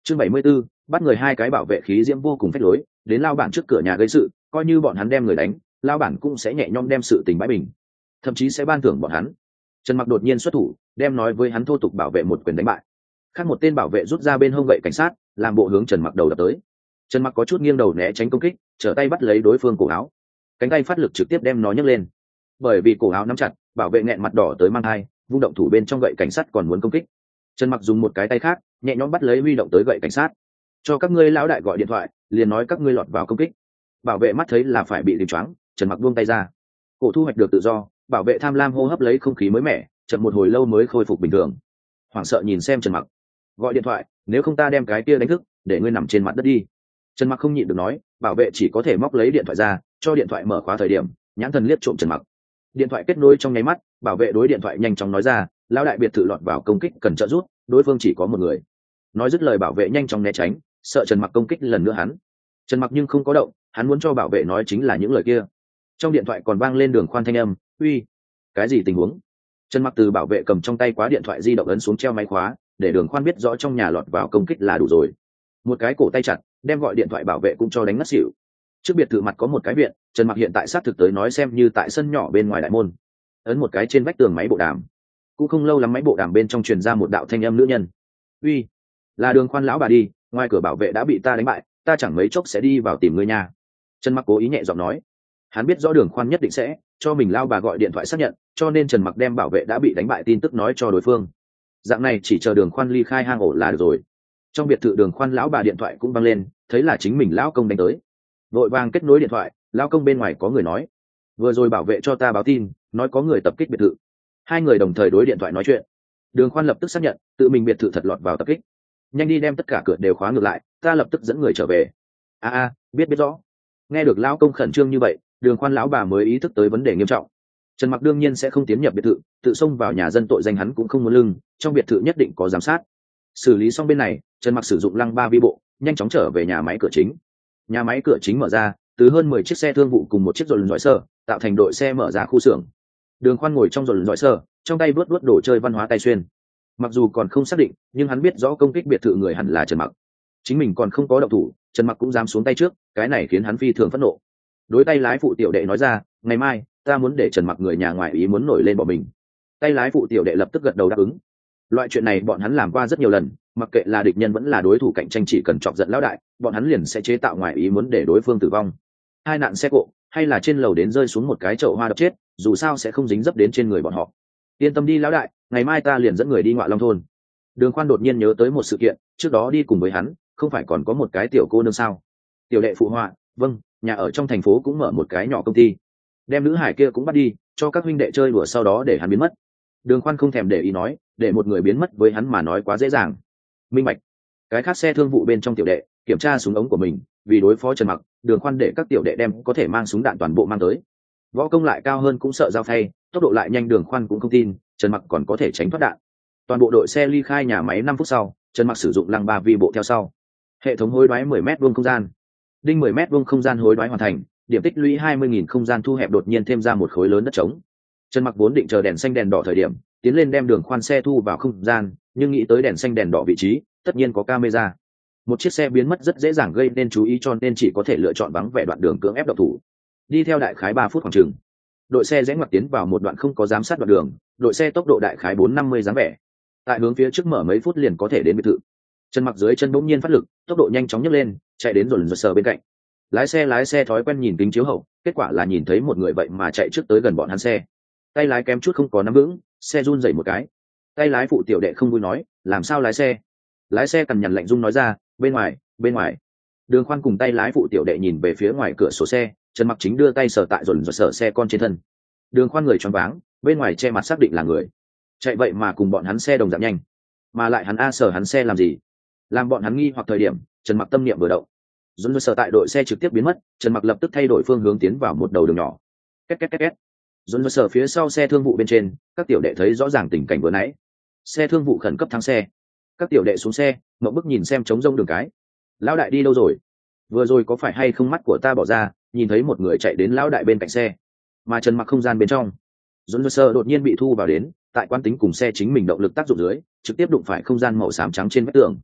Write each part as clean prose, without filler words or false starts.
Chương 74, bắt người hai cái bảo vệ khí diễm vô cùng phách lối, đến lao bản trước cửa nhà gây sự, coi như bọn hắn đem người đánh, lao bản cũng sẽ nhẹ nhõm đem sự tình bãi bình, thậm chí sẽ ban thưởng bọn hắn. Trần Mặc đột nhiên xuất thủ, đem nói với hắn thô tục bảo vệ một quyền đánh bại. Khác một tên bảo vệ rút ra bên hông gậy cảnh sát, làm bộ hướng Trần Mặc đầu đập tới. Trần Mặc có chút nghiêng đầu né tránh công kích, trở tay bắt lấy đối phương cổ áo, cánh tay phát lực trực tiếp đem nó nhấc lên. Bởi vì cổ áo nắm chặt, bảo vệ nghẹn mặt đỏ tới mang hai, vung động thủ bên trong gậy cảnh sát còn muốn công kích. Trần Mặc dùng một cái tay khác nhẹ nhõm bắt lấy huy động tới gậy cảnh sát. Cho các ngươi lão đại gọi điện thoại, liền nói các ngươi lọt vào công kích. Bảo vệ mắt thấy là phải bị đánh choáng, Trần Mặc buông tay ra. Cổ thu hoạch được tự do, bảo vệ tham lam hô hấp lấy không khí mới mẻ, chậm một hồi lâu mới khôi phục bình thường. Hoảng sợ nhìn xem Trần Mặc, gọi điện thoại, nếu không ta đem cái kia đánh thức, để ngươi nằm trên mặt đất đi. Trần Mặc không nhịn được nói, bảo vệ chỉ có thể móc lấy điện thoại ra, cho điện thoại mở khóa thời điểm, nhãn thần liếc trộm Trần Mặc. Điện thoại kết nối trong nháy mắt, bảo vệ đối điện thoại nhanh chóng nói ra, lão đại biệt thự lọt vào công kích cần trợ giúp, đối phương chỉ có một người. Nói dứt lời bảo vệ nhanh chóng né tránh, sợ Trần Mặc công kích lần nữa hắn. Trần Mặc nhưng không có động, hắn muốn cho bảo vệ nói chính là những lời kia. Trong điện thoại còn vang lên Đường Khoan thanh âm, uy, cái gì tình huống? Trần Mặc từ bảo vệ cầm trong tay quá điện thoại di động ấn xuống treo máy khóa, để Đường Khoan biết rõ trong nhà lọt vào công kích là đủ rồi. Một cái cổ tay chặt, đem gọi điện thoại bảo vệ cũng cho đánh ngất xỉu. Trước biệt thự mặt có một cái viện, Trần Mặc hiện tại sát thực tới nói xem như tại sân nhỏ bên ngoài đại môn. Ấn một cái trên vách tường máy bộ đàm. Cũng không lâu lắm máy bộ đàm bên trong truyền ra một đạo thanh âm nữ nhân. Uy, là Đường Khoan lão bà đi, ngoài cửa bảo vệ đã bị ta đánh bại, ta chẳng mấy chốc sẽ đi vào tìm ngươi nhà. Trần Mặc cố ý nhẹ giọng nói. Hắn biết rõ Đường Khoan nhất định sẽ cho mình lao bà gọi điện thoại xác nhận, cho nên Trần Mặc đem bảo vệ đã bị đánh bại tin tức nói cho đối phương. Dạng này chỉ chờ Đường Khoan ly khai hang ổ là được rồi. Trong biệt thự Đường Khoan lão bà điện thoại cũng vang lên, thấy là chính mình lão công đánh tới. Vội vàng kết nối điện thoại, lão công bên ngoài có người nói, vừa rồi bảo vệ cho ta báo tin, nói có người tập kích biệt thự. Hai người đồng thời đối điện thoại nói chuyện. Đường Khoan lập tức xác nhận, tự mình biệt thự thật lọt vào tập kích. Nhanh đi đem tất cả cửa đều khóa ngược lại, ta lập tức dẫn người trở về. Biết rõ. Nghe được lão công khẩn trương như vậy, Đường Khoan lão bà mới ý thức tới vấn đề nghiêm trọng. Trần Mặc đương nhiên sẽ không tiến nhập biệt thự, tự xông vào nhà dân tội danh hắn cũng không muốn lưng, trong biệt thự nhất định có giám sát. Xử lý xong bên này, Trần Mặc sử dụng lăng ba vi bộ, nhanh chóng trở về nhà máy cửa chính. Nhà máy cửa chính mở ra, từ hơn 10 chiếc xe thương vụ cùng một chiếc dồn dọi sơ, tạo thành đội xe mở ra khu xưởng. Đường Khoan ngồi trong dồn dọi sơ, trong tay vớt đồ chơi văn hóa tay xuyên. Mặc dù còn không xác định, nhưng hắn biết rõ công kích biệt thự người hẳn là Trần Mặc. Chính mình còn không có động thủ, Trần Mặc cũng dám xuống tay trước, cái này khiến hắn phi thường phẫn nộ. Đối tay lái phụ tiểu đệ nói ra, ngày mai ta muốn để Trần Mặc người nhà ngoài ý muốn nổi lên bỏ mình. Tay lái phụ tiểu đệ lập tức gật đầu đáp ứng. Loại chuyện này bọn hắn làm qua rất nhiều lần, mặc kệ là địch nhân vẫn là đối thủ cạnh tranh, chỉ cần chọc giận lão đại, bọn hắn liền sẽ chế tạo ngoài ý muốn để đối phương tử vong. Hai nạn xe cộ, hay là trên lầu đến rơi xuống một cái chậu hoa đập chết, dù sao sẽ không dính dấp đến trên người bọn họ. Yên tâm đi lão đại, ngày mai ta liền dẫn người đi Ngoại Long thôn. Đường Khoan đột nhiên nhớ tới một sự kiện, trước đó đi cùng với hắn, không phải còn có một cái tiểu cô nương sao? Tiểu đệ phụ họa, vâng, nhà ở trong thành phố cũng mở một cái nhỏ công ty. Đem nữ hải kia cũng bắt đi, cho các huynh đệ chơi đùa sau đó để hắn biến mất. Đường Khoan không thèm để ý nói, để một người biến mất với hắn mà nói quá dễ dàng. Minh bạch. Cái khác xe thương vụ bên trong tiểu đệ kiểm tra súng ống của mình, vì đối phó Trần Mặc, Đường Khoan để các tiểu đệ đem có thể mang súng đạn toàn bộ mang tới. Võ công lại cao hơn cũng sợ giao phay, tốc độ lại nhanh, Đường Khoan cũng không tin Trần Mặc còn có thể tránh thoát đạn. Toàn bộ đội xe ly khai nhà máy 5 phút sau, Trần Mặc sử dụng lăng ba vi bộ theo sau. Hệ thống hối đoái 10 mét vuông không gian. Đinh 10 mét vuông không gian hối đoái hoàn thành, điểm tích lũy 20.000 không gian thu hẹp đột nhiên thêm ra một khối lớn đất trống. Trần Mặc vốn định chờ đèn xanh đèn đỏ thời điểm, tiến lên đem Đường Khoan xe thu vào không gian, nhưng nghĩ tới đèn xanh đèn đỏ vị trí, tất nhiên có camera. Một chiếc xe biến mất rất dễ dàng gây nên chú ý, cho nên chỉ có thể lựa chọn vắng vẻ đoạn đường cưỡng ép độc thủ. Đi theo đại khái 3 phút khoảng chừng, đội xe rẽ ngoặt tiến vào một đoạn không có giám sát đoạn đường, đội xe tốc độ đại khái 450 dáng vẻ. Tại hướng phía trước mở mấy phút liền có thể đến biệt thự. Trần Mặc dưới chân bỗng nhiên phát lực, tốc độ nhanh chóng nhấc lên, chạy đến dồn dồn sờ bên cạnh. Lái xe thói quen nhìn kính chiếu hậu, kết quả là nhìn thấy một người vậy mà chạy trước tới gần bọn hắn xe. Tay lái kém chút không có nắm vững, xe run rẩy một cái. Tay lái phụ tiểu đệ không vui nói, làm sao lái xe? Lái xe cằn nhằn lạnh dung nói ra, bên ngoài. Đường Khoan cùng tay lái phụ tiểu đệ nhìn về phía ngoài cửa sổ xe, Trần Mặc chính đưa tay sờ tại dồn sờ xe con trên thân. Đường Khoan người choáng váng, bên ngoài che mặt xác định là người. Chạy vậy mà cùng bọn hắn xe đồng dạng nhanh, mà lại hắn sờ hắn xe làm gì? Làm bọn hắn nghi hoặc thời điểm, Trần Mặc tâm niệm vừa động, dồn sờ tại đội xe trực tiếp biến mất, Trần Mặc lập tức thay đổi phương hướng tiến vào một đầu đường nhỏ. Két. Dồn sờ phía sau xe thương vụ bên trên, các tiểu đệ thấy rõ ràng tình cảnh vừa nãy. Xe thương vụ khẩn cấp thắng xe. Các tiểu đệ xuống xe, ngậm bức nhìn xem trống rông đường cái. Lão đại đi đâu rồi? Vừa rồi có phải hay không mắt của ta bỏ ra, nhìn thấy một người chạy đến lão đại bên cạnh xe. Mà Trần Mặc không gian bên trong, dồn sờ đột nhiên bị thu vào đến, tại quán tính cùng xe chính mình động lực tác dụng dưới, trực tiếp đụng phải không gian màu xám trắng trên vách tường.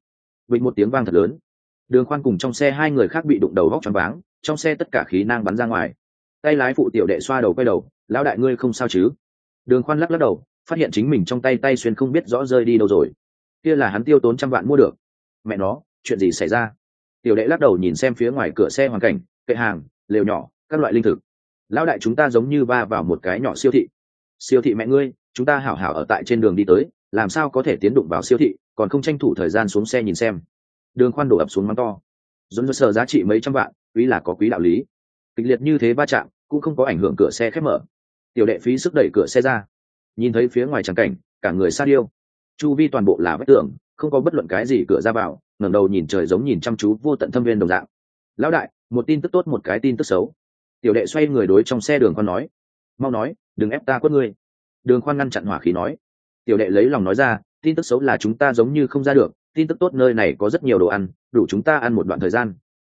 Vịnh một tiếng vang thật lớn, Đường Khoan cùng trong xe hai người khác bị đụng đầu vóc choáng váng, trong xe tất cả khí nang bắn ra ngoài. Tay lái phụ tiểu đệ xoa đầu quay đầu, lão đại ngươi không sao chứ? Đường Khoan lắc lắc đầu, phát hiện chính mình trong tay xuyên không biết rõ rơi đi đâu rồi. Kia là hắn tiêu tốn trăm vạn mua được. Mẹ nó, chuyện gì xảy ra? Tiểu đệ lắc đầu nhìn xem phía ngoài cửa xe hoàn cảnh, kệ hàng, lều nhỏ, các loại linh thực. Lão đại chúng ta giống như va vào một cái nhỏ siêu thị. Siêu thị mẹ ngươi, chúng ta hảo hảo ở tại trên đường đi tới, làm sao có thể tiến đụng vào siêu thị, còn không tranh thủ thời gian xuống xe nhìn xem. Đường Khoan đổ ập xuống mắng to. Dồn sở giá trị mấy trăm vạn, quý là có quý đạo lý. Kịch liệt như thế va chạm cũng không có ảnh hưởng cửa xe khép mở. Tiểu đệ phí sức đẩy cửa xe ra, nhìn thấy phía ngoài trắng cảnh, cả người sa điêu, chu vi toàn bộ là vách tường, không có bất luận cái gì cửa ra vào, ngẩng đầu nhìn trời giống nhìn chăm chú vô tận thâm viên đồng dạng. Lão đại, một tin tức tốt một cái tin tức xấu. Tiểu đệ xoay người đối trong xe Đường Khoan nói, mau nói, đừng ép ta quất ngươi. Đường Khoan ngăn chặn hỏa khí nói. Tiểu đệ lấy lòng nói ra, tin tức xấu là chúng ta giống như không ra được, tin tức tốt nơi này có rất nhiều đồ ăn, đủ chúng ta ăn một đoạn thời gian.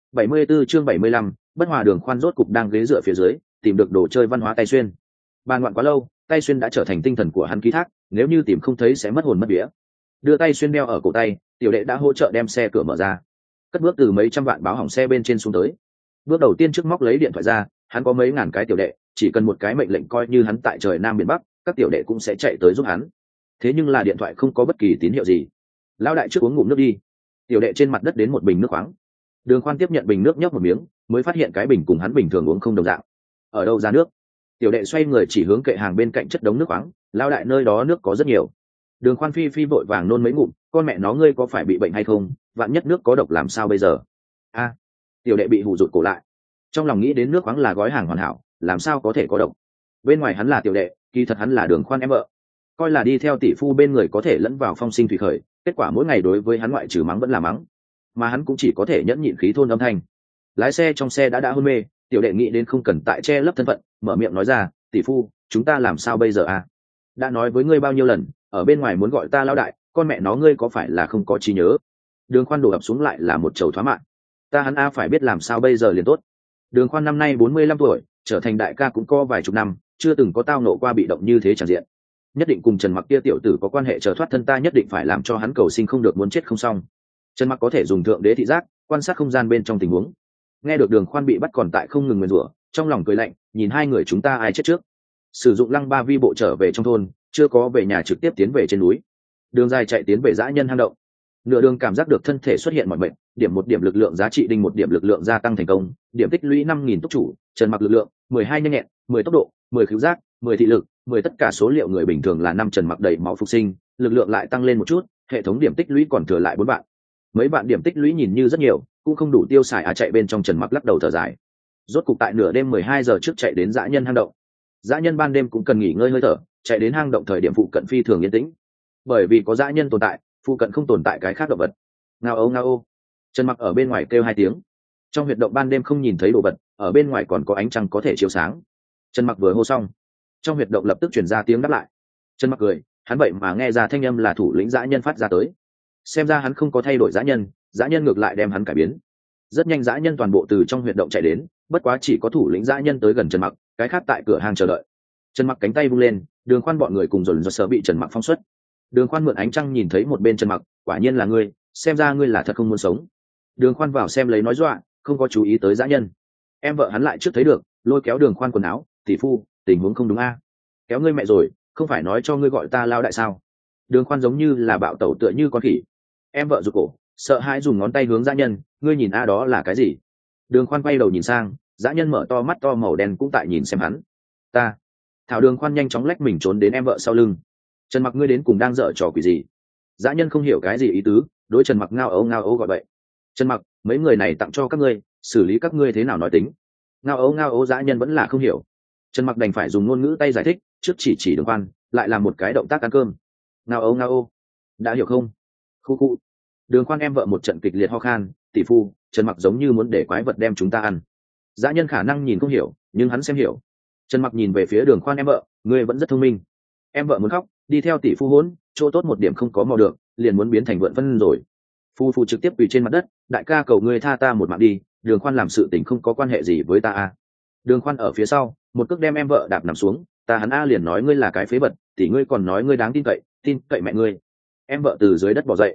74 chương 75, bất hòa. Đường Khoan rốt cục đang ghế dựa phía dưới, tìm được đồ chơi văn hóa tay xuyên. Bàn ngoạn quá lâu, tay xuyên đã trở thành tinh thần của hắn ký thác, nếu như tìm không thấy sẽ mất hồn mất vía. Đưa tay xuyên đeo ở cổ tay, tiểu đệ đã hỗ trợ đem xe cửa mở ra, cất bước từ mấy trăm vạn báo hỏng xe bên trên xuống tới. Bước đầu tiên trước móc lấy điện thoại ra, hắn có mấy ngàn cái tiểu đệ, chỉ cần một cái mệnh lệnh coi như hắn tại trời nam biển bắc, các tiểu đệ cũng sẽ chạy tới giúp hắn. Thế nhưng là điện thoại không có bất kỳ tín hiệu gì. Lão đại trước uống ngụm nước đi. Tiểu đệ trên mặt đất đến một bình nước khoáng. Đường Khoan tiếp nhận bình nước nhấp một miếng, mới phát hiện cái bình cùng hắn bình thường uống không đồng dạng. Ở đâu ra nước? Tiểu đệ xoay người chỉ hướng kệ hàng bên cạnh chất đống nước khoáng, lão đại nơi đó nước có rất nhiều. Đường Khoan phi vội vàng nôn mấy ngụm, con mẹ nó ngươi có phải bị bệnh hay không, vạn nhất nước có độc làm sao bây giờ? A, tiểu đệ bị hù rụt cổ lại, trong lòng nghĩ đến nước khoáng là gói hàng hoàn hảo, làm sao có thể có độc? Bên ngoài hắn là tiểu đệ, kỳ thật hắn là Đường Khoan em vợ, coi là đi theo tỷ phu bên người có thể lẫn vào phong sinh thủy khởi, kết quả mỗi ngày đối với hắn ngoại trừ mắng vẫn là mắng, mà hắn cũng chỉ có thể nhẫn nhịn khí thôn âm thanh. Lái xe trong xe đã hôn mê, tiểu đệ nghĩ đến không cần tại che lấp thân phận, mở miệng nói ra, tỷ phu, chúng ta làm sao bây giờ à? Đã nói với ngươi bao nhiêu lần, ở bên ngoài muốn gọi ta lão đại, con mẹ nó ngươi có phải là không có trí nhớ? Đường Khoan đổ ập xuống lại là một chầu thoá mạng. Ta hắn a phải biết làm sao bây giờ liền tốt. Đường Khoan năm nay 45 tuổi, trở thành đại ca cũng có vài chục năm, chưa từng có tao nộ qua bị động như thế tràn diện. Nhất định cùng Trần Mặc kia tiểu tử có quan hệ, chờ thoát thân ta nhất định phải làm cho hắn cầu sinh không được muốn chết không xong. Trần Mặc có thể dùng thượng đế thị giác quan sát không gian bên trong tình huống. Nghe được Đường Khoan bị bắt còn tại không ngừng nguyền rủa, trong lòng cười lạnh, nhìn hai người chúng ta ai chết trước. Sử dụng lăng ba vi bộ trở về trong thôn, chưa có về nhà trực tiếp tiến về trên núi. Đường dài chạy tiến về dã nhân hang động. Nửa đường cảm giác được thân thể xuất hiện mọi bệnh, điểm một điểm lực lượng giá trị đinh một điểm lực lượng gia tăng thành công, điểm tích lũy 5000 tốc chủ, Trần Mặc lực lượng 12 nhanh nhẹn, 10 tốc độ, 10 khứu giác, 10 thị lực, 10 tất cả số liệu người bình thường là 5. Trần Mặc đầy máu phục sinh, lực lượng lại tăng lên một chút, hệ thống điểm tích lũy còn thừa lại 4 bạn. Mấy bạn điểm tích lũy nhìn như rất nhiều, cũng không đủ tiêu xài chạy bên trong. Trần Mặc lắc đầu thở dài. Rốt cục tại nửa đêm 12 giờ trước chạy đến dã nhân hang động. Dã nhân ban đêm cũng cần nghỉ ngơi hơi thở, chạy đến hang động thời điểm phụ cận phi thường yên tĩnh, bởi vì có dã nhân tồn tại, phụ cận không tồn tại cái khác động vật. Ngao ô ngao ô. Trần Mặc ở bên ngoài kêu 2 tiếng. Trong huyệt động ban đêm không nhìn thấy đồ vật, ở bên ngoài còn có ánh trăng có thể chiếu sáng. Trần Mặc vừa hô xong, trong huyệt động lập tức truyền ra tiếng đáp lại. Trần Mặc cười, hắn vậy mà nghe ra thanh âm là thủ lĩnh dã nhân phát ra tới. Xem ra hắn không có thay đổi dã nhân ngược lại đem hắn cải biến. Rất nhanh dã nhân toàn bộ từ trong huyệt động chạy đến, bất quá chỉ có thủ lĩnh dã nhân tới gần Trần Mặc, cái khác tại cửa hàng chờ đợi. Trần Mặc cánh tay vung lên, Đường Khoan bọn người cùng dồn dập sợ bị Trần Mặc phong xuất. Đường Khoan mượn ánh trăng nhìn thấy một bên Trần Mặc, quả nhiên là ngươi, xem ra ngươi là thật không muốn sống. Đường Khoan vào xem lấy nói dọa, không có chú ý tới dã nhân. Em vợ hắn lại trước thấy được, lôi kéo Đường Khoan quần áo, tỷ phu, tình huống không đúng a. Kéo ngươi mẹ rồi, không phải nói cho ngươi gọi ta lao đại sao? Đường Khoan giống như là bạo tẩu tựa như con khỉ. Em vợ rụt cổ, sợ hãi dùng ngón tay hướng dã nhân, ngươi nhìn a đó là cái gì? Đường Khoan quay đầu nhìn sang, dã nhân mở to mắt to màu đen cũng tại nhìn xem hắn. Ta. Thảo. Đường Khoan nhanh chóng lách mình trốn đến em vợ sau lưng. Trần Mặc ngươi đến cùng đang dở trò quỷ gì? Dã nhân không hiểu cái gì ý tứ, đối Trần Mặc ngao ấu gọi vậy. Trần Mặc, mấy người này tặng cho các ngươi, xử lý các ngươi thế nào nói tính? Ngao ấu dã nhân vẫn là không hiểu. Trần Mặc đành phải dùng ngôn ngữ tay giải thích, trước chỉ Đường Khoan, lại làm một cái động tác ăn cơm. Ngao ấu, đã hiểu không? Khu khu. Đường Khoan em vợ một trận kịch liệt ho khan, tỷ phu, Trần Mặc giống như muốn để quái vật đem chúng ta ăn. Dã nhân khả năng nhìn không hiểu, nhưng hắn xem hiểu. Trần Mặc nhìn về phía Đường Khoan em vợ, ngươi vẫn rất thông minh. Em vợ muốn khóc, đi theo tỷ phu hỗn, chỗ tốt một điểm không có mò được, liền muốn biến thành vượn phân rồi. Phu trực tiếp quỳ trên mặt đất, đại ca cầu ngươi tha ta một mạng đi, Đường Khoan làm sự tình không có quan hệ gì với ta a. Đường Khoan ở phía sau, một cước đem em vợ đạp nằm xuống, ta hắn a liền nói ngươi là cái phế vật, tỷ ngươi còn nói ngươi đáng tin cậy mẹ ngươi. Em vợ từ dưới đất bò dậy.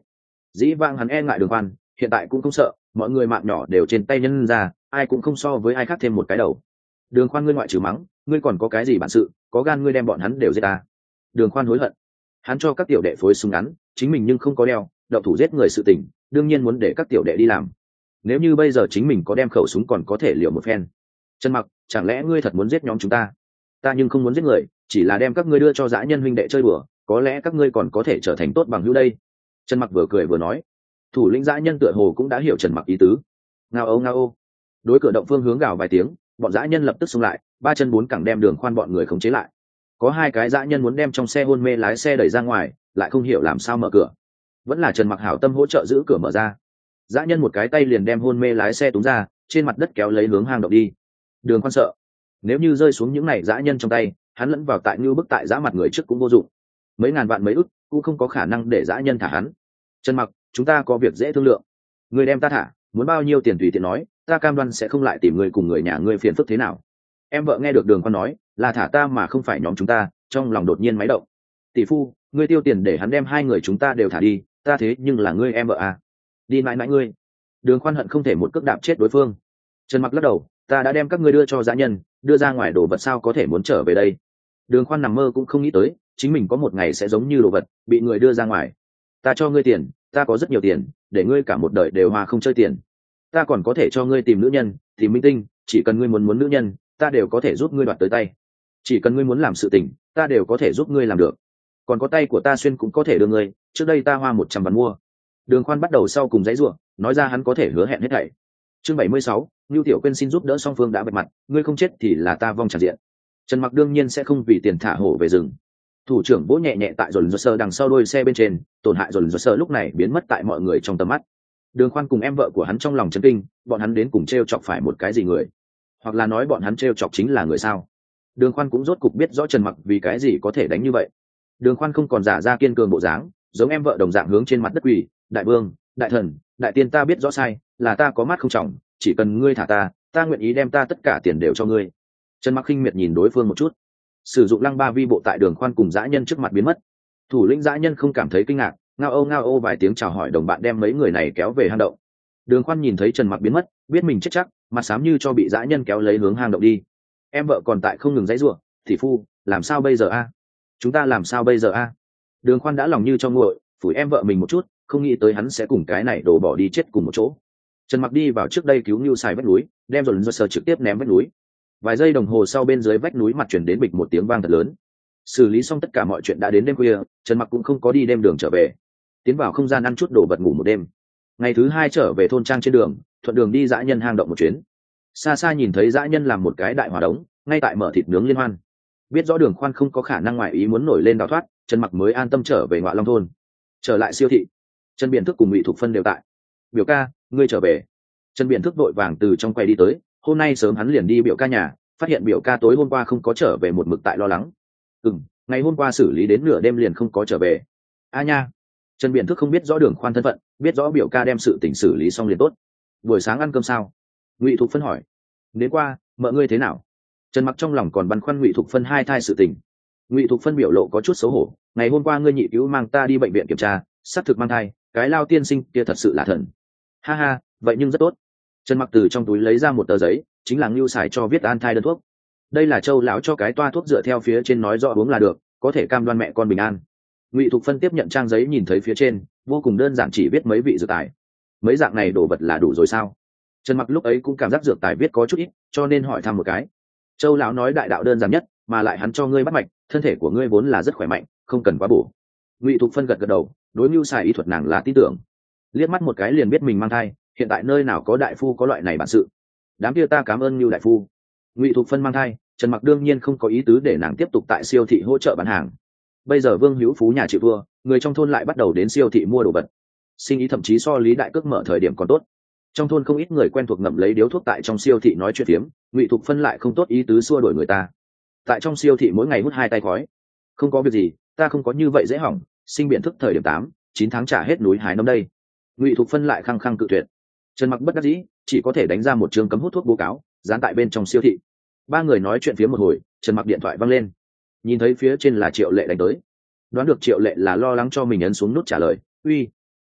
Dĩ vãng hắn e ngại Đường Khoan, hiện tại cũng không sợ, mọi người mạng nhỏ đều trên tay nhân ra, ai cũng không so với ai khác thêm một cái đầu. Đường Khoan, ngươi ngoại trừ mắng, ngươi còn có cái gì bản sự, có gan ngươi đem bọn hắn đều giết ta. Đường Khoan hối hận, hắn cho các tiểu đệ phối súng ngắn, chính mình nhưng không có đeo, động thủ giết người sự tình, đương nhiên muốn để các tiểu đệ đi làm. Nếu như bây giờ chính mình có đem khẩu súng còn có thể liều một phen. Trần Mặc, chẳng lẽ ngươi thật muốn giết nhóm chúng ta? Ta nhưng không muốn giết người, chỉ là đem các ngươi đưa cho dã nhân huynh đệ chơi đùa, có lẽ các ngươi còn có thể trở thành tốt bằng hữu đây. Trần Mặc vừa cười vừa nói. Thủ lĩnh dã nhân tựa hồ cũng đã hiểu Trần Mặc ý tứ. Ngao ô ngao ô. Đối cửa động phương hướng gào vài tiếng, bọn dã nhân lập tức xông lại, ba chân bốn cẳng đem Đường Khoan bọn người khống chế lại. Có hai cái dã nhân muốn đem trong xe hôn mê lái xe đẩy ra ngoài, lại không hiểu làm sao mở cửa. Vẫn là Trần Mặc hảo tâm hỗ trợ giữ cửa mở ra. Dã nhân một cái tay liền đem hôn mê lái xe túm ra, trên mặt đất kéo lấy hướng hang động đi. Đường Khoan sợ, nếu như rơi xuống những này dã nhân trong tay, hắn lẫn vào tại như bức tại dã mặt người trước cũng vô dụng. Mấy ngàn vạn mấy ức cũng không có khả năng để dã nhân thả hắn. Trần Mặc, chúng ta có việc dễ thương lượng. Người đem ta thả, muốn bao nhiêu tiền tùy tiện nói, ta cam đoan sẽ không lại tìm người cùng người nhà ngươi phiền phức thế nào. Em vợ nghe được Đường Khoan nói là thả ta mà không phải nhóm chúng ta, trong lòng đột nhiên máy động. Tỷ phu, ngươi tiêu tiền để hắn đem hai người chúng ta đều thả đi, ta thế nhưng là ngươi em vợ à? Đi mãi mãi ngươi. Đường Khoan hận không thể một cước đạp chết đối phương. Trần Mặc lắc đầu, ta đã đem các ngươi đưa cho dã nhân, đưa ra ngoài đồ vật sao có thể muốn trở về đây. Đường Khoan nằm mơ cũng không nghĩ tới chính mình có một ngày sẽ giống như đồ vật bị người đưa ra ngoài. Ta cho ngươi tiền, ta có rất nhiều tiền, để ngươi cả một đời đều hòa không chơi tiền. Ta còn có thể cho ngươi tìm nữ nhân, tìm minh tinh, chỉ cần ngươi muốn nữ nhân, ta đều có thể giúp ngươi đoạt tới tay. Chỉ cần ngươi muốn làm sự tình, ta đều có thể giúp ngươi làm được. Còn có tay của ta xuyên cũng có thể đưa ngươi, trước đây ta hoa 100 vạn mua. Đường Khoan bắt đầu sau cùng dãy rủa, nói ra hắn có thể hứa hẹn hết thảy. Chương 76, Nưu Tiểu Quyên xin giúp đỡ song phương đã bật mặt, ngươi không chết thì là ta vong tràn diện. Trần Mặc đương nhiên sẽ không vì tiền thả hổ về rừng. Thủ trưởng vỗ nhẹ nhẹ tại dồn sơ đằng sau đuôi xe bên trên, tổn hại dồn sơ lúc này biến mất tại mọi người trong tầm mắt. Đường Khoan cùng em vợ của hắn trong lòng chấn kinh, bọn hắn đến cùng treo chọc phải một cái gì người, hoặc là nói bọn hắn treo chọc chính là người sao? Đường Khoan cũng rốt cục biết rõ Trần Mặc vì cái gì có thể đánh như vậy. Đường Khoan không còn giả ra kiên cường bộ dáng, giống em vợ đồng dạng hướng trên mặt đất quỳ, đại vương, đại thần, đại tiên, ta biết rõ sai, là ta có mắt không trọng, chỉ cần ngươi thả ta, ta nguyện ý đem ta tất cả tiền đều cho ngươi. Trần Mặc khinh miệt nhìn đối phương một chút, sử dụng lăng ba vi bộ tại Đường Khoan cùng dã nhân trước mặt biến mất. Thủ lĩnh dã nhân không cảm thấy kinh ngạc, ngao ô vài tiếng chào hỏi đồng bạn đem mấy người này kéo về hang động. Đường Khoan nhìn thấy Trần Mặc biến mất, biết mình chết chắc, mặt xám như cho bị dã nhân kéo lấy hướng hang động đi. Em vợ còn tại không ngừng dãy rủa, tỷ phu, làm sao bây giờ a? Chúng ta làm sao bây giờ a? Đường Khoan đã lòng như cho nguội, phủi em vợ mình một chút, không nghĩ tới hắn sẽ cùng cái này đổ bỏ đi chết cùng một chỗ. Trần Mặc đi vào trước đây cứu Nưu Xài vách núi, đem rồi sờ trực tiếp ném vách núi. Vài giây đồng hồ sau bên dưới vách núi mặt truyền đến bịch một tiếng vang thật lớn. Xử lý xong tất cả mọi chuyện đã đến đêm khuya, Trần Mặc cũng không có đi đêm đường trở về, tiến vào không gian ăn chút đồ vật ngủ một đêm. Ngày thứ hai trở về thôn trang trên đường, thuận đường đi dã nhân hang động một chuyến. Xa xa nhìn thấy dã nhân làm một cái đại hỏa đống, ngay tại mở thịt nướng liên hoan. Biết rõ Đường Khoan không có khả năng ngoại ý muốn nổi lên đào thoát, Trần Mặc mới an tâm trở về Ngọa Long thôn. Trở lại siêu thị, Trần Biện Thức cùng Ngụy Thục Phân đều tại. Biểu ca, ngươi trở về. Trần Biện Thức vội vàng từ trong quầy đi tới, hôm nay sớm hắn liền đi biểu ca nhà, phát hiện biểu ca tối hôm qua không có trở về một mực tại lo lắng. Ngày hôm qua xử lý đến nửa đêm liền không có trở về. A nha. Trần Biện Thức không biết rõ Đường Khoan thân phận, biết rõ biểu ca đem sự tình xử lý xong liền tốt. Buổi sáng ăn cơm sao? Ngụy Thục Phân hỏi. Đến qua, mợ ngươi thế nào? Trần Mặc trong lòng còn băn khoăn Ngụy Thục Phân hai thai sự tình. Ngụy Thục Phân biểu lộ có chút xấu hổ, ngày hôm qua ngươi nhị cứu mang ta đi bệnh viện kiểm tra, xác thực mang thai, cái lao tiên sinh kia thật sự là thần. Ha ha, vậy nhưng rất tốt. Trần Mặc từ trong túi lấy ra một tờ giấy, chính là Ngưu Xài cho viết an thai đơn thuốc. Đây là Châu lão cho cái toa thuốc dựa theo phía trên nói rõ uống là được, có thể cam đoan mẹ con bình an. Ngụy Thục Phân tiếp nhận trang giấy nhìn thấy phía trên, vô cùng đơn giản chỉ viết mấy vị dược tài. Mấy dạng này đồ vật là đủ rồi sao? Trần Mặc lúc ấy cũng cảm giác dược tài viết có chút ít, cho nên hỏi thăm một cái. Châu lão nói đại đạo đơn giản nhất, mà lại hắn cho ngươi bắt mạch, thân thể của ngươi vốn là rất khỏe mạnh, không cần quá bổ. Ngụy Thục Phân gật gật đầu, đối Ngưu Xài y thuật nàng là tin tưởng. Liếc mắt một cái liền biết mình mang thai, hiện tại nơi nào có đại phu có loại này bản sự. Đám kia ta cảm ơn Ngưu đại phu. Ngụy Thục Phân mang thai, Trần Mặc đương nhiên không có ý tứ để nàng tiếp tục tại siêu thị hỗ trợ bán hàng. Bây giờ Vương Hữu Phú nhà chịu thua, người trong thôn lại bắt đầu đến siêu thị mua đồ vật. Sinh ý thậm chí so Lý Đại Cước mở thời điểm còn tốt. Trong thôn không ít người quen thuộc ngậm lấy điếu thuốc tại trong siêu thị nói chuyện phiếm, Ngụy Thục Phân lại không tốt ý tứ xua đuổi người ta. Tại trong siêu thị mỗi ngày hút 2 tay khói. Không có việc gì, ta không có như vậy dễ hỏng, sinh biện thức thời điểm 8, 9 tháng trả hết núi hái năm đây. Ngụy Thục Phân lại khăng khăng cự tuyệt. Trần Mặc bất đắc dĩ, chỉ có thể đánh ra một chương cấm hút thuốc báo cáo, dán tại bên trong siêu thị. Ba người nói chuyện phía một hồi, Trần Mặc điện thoại văng lên, nhìn thấy phía trên là Triệu Lệ đánh tới. Đoán được Triệu Lệ là lo lắng cho mình ấn xuống nút trả lời. Uy.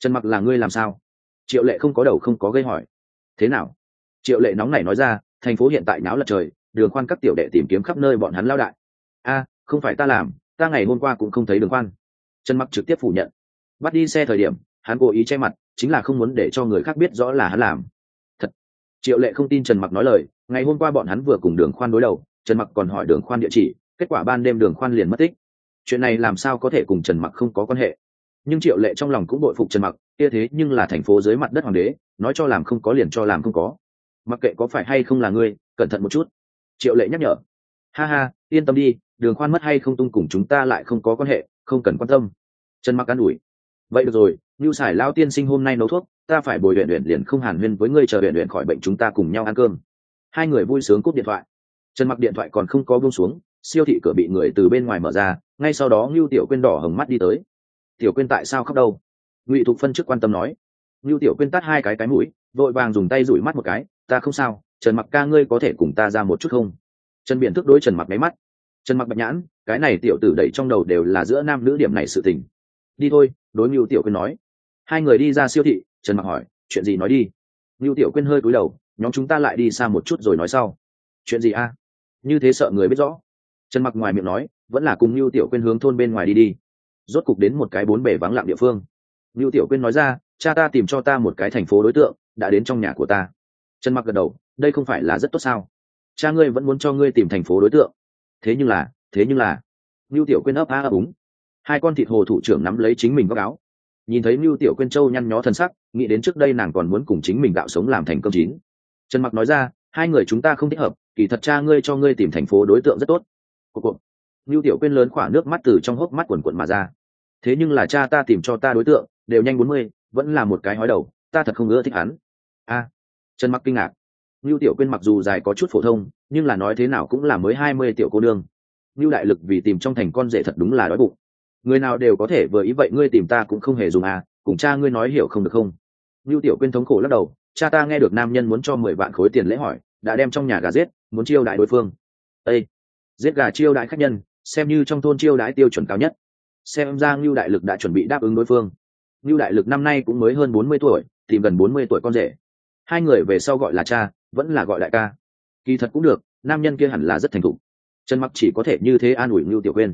Trần Mặc là ngươi làm sao? Triệu Lệ không có đầu không có gây hỏi. Thế nào? Triệu Lệ nóng nảy nói ra, thành phố hiện tại náo lật trời, Đường Khoan các tiểu đệ tìm kiếm khắp nơi bọn hắn lao đại. A, không phải ta làm, ta ngày hôm qua cũng không thấy Đường Khoan. Trần Mặc trực tiếp phủ nhận. Bắt đi xe thời điểm, hắn cố ý che mặt, chính là không muốn để cho người khác biết rõ là hắn làm. Thật. Triệu Lệ không tin Trần Mặc nói lời, ngày hôm qua bọn hắn vừa cùng Đường Khoan đối đầu, Trần Mặc còn hỏi Đường Khoan địa chỉ, kết quả ban đêm Đường Khoan liền mất tích. Chuyện này làm sao có thể cùng Trần Mặc không có quan hệ? Nhưng Triệu Lệ trong lòng cũng bội phục Trần Mặc, kia thế nhưng là thành phố dưới mặt đất hoàng đế, nói cho làm không có liền cho làm không có. Mặc kệ có phải hay không là ngươi, cẩn thận một chút. Triệu Lệ nhắc nhở. Ha ha, yên tâm đi, Đường Khoan mất hay không tung cùng chúng ta lại không có quan hệ, không cần quan tâm. Trần Mặc an ủi. Vậy được rồi, Nưu Sải lao tiên sinh hôm nay nấu thuốc, ta phải bồi luyện liền không hàn huyên với ngươi, chờ luyện khỏi bệnh chúng ta cùng nhau ăn cơm. Hai người vui sướng cúp điện thoại. Trần Mặc điện thoại còn không có buông xuống, siêu thị cửa bị người từ bên ngoài mở ra, ngay sau đó Nưu Tiểu Quyên đỏ hồng mắt đi tới. Tiểu Quyên tại sao khóc đâu? Ngụy Thục Phân trước quan tâm nói. Nưu Tiểu Quyên tát hai cái mũi, vội vàng dùng tay dụi mắt một cái, ta không sao, Trần Mặc ca ngươi có thể cùng ta ra một chút không? Trần Biện thức đối Trần Mặc máy mắt. Trần Mặc bạch nhãn, cái này tiểu tử đẩy trong đầu đều là giữa nam nữ điểm này sự tình. Đi thôi, đối Nưu Tiểu Quyên nói. Hai người đi ra siêu thị, Trần Mặc hỏi, chuyện gì nói đi. Nưu Tiểu Quyên hơi cúi đầu, nhóm chúng ta lại đi xa một chút rồi nói sau. Chuyện gì a? Như thế sợ người biết rõ. Trần Mặc ngoài miệng nói, vẫn là cùng Nưu Tiểu Quyên hướng thôn bên ngoài đi. Rốt cục đến một cái bốn bể vắng lặng địa phương. Nưu Tiểu Quyên nói ra, cha ta tìm cho ta một cái thành phố đối tượng, đã đến trong nhà của ta. Trần Mặc gật đầu, đây không phải là rất tốt sao? Cha ngươi vẫn muốn cho ngươi tìm thành phố đối tượng. Thế nhưng là. Nưu Tiểu Quyên ấp a ấp úng. Hai con thịt hồ thủ trưởng nắm lấy chính mình góc áo. Nhìn thấy Nưu Tiểu Quyên trâu nhăn nhó thân sắc, nghĩ đến trước đây nàng còn muốn cùng chính mình gạo sống làm thành cơm chín. Trần Mặc nói ra, hai người chúng ta không thích hợp, kỳ thật cha ngươi cho ngươi tìm thành phố đối tượng rất tốt. Cục. Nưu Tiểu Quyên lớn khỏa nước mắt từ trong hốc mắt quần quần mà ra. Thế nhưng là cha ta tìm cho ta đối tượng, đều nhanh 40, vẫn là một cái hói đầu, ta thật không ưa thích hắn. A. Trần Mặc kinh ngạc. Nưu Tiểu Quyên mặc dù dài có chút phổ thông, nhưng là nói thế nào cũng là mới 20 tiểu cô nương. Nưu đại lực vì tìm trong thành con rể thật đúng là đói bụng. Người nào đều có thể vừa ý vậy, ngươi tìm ta cũng không hề dùng à, cùng cha ngươi nói hiểu không được không? Nưu Tiểu Quyên thống khổ lắc đầu, cha ta nghe được nam nhân muốn cho 10 vạn khối tiền lễ hỏi, đã đem trong nhà gà giết, muốn chiêu đãi đối phương. Ê! Giết gà chiêu đãi khách nhân, xem như trong thôn chiêu đãi tiêu chuẩn cao nhất. Xem ra Nưu đại lực đã chuẩn bị đáp ứng đối phương. Nưu đại lực năm nay cũng mới hơn 40 tuổi, tìm gần 40 tuổi con rể. Hai người về sau gọi là cha, vẫn là gọi đại ca. Kỳ thật cũng được, nam nhân kia hẳn là rất thành thục. Trần Mặc chỉ có thể như thế an ủi Nưu Tiểu Quyên.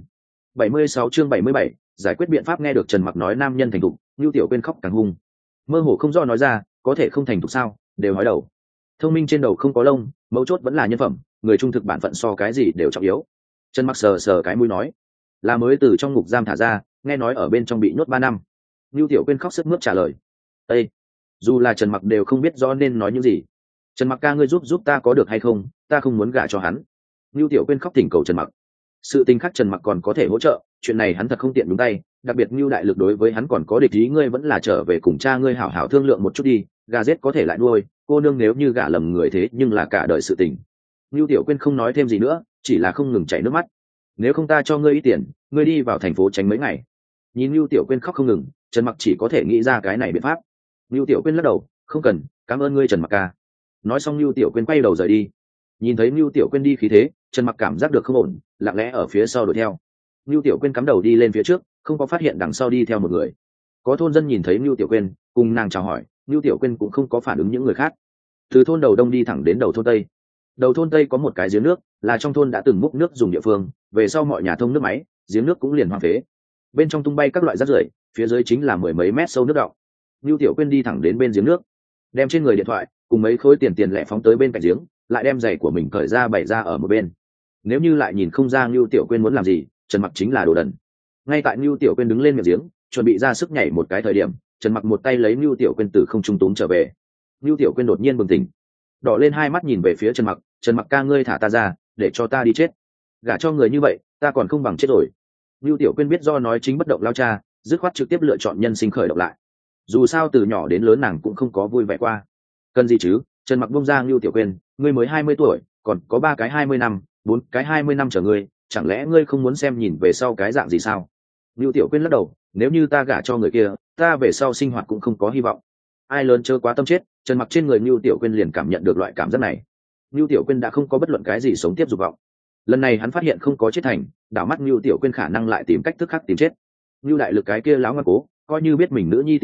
76 chương 77, giải quyết biện pháp. Nghe được Trần Mặc nói nam nhân thành thục, Nưu Tiểu Quyên khóc càng hung. Mơ hồ không do nói ra, có thể không thành thục sao, đều hói đầu. Thông minh trên đầu không có lông, mấu chốt vẫn là nhân phẩm, người trung thực bản phận so cái gì đều trọng yếu. Trần Mặc sờ sờ cái mũi nói, là mới từ trong ngục giam thả ra, nghe nói ở bên trong bị nhốt 3 năm. Nưu Tiểu Quyên khóc sướt mướt trả lời. Ê! Dù là Trần Mặc đều không biết rõ nên nói những gì. Trần Mặc ca ngươi giúp ta có được hay không, ta không muốn gả cho hắn. Nưu Tiểu Quyên khóc thỉnh cầu Trần Mặc. Sự tình khác Trần Mặc còn có thể hỗ trợ, chuyện này hắn thật không tiện nhúng tay, đặc biệt Nưu đại lực đối với hắn còn có địch ý, ngươi vẫn là trở về cùng cha ngươi hảo hảo thương lượng một chút đi, gà giết có thể lại nuôi, cô nương nếu như gả lầm người thế nhưng là cả đời sự tình. Nưu Tiểu Quyên không nói thêm gì nữa, chỉ là không ngừng chảy nước mắt. Nếu không ta cho ngươi ít tiền, ngươi đi vào thành phố tránh mấy ngày. Nhìn Nưu Tiểu Quyên khóc không ngừng, Trần Mặc chỉ có thể nghĩ ra cái này biện pháp. Nưu Tiểu Quyên lắc đầu, không cần, cảm ơn ngươi Trần Mặc ca. Nói xong Nưu Tiểu Quyên quay đầu rời đi. Nhìn thấy Nưu Tiểu Quyên đi khí thế, Trần Mặc cảm giác được không ổn, lặng lẽ ở phía sau đuổi theo. Nưu Tiểu Quyên cắm đầu đi lên phía trước, không có phát hiện đằng sau đi theo một người. Có thôn dân nhìn thấy Nưu Tiểu Quyên, cùng nàng chào hỏi, Nưu Tiểu Quyên cũng không có phản ứng những người khác. Từ thôn đầu đông đi thẳng đến đầu thôn tây. Đầu thôn tây có một cái giếng nước, là trong thôn đã từng múc nước dùng địa phương, về sau mọi nhà thông nước máy, giếng nước cũng liền hoang phế. Bên trong tung bay các loại rác rưởi, phía dưới chính là mười mấy mét sâu nước đọng. Nưu Tiểu Quyên đi thẳng đến bên giếng nước, đem trên người điện thoại cùng mấy khối tiền lẻ phóng tới bên cạnh giếng, lại đem giày của mình cởi ra bày ra ở một bên. Nếu như lại nhìn không ra Nưu Tiểu Quyên muốn làm gì, Trần Mặc chính là đồ đần. Ngay tại Nưu Tiểu Quyên đứng lên miệng giếng, chuẩn bị ra sức nhảy một cái thời điểm, Trần Mặc một tay lấy Nưu Tiểu Quyên từ không trung túm trở về. Nưu Tiểu Quyên đột nhiên bừng tỉnh, đỏ lên hai mắt nhìn về phía Trần Mặc, Trần Mặc ca ngươi thả ta ra, để cho ta đi chết. Gả cho người như vậy, ta còn không bằng chết rồi. Nưu Tiểu Quyên biết do nói chính bất động lao cha, dứt khoát trực tiếp lựa chọn nhân sinh khởi động lại. Dù sao từ nhỏ đến lớn nàng cũng không có vui vẻ qua. Cần gì chứ? Trần Mặc buông ra Nưu Tiểu Quyên, ngươi mới 20 tuổi, còn có 3 cái 20 năm, 4 cái 20 năm chờ ngươi, chẳng lẽ ngươi không muốn xem nhìn về sau cái dạng gì sao? Nưu Tiểu Quyên lắc đầu, nếu như ta gả cho người kia, ta về sau sinh hoạt cũng không có hy vọng. Ai lớn chớ quá tâm chết, Trần Mặc trên người Nưu Tiểu Quyên liền cảm nhận được loại cảm giác này. Nưu Tiểu Quyên đã không có bất luận cái gì sống tiếp dục vọng. Lần này hắn phát hiện không có chết thành, đảo mắt Nưu Tiểu Quyên khả năng lại tìm cách thức khác tìm chết. Nưu đại lực cái kia láo ngoan cố, coi như biết mình nữ nhi tìm chết,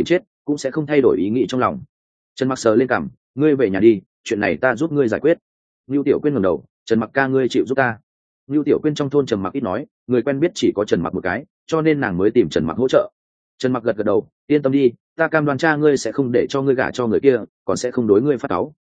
cũng sẽ không thay đổi ý nghĩ trong lòng. Trần Mặc sờ lên cằm, ngươi về nhà đi, chuyện này ta giúp ngươi giải quyết. Nưu Tiểu Quyên ngẩng đầu, Trần Mặc ca ngươi chịu giúp ta. Nưu Tiểu Quyên trong thôn Trần Mặc ít nói, người quen biết chỉ có Trần Mặc một cái, cho nên nàng mới tìm Trần Mặc hỗ trợ. Trần Mặc gật gật đầu, yên tâm đi, ta cam đoan cha ngươi sẽ không để cho ngươi gả cho người kia, còn sẽ không đối ngươi phát cáu.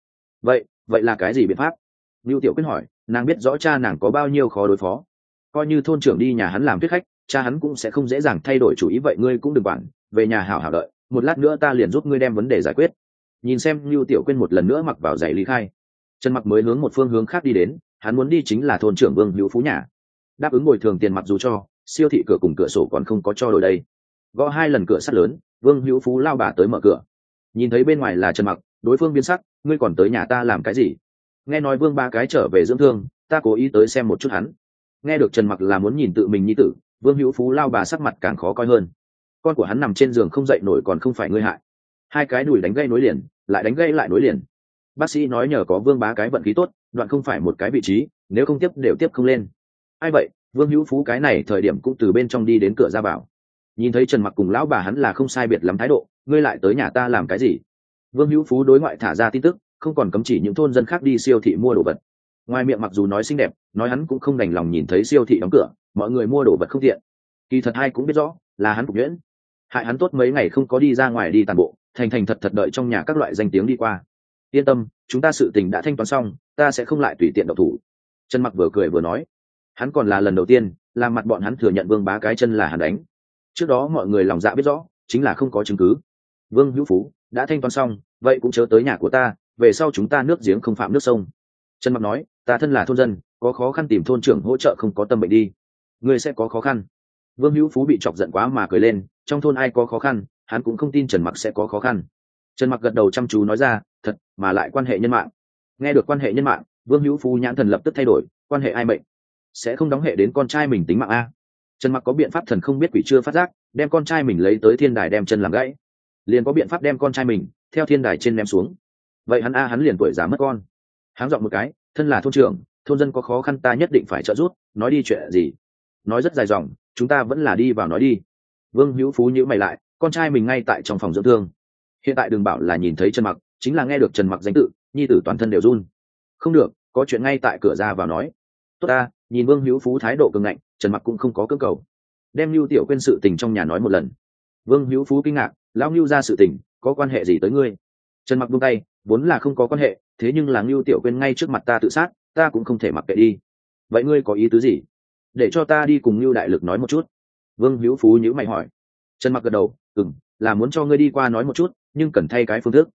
Vậy là cái gì biện pháp? Nưu Tiểu Quyên hỏi, nàng biết rõ cha nàng có bao nhiêu khó đối phó. Coi như thôn trưởng đi nhà hắn làm thuyết khách, cha hắn cũng sẽ không dễ dàng thay đổi chủ ý, vậy ngươi cũng đừng quản, về nhà hảo hảo đợi, một lát nữa ta liền giúp ngươi đem vấn đề giải quyết. Nhìn xem Nưu Tiểu Quyên một lần nữa mặc vào giày lý khai, Trần Mặc mới hướng một phương hướng khác đi đến, hắn muốn đi chính là thôn trưởng Vương Hữu Phú nhà. Đáp ứng bồi thường tiền mặc dù cho, siêu thị cửa cùng cửa sổ còn không có cho đổi đây. Gõ 2 lần cửa sắt lớn, Vương Hữu Phú lao bà tới mở cửa. Nhìn thấy bên ngoài là Trần Mặc, đối phương biến sắc, ngươi còn tới nhà ta làm cái gì? Nghe nói Vương ba cái trở về dưỡng thương, ta cố ý tới xem một chút hắn. Nghe được Trần Mặc là muốn nhìn tự mình nhi tử, Vương Hữu Phú lao bà sắc mặt càng khó coi hơn. Con của hắn nằm trên giường không dậy nổi còn không phải ngươi hại. 2 cái đùi đánh gây nối liền, lại đánh gây lại nối liền. Bác sĩ nói nhờ có Vương bá cái vận khí tốt, đoạn không phải một cái vị trí, nếu không tiếp đều tiếp không lên. Ai vậy? Vương Hữu Phú cái này thời điểm cũng từ bên trong đi đến cửa ra vào. Nhìn thấy Trần Mặc cùng lão bà hắn là không sai biệt lắm thái độ, ngươi lại tới nhà ta làm cái gì? Vương Hữu Phú đối ngoại thả ra tin tức, không còn cấm chỉ những thôn dân khác đi siêu thị mua đồ vật. Ngoài miệng mặc dù nói xinh đẹp, nói hắn cũng không đành lòng nhìn thấy siêu thị đóng cửa, mọi người mua đồ vật không tiện. Kỳ thật ai cũng biết rõ, là hắn cục nhuyễn. Hại hắn tốt mấy ngày không có đi ra ngoài đi tàn bộ, thành thành thật thật đợi trong nhà các loại danh tiếng đi qua. Yên tâm, chúng ta sự tình đã thanh toán xong, ta sẽ không lại tùy tiện động thủ. Trần Mặc vừa cười vừa nói, hắn còn là lần đầu tiên làm mặt bọn hắn thừa nhận Vương bá cái chân là hắn đánh. Trước đó mọi người lòng dạ biết rõ, chính là không có chứng cứ. Vương Hữu Phú đã thanh toán xong, vậy cũng chớ tới nhà của ta, về sau chúng ta nước giếng không phạm nước sông. Trần Mặc nói, ta thân là thôn dân, có khó khăn tìm thôn trưởng hỗ trợ không có tâm bệnh đi. Ngươi sẽ có khó khăn. Vương Hữu Phú bị chọc giận quá mà cười lên, trong thôn ai có khó khăn, hắn cũng không tin Trần Mặc sẽ có khó khăn. Trần Mặc gật đầu chăm chú nói ra, thật, mà lại quan hệ nhân mạng. Nghe được quan hệ nhân mạng, Vương Hữu Phú nhãn thần lập tức thay đổi, quan hệ ai mệnh? Sẽ không đóng hệ đến con trai mình tính mạng a? Trần Mặc có biện pháp thần không biết quỷ chưa phát giác, đem con trai mình lấy tới thiên đài đem chân làm gãy. Liền có biện pháp đem con trai mình theo thiên đài trên ném xuống. Vậy hắn liền tuổi già mất con. Háng giọng một cái, thân là thôn trưởng, thôn dân có khó khăn ta nhất định phải trợ giúp, nói đi chuyện gì? Nói rất dài dòng, chúng ta vẫn là đi vào nói đi. Vương Hữu Phú nhíu mày lại, con trai mình ngay tại trong phòng dưỡng thương. Hiện tại đừng bảo là nhìn thấy Trần Mặc, chính là nghe được Trần Mặc danh tự, nhi tử toàn thân đều run. Không được, có chuyện ngay tại cửa ra vào nói. Tốt ta, nhìn Vương Hữu Phú thái độ cường ngạnh, Trần Mặc cũng không có cưỡng cầu. Đem Nưu Tiểu Quyên sự tình trong nhà nói một lần. Vương Hữu Phú kinh ngạc, lão Nưu ra sự tình, có quan hệ gì tới ngươi? Trần Mặc buông tay, vốn là không có quan hệ, thế nhưng là Nưu Tiểu Quyên ngay trước mặt ta tự sát, ta cũng không thể mặc kệ đi. Vậy ngươi có ý tứ gì? Để cho ta đi cùng Nưu đại lực nói một chút. Vương Hữu Phú nhíu mày hỏi. Trần Mặc gật đầu, là muốn cho ngươi đi qua nói một chút, nhưng cần thay cái phương thức.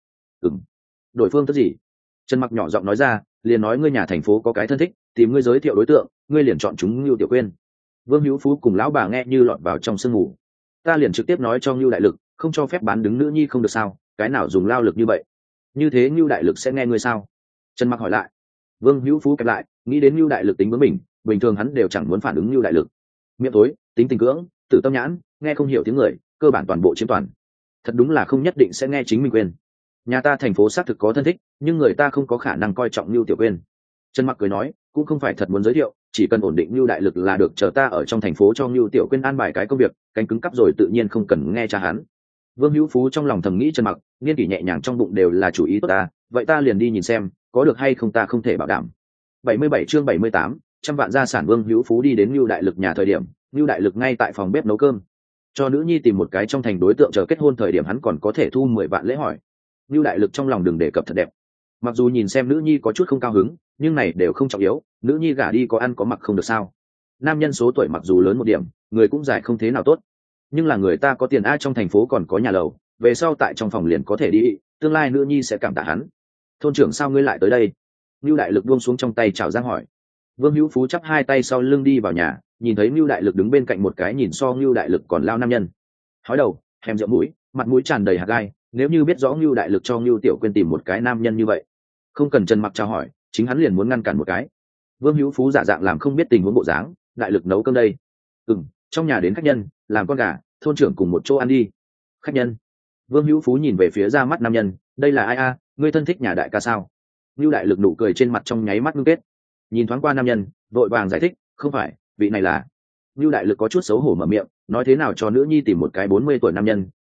Đổi phương thức gì? Trần Mặc nhỏ giọng nói ra, liền nói ngươi nhà thành phố có cái thân thích, tìm ngươi giới thiệu đối tượng, ngươi liền chọn chúng Nưu Tiểu Quyên. Vương Hữu Phú cùng lão bà nghe như lọt vào trong sương mù. Ta liền trực tiếp nói cho Nưu đại lực, không cho phép bán đứng nữ nhi không được sao? Cái nào dùng lao lực như vậy? Như thế Nưu đại lực sẽ nghe ngươi sao? Trần Mặc hỏi lại. Vương Hữu Phú kẹp lại, nghĩ đến Nưu đại lực tính với mình, bình thường hắn đều chẳng muốn phản ứng Nưu đại lực. Miệng tối, tính tình cưỡng, tử tâm nhãn, nghe không hiểu tiếng người, cơ bản toàn bộ chiếm toàn. Thật đúng là không nhất định sẽ nghe chính mình quên. Nhà ta thành phố xác thực có thân thích, nhưng người ta không có khả năng coi trọng Nưu Tiểu Quyên. Trần Mặc cười nói, cũng không phải thật muốn giới thiệu, chỉ cần ổn định Nưu đại lực là được, chờ ta ở trong thành phố cho Nưu Tiểu Quyên an bài cái công việc, cánh cứng cắp rồi tự nhiên không cần nghe cha hắn. Vương Hữu Phú trong lòng thầm nghĩ Trần Mặc, nghiên kỷ nhẹ nhàng trong bụng đều là chủ ý tốt ta, vậy ta liền đi nhìn xem, có được hay không ta không thể bảo đảm. 77 chương 78, trăm vạn gia sản. Vương Hữu Phú đi đến Nưu đại lực nhà thời điểm, Nưu đại lực ngay tại phòng bếp nấu cơm. Cho nữ nhi tìm một cái trong thành đối tượng chờ kết hôn thời điểm hắn còn có thể thu 10 vạn lễ hỏi. Nưu đại lực trong lòng đừng đề cập thật đẹp. Mặc dù nhìn xem nữ nhi có chút không cao hứng, nhưng này đều không trọng yếu, nữ nhi gả đi có ăn có mặc không được sao? Nam nhân số tuổi mặc dù lớn một điểm, người cũng dài không thế nào tốt. Nhưng là người ta có tiền a, trong thành phố còn có nhà lầu, về sau tại trong phòng liền có thể đi, tương lai nữ nhi sẽ cảm tạ hắn. Thôn trưởng sao ngươi lại tới đây? Nưu đại lực buông xuống trong tay chào giang hỏi. Vương Hữu Phú chắp 2 tay sau lưng đi vào nhà, nhìn thấy Nưu đại lực đứng bên cạnh một cái nhìn so Nưu đại lực còn lao nam nhân. Hói đầu, hèm rượu mũi, mặt mũi tràn đầy hạt gai, nếu như biết rõ Nưu đại lực cho Nưu Tiểu Quyên tìm một cái nam nhân như vậy, không cần Trần Mặc chào hỏi, chính hắn liền muốn ngăn cản một cái. Vương Hữu Phú giả dạng làm không biết tình huống bộ dáng, đại lực nấu cơm đây. Trong nhà đến khách nhân, làm con gà, thôn trưởng cùng một chỗ ăn đi. Khách nhân? Vương Hữu Phú nhìn về phía ra mắt nam nhân, đây là ai a? Ngươi thân thích nhà đại ca sao? Nưu đại lực nụ cười trên mặt trong nháy mắt ngưng kết. Nhìn thoáng qua nam nhân, vội vàng giải thích, không phải, vị này là. Nưu đại lực có chút xấu hổ mở miệng, nói thế nào cho nữ nhi tìm một cái 40 tuổi nam nhân,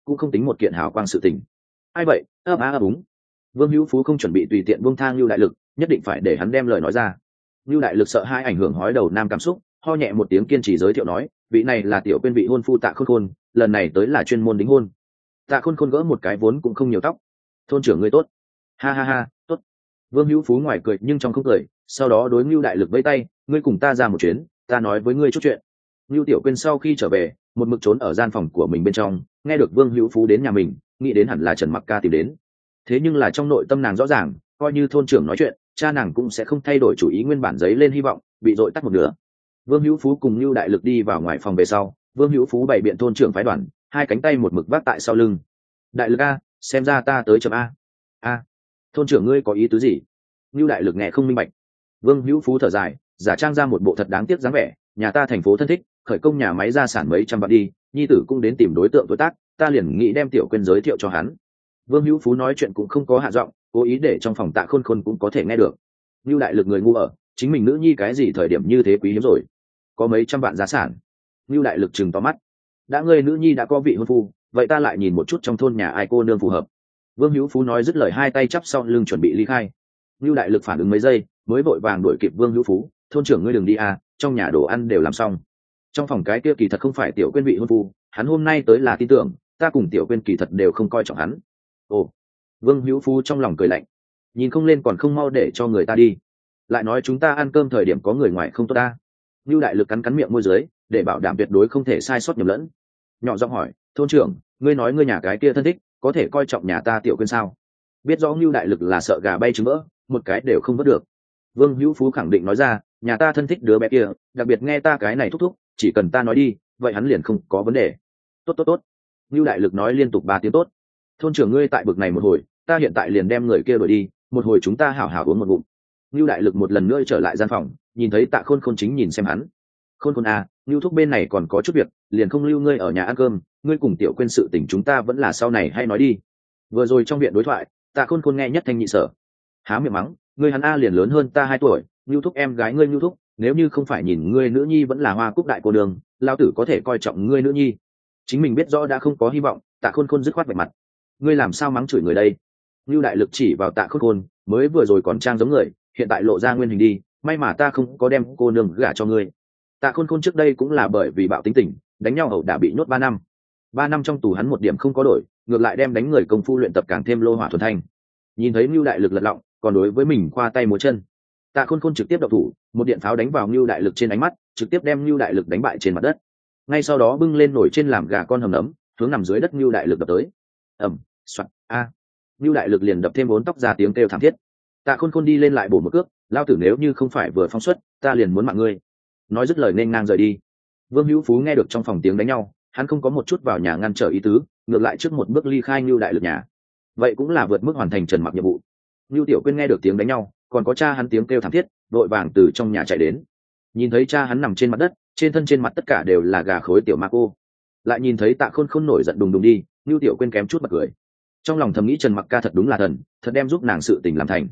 cũng không tính một kiện hào quang sự tình. Ai vậy? Ấp á ấp úng. Vương Hữu Phú không chuẩn bị tùy tiện buông thang Lưu Đại Lực, nhất định phải để hắn đem lời nói ra. Lưu Đại Lực sợ hai ảnh hưởng hói đầu nam cảm xúc, ho nhẹ một tiếng kiên trì giới thiệu nói, vị này là tiểu quên vị hôn phu Tạ Khôn Khôn, lần này tới là chuyên môn đính hôn. Tạ Khôn Khôn gỡ một cái vốn cũng không nhiều tóc. Thôn trưởng ngươi tốt. Ha ha ha, tốt. Vương Hữu Phú ngoài cười nhưng trong không cười, sau đó đối Lưu Đại Lực vẫy tay, ngươi cùng ta ra một chuyến, ta nói với ngươi chút chuyện. Lưu Tiểu Quyên sau khi trở về, một mực trốn ở gian phòng của mình bên trong, nghe được Vương Hữu Phú đến nhà mình, nghĩ đến hẳn là Trần Mặc Ca tìm đến. Thế nhưng là trong nội tâm nàng rõ ràng, coi như thôn trưởng nói chuyện, cha nàng cũng sẽ không thay đổi chủ ý nguyên bản giấy lên hy vọng, bị dội tắt một nửa. Vương Hữu Phú cùng Lưu Đại Lực đi vào ngoài phòng về sau, Vương Hữu Phú bày biện thôn trưởng phái đoàn, hai cánh tay một mực vác tại sau lưng. Đại Lực a, xem ra ta tới chậm a. A, thôn trưởng ngươi có ý tứ gì? Lưu Đại Lực nghe không minh bạch. Vương Hữu Phú thở dài, giả trang ra một bộ thật đáng tiếc dáng vẻ, nhà ta thành phố thân thích, khởi công nhà máy gia sản mấy trăm vạn đi, nhi tử cũng đến tìm đối tượng đối tác, ta liền nghĩ đem Tiểu Quyên giới thiệu cho hắn. Vương Hữu Phú nói chuyện cũng không có hạ giọng, cố ý để trong phòng Tạ Khôn Khôn cũng có thể nghe được. Lưu Đại Lực người ngu ở, chính mình nữ nhi cái gì thời điểm như thế quý hiếm rồi, có mấy trăm vạn gia sản. Lưu Đại Lực trừng to mắt, đã ngươi nữ nhi đã có vị hôn phu, vậy ta lại nhìn một chút trong thôn nhà ai cô nương phù hợp. Vương Hữu Phú nói dứt lời hai tay chắp sau lưng chuẩn bị ly khai. Lưu Đại Lực phản ứng mấy giây, mới vội vàng đuổi kịp Vương Hữu Phú, thôn trưởng ngươi đừng đi à, trong nhà đồ ăn đều làm xong. Trong phòng cái kia kỳ thật không phải Tiểu Quyên vị hôn phu, hắn hôm nay tới là tin tưởng, ta cùng Tiểu Quyên kỳ thật đều không coi trọng hắn. Ồ. Vương Hữu Phú trong lòng cười lạnh, nhìn không lên còn không mau để cho người ta đi, lại nói chúng ta ăn cơm thời điểm có người ngoài không tốt ta. Lưu Đại Lực cắn cắn miệng môi dưới, để bảo đảm tuyệt đối không thể sai sót nhầm lẫn, nhỏ giọng hỏi, thôn trưởng ngươi nói ngươi nhà cái kia thân thích có thể coi trọng nhà ta Tiểu Quyên sao? Biết rõ Lưu Đại Lực là sợ gà bay trứng vỡ, một cái đều không vớt được. Vương Hữu Phú khẳng định nói ra, nhà ta thân thích đứa bé kia, đặc biệt nghe ta cái này thúc thúc, chỉ cần ta nói đi, vậy hắn liền không có vấn đề. Tốt tốt tốt. Lưu Đại Lực nói liên tục 3 tiếng tốt. Thôn trưởng ngươi tại bực này một hồi, ta hiện tại liền đem người kia đuổi đi, một hồi chúng ta hảo hảo uống một ngụm. Lưu Đại Lực một lần nữa trở lại gian phòng, nhìn thấy Tạ Khôn Khôn chính nhìn xem hắn. Khôn Khôn à, Lưu thúc bên này còn có chút việc, liền không lưu ngươi ở nhà ăn cơm, ngươi cùng Tiểu Quyên sự tình chúng ta vẫn là sau này hay nói đi. Vừa rồi trong viện đối thoại, Tạ Khôn Khôn nghe nhất thanh nhị sở, há miệng mắng, ngươi hắn a liền lớn hơn ta 2 tuổi, Lưu thúc em gái ngươi Lưu thúc, nếu như không phải nhìn ngươi nữ nhi vẫn là hoa cúc đại cô đường, lao tử có thể coi trọng ngươi nữ nhi. Chính mình biết rõ đã không có hy vọng, Tạ Khôn Khôn dứt khoát vạch mặt, ngươi làm sao mắng chửi người đây? Lưu Đại Lực chỉ vào Tạ Khôn Khôn, mới vừa rồi còn trang giống người, hiện tại lộ ra nguyên hình đi, may mà ta không có đem cô nương gả cho ngươi. Tạ Khôn Khôn trước đây cũng là bởi vì bạo tính tình, đánh nhau ẩu đả bị nhốt 3 năm. 3 năm trong tù hắn một điểm không có đổi, ngược lại đem đánh người công phu luyện tập càng thêm lô hỏa thuần thanh. Nhìn thấy Lưu Đại Lực lật lọng, còn đối với mình khoa tay múa chân. Tạ Khôn Khôn trực tiếp động thủ, một điện pháo đánh vào Lưu Đại Lực trên ánh mắt, trực tiếp đem Lưu Đại Lực đánh bại trên mặt đất. Ngay sau đó bưng lên nổi trên làm gà con hầm nấm, hướng nằm dưới đất Lưu Đại Lực đập tới. Ầm, xoạt, a. Lưu Đại Lực liền đập thêm 4 tóc ra tiếng kêu thảm thiết. Tạ Khôn Khôn đi lên lại bổ một cước, lao tử nếu như không phải vừa phóng xuất, ta liền muốn mạng ngươi. Nói dứt lời nên ngang rời đi. Vương Hữu Phú nghe được trong phòng tiếng đánh nhau, hắn không có một chút vào nhà ngăn trở ý tứ, ngược lại trước một bước ly khai Lưu Đại Lực nhà. Vậy cũng là vượt mức hoàn thành Trần Mặc nhiệm vụ. Lưu Tiểu Quyên nghe được tiếng đánh nhau, còn có cha hắn tiếng kêu thảm thiết, vội vàng từ trong nhà chạy đến. Nhìn thấy cha hắn nằm trên mặt đất, trên thân trên mặt tất cả đều là gà khối tiểu ma cô. Lại nhìn thấy Tạ Khôn Khôn nổi giận đùng đùng đi, Lưu Tiểu Quyên kém chút bật cười. Trong lòng thầm nghĩ Trần Mặc ca thật đúng là thần, thật đem giúp nàng sự tình làm thành.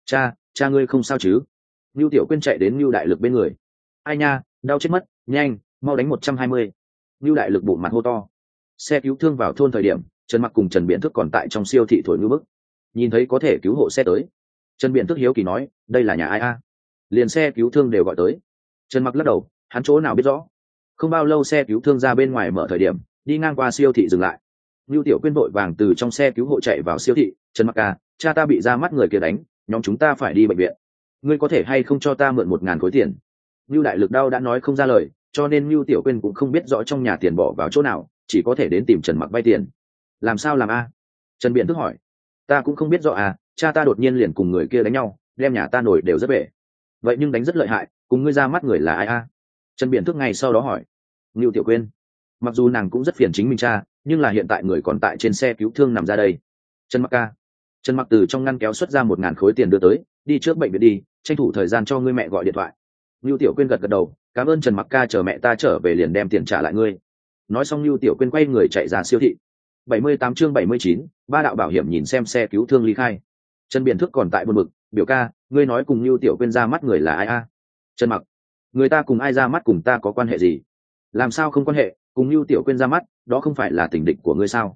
Cha ngươi không sao chứ? Lưu Tiểu Quyên chạy đến Lưu Đại Lực bên người. Ai nha, đau chết mất, nhanh, mau đánh 120. Lưu Đại Lực bụng mặt hô to. Xe cứu thương vào thôn thời điểm, Trần Mặc cùng Trần Biện Thức còn tại trong siêu thị thổi ngư bức. Nhìn thấy có thể cứu hộ xe tới, Trần Biện Thức hiếu kỳ nói, đây là nhà ai a? Liền xe cứu thương đều gọi tới. Trần Mặc lắc đầu, hắn chỗ nào biết rõ. Không bao lâu xe cứu thương ra bên ngoài mở thời điểm, đi ngang qua siêu thị dừng lại. Lưu Tiểu Quyên vội vàng từ trong xe cứu hộ chạy vào siêu thị. Trần Mặc ca, cha ta bị ra mắt người kia đánh, nhóm chúng ta phải đi bệnh viện. Ngươi có thể hay không cho ta mượn 1.000 khối tiền? Lưu Đại Lực đau đã nói không ra lời, cho nên Lưu Tiểu Quyên cũng không biết rõ trong nhà tiền bỏ vào chỗ nào, chỉ có thể đến tìm Trần Mặc vay tiền. Làm sao làm a? Trần Biện Thức hỏi. Ta cũng không biết rõ à, cha ta đột nhiên liền cùng người kia đánh nhau, đem nhà ta nổi đều rất bể. Vậy nhưng đánh rất lợi hại, cùng ngươi ra mắt người là ai a? Trần Biện Thức ngay sau đó hỏi. Lưu Tiểu Quyên. Mặc dù nàng cũng rất phiền chính mình cha, nhưng là hiện tại người còn tại trên xe cứu thương nằm ra đây. Trần Mặc ca. Trần Mặc từ trong ngăn kéo xuất ra 1.000 khối tiền đưa tới, đi trước bệnh viện đi, tranh thủ thời gian cho ngươi mẹ gọi điện thoại. Lưu Tiểu Quyên gật gật đầu, cảm ơn Trần Mặc ca, chờ mẹ ta trở về liền đem tiền trả lại ngươi. Nói xong Lưu Tiểu Quyên quay người chạy ra siêu thị. 78 chương 79, ba đạo bảo hiểm nhìn xem xe cứu thương ly khai. Trần Biện Thức còn tại buồn bực, biểu ca, ngươi nói cùng Lưu Tiểu Quyên ra mắt người là ai a? Trần Mặc, người ta cùng ai ra mắt cùng ta có quan hệ gì? Làm sao không quan hệ, cùng Lưu Tiểu Quyên ra mắt, đó không phải là tình địch của ngươi sao?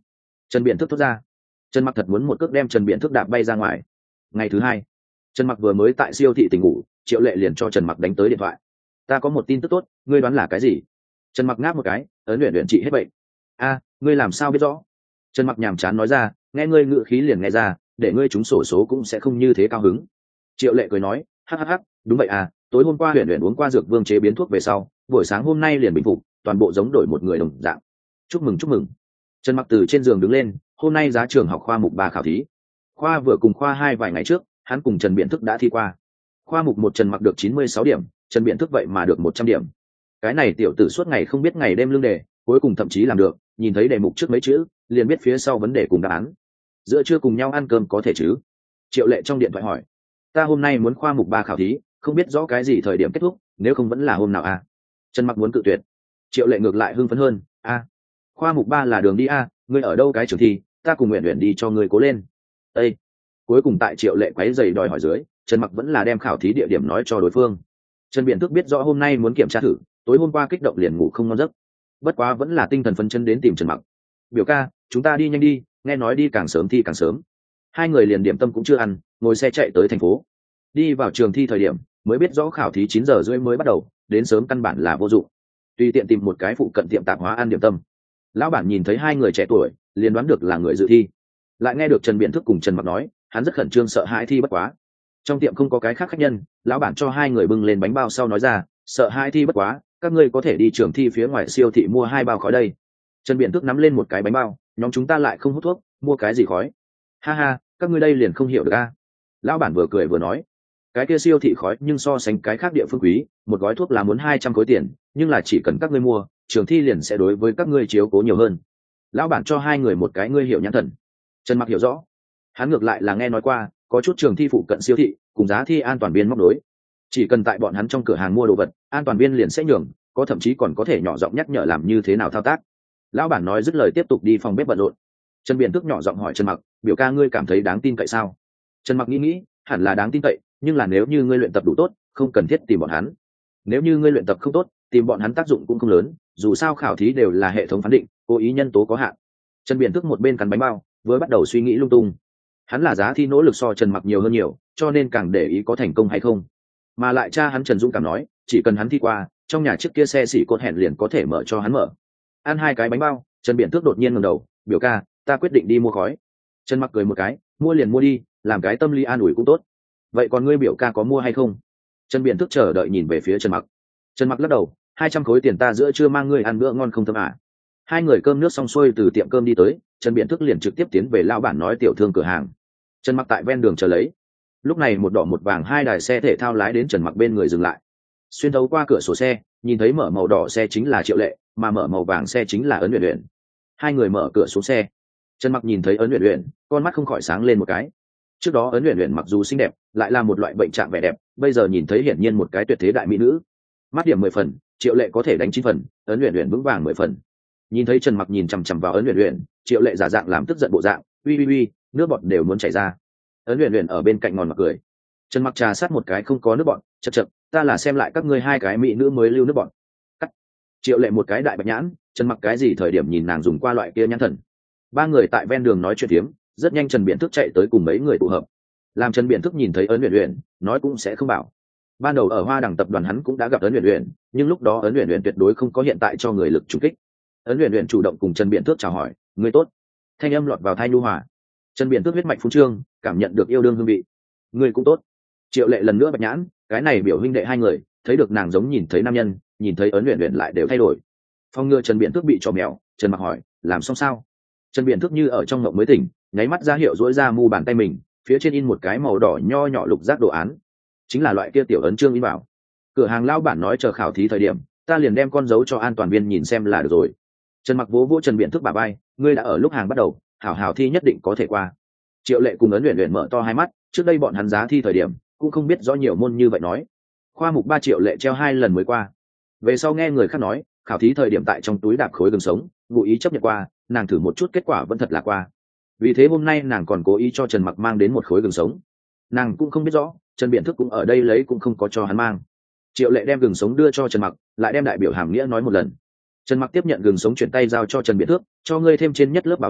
Trần Biện Thức thốt ra. Trần Mặc thật muốn một cước đem Trần Biện Thức đạp bay ra ngoài. Ngày thứ hai, Trần Mặc vừa mới tại siêu thị tỉnh ngủ, Triệu Lệ liền cho Trần Mặc đánh tới điện thoại. Ta có một tin tức tốt, ngươi đoán là cái gì? Trần Mặc ngáp một cái, ấn luyện luyện trị hết bệnh. A, ngươi làm sao biết rõ? Trần Mặc nhàm chán nói ra, nghe ngươi ngữ khí liền nghe ra, để ngươi trúng sổ số cũng sẽ không như thế cao hứng. Triệu Lệ cười nói, hắc hắc hắc, đúng vậy à, tối hôm qua luyện luyện uống qua dược vương chế biến thuốc về sau, buổi sáng hôm nay liền bình phục, toàn bộ giống đổi một người đồng dạng. Chúc mừng chúc mừng. Trần Mặc từ trên giường đứng lên, hôm nay giá trường học khoa mục 3 khảo thí. Khoa vừa cùng khoa 2 vài ngày trước, hắn cùng Trần Biện Thức đã thi qua. Khoa mục 1 Trần Mặc được 96 điểm, Trần Biện Thức vậy mà được 100 điểm. Cái này tiểu tử suốt ngày không biết ngày đêm lương đề, cuối cùng thậm chí làm được, nhìn thấy đề mục trước mấy chữ, liền biết phía sau vấn đề cùng đáp án. Giữa trưa cùng nhau ăn cơm có thể chứ? Triệu Lệ trong điện thoại hỏi. Ta hôm nay muốn khoa mục 3 khảo thí, không biết rõ cái gì thời điểm kết thúc, nếu không vẫn là hôm nào à? Trần Mặc muốn cự tuyệt. Triệu Lệ ngược lại hưng phấn hơn, a, khoa mục 3 là đường đi a, ngươi ở đâu cái trường thi, ta cùng nguyện nguyện đi cho ngươi cố lên. Ê! Cuối cùng tại Triệu Lệ quấy giày đòi hỏi dưới, Trần Mặc vẫn là đem khảo thí địa điểm nói cho đối phương. Trần Biện Thức biết rõ hôm nay muốn kiểm tra thử, tối hôm qua kích động liền ngủ không ngon giấc. Bất quá vẫn là tinh thần phấn chấn đến tìm Trần Mặc. Biểu ca, chúng ta đi nhanh đi, nghe nói đi càng sớm thi càng sớm. Hai người liền điểm tâm cũng chưa ăn, ngồi xe chạy tới thành phố. Đi vào trường thi thời điểm, mới biết rõ khảo thí 9 giờ rưỡi mới bắt đầu, đến sớm căn bản là vô dụng. Tùy tiện tìm một cái phụ cận tiệm tạp hóa ăn điểm tâm. Lão bản nhìn thấy hai người trẻ tuổi, liền đoán được là người dự thi. Lại nghe được Trần Biện Thức cùng Trần Mặc nói, hắn rất khẩn trương sợ hãi thi bất quá. Trong tiệm không có cái khác khách nhân, lão bản cho hai người bưng lên bánh bao sau nói ra, sợ hãi thi bất quá, các ngươi có thể đi trường thi phía ngoài siêu thị mua 2 bao khói đây. Trần Biện Thức nắm lên một cái bánh bao, nhóm chúng ta lại không hút thuốc, mua cái gì khói? Ha ha, các ngươi đây liền không hiểu được a. Lão bản vừa cười vừa nói, cái kia siêu thị khói nhưng so sánh cái khác địa phương quý, một gói thuốc là muốn 200 khối tiền, nhưng là chỉ cần các ngươi mua, trường thi liền sẽ đối với các ngươi chiếu cố nhiều hơn. Lão bản cho hai người một cái ngươi hiểu nhãn thần. Trần Mặc hiểu rõ, hắn ngược lại là nghe nói qua, có chút trường thi phụ cận siêu thị cùng giá thi an toàn viên móc đối, chỉ cần tại bọn hắn trong cửa hàng mua đồ vật, an toàn viên liền sẽ nhường, có thậm chí còn có thể nhỏ giọng nhắc nhở làm như thế nào thao tác. Lão bản nói dứt lời tiếp tục đi phòng bếp bận rộn. Trần Biện Thức nhỏ giọng hỏi Trần Mặc, biểu ca ngươi cảm thấy đáng tin cậy sao? Trần Mặc nghĩ, hẳn là đáng tin cậy, nhưng là nếu như ngươi luyện tập đủ tốt, không cần thiết tìm bọn hắn. Nếu như ngươi luyện tập không tốt, tìm bọn hắn tác dụng cũng không lớn, dù sao khảo thí đều là hệ thống phán định, cố ý nhân tố có hạn. Trần Biện Thức một bên cắn bánh bao, vừa bắt đầu suy nghĩ lung tung. Hắn là giá thi nỗ lực so Trần Mặc nhiều hơn nhiều, cho nên càng để ý có thành công hay không. Mà lại cha hắn Trần Dũng cảm nói, chỉ cần hắn thi qua, trong nhà trước kia xe xỉ cột hẹn liền có thể mở cho hắn mở. Ăn 2 cái bánh bao, Trần Biện Thức đột nhiên ngẩng đầu, biểu ca, ta quyết định đi mua khói. Trần Mặc cười một cái, mua liền mua đi, làm cái tâm lý an ủi cũng tốt. Vậy còn ngươi biểu ca có mua hay không? Trần Biện Thức chờ đợi nhìn về phía Trần Mặc. Trần Mặc lắc đầu, 200 khối tiền ta giữa trưa mang ngươi ăn bữa ngon không thơm à? Hai người cơm nước xong xuôi từ tiệm cơm đi tới, Trần Biện Thức liền trực tiếp tiến về lão bản nói tiểu thương cửa hàng. Trần Mặc tại ven đường chờ lấy. Lúc này một đỏ một vàng 2 đài xe thể thao lái đến Trần Mặc bên người dừng lại. Xuyên thấu qua cửa sổ xe, nhìn thấy mở màu đỏ xe chính là Triệu Lệ, mà mở màu vàng xe chính là Ấn Uyển Uyển. Hai người mở cửa xuống xe. Trần Mặc nhìn thấy Ấn Uyển Uyển, con mắt không khỏi sáng lên một cái. Trước đó Ấn Uyển Uyển mặc dù xinh đẹp, lại là một loại bệnh trạng vẻ đẹp, bây giờ nhìn thấy hiển nhiên một cái tuyệt thế đại mỹ nữ. Mắt điểm 10 phần, Triệu Lệ có thể đánh 9 phần, Ấn Uyển Uyển vững vàng 10 phần. Nhìn thấy Trần Mặc nhìn chằm chằm vào Ấn Uyển Uyển, Triệu Lệ giả dạng làm tức giận bộ dạng, uy, nước bọt đều muốn chảy ra. Ấn Uyển Uyển ở bên cạnh ngòn mặt cười. Trần Mặc trà sát một cái không có nước bọt, chậc, ta là xem lại các ngươi 2 cái mỹ nữ mới lưu nước bọt. Cắt. Triệu Lệ một cái đại bạch nhãn, Trần Mặc cái gì thời điểm nhìn nàng dùng qua loại kia nhãn thần. Ba người tại ven đường nói chuyện tiếm, rất nhanh Trần Biện Thức chạy tới cùng mấy người tụ hợp. Làm Trần Biện Thức nhìn thấy Ấn Uyển Uyển, nói cũng sẽ không bảo. Ban đầu ở Hoa Đằng tập đoàn hắn cũng đã gặp Ấn Uyển Uyển, nhưng lúc đó Ấn Uyển Uyển tuyệt đối không có hiện tại cho người lực trùng kích. Ấn Uyển Uyển chủ động cùng Trần Biện Thức chào hỏi, người tốt. Thanh âm lọt vào tai nhu hòa. Trần Biện Thức huyết mạch phú trương, cảm nhận được yêu đương hương vị. Người cũng tốt. Triệu Lệ lần nữa bạch nhãn, cái này biểu huynh đệ hai người, thấy được nàng giống nhìn thấy nam nhân, nhìn thấy Ấn Uyển Uyển lại đều thay đổi. Phong ngừa Trần Biện Thức bị trò mèo, Trần Mặc hỏi, làm xong sao? Trần Biện Thức như ở trong mộng mới tỉnh, nháy mắt ra hiệu dỗi ra mu bàn tay mình, phía trên in một cái màu đỏ nho nhỏ lục giác đồ án, chính là loại kia tiểu ấn chương in vào. Cửa hàng lao bản nói chờ khảo thí thời điểm, ta liền đem con dấu cho an toàn viên nhìn xem là được rồi. Trần Mặc vỗ vỗ Trần Biện Thức bả vai, ngươi đã ở lúc hàng bắt đầu, hảo thi nhất định có thể qua. Triệu Lệ cùng Ấn Uyển Uyển mở to hai mắt, trước đây bọn hắn giá thi thời điểm cũng không biết rõ nhiều môn như vậy nói. Khoa mục 3 Triệu Lệ treo 2 lần mới qua. Về sau nghe người khác nói, khảo thí thời điểm tại trong túi đạp khối gừng sống, ngụ ý chấp nhận qua, nàng thử một chút kết quả vẫn thật là qua. Vì thế hôm nay nàng còn cố ý cho Trần Mặc mang đến một khối gừng sống. Nàng cũng không biết rõ, Trần Biện Thức cũng ở đây lấy cũng không có cho hắn mang. Triệu Lệ đem gừng sống đưa cho Trần Mặc, lại đem đại biểu hàm nghĩa nói một lần. Trần Mặc tiếp nhận gừng sống chuyển tay giao cho Trần Biện Thức, cho ngươi thêm trên nhất lớp bảo hiểm,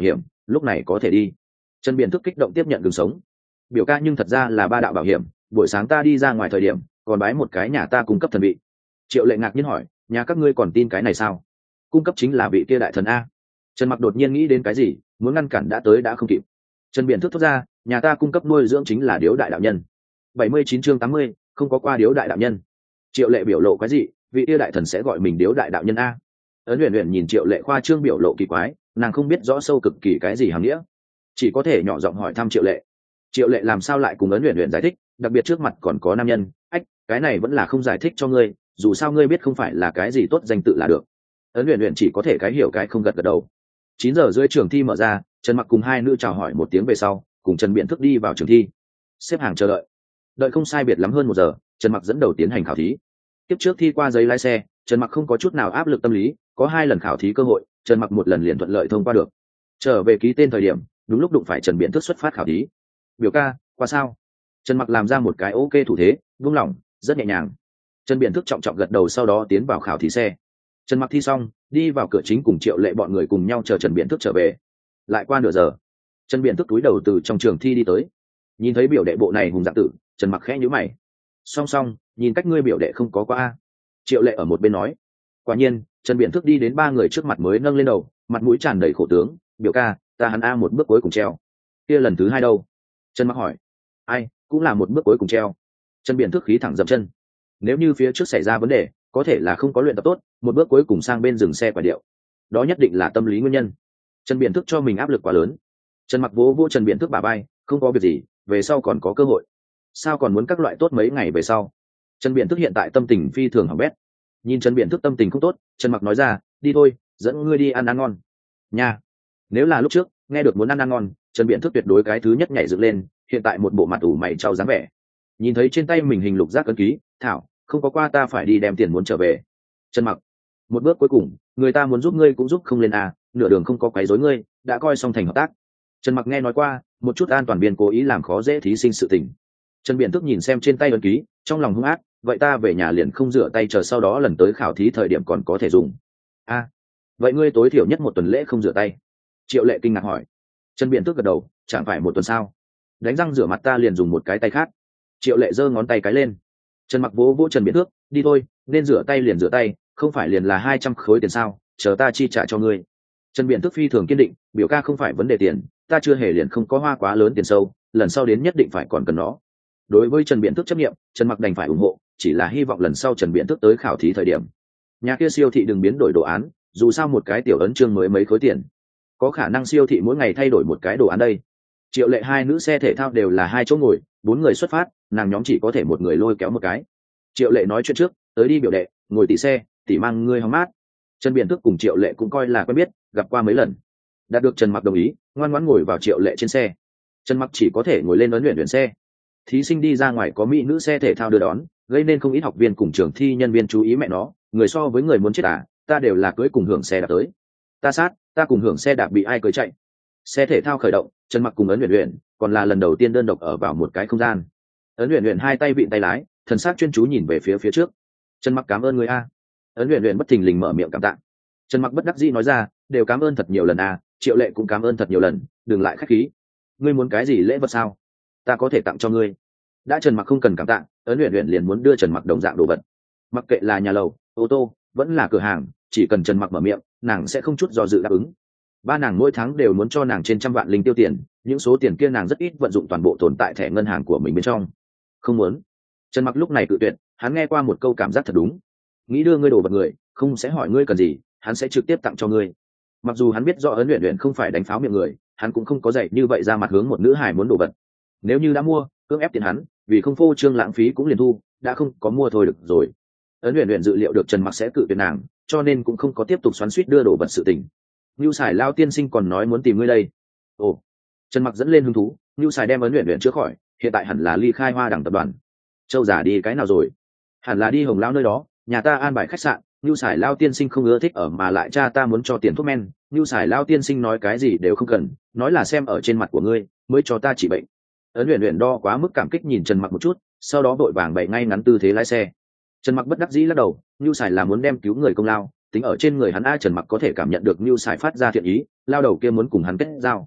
lúc này có thể đi. Trần Biện Thức kích động tiếp nhận đường sống. Biểu ca, nhưng thật ra là ba đạo bảo hiểm, buổi sáng ta đi ra ngoài thời điểm còn bái một cái nhà ta cung cấp thần vị. Triệu Lệ ngạc nhiên hỏi, nhà các ngươi còn tin cái này sao? Cung cấp chính là vị kia đại thần a. Trần Mặc đột nhiên nghĩ đến cái gì, muốn ngăn cản đã tới đã không kịp. Trần Biện Thức thốt ra, nhà ta cung cấp nuôi dưỡng chính là Điếu đại đạo nhân. 79 chương 80, không có qua Điếu đại đạo nhân. Triệu Lệ biểu lộ cái gì, vị kia đại thần sẽ gọi mình Điếu đại đạo nhân a? Ấn Uyển Uyển nhìn Triệu Lệ khoa trương biểu lộ kỳ quái, nàng không biết rõ sâu cực kỳ cái gì hàm nghĩa, chỉ có thể nhỏ giọng hỏi thăm Triệu Lệ. Triệu Lệ làm sao lại cùng Ấn Uyển Uyển giải thích, đặc biệt trước mặt còn có nam nhân, ách, cái này vẫn là không giải thích cho ngươi, dù sao ngươi biết không phải là cái gì tốt danh tự là được. Ấn Uyển Uyển chỉ có thể cái hiểu cái không gật gật đầu. 9 giờ rưỡi trường thi mở ra, Trần Mặc cùng hai nữ chào hỏi một tiếng về sau, cùng Trần Biện Thức đi vào trường thi, xếp hàng chờ đợi. Đợi không sai biệt lắm hơn 1 giờ, Trần Mặc dẫn đầu tiến hành khảo thí. Tiếp trước thi qua giấy lái xe, Trần Mặc không có chút nào áp lực tâm lý, có 2 lần khảo thí cơ hội, Trần Mặc một lần liền thuận lợi thông qua được. Trở về ký tên thời điểm, đúng lúc đụng phải Trần Biện Thức xuất phát khảo thí. Biểu ca, qua sao? Trần Mặc làm ra một cái ok thủ thế, buông lỏng, rất nhẹ nhàng. Trần Biện Thức trọng trọng gật đầu, sau đó tiến vào khảo thí xe. Trần Mặc thi xong, đi vào cửa chính cùng Triệu Lệ bọn người cùng nhau chờ Trần Biện Thức trở về. Lại qua nửa giờ, Trần Biện Thức túi đầu từ trong trường thi đi tới, nhìn thấy biểu đệ bộ này hùng dạng tử, Trần Mặc khẽ nhíu mày. Song song, nhìn cách ngươi biểu đệ không có qua a. Triệu Lệ ở một bên nói. Quả nhiên, Trần Biện Thức đi đến 3 người trước mặt mới nâng lên đầu, mặt mũi tràn đầy khổ tướng, biểu ca, ta hắn a một bước cuối cùng treo. Kia lần thứ 2 đâu? Trần Mặc hỏi. Ai, cũng là một bước cuối cùng treo. Trần Biện Thức khí thẳng dậm chân. Nếu như phía trước xảy ra vấn đề, có thể là không có luyện tập tốt, một bước cuối cùng sang bên dừng xe quả điệu. Đó nhất định là tâm lý nguyên nhân. Trần Biện Thức cho mình áp lực quá lớn. Trần Mặc vỗ vỗ Trần Biện Thức bả vai, không có việc gì, về sau còn có cơ hội. Sao còn muốn các loại tốt mấy ngày về sau? Trần Biện Thức hiện tại tâm tình phi thường hỏng bét. Nhìn Trần Biện Thức tâm tình không tốt, Trần Mặc nói ra, đi thôi, dẫn ngươi đi ăn ngon. Nha. Nếu là lúc trước, nghe được muốn ăn ngon, Trần Biện Thức tuyệt đối cái thứ nhất nhảy dựng lên, hiện tại một bộ mặt ủ mày trao dáng vẻ. Nhìn thấy trên tay mình hình lục giác ấn ký, thảo, không có qua ta phải đi đem tiền muốn trở về. Trần Mặc, một bước cuối cùng, người ta muốn giúp ngươi cũng giúp không lên à, nửa đường không có quấy rối ngươi, đã coi xong thành hợp tác. Trần Mặc nghe nói qua, một chút an toàn viên cố ý làm khó dễ thí sinh sự tình. Trần Biện Thức nhìn xem trên tay ấn ký, trong lòng hung ác, vậy ta về nhà liền không rửa tay, chờ sau đó lần tới khảo thí thời điểm còn có thể dùng. A, vậy ngươi tối thiểu nhất 1 tuần lễ không rửa tay? Triệu Lệ kinh ngạc hỏi. Trần Biện Thức gật đầu, chẳng phải 1 tuần sao? Đánh răng rửa mặt ta liền dùng một cái tay khác. Triệu Lệ giơ ngón tay cái lên. Trần Mặc vỗ vỗ Trần Biện Thức, đi thôi, nên rửa tay liền rửa tay, không phải liền là 200 khối tiền sao, chờ ta chi trả cho ngươi. Trần Biện Thức phi thường kiên định, biểu ca không phải vấn đề tiền, ta chưa hề liền không có hoa quá lớn tiền sâu, lần sau đến nhất định phải còn cần nó. Đối với Trần Biện Thức chấp nghiệm, Trần Mặc đành phải ủng hộ, chỉ là hy vọng lần sau Trần Biện Thức tới khảo thí thời điểm, nhà kia siêu thị đừng biến đổi đồ án, dù sao một cái tiểu ấn chương mới mấy khối tiền, có khả năng siêu thị mỗi ngày thay đổi một cái đồ án đây. Triệu Lệ hai nữ xe thể thao đều là 2 chỗ ngồi, 4 người xuất phát, nàng nhóm chỉ có thể một người lôi kéo một cái. Triệu Lệ nói chuyện trước, tới đi biểu đệ, ngồi tỷ xe, tỷ mang ngươi hóng mát. Trần Biện Thức cùng Triệu Lệ cũng coi là quen biết, gặp qua mấy lần. Đạt được Trần Mặc đồng ý, ngoan ngoãn ngồi vào Triệu Lệ trên xe. Trần Mặc chỉ có thể ngồi lên Ấn Uyển Uyển xe. Thí sinh đi ra ngoài có mỹ nữ xe thể thao đưa đón, gây nên không ít học viên cùng trường thi nhân viên chú ý mẹ nó, người so với người muốn chết à, ta đều là cưới cùng hưởng xe đạp tới. Ta cùng hưởng xe đạp bị ai cưới chạy. Xe thể thao khởi động, Trần Mặc cùng Ấn Uyển Uyển còn là lần đầu tiên đơn độc ở vào một cái không gian. Ấn Uyển Uyển hai tay vịn tay lái, thần sắc chuyên chú nhìn về phía trước. Trần Mặc, cảm ơn người a. Ấn Uyển Uyển bất thình lình mở miệng cảm tạ. Trần Mặc bất đắc dĩ nói ra, đều cảm ơn thật nhiều lần a. Triệu Lệ cũng cảm ơn thật nhiều lần, đừng lại khách khí. Ngươi muốn cái gì lễ vật sao? Ta có thể tặng cho ngươi. Đã Trần Mặc không cần cảm tạ, Ấn Uyển Uyển liền muốn đưa Trần Mặc đồng dạng đồ vật. Mặc kệ là nhà lầu, ô tô, vẫn là cửa hàng, chỉ cần Trần Mặc mở miệng, nàng sẽ không chút do dự đáp ứng. Ba nàng mỗi tháng đều muốn cho nàng trên 100 vạn linh tiêu tiền, những số tiền kia nàng rất ít vận dụng toàn bộ tồn tại thẻ ngân hàng của mình bên trong. Không muốn. Trần Mặc lúc này cự tuyệt, hắn nghe qua một câu cảm giác thật đúng. Nghĩ đưa ngươi đồ vật người, không sẽ hỏi ngươi cần gì, hắn sẽ trực tiếp tặng cho ngươi. Mặc dù hắn biết rõ Ấn Uyển Uyển không phải đánh pháo miệng người, hắn cũng không có dạy như vậy ra mặt hướng một nữ hài muốn đồ vật. Nếu như đã mua, cưỡng ép tiền hắn, vì không phô trương lãng phí cũng liền thu, đã không có mua thôi được rồi. Ấn Uyển Uyển dự liệu được Trần Mặc sẽ cự tuyệt nàng, cho nên cũng không có tiếp tục xoắn xuýt đưa đồ vật sự tình. Nưu Sải Lao tiên sinh còn nói muốn tìm ngươi đây. Ồ. Trần Mặc dẫn lên hứng thú, Nưu Sải đem Ấn Uyển Uyển chữa khỏi, hiện tại hẳn là ly khai Hoa Đẳng tập đoàn. Châu giả đi cái nào rồi? Hẳn là đi Hồng Lão nơi đó, nhà ta an bài khách sạn. Nưu Sải Lao tiên sinh không ưa thích ở mà lại cha ta muốn cho tiền thuốc men. Nưu Sải Lao tiên sinh nói cái gì đều không cần, nói là xem ở trên mặt của ngươi mới cho ta trị bệnh. Ấn Uyển Uyển đo quá mức cảm kích nhìn Trần Mặc một chút, sau đó vội vàng bày ngay ngắn tư thế lái xe. Trần Mặc bất đắc dĩ lắc đầu, Nưu Sải là muốn đem cứu người công lao tính ở trên người hắn. Trần Mặc có thể cảm nhận được Nưu Sải phát ra thiện ý, lao đầu kia muốn cùng hắn kết giao,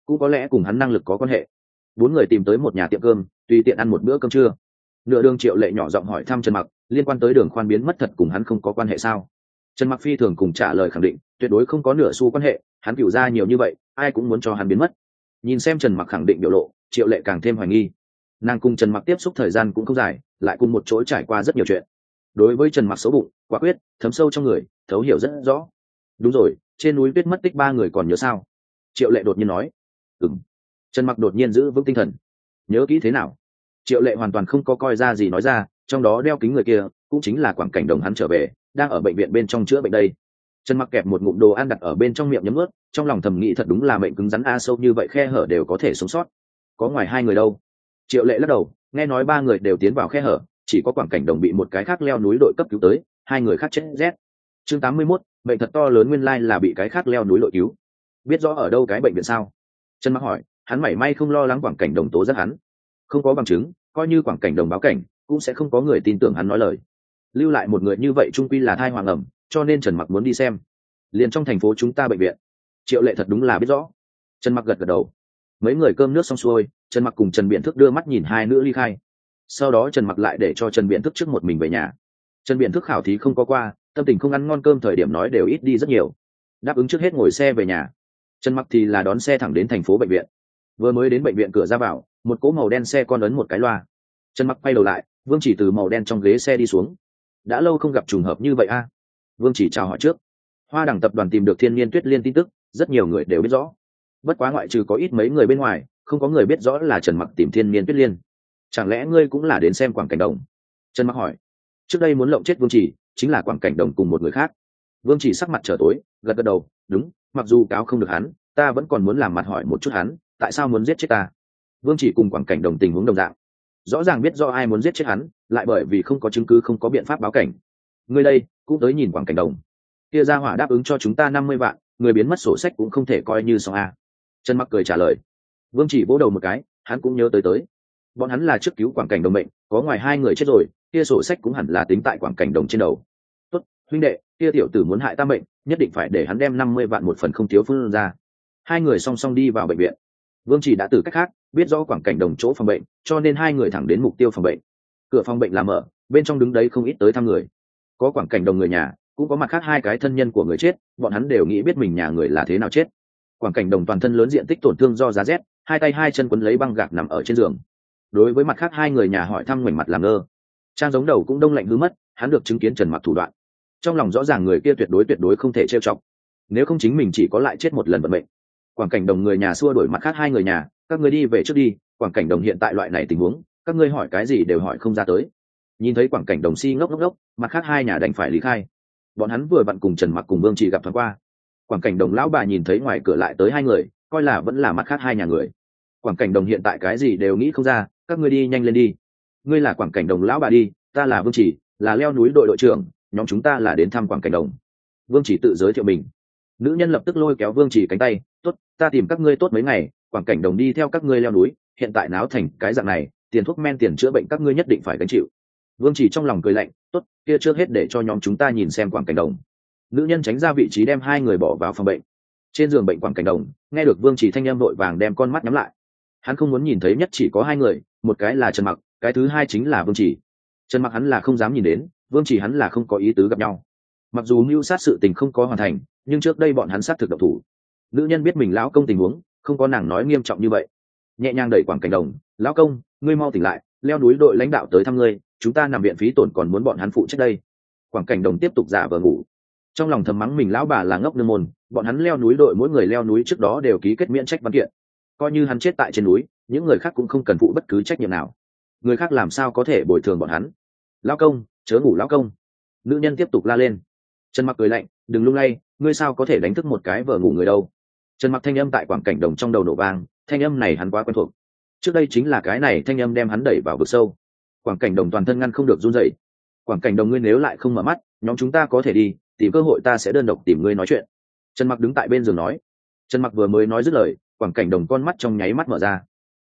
cũng có lẽ cùng hắn năng lực có quan hệ. Bốn người tìm tới một nhà tiệm cơm, tùy tiện ăn một bữa cơm trưa. Nửa đường Triệu Lệ nhỏ giọng hỏi thăm Trần Mặc, liên quan tới Đường Khoan biến mất thật cùng hắn không có quan hệ sao? Trần Mặc phi thường cùng trả lời khẳng định, tuyệt đối không có nửa xu quan hệ, hắn cửu ra nhiều như vậy, ai cũng muốn cho hắn biến mất. Nhìn xem Trần Mặc khẳng định biểu lộ, Triệu Lệ càng thêm hoài nghi. Nàng cùng Trần Mặc tiếp xúc thời gian cũng không dài, lại cùng một chỗ trải qua rất nhiều chuyện. Đối với Trần Mặc xấu bụng, quả quyết, thấm sâu trong người, thấu hiểu rất rõ. Đúng rồi, trên núi tuyết mất tích 3 người còn nhớ sao? Triệu Lệ đột nhiên nói. Ừm. Trần Mặc đột nhiên giữ vững tinh thần. Nhớ kỹ thế nào? Triệu Lệ hoàn toàn không có coi ra gì nói ra, trong đó đeo kính người kia cũng chính là Quảng Cảnh Đồng hắn trở về, đang ở bệnh viện bên trong chữa bệnh đây. Trần Mặc kẹp một ngụm đồ ăn đặt ở bên trong miệng nhấm nuốt, trong lòng thầm nghĩ thật đúng là mệnh cứng rắn a, sâu như vậy khe hở đều có thể sống sót. Có ngoài 2 người đâu? Triệu Lệ lắc đầu, nghe nói 3 người đều tiến vào khe hở, chỉ có Quảng Cảnh Đồng bị một cái khác leo núi đội cấp cứu tới, 2 người khác chết rét. Chương 81, bệnh thật to lớn nguyên lai là bị cái khác leo núi đội cứu. Biết rõ ở đâu cái bệnh viện sao? Trần Mặc hỏi, hắn mảy may không lo lắng Quảng Cảnh Đồng tố giác hắn. Không có bằng chứng, coi như Quảng Cảnh Đồng báo cảnh, cũng sẽ không có người tin tưởng hắn nói lời. Lưu lại một người như vậy trung quy là thai hoàng ẩm, cho nên Trần Mặc muốn đi xem. Liền trong thành phố chúng ta bệnh viện. Triệu Lệ thật đúng là biết rõ. Trần Mặc gật gật đầu. Mấy người cơm nước xong xuôi, Trần Mặc cùng Trần Biện Thức đưa mắt nhìn hai nữ ly khai. Sau đó Trần Mặc lại để cho Trần Biện Thức trước một mình về nhà. Trần Biện Thức khảo thí không có qua, tâm tình không ăn ngon cơm thời điểm nói đều ít đi rất nhiều. Đáp ứng trước hết ngồi xe về nhà. Trần Mặc thì là đón xe thẳng đến thành phố bệnh viện. Vừa mới đến bệnh viện cửa ra vào, một cỗ màu đen xe con ấn một cái loa. Trần Mặc quay đầu lại, Vương Chỉ từ màu đen trong ghế xe đi xuống. Đã lâu không gặp trùng hợp như vậy a. Vương Chỉ chào hỏi trước. Hoa Đằng tập đoàn tìm được Thiên Nhiên Tuyết Liên tin tức, rất nhiều người đều biết rõ. Bất quá ngoại trừ có ít mấy người bên ngoài, không có người biết rõ là Trần Mặc tìm Thiên Nhiên Tuyết Liên. Chẳng lẽ ngươi cũng là đến xem Quảng Cảnh Đồng? Trần Mặc hỏi. Trước đây muốn lộng chết Vương Chỉ, chính là Quảng Cảnh Đồng cùng một người khác. Vương Chỉ sắc mặt trở tối, gật gật đầu, đúng, mặc dù cáo không được hắn, ta vẫn còn muốn làm mặt hỏi một chút hắn, tại sao muốn giết chết ta? Vương Chỉ cùng Quảng Cảnh Đồng tình huống đồng dạng, rõ ràng biết do ai muốn giết chết hắn, lại bởi vì không có chứng cứ không có biện pháp báo cảnh. Ngươi đây cũng tới nhìn Quảng Cảnh Đồng. Kia gia hỏa đáp ứng cho chúng ta 50 vạn, người biến mất sổ sách cũng không thể coi như xong a. Trần Mặc cười trả lời. Vương Chỉ vỗ đầu một cái, hắn cũng nhớ tới. Bọn hắn là trước cứu Quảng Cảnh Đồng mệnh, có ngoài 2 người chết rồi, kia sổ sách cũng hẳn là tính tại Quảng Cảnh Đồng trên đầu. Tốt, huynh đệ, kia tiểu tử muốn hại ta mệnh, nhất định phải để hắn đem 50 vạn một phần không thiếu phương ra. 2 người song song đi vào bệnh viện. Vương Chỉ đã từ cách khác biết rõ Quảng Cảnh Đồng chỗ phòng bệnh, cho nên 2 người thẳng đến mục tiêu phòng bệnh. Cửa phòng bệnh là mở, bên trong đứng đấy không ít tới thăm người. Có Quảng Cảnh Đồng người nhà, cũng có mặt khác 2 cái thân nhân của người chết, bọn hắn đều nghĩ biết mình nhà người là thế nào chết. Quảng Cảnh Đồng toàn thân lớn diện tích tổn thương do giá rét, 2 tay 2 chân quấn lấy băng gạc nằm ở trên giường. Đối với mặt khác 2 người nhà hỏi thăm ngoảnh mặt làm ngơ. Trang giống đầu cũng đông lạnh hư mất, hắn được chứng kiến Trần Mặc thủ đoạn, trong lòng rõ ràng người kia tuyệt đối không thể trêu chọc, nếu không chính mình chỉ có lại chết một lần vận mệnh. Quảng Cảnh Đồng người nhà xua đuổi mặt khác 2 người nhà, các ngươi đi về trước đi, Quảng Cảnh Đồng hiện tại loại này tình huống, các ngươi hỏi cái gì đều hỏi không ra tới. Nhìn thấy Quảng Cảnh Đồng si ngốc, mặt khác 2 nhà đành phải lý khai. Bọn hắn vừa vặn cùng Trần Mặc cùng Vương Chỉ gặp thoáng qua. Quảng Cảnh Đồng lão bà nhìn thấy ngoài cửa lại tới 2 người, coi là vẫn là mặt khác 2 nhà người. Quảng Cảnh Đồng hiện tại cái gì đều nghĩ không ra, các ngươi đi nhanh lên đi. Ngươi là Quảng Cảnh Đồng lão bà đi, ta là Vương Chỉ, là leo núi đội đội trưởng, nhóm chúng ta là đến thăm Quảng Cảnh Đồng. Vương Chỉ tự giới thiệu mình. Nữ nhân lập tức lôi kéo Vương Chỉ cánh tay, tốt, ta tìm các ngươi tốt mấy ngày, Quảng Cảnh Đồng đi theo các ngươi leo núi, hiện tại náo thành cái dạng này, tiền thuốc men tiền chữa bệnh các ngươi nhất định phải gánh chịu. Vương Chỉ trong lòng cười lạnh, tốt, kia trước hết để cho nhóm chúng ta nhìn xem Quảng Cảnh Đồng. Nữ nhân tránh ra vị trí đem 2 người bỏ vào phòng bệnh. Trên giường bệnh Quảng Cảnh Đồng nghe được Vương Chỉ thanh âm vội vàng đem con mắt nhắm lại. Hắn không muốn nhìn thấy nhất chỉ có 2 người, một cái là Trần Mặc, cái thứ 2 chính là Vương Chỉ. Trần Mặc hắn là không dám nhìn đến, Vương Chỉ hắn là không có ý tứ gặp nhau. Mặc dù mưu sát sự tình không có hoàn thành, nhưng trước đây bọn hắn sát thực động thủ. Nữ nhân biết mình lão công tình huống, không có nàng nói nghiêm trọng như vậy, nhẹ nhàng đẩy Quảng Cảnh Đồng, lão công, ngươi mau tỉnh lại, leo núi đội lãnh đạo tới thăm ngươi, chúng ta nằm viện phí tổn còn muốn bọn hắn phụ trách đây. Quảng Cảnh Đồng tiếp tục giả vờ ngủ, trong lòng thầm mắng mình lão bà là ngốc nương môn, bọn hắn leo núi đội mỗi người leo núi trước đó đều ký kết miễn trách văn kiện, coi như hắn chết tại trên núi, những người khác cũng không cần phụ bất cứ trách nhiệm nào, người khác làm sao có thể bồi thường bọn hắn. Lão công, chớ ngủ lão công. Nữ nhân tiếp tục la lên. Trần Mặc cười lạnh, đừng lung lay, ngươi sao có thể đánh thức một cái vợ ngủ người đâu. Trần Mặc thanh âm tại Quảng Cảnh Đồng trong đầu nổ vang, thanh âm này hắn quá quen thuộc, trước đây chính là cái này thanh âm đem hắn đẩy vào vực sâu. Quảng Cảnh Đồng toàn thân ngăn không được run rẩy. Quảng Cảnh Đồng, ngươi nếu lại không mở mắt, nhóm chúng ta có thể đi, tìm cơ hội ta sẽ đơn độc tìm ngươi nói chuyện. Trần Mặc đứng tại bên giường nói. Trần Mặc vừa mới nói dứt lời, Quảng Cảnh Đồng con mắt trong nháy mắt mở ra.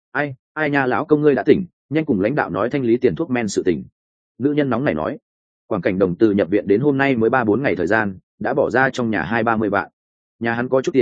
Ai nha, lão công ngươi đã tỉnh, nhanh cùng lãnh đạo nói thanh lý tiền thuốc men sự tỉnh. Nữ nhân nóng này nói. Quảng Cảnh Đồng từ nhập viện đến hôm nay mới 3-4 ngày thời gian, đã bỏ ra trong nhà 20-30 vạn. Nhà hắn có chút tiền,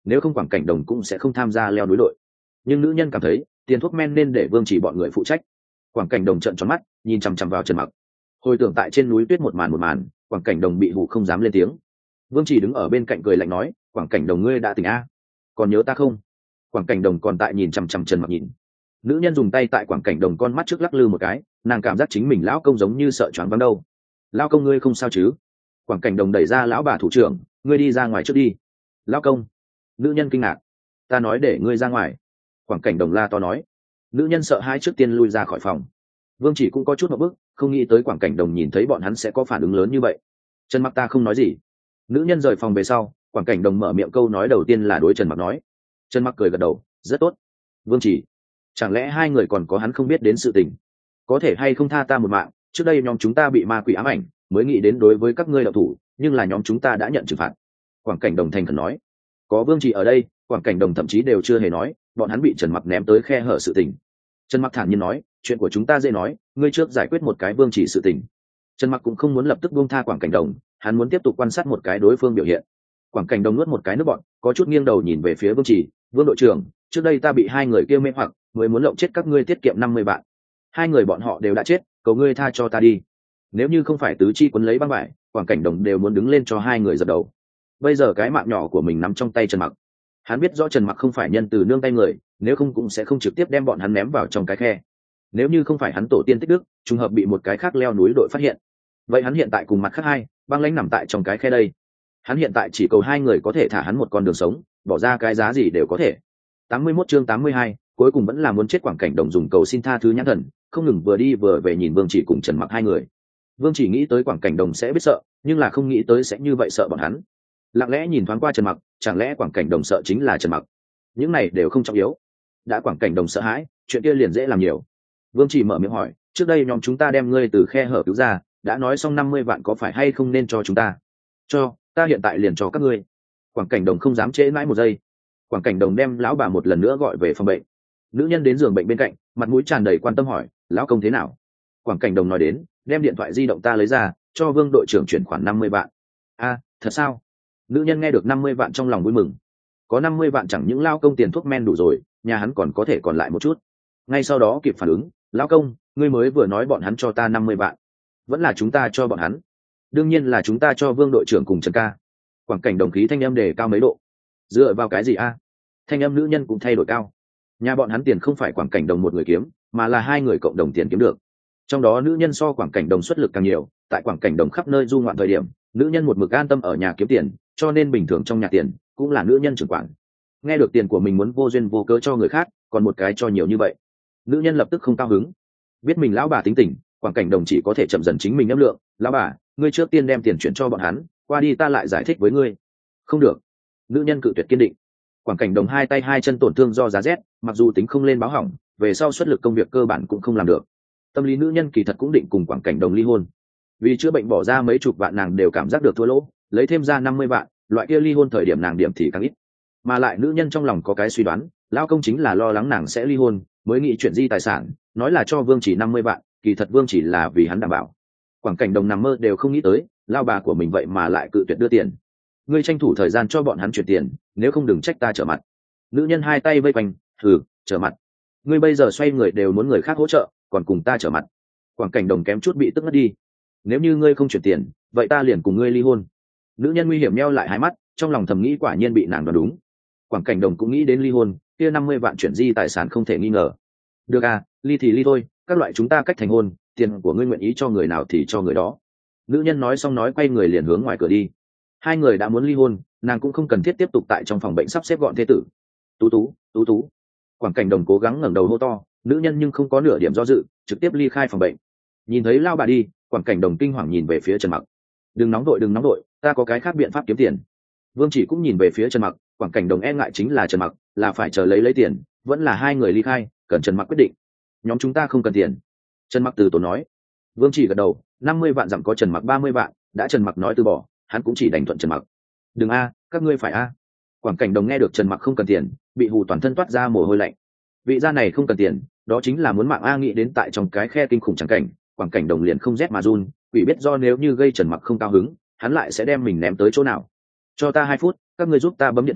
nếu không Quảng Cảnh Đồng cũng sẽ không tham gia leo núi đội. Nhưng nữ nhân cảm thấy tiền thuốc men nên để Vương Chỉ bọn người phụ trách. Quảng Cảnh Đồng trợn tròn mắt nhìn chằm chằm vào Trần Mặc, hồi tưởng tại trên núi tuyết một màn, Quảng Cảnh Đồng bị hù không dám lên tiếng. Vương Chỉ đứng ở bên cạnh cười lạnh nói, Quảng Cảnh Đồng ngươi đã tỉnh a, còn nhớ ta không? Quảng Cảnh Đồng còn tại nhìn chằm chằm Trần Mặc nhìn. Nữ nhân dùng tay tại Quảng Cảnh Đồng con mắt trước lắc lư một cái, nàng cảm giác chính mình lão công giống như sợ choáng váng đâu. Lão công ngươi không sao chứ? Quảng Cảnh Đồng đẩy ra lão bà thủ trưởng, ngươi đi ra ngoài trước đi. Lão công. Nữ nhân kinh ngạc, ta nói để ngươi ra ngoài. Quảng Cảnh Đồng la to nói. Nữ nhân sợ hãi trước tiên lui ra khỏi phòng. Vương Chỉ cũng có chút một bức, không nghĩ tới Quảng Cảnh Đồng nhìn thấy bọn hắn sẽ có phản ứng lớn như vậy. Trần Mặc ta không nói gì. Nữ nhân rời phòng về sau, Quảng Cảnh Đồng mở miệng câu nói đầu tiên là đối Trần Mặc nói. Trần Mặc cười gật đầu, rất tốt. Vương Chỉ, chẳng lẽ hai người còn có hắn không biết đến sự tình? Có thể hay không tha ta một mạng, trước đây nhóm chúng ta bị ma quỷ ám ảnh, mới nghĩ đến đối với các ngươi đạo thủ, nhưng là nhóm chúng ta đã nhận trừng phạt. Quảng Cảnh Đồng thành khẩn nói. Có Vương Chỉ ở đây, Quảng Cảnh Đồng thậm chí đều chưa hề nói bọn hắn bị Trần Mặc ném tới khe hở sự tình. Trần Mặc thản nhiên nói, chuyện của chúng ta dễ nói, ngươi trước giải quyết một cái Vương Chỉ sự tình. Trần Mặc cũng không muốn lập tức buông tha Quảng Cảnh Đồng, hắn muốn tiếp tục quan sát một cái đối phương biểu hiện. Quảng Cảnh Đồng nuốt một cái nước bọt, có chút nghiêng đầu nhìn về phía Vương Chỉ, Vương đội trưởng, trước đây ta bị hai người kia mê hoặc, mới muốn lộng chết các ngươi tiết kiệm 50 vạn. Hai người bọn họ đều đã chết, cầu ngươi tha cho ta đi. Nếu như không phải tứ chi quấn lấy băng vải, Quảng Cảnh Đồng đều muốn đứng lên cho hai người dập đầu. Bây giờ cái mạng nhỏ của mình nắm trong tay Trần Mặc. Hắn biết rõ Trần Mặc không phải nhân từ nương tay người, nếu không cũng sẽ không trực tiếp đem bọn hắn ném vào trong cái khe. Nếu như không phải hắn tổ tiên tích đức, trùng hợp bị một cái khác leo núi đội phát hiện, vậy hắn hiện tại cùng mặt khác hai băng lãnh nằm tại trong cái khe đây. Hắn hiện tại chỉ cầu hai người có thể thả hắn một con đường sống, bỏ ra cái giá gì đều có thể. 81 chương 82, cuối cùng vẫn là muốn chết. Quảng Cảnh Đồng dùng cầu xin tha thứ nhãn thần, không ngừng vừa đi vừa về nhìn Vương Chỉ cùng Trần Mặc hai người. Vương Chỉ nghĩ tới Quảng Cảnh Đồng sẽ biết sợ, nhưng là không nghĩ tới sẽ như vậy sợ bọn hắn. Lặng lẽ nhìn thoáng qua Trần Mặc, chẳng lẽ Quảng Cảnh Đồng sợ chính là Trần Mặc? Những này đều không trọng yếu. Đã Quảng Cảnh Đồng sợ hãi, chuyện kia liền dễ làm nhiều. Vương Chỉ mở miệng hỏi, trước đây nhóm chúng ta đem ngươi từ khe hở cứu ra, đã nói xong 50 vạn có phải hay không nên cho chúng ta? Cho, ta hiện tại liền cho các ngươi. Quảng Cảnh Đồng không dám trễ mãi một giây. Quảng Cảnh Đồng đem lão bà một lần nữa gọi về phòng bệnh. Nữ nhân đến giường bệnh bên cạnh, mặt mũi tràn đầy quan tâm hỏi, lão công thế nào? Quảng Cảnh Đồng nói đến, đem điện thoại di động ta lấy ra, cho Vương đội trưởng chuyển khoản 50 vạn. A, thật sao? Nữ nhân nghe được 50 vạn trong lòng vui mừng. Có 50 vạn chẳng những lao công tiền thuốc men đủ rồi, nhà hắn còn có thể còn lại một chút. Ngay sau đó kịp phản ứng, lão công, ngươi mới vừa nói bọn hắn cho ta 50 vạn. Vẫn là chúng ta cho bọn hắn. Đương nhiên là chúng ta cho Vương đội trưởng cùng Trần ca. Quảng Cảnh Đồng khí thanh âm đề cao mấy độ. Dựa vào cái gì a? Thanh âm nữ nhân cũng thay đổi cao. Nhà bọn hắn tiền không phải Quảng Cảnh Đồng một người kiếm, mà là hai người cộng đồng tiền kiếm được. Trong đó nữ nhân so Quảng Cảnh Đồng xuất lực càng nhiều, tại Quảng Cảnh Đồng khắp nơi du ngoạn thời điểm, nữ nhân một mực an tâm ở nhà kiếm tiền, cho nên bình thường trong nhà tiền cũng là nữ nhân trưởng quản. Nghe được tiền của mình muốn vô duyên vô cớ cho người khác, còn một cái cho nhiều như vậy, nữ nhân lập tức không cao hứng. Biết mình lão bà tính tình, Quảng Cảnh Đồng chỉ có thể chậm dần chính mình âm lượng, lão bà, ngươi trước tiên đem tiền chuyển cho bọn hắn, qua đi ta lại giải thích với ngươi. Không được. Nữ nhân cự tuyệt kiên định. Quảng Cảnh Đồng hai tay hai chân tổn thương do giá rét, mặc dù tính không lên báo hỏng, về sau xuất lực công việc cơ bản cũng không làm được. Tâm lý nữ nhân kỳ thật cũng định cùng Quảng Cảnh Đồng ly hôn. Vì chữa bệnh bỏ ra mấy chục vạn nàng đều cảm giác được thua lỗ, lấy thêm ra 50 vạn, loại kia ly hôn thời điểm nàng điểm thì càng ít. Mà lại nữ nhân trong lòng có cái suy đoán, lão công chính là lo lắng nàng sẽ ly hôn, mới nghĩ chuyện di tài sản, nói là cho Vương Chỉ 50 vạn, kỳ thật Vương Chỉ là vì hắn đảm bảo. Quảng Cảnh Đồng nằm mơ đều không nghĩ tới, lao bà của mình vậy mà lại cự tuyệt đưa tiền. Ngươi tranh thủ thời gian cho bọn hắn chuyển tiền, nếu không đừng trách ta trở mặt. Nữ nhân hai tay vây quanh, thử trở mặt. Ngươi bây giờ xoay người đều muốn người khác hỗ trợ, còn cùng ta trở mặt. Quảng Cảnh Đồng kém chút bị tức ngất đi. Nếu như ngươi không chuyển tiền, vậy ta liền cùng ngươi ly hôn. Nữ nhân nguy hiểm nheo lại hai mắt, trong lòng thầm nghĩ quả nhiên bị nàng đoán đúng. Quảng Cảnh Đồng cũng nghĩ đến ly hôn, kia 50 vạn chuyển di tài sản không thể nghi ngờ. Được à, ly thì ly thôi, các loại chúng ta cách thành hôn, tiền của ngươi nguyện ý cho người nào thì cho người đó. Nữ nhân nói xong nói quay người liền hướng ngoài cửa đi. Hai người đã muốn ly hôn, nàng cũng không cần thiết tiếp tục tại trong phòng bệnh sắp xếp gọn thế tử. Tú tú, tú tú. Quảng Cảnh Đồng cố gắng ngẩng đầu hô to, nữ nhân nhưng không có nửa điểm do dự, trực tiếp ly khai phòng bệnh. Nhìn thấy lao bà đi, Quảng Cảnh Đồng kinh hoàng nhìn về phía Trần Mặc. Đừng nóng đội, đừng nóng đội, ta có cái khác biện pháp kiếm tiền. Vương Chỉ cũng nhìn về phía Trần Mặc, Quảng Cảnh Đồng e ngại chính là Trần Mặc, là phải chờ lấy tiền, vẫn là hai người ly khai, cần Trần Mặc quyết định. Nhóm chúng ta không cần tiền. Trần Mặc từ tốn nói. Vương Chỉ gật đầu, 50 vạn dặm có Trần Mặc 30 vạn, đã Trần Mặc nói từ bỏ, hắn cũng chỉ đành thuận Trần Mặc. Đừng a, các ngươi phải a. Quảng Cảnh Đồng nghe được Trần Mặc không cần tiền, bị hù toàn thân toát ra mồ hôi lạnh. Vị gia này không cần tiền, đó chính là muốn mạng a, nghĩ đến tại trong cái khe kinh khủng chẳng cảnh, Quảng Cảnh Đồng liền không rét mà run, quỷ biết do nếu như gây Trần Mặc không cao hứng, hắn lại sẽ đem mình ném tới chỗ nào. Cho ta 2 phút, các ngươi giúp ta bấm điện thoại,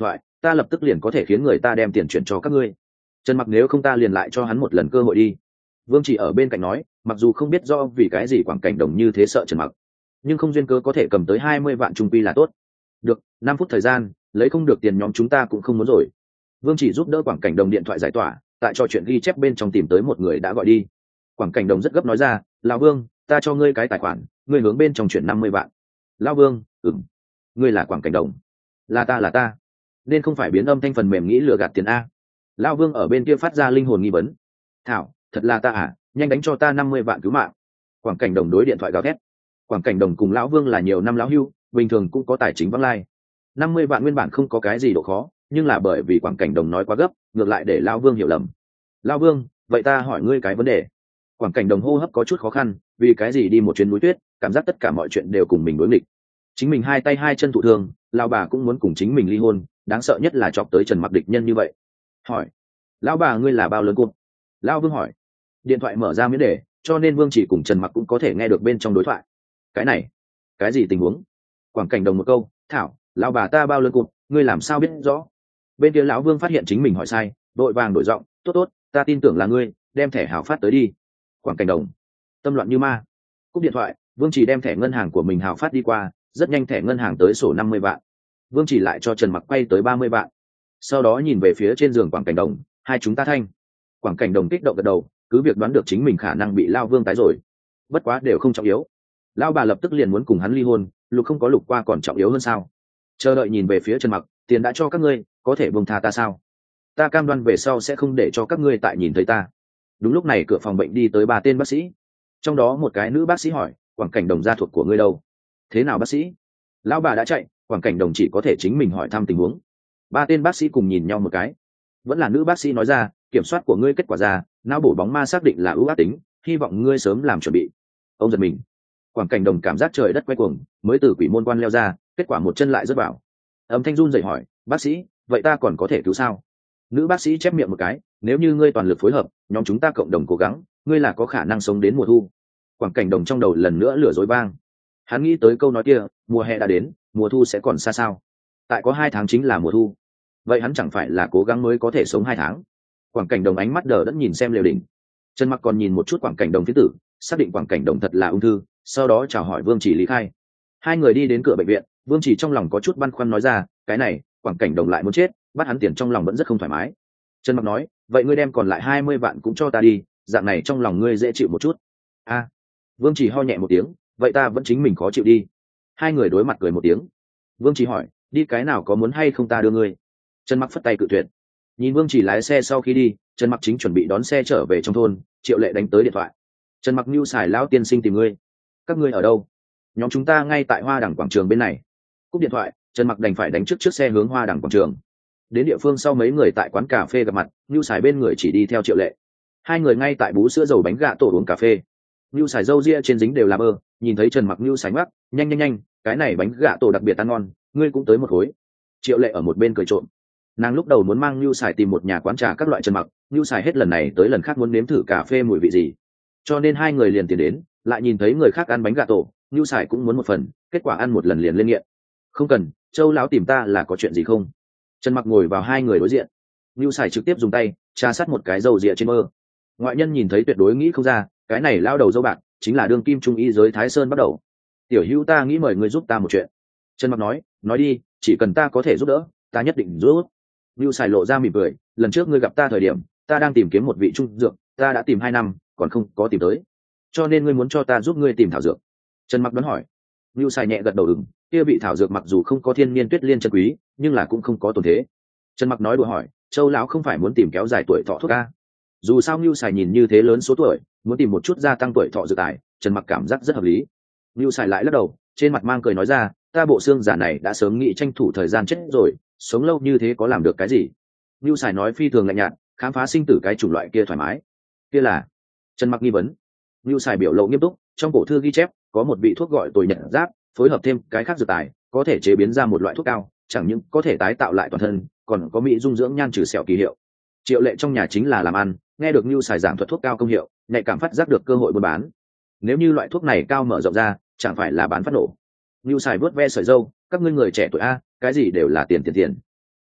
ta lập tức liền có thể khiến người ta đem tiền chuyển cho các ngươi. Trần Mặc nếu không ta liền lại cho hắn một lần cơ hội đi. Vương Chỉ ở bên cạnh nói, mặc dù không biết do vì cái gì Quảng Cảnh Đồng như thế sợ Trần Mặc, nhưng không duyên cớ có thể cầm tới 20 vạn trung quy là tốt. Được, 5 phút thời gian, lấy không được tiền nhóm chúng ta cũng không muốn rồi. Vương Chỉ giúp đỡ Quảng Cảnh Đồng điện thoại giải tỏa, tại trò chuyện ghi chép bên trong tìm tới một người đã gọi đi. Quảng Cảnh Đồng rất gấp nói ra, lão Vương, ta cho ngươi cái tài khoản, ngươi hướng bên trong chuyển 50 vạn. Lão Vương, ngươi là Quảng Cảnh Đồng? Là ta. Nên không phải biến âm thanh phần mềm nghĩ lừa gạt tiền a. Lão Vương ở bên kia phát ra linh hồn nghi vấn. Thảo, thật là ta à, nhanh đánh cho ta 50 vạn cứu mạng. Quảng Cảnh Đồng đối điện thoại gào thét. Quảng Cảnh Đồng cùng lão Vương là nhiều năm lão hưu, bình thường cũng có tài chính vắng lai. 50 vạn nguyên bản không có cái gì độ khó, nhưng là bởi vì Quảng Cảnh Đồng nói quá gấp, ngược lại để lão Vương hiểu lầm. Lão Vương, vậy ta hỏi ngươi cái vấn đề. Quảng Cảnh Đồng hô hấp có chút khó khăn, vì cái gì đi một chuyến núi tuyết, cảm giác tất cả mọi chuyện đều cùng mình đối nghịch. Chính mình hai tay hai chân thụ thương, lão bà cũng muốn cùng chính mình ly hôn, đáng sợ nhất là chọc tới Trần Mặc địch nhân như vậy. Hỏi, lão bà ngươi là bao lớn cụt? Lão Vương hỏi. Điện thoại mở ra miễn đề, cho nên Vương Chỉ cùng Trần Mặc cũng có thể nghe được bên trong đối thoại. Cái này, cái gì tình huống? Quảng Cảnh Đồng một câu, thảo, lão bà ta bao lớn cụt, ngươi làm sao biết rõ? Bên kia lão Vương phát hiện chính mình hỏi sai, đội vàng đổi giọng, tốt, ta tin tưởng là ngươi, đem thẻ hào phát tới đi. Quảng Cảnh Đồng tâm loạn như ma, cúp điện thoại. Vương Chỉ đem thẻ ngân hàng của mình hào phát đi qua, rất nhanh thẻ ngân hàng tới sổ 50 vạn. Vương Chỉ lại cho Trần Mặc quay tới 30 vạn, sau đó nhìn về phía trên giường Quảng Cảnh Đồng, hai chúng ta thanh. Quảng Cảnh Đồng kích động gật đầu, cứ việc đoán được chính mình khả năng bị lao Vương tái rồi, bất quá đều không trọng yếu. Lao bà lập tức liền muốn cùng hắn ly hôn, lục không có lục qua còn trọng yếu hơn sao? Chờ đợi nhìn về phía Trần Mặc, tiền đã cho các ngươi, có thể buông tha ta sao? Ta cam đoan về sau sẽ không để cho các ngươi tại nhìn thấy ta. Đúng lúc này cửa phòng bệnh đi tới 3 tên bác sĩ, trong đó một cái nữ bác sĩ hỏi, Quảng Cảnh Đồng gia thuộc của ngươi đâu? Thế nào bác sĩ? Lão bà đã chạy, Quảng Cảnh Đồng chỉ có thể chính mình hỏi thăm tình huống. 3 tên bác sĩ cùng nhìn nhau một cái, vẫn là nữ bác sĩ nói ra, kiểm soát của ngươi kết quả ra, não bổ bóng ma xác định là ưu ác tính, hy vọng ngươi sớm làm chuẩn bị. Ông giật mình. Quảng Cảnh Đồng cảm giác trời đất quay cuồng, mới từ quỷ môn quan leo ra, kết quả một chân lại rớt vào. Âm thanh run rẩy hỏi, bác sĩ, vậy ta còn có thể cứu sao? Nữ bác sĩ chép miệng một cái, nếu như ngươi toàn lực phối hợp, nhóm chúng ta cộng đồng cố gắng, ngươi là có khả năng sống đến mùa thu. Quảng Cảnh Đồng trong đầu lần nữa lửa rối vang. Hắn nghĩ tới câu nói kia, mùa hè đã đến, mùa thu sẽ còn xa sao? Tại có 2 tháng chính là mùa thu, vậy hắn chẳng phải là cố gắng mới có thể sống 2 tháng? Quảng Cảnh Đồng ánh mắt đờ đẫn nhìn xem Lều Đỉnh. Trần Mặc còn nhìn một chút Quảng Cảnh Đồng phiến tử, xác định Quảng Cảnh Đồng thật là ung thư, sau đó chào hỏi Vương Chỉ lý khai. Hai người đi đến cửa bệnh viện, Vương Chỉ trong lòng có chút băn khoăn nói ra, cái này, Quảng Cảnh Đồng lại muốn chết, bắt hắn tiền trong lòng vẫn rất không thoải mái. Trần Mặc nói, vậy ngươi đem còn lại 20 vạn cũng cho ta đi, dạng này trong lòng ngươi dễ chịu một chút. A. Vương Chỉ ho nhẹ một tiếng, vậy ta vẫn chính mình khó chịu đi. Hai người đối mặt cười một tiếng. Vương Chỉ hỏi, đi cái nào có muốn hay không ta đưa ngươi? Trần Mặc phất tay cự tuyệt. Nhìn Vương Chỉ lái xe sau khi đi, Trần Mặc chính chuẩn bị đón xe trở về trong thôn, Triệu Lệ đánh tới điện thoại. Trần Mặc nưu xài lão tiên sinh tìm ngươi. Các ngươi ở đâu? Nhóm chúng ta ngay tại Hoa Đằng quảng trường bên này. Cúp điện thoại, Trần Mặc đành phải đánh trước xe hướng Hoa Đằng quảng trường. Đến địa phương sau mấy người tại quán cà phê gặp mặt, nưu xài bên người chỉ đi theo Triệu Lệ. Hai người ngay tại bú sữa dầu bánh gạ tổ uống cà phê. Nưu xài râu ria trên dính đều là bơ, nhìn thấy Trần Mặc nưu xài ngoắc, nhanh, cái này bánh gạ tổ đặc biệt ăn ngon, ngươi cũng tới một khối. Triệu Lệ ở một bên cười trộm. Nàng lúc đầu muốn mang Nưu Sải tìm một nhà quán trà các loại Trần Mặc, Nưu Sải hết lần này tới lần khác muốn nếm thử cà phê mùi vị gì, cho nên hai người liền tiến đến, lại nhìn thấy người khác ăn bánh gà tổ, Nưu Sải cũng muốn một phần, kết quả ăn một lần liền lên nghiện. Không cần, Châu lão tìm ta là có chuyện gì không? Trần Mặc ngồi vào hai người đối diện, Nưu Sải trực tiếp dùng tay trà sát một cái dầu rịa trên mơ. Ngoại nhân nhìn thấy tuyệt đối nghĩ không ra, cái này lao đầu dâu bạc chính là đương kim trung y giới Thái Sơn bắt đầu. Tiểu Hữu ta nghĩ mời người giúp ta một chuyện. Trần Mặc nói đi, chỉ cần ta có thể giúp đỡ, ta nhất định giúp. Nưu Sải lộ ra mỉm cười, lần trước ngươi gặp ta thời điểm, ta đang tìm kiếm một vị trung dược, ta đã tìm 2 năm, còn không có tìm tới, cho nên ngươi muốn cho ta giúp ngươi tìm thảo dược. Trần Mặc đoán hỏi. Nưu Sải nhẹ gật đầu ừng, kia vị thảo dược mặc dù không có thiên niên tuyết liên chân quý, nhưng là cũng không có tổn thế. Trần Mặc nói đùa hỏi, Châu lão không phải muốn tìm kéo dài tuổi thọ thuốc a? Dù sao Nưu Sải nhìn như thế lớn số tuổi, muốn tìm một chút gia tăng tuổi thọ dược tài, Trần Mặc cảm giác rất hợp lý. Nưu Sải lại lắc đầu, trên mặt mang cười nói ra, ta bộ xương giả này đã sớm nghĩ tranh thủ thời gian chết rồi, sống lâu như thế có làm được cái gì? Nưu Sải nói phi thường lạnh nhạt, khám phá sinh tử cái chủng loại kia thoải mái. Kia là? Trần Mặc nghi vấn. Nưu Sải biểu lộ nghiêm túc, trong cổ thư ghi chép có một vị thuốc gọi tồi nhật giáp, phối hợp thêm cái khác dược tài, có thể chế biến ra một loại thuốc cao, chẳng những có thể tái tạo lại toàn thân, còn có mỹ dung dưỡng nhan trừ sẹo kỳ hiệu. Triệu Lệ trong nhà chính là làm ăn, nghe được Nưu Sải giảng thuật thuốc cao công hiệu, nhạy cảm phát giác được cơ hội buôn bán. Nếu như loại thuốc này cao mở rộng ra, chẳng phải là bán phát nổ. Nưu Sải vớt ve sợi râu, các ngươi người trẻ tuổi a, cái gì đều là tiền.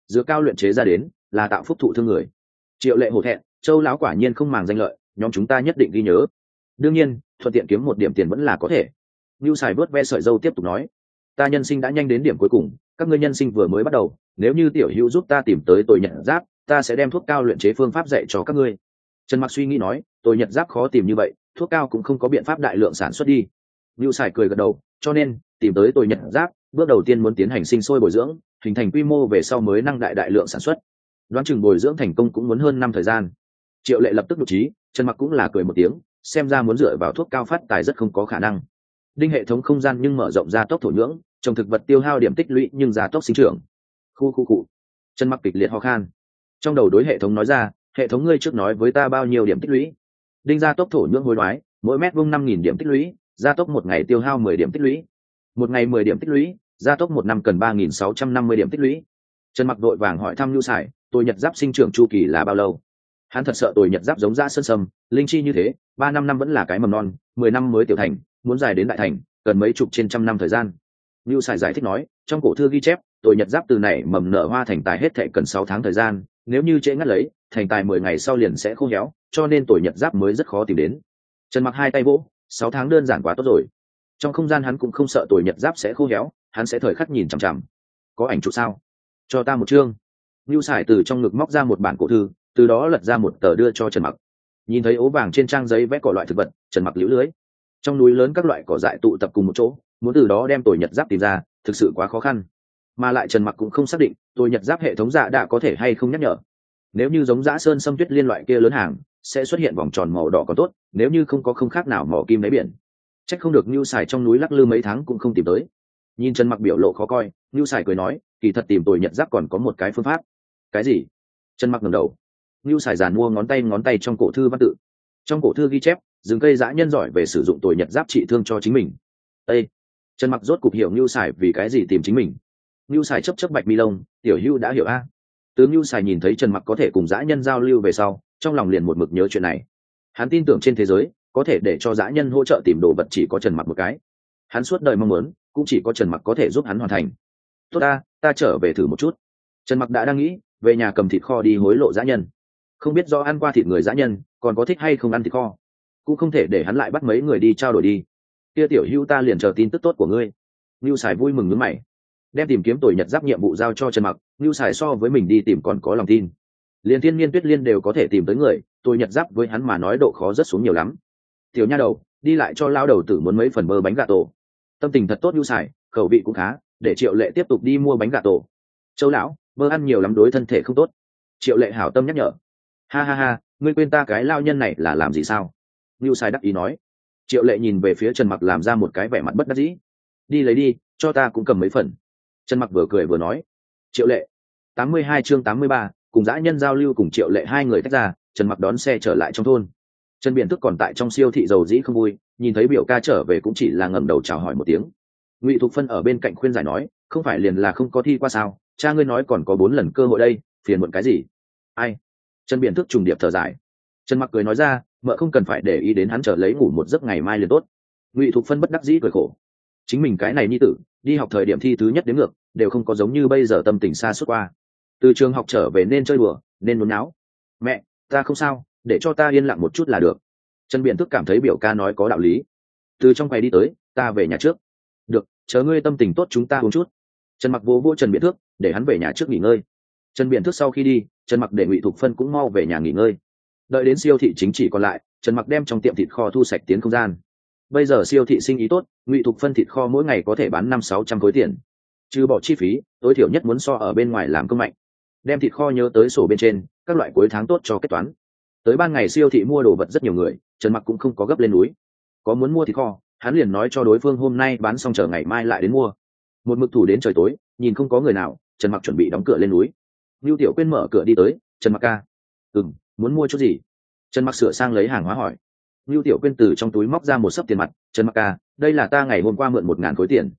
dựa cao luyện chế ra đến là tạo phúc thụ thương người. Triệu Lệ hổ thẹn, Châu lão quả nhiên không màng danh lợi, nhóm chúng ta nhất định ghi nhớ. Đương nhiên, thuận tiện kiếm một điểm tiền vẫn là có thể. Nưu Sài vớt ve sợi dâu tiếp tục nói, ta nhân sinh đã nhanh đến điểm cuối cùng, các ngươi nhân sinh vừa mới bắt đầu, nếu như tiểu hữu giúp ta tìm tới Tồi Nhật Giáp, ta sẽ đem thuốc cao luyện chế phương pháp dạy cho các ngươi. Trần Mặc suy nghĩ nói, Tồi Nhật Giáp khó tìm như vậy, thuốc cao cũng không có biện pháp đại lượng sản xuất đi. Nưu Sài cười gật đầu, cho nên tìm tới Tồi Nhật Giáp, bước đầu tiên muốn tiến hành sinh sôi bồi dưỡng, hình thành quy mô về sau mới năng đại lượng sản xuất. Đoán chừng bồi dưỡng thành công cũng muốn hơn 5 thời gian. Triệu Lệ lập tức đột trí, Trần Mặc cũng là cười một tiếng, xem ra muốn dựa vào thuốc cao phát tài rất không có khả năng. Đinh hệ thống không gian nhưng mở rộng ra tốc thổ nhưỡng, trồng thực vật tiêu hao điểm tích lũy nhưng gia tốc sinh trưởng. Khu. Trần Mặc kịch liệt ho khan. Trong đầu đối hệ thống nói ra, hệ thống ngươi trước nói với ta bao nhiêu điểm tích lũy. Đinh gia tốc thổ nhưỡng hối đoái, mỗi mét vuông 5.000 điểm tích lũy, gia tốc một ngày tiêu hao 10 điểm tích lũy. Một ngày 10 điểm tích lũy, gia tốc một năm cần 3.650 điểm tích lũy. Trần Mặc đội vàng hỏi thăm Nưu Sải, Tồi Nhật Giáp sinh trưởng chu kỳ là bao lâu? Hắn thật sợ Tồi Nhật Giáp giống dã sơn sâm, linh chi như thế, 3-5 năm vẫn là cái mầm non, 10 năm mới tiểu thành, muốn dài đến đại thành, cần mấy chục trên trăm năm thời gian. Nưu Sải giải thích nói, trong cổ thư ghi chép, Tồi Nhật Giáp từ nảy mầm nở hoa thành tài hết thảy cần 6 tháng thời gian, nếu như trễ ngắt lấy, thành tài 10 ngày sau liền sẽ khô héo, cho nên Tồi Nhật Giáp mới rất khó tìm đến. Trần Mặc hai tay vỗ, 6 tháng đơn giản quá tốt rồi. Trong không gian hắn cũng không sợ Tồi Nhật Giáp sẽ khô héo, hắn sẽ thời khắc nhìn chằm chằm. Có ảnh chụp sao? Cho ta một chương. Nưu Sải từ trong ngực móc ra một bản cổ thư, từ đó lật ra một tờ đưa cho Trần Mặc. Nhìn thấy ố vàng trên trang giấy vẽ cỏ loại thực vật, Trần Mặc liễu lưới. Trong núi lớn các loại cỏ dại tụ tập cùng một chỗ, muốn từ đó đem Tồi Nhật Giáp tìm ra, thực sự quá khó khăn. Mà lại Trần Mặc cũng không xác định, Tồi Nhật Giáp hệ thống dạ đã có thể hay không nhắc nhở. Nếu như giống dã sơn sâm tuyết liên loại kia lớn hàng, sẽ xuất hiện vòng tròn màu đỏ còn tốt, nếu như không có không khác nào mỏ kim đáy biển. Chắc không được Nưu Sải trong núi lắc lư mấy tháng cũng không tìm tới. Nhìn Trần Mặc biểu lộ khó coi, Nưu Sải cười nói, kỳ thật tìm Tồi Nhật Giáp còn có một cái phương pháp. Cái gì? Trần Mặc ngẩng đầu. Nưu Sải giàn mua ngón tay trong cổ thư văn tự. Trong cổ thư ghi chép, rừng cây dã nhân giỏi về sử dụng Tồi Nhật Giáp trị thương cho chính mình. Ê! Trần Mặc rốt cục hiểu Nưu Sải vì cái gì tìm chính mình. Nưu Sải chấp bạch mi lông, tiểu Hưu đã hiểu a. Từ Nưu Sải nhìn thấy Trần Mặc có thể cùng dã nhân giao lưu về sau, trong lòng liền một mực nhớ chuyện này. Hắn tin tưởng trên thế giới có thể để cho dã nhân hỗ trợ tìm đồ vật chỉ có Trần Mặc một cái. Hắn suốt đời mong muốn, cũng chỉ có Trần Mặc có thể giúp hắn hoàn thành. Tốt ta trở về thử một chút. Trần Mặc đã đang nghĩ, về nhà cầm thịt kho đi hối lộ dã nhân. Không biết do ăn qua thịt người dã nhân, còn có thích hay không ăn thịt kho. Cũng không thể để hắn lại bắt mấy người đi trao đổi đi. Kia tiểu Hưu ta liền chờ tin tức tốt của ngươi. Nưu Sải vui mừng nhướng mày. Đem tìm kiếm Tồi Nhật Giáp nhiệm vụ giao cho Trần Mặc, Nưu Sải so với mình đi tìm còn có lòng tin. Liên Thiên Niên Tuyết Liên đều có thể tìm tới người, Tồi Nhật Giáp với hắn mà nói độ khó rất xuống nhiều lắm. Tiểu nha đầu, đi lại cho lao đầu tử muốn mấy phần bơ bánh gà tổ. Tâm tình thật tốt Nưu Sải, khẩu vị cũng khá, để Triệu Lệ tiếp tục đi mua bánh gà tổ. Châu lão, bơ ăn nhiều lắm đối thân thể không tốt. Triệu Lệ hảo tâm nhắc nhở. Ha, ngươi quên ta cái lao nhân này là làm gì sao? Nưu Sải đắc ý nói. Triệu Lệ nhìn về phía Trần Mặc làm ra một cái vẻ mặt bất đắc dĩ. Đi lấy đi, cho ta cũng cầm mấy phần. Trần Mặc vừa cười vừa nói. Triệu Lệ. 82 chương 83, cùng dã nhân giao lưu cùng Triệu Lệ hai người tách ra, Trần Mặc đón xe trở lại trong thôn. Trần Biện Thức còn tại trong siêu thị dầu dĩ không vui, nhìn thấy biểu ca trở về cũng chỉ là ngẩng đầu chào hỏi một tiếng. Ngụy Thục Phân ở bên cạnh khuyên giải nói, không phải liền là không có thi qua sao, cha ngươi nói còn có 4 lần cơ hội đây, phiền muộn cái gì? Ai? Trần Biện Thức trùng điệp thở dài. Trần Mặc cười nói ra, mợ không cần phải để ý đến hắn, chờ lấy ngủ một giấc ngày mai liền tốt. Ngụy Thục Phân bất đắc dĩ cười khổ. Chính mình cái này nhi tử, đi học thời điểm thi thứ nhất đến ngược, đều không có giống như bây giờ tâm tình xa suốt qua. Từ trường học trở về nên chơi đùa, nên muốn náo. Mẹ, ta không sao, để cho ta yên lặng một chút là được. Trần Biện Thức cảm thấy biểu ca nói có đạo lý. Từ trong quầy đi tới, ta về nhà trước. Được, chờ ngươi tâm tình tốt chúng ta uống chút. Trần Mặc vô Trần Biện Thức, để hắn về nhà trước nghỉ ngơi. Trần Biện Thức sau khi đi, Trần Mặc để Ngụy Thục Phân cũng mau về nhà nghỉ ngơi. Đợi đến siêu thị chính chỉ còn lại, Trần Mặc đem trong tiệm thịt kho thu sạch tiến không gian. Bây giờ siêu thị sinh ý tốt, Ngụy Thục Phân thịt kho mỗi ngày có thể bán 500-600 khối tiền. Trừ bỏ chi phí, tối thiểu nhất muốn so ở bên ngoài làm công mạnh. Đem thịt kho nhớ tới sổ bên trên, các loại cuối tháng tốt cho kết toán. Tới ban ngày siêu thị mua đồ vật rất nhiều người, Trần Mặc cũng không có gấp lên núi. Có muốn mua thịt kho, hắn liền nói cho đối phương hôm nay bán xong chờ ngày mai lại đến mua. Một mực thủ đến trời tối, nhìn không có người nào, Trần Mặc chuẩn bị đóng cửa lên núi. Nưu Tiểu Quyên mở cửa đi tới, Trần Mặc ca. Muốn mua chút gì? Trần Mặc sửa sang lấy hàng hóa hỏi. Nưu Tiểu Quyên từ trong túi móc ra một xấp tiền mặt, Trần Mặc ca, đây là ta ngày hôm qua mượn 1.000 khối tiền.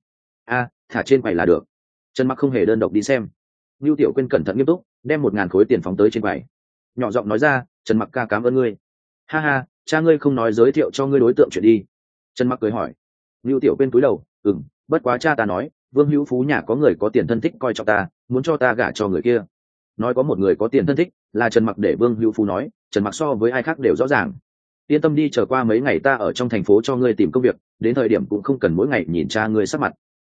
Thả trên quầy là được. Trần Mặc không hề đơn độc đi xem. Nưu Tiểu Quyên cẩn thận nghiêm túc, đem 1.000 khối tiền phóng tới trên quầy. Nhỏ giọng nói ra, Trần Mặc ca cảm ơn ngươi. Ha, cha ngươi không nói giới thiệu cho ngươi đối tượng chuyện đi. Trần Mặc cười hỏi. Nưu Tiểu Quyên cúi đầu, bất quá cha ta nói, Vương Hữu Phú nhà có người có tiền thân thích coi trọng ta, muốn cho ta gả cho người kia. nói có một người có tiền thân thích là Trần Mặc, để Vương Hữu Phú nói Trần Mặc so với ai khác đều rõ ràng. Yên tâm đi, chờ qua mấy ngày ta ở trong thành phố cho ngươi tìm công việc, đến thời điểm cũng không cần mỗi ngày nhìn cha ngươi sắc mặt.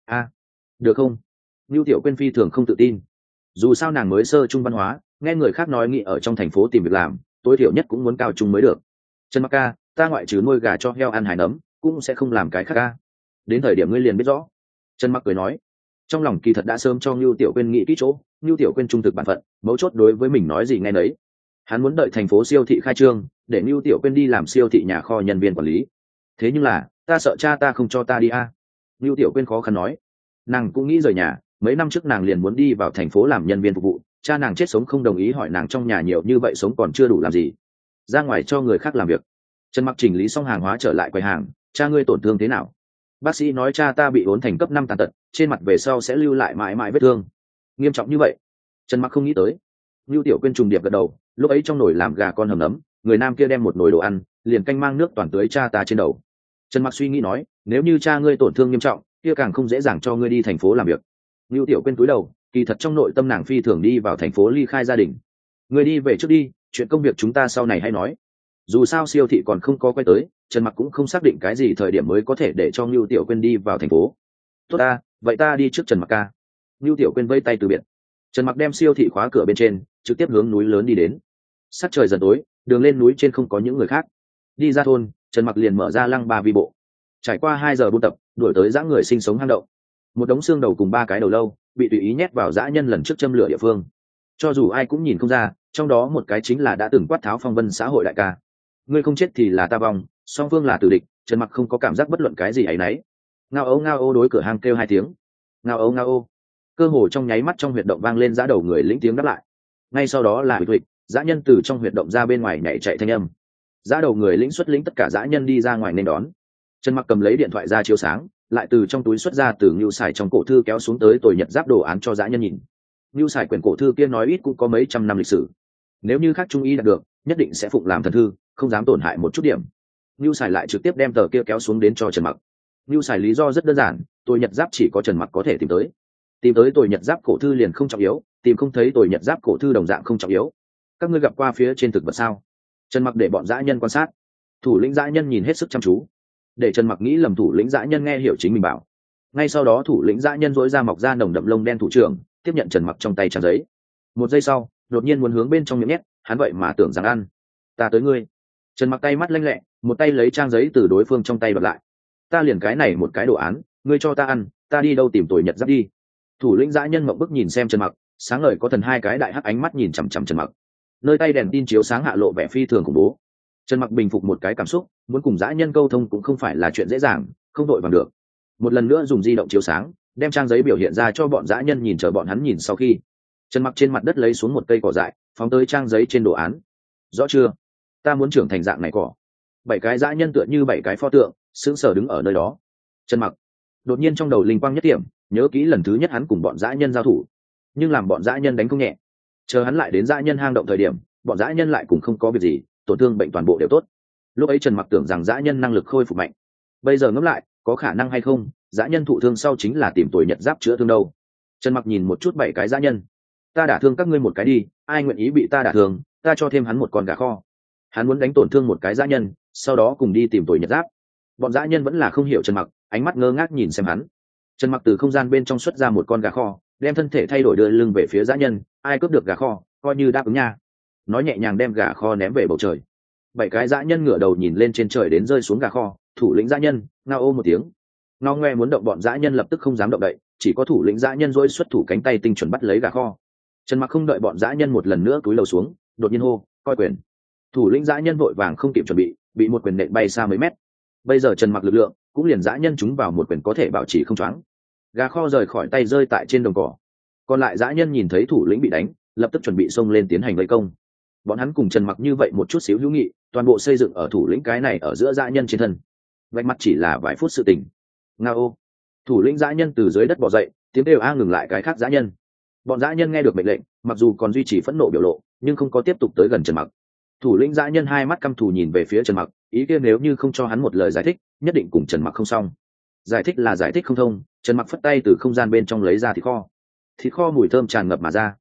Được không? Nưu Tiểu Quyên phi thường không tự tin. Dù sao nàng mới sơ trung văn hóa, nghe người khác nói nghĩ ở trong thành phố tìm việc làm, tối thiểu nhất cũng muốn cao trung mới được. Trần Mặc ca, ta ngoại trừ nuôi gà cho heo ăn hải nấm, cũng sẽ không làm cái khác ca. Đến thời điểm ngươi liền biết rõ. Trần Mặc cười nói, trong lòng kỳ thật đã sớm cho Nưu Tiểu Quyên nghĩ kỹ chỗ, Nưu Tiểu Quyên trung thực bản phận, mấu chốt đối với mình nói gì nghe nấy. Hắn muốn đợi thành phố siêu thị khai trương, để Nưu Tiểu Quyên đi làm siêu thị nhà kho nhân viên quản lý. Thế nhưng là, ta sợ cha ta không cho ta đi a. Nưu Tiểu Quyên khó khăn nói, nàng cũng nghĩ rời nhà, mấy năm trước nàng liền muốn đi vào thành phố làm nhân viên phục vụ, cha nàng chết sống không đồng ý, hỏi nàng trong nhà nhiều như vậy sống còn chưa đủ làm gì, ra ngoài cho người khác làm việc. Trần Mặc chỉnh lý xong hàng hóa trở lại quầy hàng, cha ngươi tổn thương thế nào? Bác sĩ nói cha ta bị ốm thành cấp 5 tàn tật, trên mặt về sau sẽ lưu lại mãi mãi vết thương. Nghiêm trọng như vậy? Trần Mặc không nghĩ tới. Nưu Tiểu Quyên trùng điệp gật đầu, lúc ấy trong nồi làm gà con hầm nấm, người nam kia đem một nồi đồ ăn, liền canh mang nước toàn tưới cha ta trên đầu. Trần Mặc suy nghĩ nói, nếu như cha ngươi tổn thương nghiêm trọng, kia càng không dễ dàng cho ngươi đi thành phố làm việc. Nưu Tiểu Quyên cúi đầu, kỳ thật trong nội tâm nàng phi thường đi vào thành phố ly khai gia đình. Ngươi đi về trước đi, chuyện công việc chúng ta sau này hay nói. Dù sao siêu thị còn không có quay tới, Trần Mặc cũng không xác định cái gì thời điểm mới có thể để cho Nưu Tiểu Quyên đi vào thành phố. Tốt ta, vậy ta đi trước Trần Mặc ca. Nưu Tiểu Quyên vẫy tay từ biệt. Trần Mặc đem siêu thị khóa cửa bên trên, trực tiếp hướng núi lớn đi đến. Sắc trời dần tối, đường lên núi trên không có những người khác. Đi ra thôn, Trần Mặc liền mở ra lăng ba vi bộ. Trải qua 2 giờ buôn tập, đuổi tới dã người sinh sống hang động. Một đống xương đầu cùng 3 cái đầu lâu, bị tùy ý nhét vào dã nhân lần trước châm lửa địa phương. Cho dù ai cũng nhìn không ra, trong đó một cái chính là đã từng quát tháo phong vân xã hội đại ca. Ngươi không chết thì là ta vong, song phương là tử địch. Trần Mặc không có cảm giác bất luận cái gì ấy nấy. Ngao âu đối cửa hang kêu 2 tiếng. Ngao âu. Cơ hồ trong nháy mắt trong huyệt động vang lên dã đầu người lĩnh tiếng đáp lại. Ngay sau đó là huỵch, dã nhân từ trong huyệt động ra bên ngoài nhảy chạy thanh âm. Dã đầu người lĩnh xuất lĩnh tất cả dã nhân đi ra ngoài nên đón. Trần Mặc cầm lấy điện thoại ra chiếu sáng, lại từ trong túi xuất ra từ Nưu Sải trong cổ thư kéo xuống tới tồi nhật giáp đồ án cho dã nhân nhìn. Nưu Sải quyển cổ thư kia nói ít cũng có mấy trăm năm lịch sử. Nếu như khác trung y đạt được, nhất định sẽ phụng làm thần thư, không dám tổn hại một chút điểm. Nưu Sải lại trực tiếp đem tờ kia kéo xuống đến cho Trần Mặc. Nưu Sải lý do rất đơn giản, tồi nhật giáp chỉ có Trần Mặc có thể tìm tới tồi nhật giáp cổ thư liền không trọng yếu, tìm không thấy tồi nhật giáp cổ thư đồng dạng không trọng yếu. Các ngươi gặp qua phía trên thực vật sao? Trần Mặc để bọn dã nhân quan sát. Thủ lĩnh dã nhân nhìn hết sức chăm chú, để Trần Mặc nghĩ lầm thủ lĩnh dã nhân nghe hiểu chính mình bảo. Ngay sau đó thủ lĩnh dã nhân dỗi ra mọc ra nồng đậm lông đen thủ trưởng, tiếp nhận Trần Mặc trong tay trang giấy. Một giây sau, đột nhiên muốn hướng bên trong miệng nhét, hắn vậy mà tưởng rằng ăn. Ta tới ngươi. Trần Mặc tay mắt lanh lẹ, một tay lấy trang giấy từ đối phương trong tay bật lại. Ta liền cái này một cái đồ án, ngươi cho ta ăn, ta đi đâu tìm tồi nhật giáp đi. Thủ lĩnh dã nhân mộng bức nhìn xem Trần Mặc, sáng ngời có thần 2 cái đại hắc ánh mắt nhìn chằm chằm Trần Mặc. Nơi tay đèn tin chiếu sáng hạ lộ vẻ phi thường khủng bố. Trần Mặc bình phục một cái cảm xúc, muốn cùng dã nhân câu thông cũng không phải là chuyện dễ dàng, không đội vàng được. Một lần nữa dùng di động chiếu sáng, đem trang giấy biểu hiện ra cho bọn dã nhân nhìn, chờ bọn hắn nhìn sau khi. Trần Mặc trên mặt đất lấy xuống một cây cỏ dại, phóng tới trang giấy trên đồ án. Rõ chưa? Ta muốn trưởng thành dạng này cỏ. 7 cái dã nhân tựa như 7 cái pho tượng, sững sờ đứng ở nơi đó. Trần Mặc đột nhiên trong đầu linh quang nhất điểm, nhớ kỹ lần thứ nhất hắn cùng bọn dã nhân giao thủ, nhưng làm bọn dã nhân đánh không nhẹ. Chờ hắn lại đến dã nhân hang động thời điểm, bọn dã nhân lại cùng không có việc gì, tổn thương bệnh toàn bộ đều tốt. Lúc ấy Trần Mặc tưởng rằng dã nhân năng lực khôi phục mạnh, bây giờ ngẫm lại, có khả năng hay không dã nhân thụ thương sau chính là tìm tồi nhật giáp chữa thương đâu. Trần Mặc nhìn một chút 7 cái dã nhân. Ta đả thương các ngươi một cái đi, ai nguyện ý bị ta đả thương, ta cho thêm hắn một con gà kho. Hắn muốn đánh tổn thương một cái dã nhân, sau đó cùng đi tìm tồi nhật giáp. Bọn dã nhân vẫn là không hiểu Trần Mặc, ánh mắt ngơ ngác nhìn xem hắn. Trần Mặc từ không gian bên trong xuất ra một con gà kho, đem thân thể thay đổi đưa lưng về phía dã nhân. Ai cướp được gà kho coi như đáp ứng nha. Nói nhẹ nhàng đem gà kho ném về bầu trời. 7 cái dã nhân ngửa đầu nhìn lên trên trời đến rơi xuống gà kho. Thủ lĩnh dã nhân ngao ô một tiếng, ngao ngoe muốn động, bọn dã nhân lập tức không dám động đậy, chỉ có thủ lĩnh dã nhân dỗi xuất thủ cánh tay tinh chuẩn bắt lấy gà kho. Trần Mặc không đợi bọn dã nhân một lần nữa cúi đầu xuống, đột nhiên hô coi quyền. Thủ lĩnh dã nhân vội vàng không kịp chuẩn bị một quyền nện bay xa mấy mét. Bây giờ Trần Mặc lực lượng cũng liền dã nhân chúng vào một quyền có thể bảo trì không choáng. Gà kho rời khỏi tay rơi tại trên đồng cỏ. Còn lại dã nhân nhìn thấy thủ lĩnh bị đánh, lập tức chuẩn bị xông lên tiến hành vây công. Bọn hắn cùng Trần Mặc như vậy một chút xíu hữu nghị, toàn bộ xây dựng ở thủ lĩnh cái này ở giữa dã nhân trên thân. Vạch mặt chỉ là vài phút sự tình. Ngao. Thủ lĩnh dã nhân từ dưới đất bò dậy, tiếng kêu a ngừng lại cái khác dã nhân. Bọn dã nhân nghe được mệnh lệnh, mặc dù còn duy trì phẫn nộ biểu lộ, nhưng không có tiếp tục tới gần Trần Mặc. Thủ lĩnh dã nhân 2 mắt căm thù nhìn về phía Trần Mặc, ý kia nếu như không cho hắn một lời giải thích, nhất định cùng Trần Mặc không xong. Giải thích là giải thích không thông. Trần Mặc phất tay từ không gian bên trong lấy ra thịt kho. Thịt kho mùi thơm tràn ngập mà ra.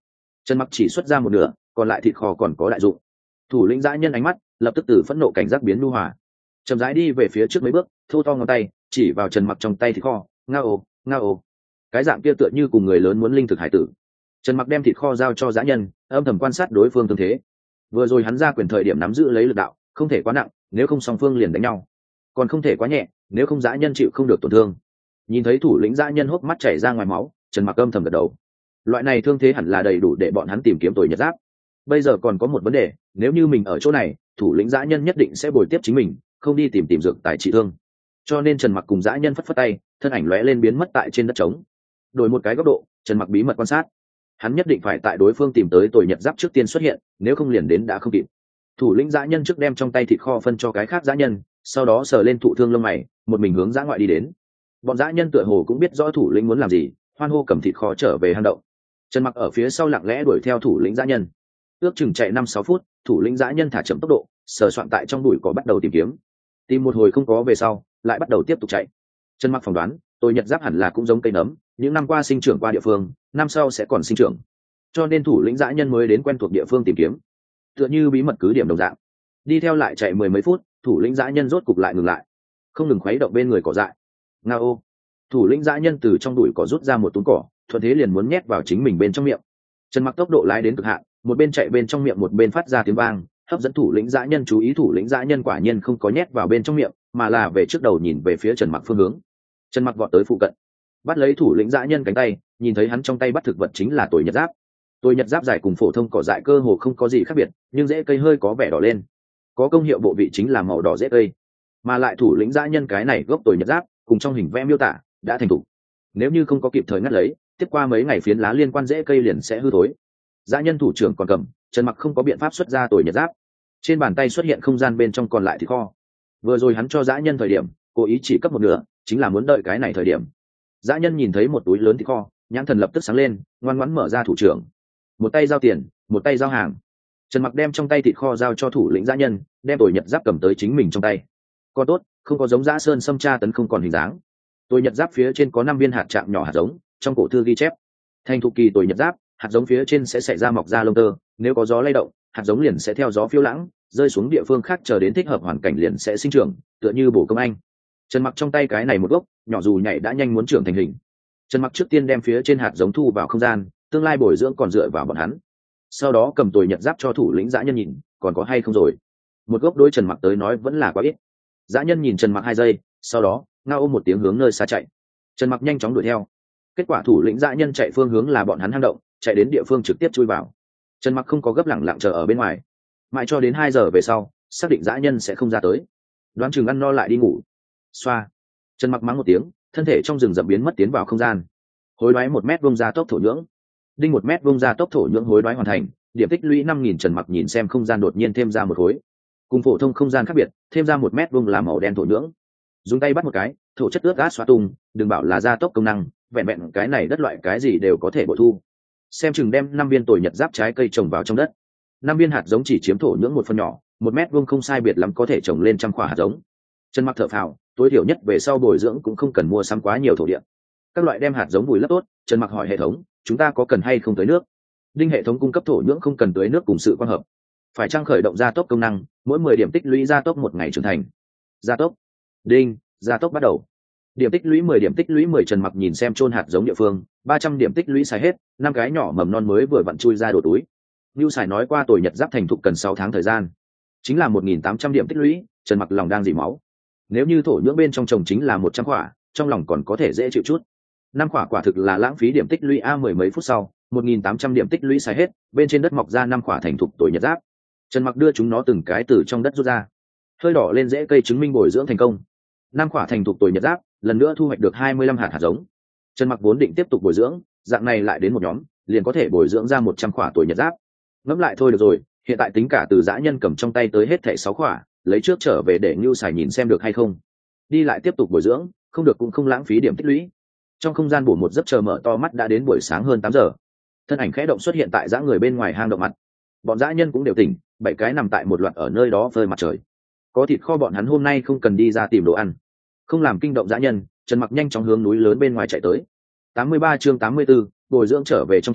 Trần Mặc chỉ xuất ra một nửa, còn lại thịt kho còn có đại dụng. Thủ lĩnh dã nhân ánh mắt lập tức từ phẫn nộ cảnh giác biến nhu hòa, chậm rãi đi về phía trước mấy bước, thô to ngón tay chỉ vào Trần Mặc trong tay thịt kho, ngao ồ, cái dạng kia tựa như cùng người lớn muốn linh thực hải tử. Trần Mặc đem thịt kho giao cho dã nhân, âm thầm quan sát đối phương tương thế. Vừa rồi hắn ra quyền thời điểm nắm giữ lấy lực đạo, không thể quá nặng, nếu không song phương liền đánh nhau, còn không thể quá nhẹ, nếu không dã nhân chịu không được tổn thương. Nhìn thấy thủ lĩnh dã nhân hốc mắt chảy ra ngoài máu, Trần Mặc âm thầm gật đầu. Loại này thương thế hẳn là đầy đủ để bọn hắn tìm kiếm tội nhật giáp. Bây giờ còn có một vấn đề, nếu như mình ở chỗ này, thủ lĩnh dã nhân nhất định sẽ bồi tiếp chính mình, không đi tìm dược tài trị thương. Cho nên Trần Mặc cùng dã nhân phất phất tay, thân ảnh lóe lên biến mất tại trên đất trống. Đổi một cái góc độ, Trần Mặc bí mật quan sát. Hắn nhất định phải tại đối phương tìm tới tội nhật giáp trước tiên xuất hiện, nếu không liền đến đã không kịp. Thủ lĩnh dã nhân trước đem trong tay thịt kho phân cho cái khác dã nhân, sau đó sờ lên thụ thương lông mày, một mình hướng dã ngoại đi đến. Bọn dã nhân tựa hồ cũng biết rõ thủ lĩnh muốn làm gì, hoan hô cầm thịt kho trở về hang động. Trần Mặc ở phía sau lặng lẽ đuổi theo thủ lĩnh dã nhân. Ước chừng chạy 5-6 phút, thủ lĩnh dã nhân thả chậm tốc độ, sờ soạn tại trong bụi cỏ bắt đầu tìm kiếm. Tìm một hồi không có về sau, lại bắt đầu tiếp tục chạy. Trần Mặc phỏng đoán, tội nhật giáp hẳn là cũng giống cây nấm, những năm qua sinh trưởng qua địa phương, năm sau sẽ còn sinh trưởng. Cho nên thủ lĩnh dã nhân mới đến quen thuộc địa phương tìm kiếm, tựa như bí mật cứ điểm đồng dạng. Đi theo lại chạy 10 mấy phút, thủ lĩnh dã nhân rốt cục lại ngừng lại, không ngừng khuấy động bên người cỏ dại. Ngao! Thủ lĩnh dã nhân từ trong bụi cỏ rút ra một túm cỏ, thuận thế liền muốn nhét vào chính mình bên trong miệng. Trần Mặc tốc độ lái đến cực hạn, một bên chạy bên trong miệng một bên phát ra tiếng vang, hấp dẫn thủ lĩnh dã nhân chú ý. Thủ lĩnh dã nhân quả nhiên không có nhét vào bên trong miệng, mà là về trước đầu nhìn về phía Trần Mặc phương hướng. Trần Mặc vọt tới phụ cận, bắt lấy thủ lĩnh dã nhân cánh tay, nhìn thấy hắn trong tay bắt thực vật chính là tội nhật giáp. Tội nhật giáp dài cùng phổ thông cỏ dại cơ hồ không có gì khác biệt, nhưng rễ cây hơi có vẻ đỏ lên, có công hiệu bộ vị chính là màu đỏ rễ cây. Mà lại thủ lĩnh dã nhân cái này gốc tội nhật giáp cùng trong hình vẽ miêu tả đã thành thục, nếu như không có kịp thời ngắt lấy, tiếp qua mấy ngày phiến lá liên quan rễ cây liền sẽ hư thối. Dã nhân thủ trưởng còn cầm, Trần Mặc không có biện pháp xuất ra tội nhật giáp. Trên bàn tay xuất hiện không gian bên trong còn lại thịt kho. Vừa rồi hắn cho dã nhân thời điểm, cố ý chỉ cấp một nửa, chính là muốn đợi cái này thời điểm. Dã nhân nhìn thấy một túi lớn thịt kho, nhãn thần lập tức sáng lên, ngoan ngoãn mở ra thủ trưởng. Một tay giao tiền, một tay giao hàng. Trần Mặc đem trong tay thịt kho giao cho thủ lĩnh dã nhân, đem tội nhật giáp cầm tới chính mình trong tay. Còn tốt, không có giống dã sơn xâm tra tấn không còn hình dáng. Tội nhật giáp phía trên có 5 viên hạt trạng nhỏ hạt giống, trong cổ thư ghi chép, thành thục kỳ tội nhật giáp, hạt giống phía trên sẽ xảy ra mọc ra lông tơ, nếu có gió lay động, hạt giống liền sẽ theo gió phiêu lãng, rơi xuống địa phương khác, chờ đến thích hợp hoàn cảnh liền sẽ sinh trưởng, tựa như bổ công anh. Trần Mặc trong tay cái này một gốc, nhỏ dù nhảy đã nhanh muốn trưởng thành hình. Trần Mặc trước tiên đem phía trên hạt giống thu vào không gian, tương lai bồi dưỡng còn dựa vào bọn hắn. Sau đó cầm tội nhật giáp cho thủ lĩnh dã nhân nhìn, còn có hay không rồi. Một gốc đối Trần Mặc tới nói vẫn là quá ít. Dã nhân nhìn Trần Mặc 2 giây, sau đó ngao ôm một tiếng hướng nơi xa chạy. Trần Mặc nhanh chóng đuổi theo. Kết quả thủ lĩnh dã nhân chạy phương hướng là bọn hắn hang động, chạy đến địa phương trực tiếp chui vào. Trần Mặc không có gấp, lẳng lặng chờ ở bên ngoài, mãi cho đến 2 giờ về sau, xác định dã nhân sẽ không ra tới, đoán chừng ăn no lại đi ngủ. Xoa. Trần Mặc mắng một tiếng, thân thể trong rừng rậm biến mất tiến vào không gian. Hối đoái 1 mét vuông ra tốc thổ nhưỡng. Đinh 1 mét vuông ra tốc thổ nhưỡng hối đoái hoàn thành, điểm tích lũy 5000. Trần Mặc nhìn xem không gian đột nhiên thêm ra một khối. Cùng phổ thông không gian khác biệt, thêm ra 1 mét vuông là màu đen thổ nhưỡng. Dùng tay bắt một cái, thổ chất ướt át xóa tung, đừng bảo là gia tốc công năng, vẹn vẹn cái này đất loại cái gì đều có thể bội thu. Xem chừng đem 5 viên tội nhật giáp trái cây trồng vào trong đất. 5 viên hạt giống chỉ chiếm thổ nhưỡng 1 phần nhỏ, 1 mét vuông không sai biệt lắm có thể trồng lên 100 quả hạt giống. Trần Mặc thở phào, tối thiểu nhất về sau bồi dưỡng cũng không cần mua sắm quá nhiều thổ địa. Các loại đem hạt giống vùi lấp tốt, Trần Mặc hỏi hệ thống, chúng ta có cần hay không tưới nước? Đinh hệ thống cung cấp thổ nhưỡng không cần tưới nước cùng sự quang hợp. Phải trang khởi động gia tốc công năng, mỗi 10 điểm tích lũy gia tốc 1 ngày trưởng thành. Gia tốc. Đinh, gia tốc bắt đầu. Điểm tích lũy 10 điểm tích lũy 10. Trần Mặc nhìn xem chôn hạt giống địa phương, 300 điểm tích lũy xài hết, 5 cái nhỏ mầm non mới vừa vặn chui ra đổ túi. Nưu Sải nói qua tội nhật giáp thành thục cần 6 tháng thời gian, chính là 1800 điểm tích lũy. Trần Mặc lòng đang dỉ máu. Nếu như thổ nhưỡng bên trong trồng chính là 100 quả, trong lòng còn có thể dễ chịu chút. 5 quả quả thực là lãng phí điểm tích lũy. 10 mấy phút sau, 1800 điểm tích lũy xài hết, bên trên đất mọc ra 5 quả thành thục tội nhật giáp. Trần Mặc đưa chúng nó từng cái từ trong đất rút ra, hơi đỏ lên rễ cây chứng minh bồi dưỡng thành công. 5 quả thành thục tội nhật giáp, lần nữa thu hoạch được 25 hạt giống. Trần Mặc vốn định tiếp tục bồi dưỡng, dạng này lại đến một nhóm, liền có thể bồi dưỡng ra 100 quả tội nhật giáp. Ngẫm lại thôi được rồi, hiện tại tính cả từ dã nhân cầm trong tay tới hết thảy 6 quả, lấy trước trở về để Nưu Sải nhìn xem được hay không. Đi lại tiếp tục bồi dưỡng, không được cũng không lãng phí điểm tích lũy. Trong không gian bổ một giấc, chờ mở to mắt đã đến buổi sáng hơn 8 giờ. Thân ảnh khẽ động xuất hiện tại dã người bên ngoài hang động mặt. Bọn dã nhân cũng đều tỉnh, 7 cái nằm tại một loạt ở nơi đó phơi mặt trời. Có thịt kho, bọn hắn hôm nay không cần đi ra tìm đồ ăn. Không làm kinh động dã nhân, Trần Mặc nhanh chóng hướng núi lớn bên ngoài chạy tới. 83 chương 84, bồi dưỡng trở về trong thôn.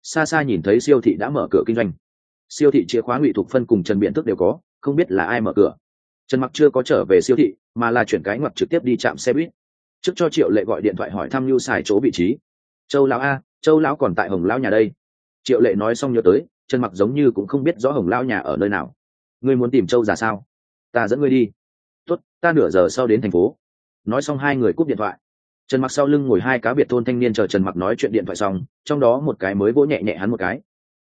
xa xa nhìn thấy siêu thị đã mở cửa kinh doanh. Siêu thị chìa khóa Ngụy Thục Phân cùng Trần Biện Tước đều có, không biết là ai mở cửa. Trần Mặc chưa có trở về siêu thị, mà là chuyển cái ngoặt trực tiếp đi trạm xe buýt. Trước cho Triệu Lệ gọi điện thoại hỏi thăm Nưu Sài chỗ vị trí. Châu lão a, Châu lão còn tại Hồng lão nhà đây. Triệu Lệ nói xong nhớ tới, Trần Mặc giống như cũng không biết rõ Hồng lão nhà ở nơi nào. Ngươi muốn tìm Châu già sao? Ta dẫn ngươi đi. Tốt, ta nửa giờ sau đến thành phố. Nói xong hai người cúp điện thoại. Trần Mặc sau lưng ngồi hai cá biệt thôn thanh niên chờ Trần Mặc nói chuyện điện thoại xong, trong đó một cái mới vỗ nhẹ nhẹ hắn một cái.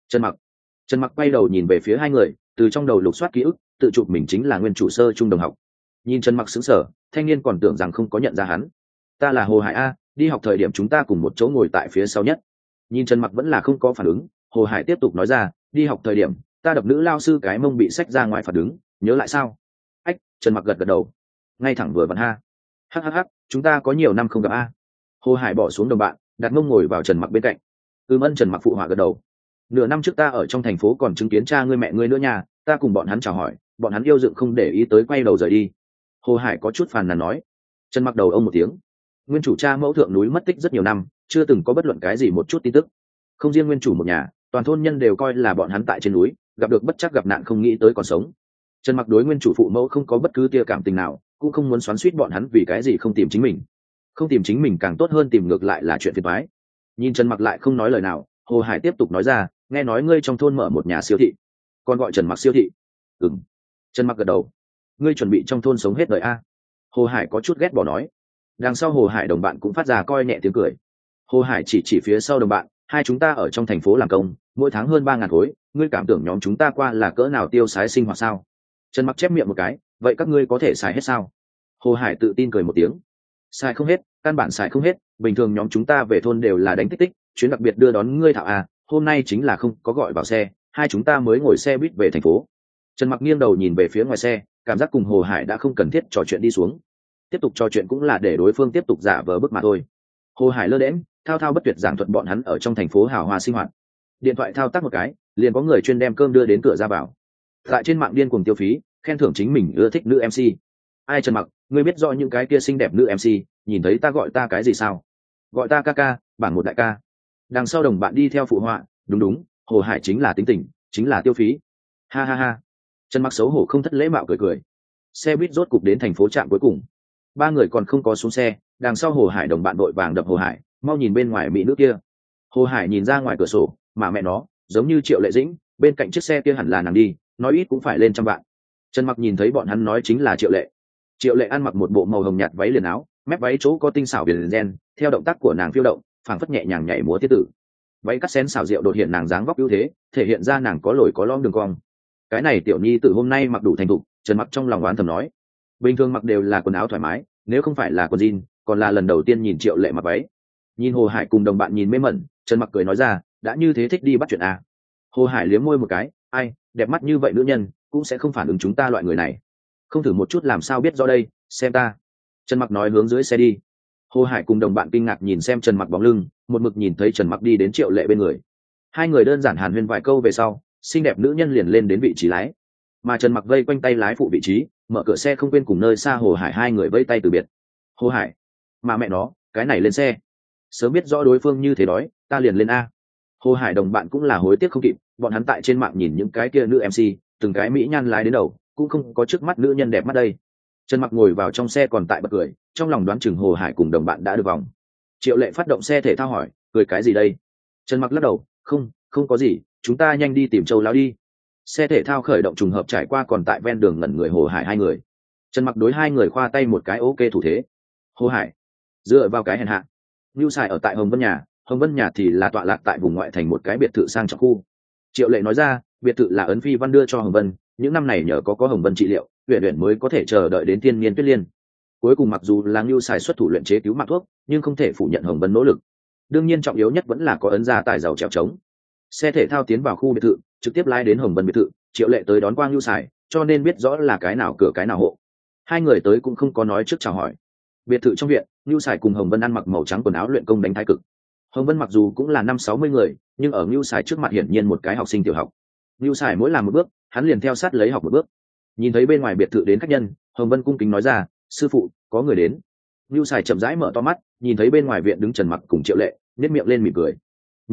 Trần Mặc quay đầu nhìn về phía hai người, từ trong đầu lục soát ký ức, tự chụp mình chính là nguyên chủ sơ trung đồng học. Nhìn Trần Mặc sững sờ, thanh niên còn tưởng rằng không có nhận ra hắn. Ta là Hồ Hải a, đi học thời điểm chúng ta cùng một chỗ ngồi tại phía sau nhất. Nhìn Trần Mặc vẫn là không có phản ứng, Hồ Hải tiếp tục nói ra, đi học thời điểm ta đập nữ lao sư cái mông bị xách ra ngoài phạt đứng, nhớ lại sao? Ách, Trần Mặc gật gật đầu, ngay thẳng vừa vặn ha. Hắc, chúng ta có nhiều năm không gặp a. Hồ Hải bỏ xuống đồng bạn, đặt mông ngồi vào Trần Mặc bên cạnh. Ân, Trần Mặc phụ họa gật đầu. Nửa năm trước ta ở trong thành phố còn chứng kiến cha ngươi mẹ ngươi nữa nha, ta cùng bọn hắn chào hỏi, bọn hắn yêu dựng không để ý tới, quay đầu rời đi. Hồ Hải có chút phàn nàn nói. Trần Mặc đầu ông một tiếng. Nguyên chủ cha mẫu thượng núi mất tích rất nhiều năm, chưa từng có bất luận cái gì một chút tin tức. Không riêng nguyên chủ một nhà, toàn thôn nhân đều coi là bọn hắn tại trên núi gặp được bất chắc gặp nạn không nghĩ tới còn sống. Trần Mặc đối nguyên chủ phụ mẫu không có bất cứ tia cảm tình nào, cũng không muốn xoắn xuýt bọn hắn vì cái gì không tìm chính mình. Không tìm chính mình càng tốt hơn tìm ngược lại là chuyện phiền toái. Nhìn Trần Mặc lại không nói lời nào, Hồ Hải tiếp tục nói ra, nghe nói ngươi trong thôn mở một nhà siêu thị, còn gọi Trần Mặc siêu thị. Ừm. Trần Mặc gật đầu. Ngươi chuẩn bị trong thôn sống hết đời a? Hồ Hải có chút ghét bỏ nói. Đằng sau Hồ Hải đồng bạn cũng phát ra coi nhẹ tiếng cười. Hồ Hải chỉ phía sau đồng bạn, hai chúng ta ở trong thành phố làm công, mỗi tháng hơn 3.000 khối, ngươi cảm tưởng nhóm chúng ta qua là cỡ nào tiêu xài sinh hoạt sao? Trần Mặc chép miệng một cái, vậy các ngươi có thể xài hết sao? Hồ Hải tự tin cười một tiếng. Xài không hết, căn bản xài không hết, bình thường nhóm chúng ta về thôn đều là đánh tích tích, chuyến đặc biệt đưa đón ngươi thạo à, hôm nay chính là không có gọi vào xe, hai chúng ta mới ngồi xe buýt về thành phố. Trần Mặc nghiêng đầu nhìn về phía ngoài xe, cảm giác cùng Hồ Hải đã không cần thiết trò chuyện đi xuống. Tiếp tục trò chuyện cũng là để đối phương tiếp tục giả vờ bức mà thôi. Hồ Hải lơ đễnh, thao thao bất tuyệt giảng thuật bọn hắn ở trong thành phố hào hoa sinh hoạt. Điện thoại thao tác một cái, liền có người chuyên đem cơm đưa đến cửa ra vào. Tại trên mạng điên cuồng tiêu phí, khen thưởng chính mình ưa thích nữ MC. Ai Trần Mặc, ngươi biết rõ những cái kia xinh đẹp nữ MC, nhìn thấy ta gọi ta cái gì sao? Gọi ta ca ca, bảng một đại ca. Đằng sau đồng bạn đi theo phụ họa, đúng, Hồ Hải chính là tính tình, chính là tiêu phí. Ha. Trần Mặc xấu hổ không thất lễ mạo cười. Xe buýt rốt cục đến thành phố trạm cuối cùng. Ba người còn không có xuống xe, đằng sau Hồ Hải đồng bạn đội vàng đập Hồ Hải, mau nhìn bên ngoài mỹ nữ kia. Hồ Hải nhìn ra ngoài cửa sổ, mà mẹ nó, giống như Triệu Lệ Dĩnh, bên cạnh chiếc xe kia hẳn là nàng đi, nói ít cũng phải lên 100 vạn. Trần Mặc nhìn thấy bọn hắn nói chính là Triệu Lệ. Triệu Lệ ăn mặc một bộ màu hồng nhạt váy liền áo, mép váy chỗ có tinh xảo viền ren, theo động tác của nàng phiêu động, phảng phất nhẹ nhàng nhảy múa tiết tử. Váy cắt xén xảo diệu đột hiện nàng dáng vóc ưu thế, thể hiện ra nàng có lồi có lõm đường cong. Cái này tiểu nhi từ hôm nay mặc đủ thành thục, Trần Mặc trong lòng oán thầm nói. Bình thường mặc đều là quần áo thoải mái, nếu không phải là quần jean, còn là lần đầu tiên nhìn Triệu Lệ mặc váy. Nhìn Hồ Hải cùng đồng bạn nhìn mê mẩn, Trần Mặc cười nói ra, đã như thế thích đi bắt chuyện à? Hồ Hải liếm môi một cái, ai, đẹp mắt như vậy nữ nhân cũng sẽ không phản ứng chúng ta loại người này. Không thử một chút làm sao biết do đây, xem ta. Trần Mặc nói hướng dưới xe đi. Hồ Hải cùng đồng bạn kinh ngạc nhìn xem Trần Mặc bóng lưng, một mực nhìn thấy Trần Mặc đi đến Triệu Lệ bên người. Hai người đơn giản hàn huyên vài câu về sau, xinh đẹp nữ nhân liền lên đến vị trí lái, mà Trần Mặc vây quanh tay lái phụ vị trí, mở cửa xe không quên cùng nơi xa Hồ Hải hai người vây tay từ biệt. Hồ Hải, mà mẹ nó, cái này lên xe. Sớm biết rõ đối phương như thế đói, ta liền lên a. Hồ Hải đồng bạn cũng là hối tiếc không kịp, bọn hắn tại trên mạng nhìn những cái kia nữ MC, từng cái mỹ nhan lái đến đầu, cũng không có trước mắt nữ nhân đẹp mắt đây. Trần Mặc ngồi vào trong xe còn tại bật cười, trong lòng đoán chừng Hồ Hải cùng đồng bạn đã được vòng. Triệu Lệ phát động xe thể thao hỏi, cười cái gì đây? Trần Mặc lắc đầu, không có gì, chúng ta nhanh đi tìm Châu lão đi. Xe thể thao khởi động trùng hợp trải qua còn tại ven đường ngẩn người Hồ Hải hai người. Trần Mặc đối hai người khoa tay một cái ok thủ thế. Hồ Hải, dựa vào cái hèn hạ. Nưu Sài ở tại Hồng Vân nhà thì là tọa lạc tại vùng ngoại thành một cái biệt thự sang trọng khu. Triệu Lệ nói ra, biệt thự là Ấn Phi Văn đưa cho Hồng Vân, những năm này nhờ có Hồng Vân trị liệu, Uyển mới có thể chờ đợi đến thiên niên tuyết liên. Cuối cùng mặc dù là Nưu Sài xuất thủ luyện chế cứu mạng thuốc, nhưng không thể phủ nhận Hồng Vân nỗ lực. Đương nhiên trọng yếu nhất vẫn là có Ấn gia tài giàu trèo trống. Xe thể thao tiến vào khu biệt thự, trực tiếp lái đến Hồng Vân biệt thự. Triệu Lệ tới đón Quang Nưu Sài, cho nên biết rõ là cái nào cửa cái nào hộ. Hai người tới cũng không có nói trước chào hỏi. Biệt thự trong viện, Nưu Sài cùng Hồng Vân ăn mặc màu trắng quần áo luyện công đánh thái cực. Hồng Vân mặc dù cũng là 50-60 người, nhưng ở Nưu Sài trước mặt hiển nhiên một cái học sinh tiểu học. Nưu Sài mỗi làm một bước, hắn liền theo sát lấy học một bước. Nhìn thấy bên ngoài biệt thự đến khách nhân, Hồng Vân cung kính nói ra, sư phụ, có người đến. Nưu Sài chậm rãi mở to mắt, nhìn thấy bên ngoài viện đứng Trần Mặc cùng Triệu Lệ, nhếch miệng lên mỉm cười. Nhanh,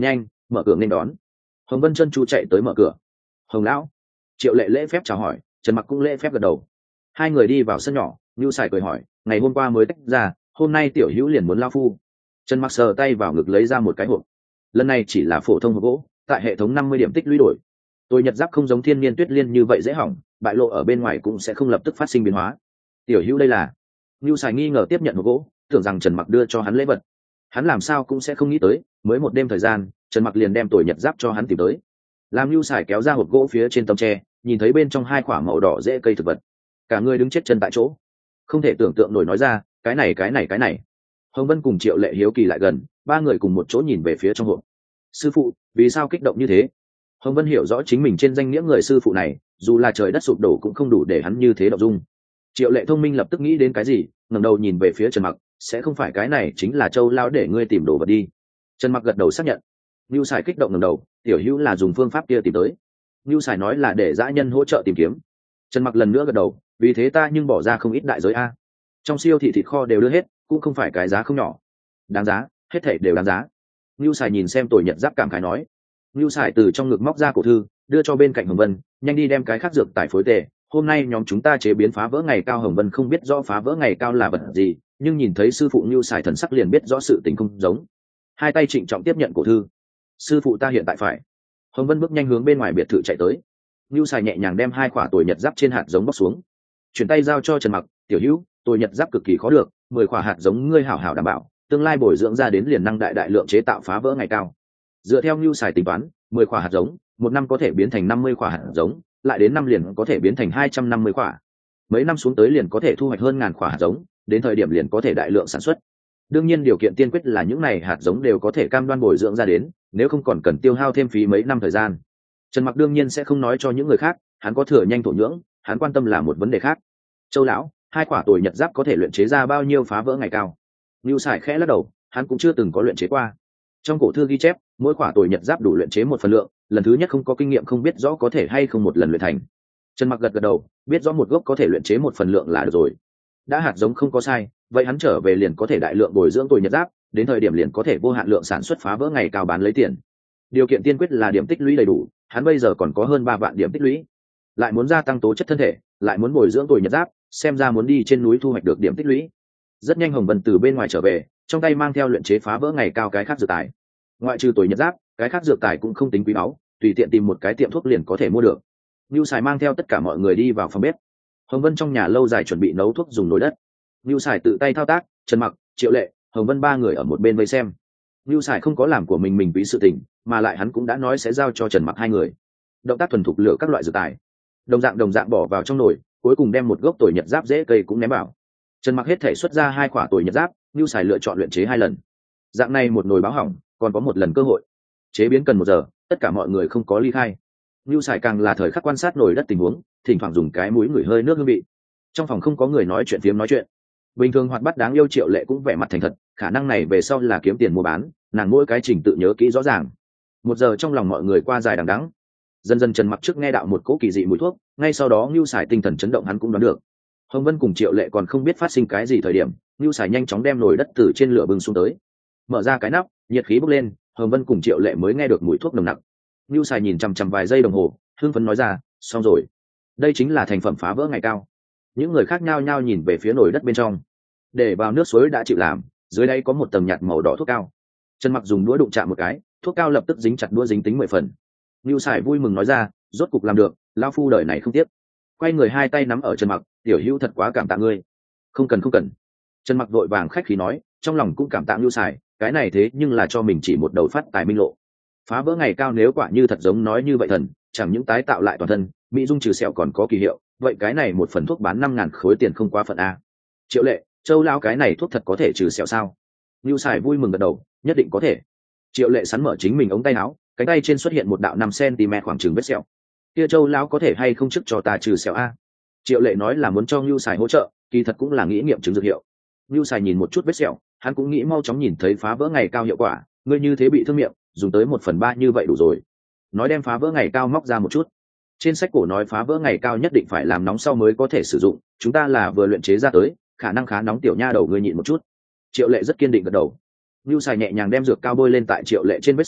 mở cửa nên đón. Hồng Vân chân chu chạy tới mở cửa. Hồng lão. Triệu Lệ lễ phép chào hỏi, Trần Mặc cũng lễ phép gật đầu. Hai người đi vào sân nhỏ, Nưu Sải cười hỏi, ngày hôm qua mới tách ra, hôm nay tiểu hữu liền muốn lao phu. Trần Mặc sờ tay vào ngực lấy ra một cái hộp. Lần này chỉ là phổ thông hộp gỗ, tại hệ thống 50 điểm tích lũy đổi. Tôi nhật giáp không giống thiên niên tuyết liên như vậy dễ hỏng, bại lộ ở bên ngoài cũng sẽ không lập tức phát sinh biến hóa. Tiểu hữu đây là? Nưu Sải nghi ngờ tiếp nhận hộp gỗ, tưởng rằng Trần Mặc đưa cho hắn lễ vật. Hắn làm sao cũng sẽ không nghĩ tới, mới một đêm thời gian, Trần Mặc liền đem tuổi nhật giáp cho hắn tìm tới. Làm Nưu Sải kéo ra hộp gỗ phía trên tấm tre, nhìn thấy bên trong hai quả màu đỏ rễ cây thực vật. Cả người đứng chết chân tại chỗ, không thể tưởng tượng nổi nói ra, cái này. Hồng Vân cùng Triệu Lệ hiếu kỳ lại gần, ba người cùng một chỗ nhìn về phía trong hộp. Sư phụ, vì sao kích động như thế? Hồng Vân hiểu rõ chính mình trên danh nghĩa người sư phụ này, dù là trời đất sụp đổ cũng không đủ để hắn như thế động dung. Triệu Lệ thông minh lập tức nghĩ đến cái gì, ngẩng đầu nhìn về phía Trần Mặc, sẽ không phải cái này chính là Châu lão để ngươi tìm đồ vật đi. Trần Mặc gật đầu xác nhận. Nưu Sải kích động ngẩng đầu, tiểu hữu là dùng phương pháp kia tìm tới. Nưu Sải nói là để dã nhân hỗ trợ tìm kiếm. Trần Mặc lần nữa gật đầu, vì thế ta nhưng bỏ ra không ít đại giới a. Trong siêu thị thịt kho đều đưa hết, cũng không phải cái giá không nhỏ. Đáng giá, hết thảy đều đáng giá. Nưu Sải nhìn xem tuổi nhật giáp cảm khái nói. Nưu Sải từ trong ngực móc ra cổ thư, đưa cho bên cạnh Hồng Vân, nhanh đi đem cái khác dược tài phối tề. Hôm nay nhóm chúng ta chế biến phá vỡ ngày cao. Hồng Vân không biết rõ phá vỡ ngày cao là vật gì, nhưng nhìn thấy sư phụ Nưu Sải thần sắc liền biết rõ sự tình không giống. Hai tay trịnh trọng tiếp nhận cổ thư. Sư phụ ta hiện tại phải. Hồng Vân bước nhanh hướng bên ngoài biệt thự chạy tới. Nưu Sải nhẹ nhàng đem hai quả tuổi nhật giáp trên hạt giống bóc xuống, chuyển tay giao cho Trần Mặc, tiểu hữu, tuổi nhật giáp cực kỳ khó được, 10 quả hạt giống ngươi hảo hảo đảm bảo, tương lai bồi dưỡng ra đến liền năng đại lượng chế tạo phá vỡ ngày cao. Dựa theo Nưu Sải tính toán, 10 quả hạt giống, một năm có thể biến thành 50 quả hạt giống, lại đến năm liền có thể biến thành 250 quả. Mấy năm xuống tới liền có thể thu hoạch hơn 1000 quả hạt giống, đến thời điểm liền có thể đại lượng sản xuất. Đương nhiên điều kiện tiên quyết là những này hạt giống đều có thể cam đoan bồi dưỡng ra đến, nếu không còn cần tiêu hao thêm phí mấy năm thời gian. Trần Mặc đương nhiên sẽ không nói cho những người khác, hắn có thừa nhanh thổ nhưỡng, hắn quan tâm là một vấn đề khác. Châu lão, hai quả tuổi nhật giáp có thể luyện chế ra bao nhiêu phá vỡ ngày cao? Nưu Sải khẽ lắc đầu, hắn cũng chưa từng có luyện chế qua. Trong cổ thư ghi chép, mỗi quả tuổi nhật giáp đủ luyện chế một phần lượng, lần thứ nhất không có kinh nghiệm không biết rõ có thể hay không một lần luyện thành. Trần Mặc gật đầu, biết rõ một gốc có thể luyện chế một phần lượng là được rồi. Đã hạt giống không có sai, vậy hắn trở về liền có thể đại lượng bồi dưỡng tuổi nhật giáp, đến thời điểm liền có thể vô hạn lượng sản xuất phá vỡ ngày cao bán lấy tiền. Điều kiện tiên quyết là điểm tích lũy đầy đủ, hắn bây giờ còn có hơn 3 vạn điểm tích lũy, lại muốn gia tăng tố chất thân thể, lại muốn bồi dưỡng tuổi nhật giáp, xem ra muốn đi trên núi thu hoạch được điểm tích lũy. Rất nhanh Hồng Vân từ bên ngoài trở về, trong tay mang theo luyện chế phá vỡ ngày cao cái khác dược tài. Ngoại trừ tuổi nhật giáp, cái khác dược tài cũng không tính quý báu, tùy tiện tìm một cái tiệm thuốc liền có thể mua được. Nưu Sải mang theo tất cả mọi người đi vào phòng bếp. Hồng Vân trong nhà lâu dài chuẩn bị nấu thuốc dùng nồi đất. Nưu Sải tự tay thao tác, Trần Mặc, Triệu Lệ, Hồng Vân ba người ở một bên vây xem. Nưu Sải không có làm của mình quý sự tình, mà lại hắn cũng đã nói sẽ giao cho Trần Mặc hai người. Động tác thuần thục lựa các loại dược tài, đồng dạng bỏ vào trong nồi, cuối cùng đem một gốc tuổi nhật giáp rễ cây cũng ném vào. Trần Mặc hết thể xuất ra 2 quả tuổi nhật giáp, Nưu Sải lựa chọn luyện chế 2 lần. Dạng này một nồi báo hỏng, còn có một lần cơ hội. Chế biến cần 1 giờ, tất cả mọi người không có ly khai. Nưu Sải càng là thời khắc quan sát nồi đất tình huống, thỉnh thoảng dùng cái mũi ngửi hơi nước hương vị. Trong phòng không có người nói chuyện phiếm nói chuyện. Bình thường hoạt bát đáng yêu Triệu Lệ cũng vẻ mặt thành thật, khả năng này về sau là kiếm tiền mua bán, nàng mỗi cái trình tự nhớ kỹ rõ ràng. 1 giờ trong lòng mọi người qua dài đằng đẵng. Dần dần Trần Mặc trước nghe đạo một cỗ kỳ dị mùi thuốc, ngay sau đó Nưu Sải tinh thần chấn động hắn cũng đoán được. Hồng Vân cùng Triệu Lệ còn không biết phát sinh cái gì thời điểm, Nưu Sải nhanh chóng đem nồi đất từ trên lửa bưng xuống tới. Mở ra cái nắp, nhiệt khí bốc lên, Hồng Vân cùng Triệu Lệ mới nghe được mùi thuốc nồng nặc. Nưu Sải nhìn chằm chằm vài giây đồng hồ, hưng phấn nói ra, xong rồi. Đây chính là thành phẩm phá vỡ ngày cao. Những người khác nhao nhao nhìn về phía nồi đất bên trong. Để vào nước suối đã chịu làm, dưới đây có một tầng nhạt màu đỏ thuốc cao. Trần Mặc dùng đũa đụng chạm một cái, thuốc cao lập tức dính chặt đũa dính tính 10 phần. Nưu Sải vui mừng nói ra, rốt cục làm được, lão phu đời này không tiếc. Quay người hai tay nắm ở Trần Mặc, tiểu hữu thật quá cảm tạ ngươi. Không cần. Trần Mặc vội vàng khách khí nói, trong lòng cũng cảm tạ Nưu Sải, cái này thế nhưng là cho mình chỉ một đầu phát tài minh lộ. Phá vỡ ngày cao nếu quả như thật giống nói như vậy thần, chẳng những tái tạo lại toàn thân, mỹ dung trừ sẹo còn có kỳ hiệu, vậy cái này một phần thuốc bán 5.000 khối tiền không quá phận a. Triệu Lệ, Châu lão cái này thuốc thật có thể trừ sẹo sao? Nưu Sải vui mừng gật đầu, nhất định có thể. Triệu Lệ sắn mở chính mình ống tay áo, cánh tay trên xuất hiện một đạo 5 cm khoảng chừng vết sẹo. Kia Châu lão có thể hay không trước cho ta trừ sẹo a? Triệu Lệ nói là muốn cho Nưu Sải hỗ trợ, kỳ thật cũng là nghĩ nghiệm chứng dược hiệu. Nưu Sải nhìn một chút vết sẹo, hắn cũng nghĩ mau chóng nhìn thấy phá vỡ ngày cao hiệu quả, ngươi như thế bị thương miệng, dùng tới 1/3 như vậy đủ rồi. Nói đem phá vỡ ngày cao móc ra một chút. Trên sách cổ nói phá vỡ ngày cao nhất định phải làm nóng sau mới có thể sử dụng, chúng ta là vừa luyện chế ra tới, khả năng khá nóng, tiểu nha đầu ngươi nhịn một chút. Triệu Lệ rất kiên định gật đầu. Nưu Sải nhẹ nhàng đem dược cao bôi lên tại Triệu Lệ trên vết sẹo,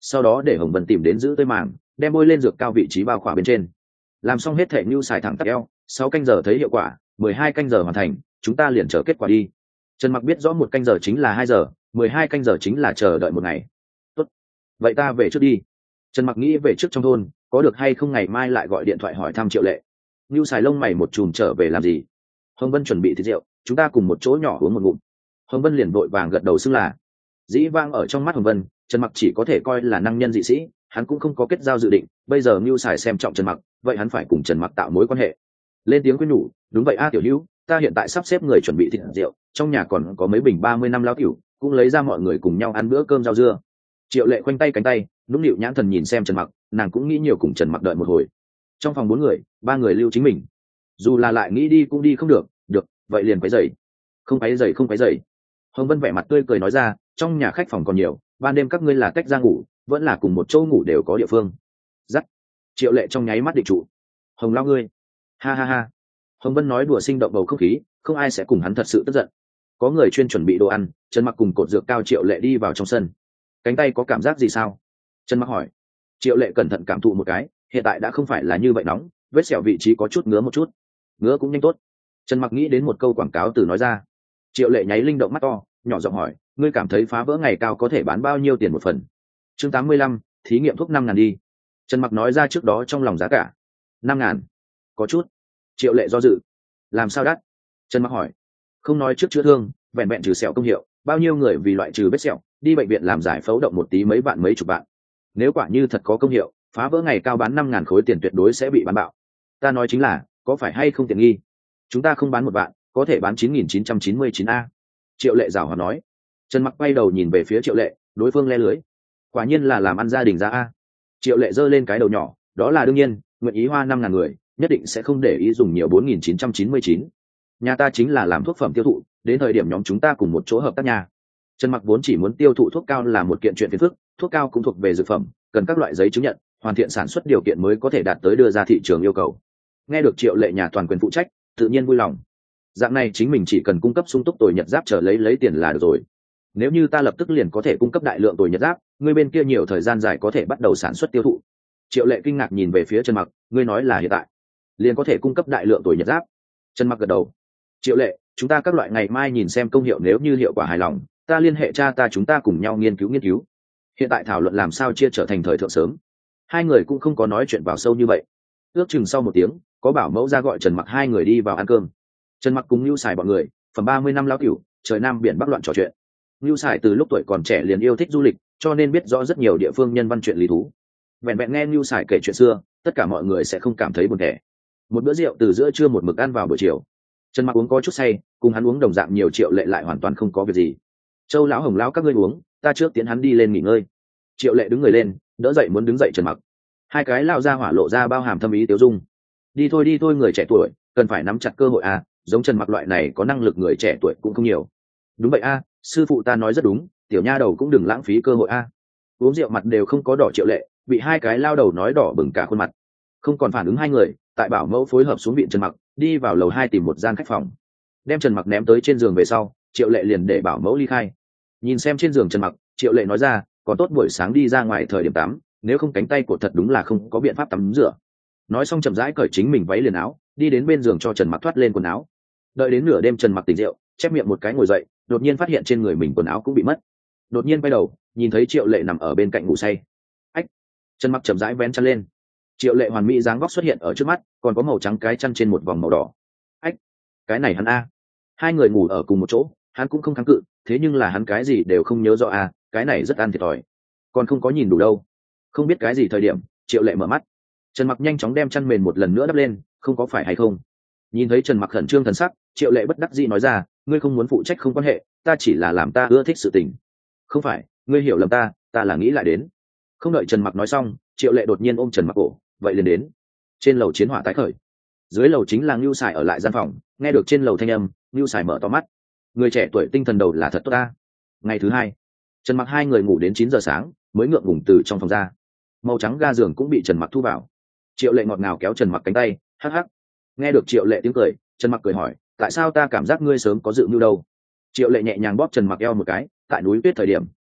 sau đó để Hồng Vân tìm đến giữ tươi màng, đem bôi lên dược cao vị trí bao khỏa bên trên. Làm xong hết thể nưu xài thẳng tắp eo, 6 canh giờ thấy hiệu quả, 12 canh giờ hoàn thành, chúng ta liền chờ kết quả đi. Trần Mặc biết rõ 1 canh giờ chính là 2 giờ, 12 canh giờ chính là chờ đợi 1 ngày. Tốt, vậy ta về trước đi. Trần Mặc nghĩ về trước trong thôn, có được hay không ngày mai lại gọi điện thoại hỏi thăm Triệu Lệ. Nưu xài lông mày một chùm trở về làm gì? Hồng Vân chuẩn bị thịt rượu, chúng ta cùng một chỗ nhỏ uống một ngụm. Hồng Vân liền vội vàng gật đầu xưng là. Dĩ vang ở trong mắt Hồng Vân, Trần Mặc chỉ có thể coi là năng nhân dị sĩ, hắn cũng không có kết giao dự định. Bây giờ Nưu xài xem trọng Trần Mặc, vậy hắn phải cùng Trần Mặc tạo mối quan hệ. Lên tiếng khuyên nhủ, đúng vậy a tiểu hữu, ta hiện tại sắp xếp người chuẩn bị thịt rượu, trong nhà còn có mấy bình 30 năm lao tiểu, cũng lấy ra mọi người cùng nhau ăn bữa cơm rau dưa. Triệu Lệ khoanh tay cánh tay, nũng nịu nhãn thần nhìn xem Trần Mặc, nàng cũng nghĩ nhiều cùng Trần Mặc đợi một hồi. Trong phòng 4 người, 3 người lưu chính mình, dù là lại nghĩ đi cũng đi không được, được, vậy liền quấy rầy. Không quấy rầy. Hồng Vân vẻ mặt tươi cười nói ra, trong nhà khách phòng còn nhiều, ban đêm các ngươi là tách ra ngủ, vẫn là cùng một chỗ ngủ đều có địa phương. Dắt. Triệu Lệ trong nháy mắt định trụ. Hồng lao ngươi. Ha ha ha. Hồng Vân nói đùa sinh động bầu không khí, không ai sẽ cùng hắn thật sự tức giận. Có người chuyên chuẩn bị đồ ăn, Trần Mặc cùng cột dược cao Triệu Lệ đi vào trong sân. Cánh tay có cảm giác gì sao? Trần Mặc hỏi. Triệu Lệ cẩn thận cảm thụ một cái, hiện tại đã không phải là như vậy nóng, vết sẹo vị trí có chút ngứa một chút. Ngứa cũng nhanh tốt. Trần Mặc nghĩ đến một câu quảng cáo từ nói ra. Triệu Lệ nháy linh động mắt to, nhỏ giọng hỏi, ngươi cảm thấy phá vỡ ngày cao có thể bán bao nhiêu tiền một phần? Chương 85, thí nghiệm thuốc 5.000 đi. Trần Mặc nói ra trước đó trong lòng giá cả. 5.000. Có chút. Triệu Lệ do dự. Làm sao đắt? Trần Mặc hỏi. Không nói trước chữa thương, vẹn vẹn trừ sẹo công hiệu, bao nhiêu người vì loại trừ vết sẹo, đi bệnh viện làm giải phẫu động một tí mấy vạn mấy chục vạn. Nếu quả như thật có công hiệu, phá vỡ ngày cao bán 5.000 khối tiền tuyệt đối sẽ bị bán bạo. Ta nói chính là, có phải hay không tiện nghi? Chúng ta không bán 1 vạn, có thể bán 9.999 a. Triệu Lệ giảo hòa nói. Trần Mặc quay đầu nhìn về phía Triệu Lệ, đối phương le lưới. Quả nhiên là làm ăn gia đình ra a. Triệu Lệ giơ lên cái đầu nhỏ, đó là đương nhiên, nguyện ý hoa 5.000 người, nhất định sẽ không để ý dùng nhiều 4.999. Nhà ta chính là làm thuốc phẩm tiêu thụ, đến thời điểm nhóm chúng ta cùng một chỗ hợp tác nhà. Trần Mặc vốn chỉ muốn tiêu thụ thuốc cao là một kiện chuyện phiền phức, thuốc cao cũng thuộc về dược phẩm, cần các loại giấy chứng nhận, hoàn thiện sản xuất điều kiện mới có thể đạt tới đưa ra thị trường yêu cầu. Nghe được Triệu Lệ nhà toàn quyền phụ trách, tự nhiên vui lòng. Dạng này chính mình chỉ cần cung cấp sung túc tồi nhật giáp chờ lấy tiền là được rồi. Nếu như ta lập tức liền có thể cung cấp đại lượng tồi nhật giáp, người bên kia nhiều thời gian dài có thể bắt đầu sản xuất tiêu thụ. Triệu Lệ kinh ngạc nhìn về phía Trần Mặc, ngươi nói là hiện tại liền có thể cung cấp đại lượng tồi nhật giáp? Trần Mặc gật đầu. Triệu Lệ, chúng ta các loại ngày mai nhìn xem công hiệu, nếu như hiệu quả hài lòng, ta liên hệ cha ta chúng ta cùng nhau nghiên cứu. Hiện tại thảo luận làm sao chia trở thành thời thượng sớm. Hai người cũng không có nói chuyện vào sâu như vậy. Ước chừng sau 1 tiếng, có bảo mẫu ra gọi Trần Mặc hai người đi vào ăn cơm. Trần Mặc cùng Nưu Sài bọn người, phẩm 30 năm lão cửu, trời nam biển bắc loạn trò chuyện. Nưu Sài từ lúc tuổi còn trẻ liền yêu thích du lịch, cho nên biết rõ rất nhiều địa phương nhân văn chuyện lý thú. Vẹn vẹn nghe Nưu Sài kể chuyện xưa, tất cả mọi người sẽ không cảm thấy buồn tẻ. Một bữa rượu từ giữa trưa một mực ăn vào buổi chiều. Trần Mặc uống có chút say, cùng hắn uống đồng dạng nhiều. Triệu Lệ lại hoàn toàn không có việc gì. Châu lão Hồng lão các ngươi uống, ta trước tiến hắn đi lên nghỉ ngơi. Triệu Lệ đứng người lên, đỡ dậy muốn đứng dậy Trần Mặc. Hai cái lao ra hỏa lộ ra bao hàm thâm ý tiêu dung. Đi thôi người trẻ tuổi, cần phải nắm chặt cơ hội à, giống Trần Mặc loại này có năng lực người trẻ tuổi cũng không nhiều. Đúng vậy a, sư phụ ta nói rất đúng, tiểu nha đầu cũng đừng lãng phí cơ hội a. Uống rượu mặt đều không có đỏ Triệu Lệ, bị hai cái lao đầu nói đỏ bừng cả khuôn mặt. Không còn phản ứng hai người, tại bảo mẫu phối hợp xuống viện Trần Mặc, đi vào lầu 2 tìm một gian khách phòng. Đem Trần Mặc ném tới trên giường về sau, Triệu Lệ liền để bảo mẫu ly khai. Nhìn xem trên giường Trần Mặc, Triệu Lệ nói ra, còn tốt buổi sáng đi ra ngoài thời điểm tắm, nếu không cánh tay của thật đúng là không có biện pháp tắm rửa. Nói xong chậm rãi cởi chính mình váy liền áo, đi đến bên giường cho Trần Mặc thoát lên quần áo. Đợi đến nửa đêm Trần Mặc tỉnh rượu, chép miệng một cái ngồi dậy, đột nhiên phát hiện trên người mình quần áo cũng bị mất. Đột nhiên quay đầu, nhìn thấy Triệu Lệ nằm ở bên cạnh ngủ say. Ách! Trần Mặc chậm rãi vén chăn lên. Triệu Lệ hoàn mỹ dáng vóc xuất hiện ở trước mắt, còn có màu trắng cái chăn trên một vòng màu đỏ. Ách! Cái này hắn a. Hai người ngủ ở cùng một chỗ, hắn cũng không kháng cự, thế nhưng là hắn cái gì đều không nhớ rõ a, cái này rất ăn thiệt thòi. Còn không có nhìn đủ đâu. Không biết cái gì thời điểm, Triệu Lệ mở mắt. Trần Mặc nhanh chóng đem chăn mền một lần nữa đắp lên, không có phải hay không? Nhìn thấy Trần Mặc khẩn trương thần sắc, Triệu Lệ bất đắc dĩ nói ra, ngươi không muốn phụ trách không quan hệ, ta chỉ là làm ta ưa thích sự tình. Không phải, ngươi hiểu lầm ta là nghĩ lại đến. Không đợi Trần Mặc nói xong, Triệu Lệ đột nhiên ôm Trần Mặc cổ, vậy liền đến. Trên lầu chiến hỏa tái khởi. Dưới lầu chính là Nưu Sải ở lại gian phòng, nghe được trên lầu thanh âm, Nưu Sải mở to mắt. Người trẻ tuổi tinh thần đầu là thật tốt ta. Ngày thứ hai, Trần Mặc hai người ngủ đến 9 giờ sáng, mới ngượng ngùng từ trong phòng ra. Màu trắng ga giường cũng bị Trần Mặc thu vào. Triệu Lệ ngọt ngào kéo Trần Mặc cánh tay, hắc hắc. Nghe được Triệu Lệ tiếng cười, Trần Mặc cười hỏi, tại sao ta cảm giác ngươi sớm có dự mưu đâu? Triệu Lệ nhẹ nhàng bóp Trần Mặc eo một cái, tại núi tuyết thời điểm,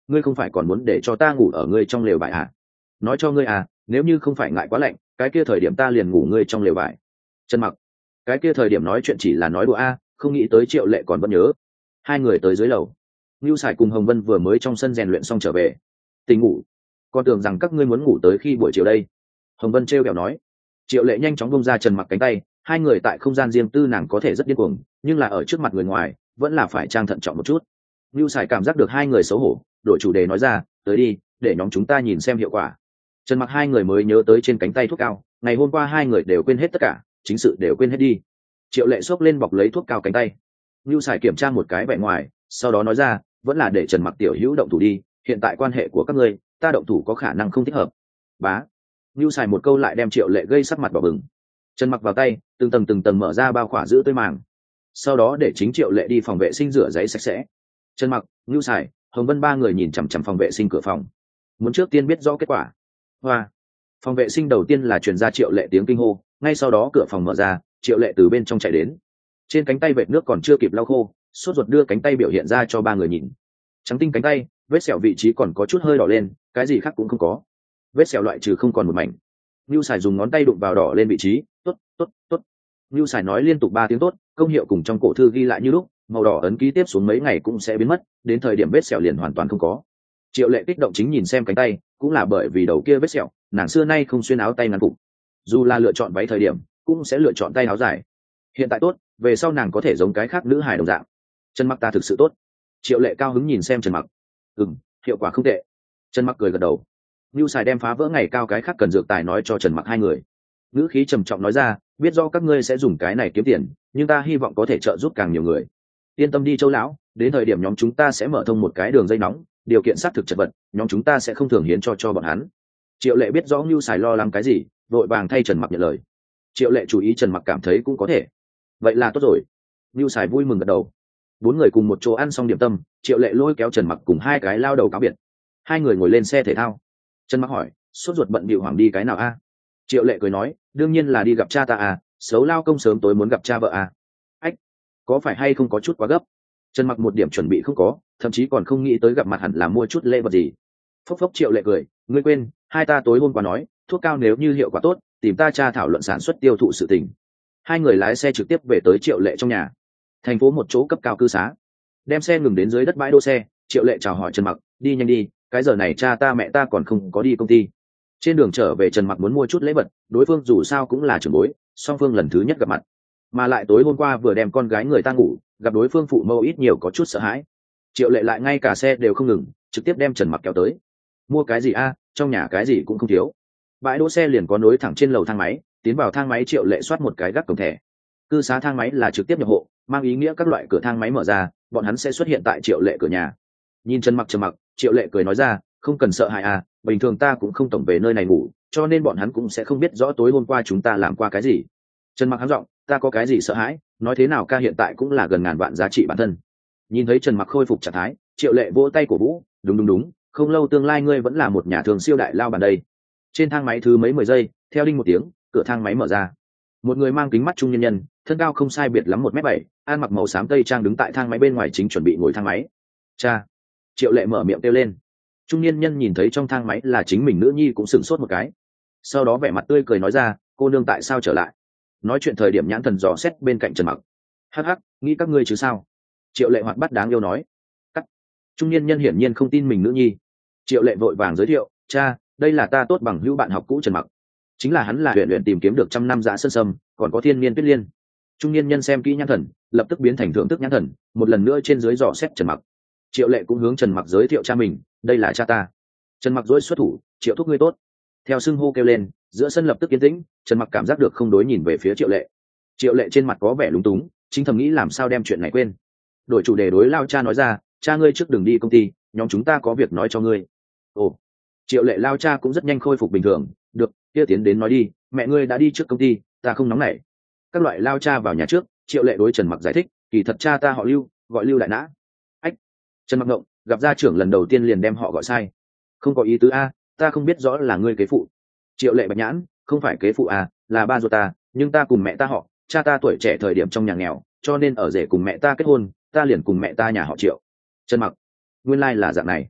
ngươi không phải còn muốn để cho ta ngủ ở ngươi trong lều vải à? Nói cho ngươi à, nếu như không phải ngại quá lạnh, cái kia thời điểm ta liền ngủ ngươi trong lều vải. Trần Mặc, cái kia thời điểm nói chuyện chỉ là nói đùa a, không nghĩ tới Triệu Lệ còn vẫn nhớ. Hai người tới dưới lầu, Nưu Sải cùng Hồng Vân vừa mới trong sân rèn luyện xong trở về. Tỉnh ngủ, con tưởng rằng các ngươi muốn ngủ tới khi buổi chiều đây. Hồng Vân trêu kẹo nói. Triệu Lệ nhanh chóng bông ra Trần Mặc cánh tay, hai người tại không gian riêng tư nàng có thể rất điên cuồng, nhưng là ở trước mặt người ngoài vẫn là phải trang thận trọng một chút. Nưu Sải cảm giác được hai người xấu hổ, đổi chủ đề nói ra, tới đi, để nhóm chúng ta nhìn xem hiệu quả. Trần Mặc hai người mới nhớ tới trên cánh tay thuốc cao, ngày hôm qua hai người đều quên hết tất cả, chính sự đều quên hết đi. Triệu Lệ xốc lên bọc lấy thuốc cao cánh tay. Nưu Sải kiểm tra một cái vẻ ngoài, sau đó nói ra, vẫn là để Trần Mặc tiểu hữu động thủ đi, hiện tại quan hệ của các ngươi, ta động thủ có khả năng không thích hợp. Bá. Nưu Sải một câu lại đem Triệu Lệ gây sắc mặt đỏ bừng. Trần Mặc vào tay, từng tầng mở ra bao khỏa giữ tươi màng. Sau đó để chính Triệu Lệ đi phòng vệ sinh rửa giấy sạch sẽ. Trần Mặc, Nưu Sải, Hồng Vân ba người nhìn chằm chằm phòng vệ sinh cửa phòng. Muốn trước tiên biết rõ kết quả. Hoa. Phòng vệ sinh đầu tiên là truyền ra Triệu Lệ tiếng kinh hô, ngay sau đó cửa phòng mở ra, Triệu Lệ từ bên trong chạy đến. Trên cánh tay vệt nước còn chưa kịp lau khô, sốt ruột đưa cánh tay biểu hiện ra cho ba người nhìn. Trắng tinh cánh tay, vết sẹo vị trí còn có chút hơi đỏ lên, cái gì khác cũng không có. Vết sẹo loại trừ không còn một mảnh. Nưu Sải dùng ngón tay đụng vào đỏ lên vị trí, tốt, tốt, tốt. Nưu Sải nói liên tục 3 tiếng tốt, công hiệu cùng trong cổ thư ghi lại như lúc, màu đỏ ấn ký tiếp xuống mấy ngày cũng sẽ biến mất, đến thời điểm vết sẹo liền hoàn toàn không có. Triệu Lệ kích động chính nhìn xem cánh tay, cũng là bởi vì đầu kia vết sẹo, nàng xưa nay không xuyên áo tay ngắn phục. Dù là lựa chọn váy thời điểm, cũng sẽ lựa chọn tay áo dài. Hiện tại tốt, về sau nàng có thể giống cái khác nữ hài đồng dạng. Trần Mặc ta thực sự tốt. Triệu Lệ cao hứng nhìn xem Trần Mặc. Hiệu quả không tệ. Trần Mặc cười gật đầu. Nưu Sải đem phá vỡ ngày cao cái khác cần dược tài nói cho Trần Mặc hai người. Ngữ khí trầm trọng nói ra, biết do các ngươi sẽ dùng cái này kiếm tiền, nhưng ta hy vọng có thể trợ giúp càng nhiều người. Yên tâm đi Châu lão, đến thời điểm nhóm chúng ta sẽ mở thông một cái đường dây nóng, điều kiện xác thực chật vật, nhóm chúng ta sẽ không thường hiến cho bọn hắn. Triệu Lệ biết rõ Nưu Sải lo lắng cái gì, vội vàng thay Trần Mặc nhận lời. Triệu Lệ chú ý Trần Mặc cảm thấy cũng có thể. Vậy là tốt rồi. Nưu Sải vui mừng gật đầu. 4 người cùng một chỗ ăn xong điểm tâm, Triệu Lệ lôi kéo Trần Mặc cùng hai cái lao đầu cáo biệt. Hai người ngồi lên xe thể thao. Trần Mặc hỏi, sốt ruột bận bịu hoảng đi cái nào a? Triệu Lệ cười nói, đương nhiên là đi gặp cha ta à, xấu lao công sớm tối muốn gặp cha vợ à. Ách, có phải hay không có chút quá gấp? Trần Mặc một điểm chuẩn bị không có, thậm chí còn không nghĩ tới gặp mặt hẳn là mua chút lễ vật gì. Phốc phốc Triệu Lệ cười, ngươi quên, hai ta tối hôm qua nói, thuốc cao nếu như hiệu quả tốt, tìm ta cha thảo luận sản xuất tiêu thụ sự tình. Hai người lái xe trực tiếp về tới Triệu Lệ trong nhà. Thành phố một chỗ cấp cao cư xá. Đem xe ngừng đến dưới đất bãi đỗ xe, Triệu Lệ chào hỏi Trần Mặc, đi nhanh đi, cái giờ này cha ta mẹ ta còn không có đi công ty. Trên đường trở về Trần Mặc muốn mua chút lễ vật, đối phương dù sao cũng là trưởng bối, song phương lần thứ nhất gặp mặt, mà lại tối hôm qua vừa đem con gái người ta ngủ, gặp đối phương phụ mẫu ít nhiều có chút sợ hãi. Triệu Lệ lại ngay cả xe đều không ngừng, trực tiếp đem Trần Mặc kéo tới. Mua cái gì a? Trong nhà cái gì cũng không thiếu. Bãi đỗ xe liền có nối thẳng trên lầu thang máy, tiến vào thang máy Triệu Lệ soát một cái gác cổng thẻ. Cư xá thang máy là trực tiếp nhập hộ, mang ý nghĩa các loại cửa thang máy mở ra, bọn hắn sẽ xuất hiện tại Triệu Lệ cửa nhà. Nhìn Trần Mặc trầm mặc, Triệu Lệ cười nói ra, không cần sợ hãi à, bình thường ta cũng không tổng về nơi này ngủ, cho nên bọn hắn cũng sẽ không biết rõ tối hôm qua chúng ta làm qua cái gì. Trần Mặc hắng giọng, ta có cái gì sợ hãi, nói thế nào ca hiện tại cũng là gần ngàn vạn giá trị bản thân. Nhìn thấy Trần Mặc khôi phục trạng thái, Triệu Lệ vỗ tay cổ vũ, đúng, không lâu tương lai ngươi vẫn là một nhà thường siêu đại lao bản đây. Trên thang máy thứ mấy 10 giây, theo đinh một tiếng, cửa thang máy mở ra. Một người mang kính mắt trung nhân nhân, thân cao không sai biệt lắm 1m7, ăn mặc màu xám tây trang đứng tại thang máy bên ngoài chính chuẩn bị ngồi thang máy. Cha! Triệu Lệ mở miệng kêu lên. Trung niên nhân nhìn thấy trong thang máy là chính mình nữ nhi cũng sửng sốt một cái, sau đó vẻ mặt tươi cười nói ra, cô nương tại sao trở lại? Nói chuyện thời điểm nhãn thần dò xét bên cạnh Trần Mặc. Hắc hắc, nghĩ các ngươi chứ sao? Triệu Lệ hoạt bát đáng yêu nói. Cắt. Trung niên nhân hiển nhiên không tin mình nữ nhi. Triệu Lệ vội vàng giới thiệu, cha, đây là ta tốt bằng hữu bạn học cũ Trần Mặc, chính là hắn là luyện tìm kiếm được 100 năm Dã Sơn Sâm, còn có thiên niên tuyết liên. Trung niên nhân xem kỹ nhãn thần, lập tức biến thành thưởng thức nhãn thần, một lần nữa trên dưới dò xét Trần Mặc. Triệu Lệ cũng hướng Trần Mặc giới thiệu cha mình, đây là cha ta. Trần Mặc dỗi xuất thủ, Triệu thúc ngươi tốt. Theo xưng hô kêu lên, giữa sân lập tức yên tĩnh, Trần Mặc cảm giác được không đối nhìn về phía Triệu Lệ. Triệu Lệ trên mặt có vẻ lúng túng, chính thầm nghĩ làm sao đem chuyện này quên. Đổi chủ đề đối lao cha nói ra, cha ngươi trước đừng đi công ty, nhóm chúng ta có việc nói cho ngươi. Ồ. Triệu Lệ lao cha cũng rất nhanh khôi phục bình thường, được, kia tiến đến nói đi, mẹ ngươi đã đi trước công ty, ta không nóng nảy. Các loại lao cha vào nhà trước, Triệu Lệ đối Trần Mặc giải thích, kỳ thật cha ta họ Lưu, gọi Lưu Đại Nã. Ách. Trần Mặc ngộng, gặp gia trưởng lần đầu tiên liền đem họ gọi sai. Không có ý tứ a, ta không biết rõ là ngươi kế phụ. Triệu Lệ bạch nhãn, không phải kế phụ à, là ba ruột ta, nhưng ta cùng mẹ ta họ, cha ta tuổi trẻ thời điểm trong nhà nghèo, cho nên ở rể cùng mẹ ta kết hôn, ta liền cùng mẹ ta nhà họ Triệu. Trần Mặc, nguyên lai là dạng này.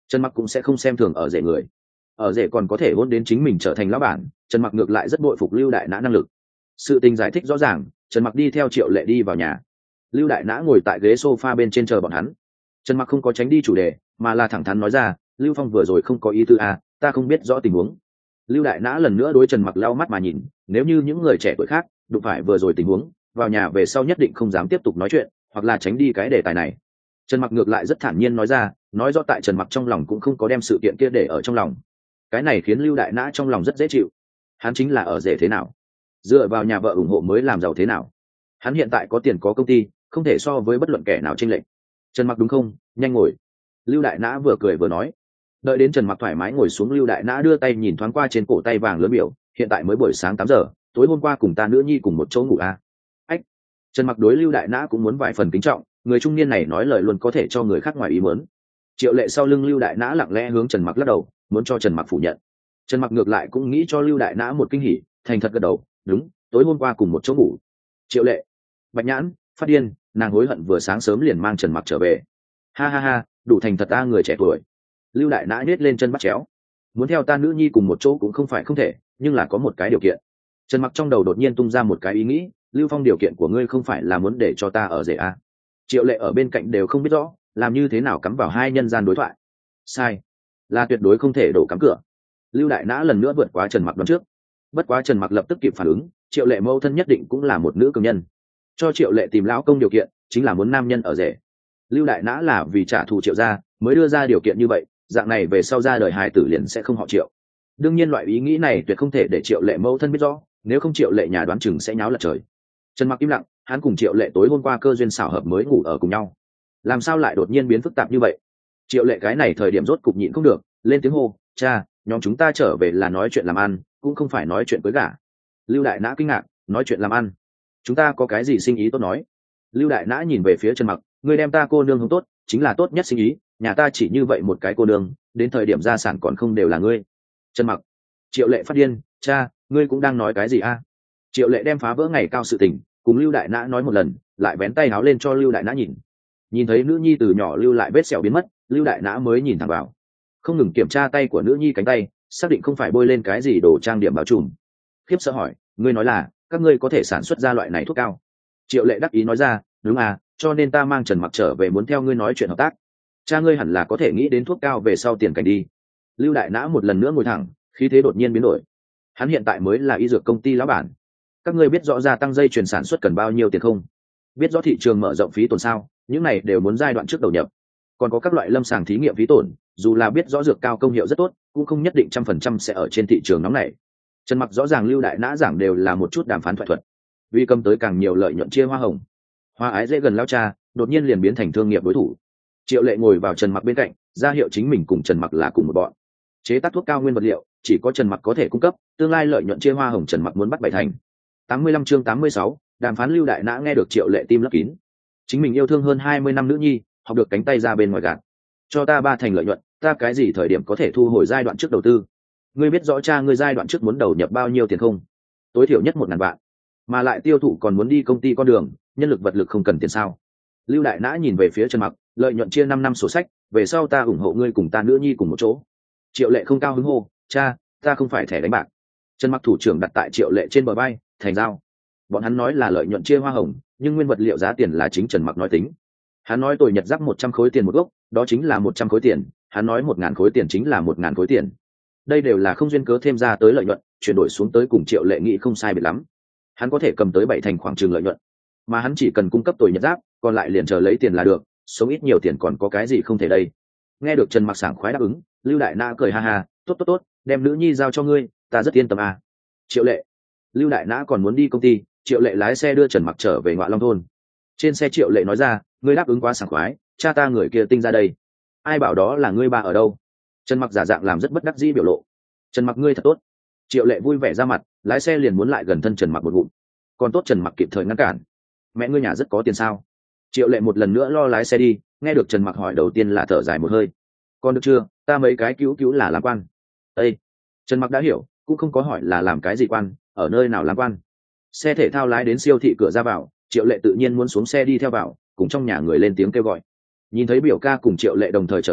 Trần Mặc cũng sẽ không xem thường ở rể người, ở rể còn có thể hôn đến chính mình trở thành lão bản. Trần Mặc ngược lại rất bội phục Lưu Đại Nã năng lực. Sự tình giải thích rõ ràng, Trần Mặc đi theo Triệu Lệ đi vào nhà. Lưu Đại Nã ngồi tại ghế sofa bên trên chờ bọn hắn. Trần Mặc không có tránh đi chủ đề, mà là thẳng thắn nói ra, Lưu Phong vừa rồi không có ý tư à, ta không biết rõ tình huống. Lưu Đại Nã lần nữa đối Trần Mặc lau mắt mà nhìn, nếu như những người trẻ tuổi khác đụng phải vừa rồi tình huống, vào nhà về sau nhất định không dám tiếp tục nói chuyện, hoặc là tránh đi cái đề tài này. Trần Mặc ngược lại rất thản nhiên nói ra, nói rõ tại Trần Mặc trong lòng cũng không có đem sự kiện kia để ở trong lòng. Cái này khiến Lưu Đại Nã trong lòng rất dễ chịu. Hắn chính là ở rể thế nào, dựa vào nhà vợ ủng hộ mới làm giàu thế nào. Hắn hiện tại có tiền có công ty, không thể so với bất luận kẻ nào chênh lệch. Trần Mặc đúng không, nhanh ngồi. Lưu Đại Nã vừa cười vừa nói. Đợi đến Trần Mặc thoải mái ngồi xuống, Lưu Đại Nã đưa tay nhìn thoáng qua trên cổ tay vàng lớn biểu, hiện tại mới buổi sáng 8 giờ, tối hôm qua cùng ta nữ nhi cùng một chỗ ngủ à. Ách. Trần Mặc đối Lưu Đại Nã cũng muốn vài phần kính trọng, người trung niên này nói lời luôn có thể cho người khác ngoài ý muốn. Triệu Lệ sau lưng Lưu Đại Nã lặng lẽ hướng Trần Mặc lắc đầu, muốn cho Trần Mặc phủ nhận. Trần Mặc ngược lại cũng nghĩ cho Lưu Đại Nã một kinh hỉ, thành thật gật đầu, đúng, tối hôm qua cùng một chỗ ngủ. Triệu Lệ, Bạch Nhãn, phát điên, nàng hối hận vừa sáng sớm liền mang Trần Mặc trở về. Ha ha ha, đủ thành thật ta người trẻ tuổi. Lưu Đại Nã nhếch lên chân bắt chéo, muốn theo ta nữ nhi cùng một chỗ cũng không phải không thể, nhưng là có một cái điều kiện. Trần Mặc trong đầu đột nhiên tung ra một cái ý nghĩ, Lưu Phong, điều kiện của ngươi không phải là muốn để cho ta ở rể à? Triệu Lệ ở bên cạnh đều không biết rõ làm như thế nào cắm vào hai nhân gian đối thoại. Sai, là tuyệt đối không thể đổ cắm cửa. Lưu Đại Nã lần nữa vượt quá Trần Mặc đoán trước. Bất quá Trần Mặc lập tức kịp phản ứng, Triệu Lệ mẫu thân nhất định cũng là một nữ cường nhân, cho Triệu Lệ tìm lão công điều kiện chính là muốn nam nhân ở rể. Lưu Đại Nã là vì trả thù Triệu gia mới đưa ra điều kiện như vậy, dạng này về sau ra đời hài tử liền sẽ không họ Triệu. Đương nhiên loại ý nghĩ này tuyệt không thể để Triệu Lệ mẫu thân biết rõ, nếu không Triệu Lệ nhà đoán chừng sẽ nháo lật trời. Trần Mặc im lặng, hắn cùng Triệu Lệ tối hôm qua cơ duyên xảo hợp mới ngủ ở cùng nhau, làm sao lại đột nhiên biến phức tạp như vậy? Triệu Lệ cái này thời điểm rốt cục nhịn không được, lên tiếng hô, cha, nhóm chúng ta trở về là nói chuyện làm ăn, cũng không phải nói chuyện cưới gả. Lưu Đại Nã kinh ngạc, nói chuyện làm ăn, chúng ta có cái gì sinh ý tốt nói? Lưu Đại Nã nhìn về phía Trần Mặc, ngươi đem ta cô nương không tốt, chính là tốt nhất sinh ý, nhà ta chỉ như vậy một cái cô nương, đến thời điểm gia sản còn không đều là ngươi. Trần Mặc. Triệu Lệ phát điên, cha, ngươi cũng đang nói cái gì a? Triệu Lệ đem phá vỡ ngày cao sự tình cùng Lưu Đại Nã nói một lần, lại vén tay áo lên cho Lưu Đại Nã nhìn thấy nữ nhi từ nhỏ lưu lại vết sẹo biến mất, Lưu Đại Nã mới nhìn thẳng vào, không ngừng kiểm tra tay của nữ nhi cánh tay, xác định không phải bôi lên cái gì đồ trang điểm bao trùm. Khiếp sợ hỏi, ngươi nói là các ngươi có thể sản xuất ra loại này thuốc cao? Triệu Lệ đắc ý nói ra, đúng à, cho nên ta mang Trần Mặc trở về muốn theo ngươi nói chuyện hợp tác. Cha ngươi hẳn là có thể nghĩ đến thuốc cao về sau tiền cảnh đi. Lưu Đại Nã một lần nữa ngồi thẳng, khí thế đột nhiên biến đổi. Hắn hiện tại mới là y dược công ty lão bản. Các ngươi biết rõ gia tăng dây chuyền sản xuất cần bao nhiêu tiền không? Biết rõ thị trường mở rộng phí tổn sao? Những này đều muốn giai đoạn trước đầu nhập. Còn có các loại lâm sàng thí nghiệm phí tổn, dù là biết rõ dược cao công hiệu rất tốt, cũng không nhất định 100% sẽ ở trên thị trường nóng này. Trần Mặc rõ ràng Lưu Đại Nã giảng đều là một chút đàm phán thoại thuật, vì cầm tới càng nhiều lợi nhuận chia hoa hồng. Hoa ái dễ gần lao cha, đột nhiên liền biến thành thương nghiệp đối thủ. Triệu Lệ ngồi vào Trần Mặc bên cạnh, ra hiệu chính mình cùng Trần Mặc là cùng một bọn. Chế tác thuốc cao nguyên vật liệu, chỉ có Trần Mặc có thể cung cấp, tương lai lợi nhuận chia hoa hồng Trần Mặc muốn bắt bảy thành. 85 chương 86, đàm phán. Lưu Đại Nã nghe được Triệu Lệ tim lấp kín. Chính mình yêu thương hơn 20 năm nữ nhi, học được cánh tay ra bên ngoài gạt. Cho ta 3 thành lợi nhuận, ta cái gì thời điểm có thể thu hồi giai đoạn trước đầu tư? Ngươi biết rõ cha ngươi giai đoạn trước muốn đầu nhập bao nhiêu tiền không? Tối thiểu nhất 1.000 vạn. Mà lại tiêu thụ còn muốn đi công ty con đường, nhân lực vật lực không cần tiền sao? Lưu Đại Nã nhìn về phía Trần Mặc, lợi nhuận chia 5 năm sổ sách, về sau ta ủng hộ ngươi cùng ta nữ nhi cùng một chỗ. Triệu Lệ không cao hứng hô, cha, ta không phải thẻ đánh bạc. Trần Mặc thủ trưởng đặt tại Triệu Lệ trên bờ vai, thành giao. Bọn hắn nói là lợi nhuận chia hoa hồng, nhưng nguyên vật liệu giá tiền là chính Trần Mặc nói tính. Hắn nói tôi nhật giáp 100 khối tiền một gốc, đó chính là 100 khối tiền, hắn nói 1.000 khối tiền chính là 1.000 khối tiền. Đây đều là không duyên cớ thêm ra tới lợi nhuận, chuyển đổi xuống tới cùng Triệu Lệ nghĩ không sai biệt lắm. Hắn có thể cầm tới 7 thành khoảng chừng lợi nhuận, mà hắn chỉ cần cung cấp tôi nhật giáp, còn lại liền chờ lấy tiền là được, sống ít nhiều tiền còn có cái gì không thể đây. Nghe được Trần Mặc sảng khoái đáp ứng, Lưu Đại Nã cười ha ha, tốt, đem nữ nhi giao cho ngươi, ta rất yên tâm à. Triệu Lệ. Lưu Đại Nã còn muốn đi công ty, Triệu Lệ lái xe đưa Trần Mặc trở về Ngoại Long thôn. Trên xe Triệu Lệ nói ra, ngươi đáp ứng quá sảng khoái, cha ta người kia tinh ra đây. Ai bảo đó là ngươi ba ở đâu? Trần Mặc giả dạng làm rất bất đắc dĩ biểu lộ. Trần Mặc ngươi thật tốt. Triệu Lệ vui vẻ ra mặt, lái xe liền muốn lại gần thân Trần Mặc một ngụm. Còn tốt Trần Mặc kịp thời ngăn cản. Mẹ ngươi nhà rất có tiền sao? Triệu Lệ một lần nữa lo lái xe đi, nghe được Trần Mặc hỏi đầu tiên là thở dài một hơi. Còn được chưa, ta mấy cái cứu là làm quan. Ê! Trần Mặc đã hiểu, cũng không có hỏi là làm cái gì quan, ở nơi nào làm quan. Xe thể thao lái đến siêu thị cửa ra vào, Triệu Lệ tự nhiên muốn xuống xe đi theo vào, cùng trong nhà người lên tiếng kêu gọi. Nhìn thấy biểu ca cùng Triệu Lệ đồng thời trở về,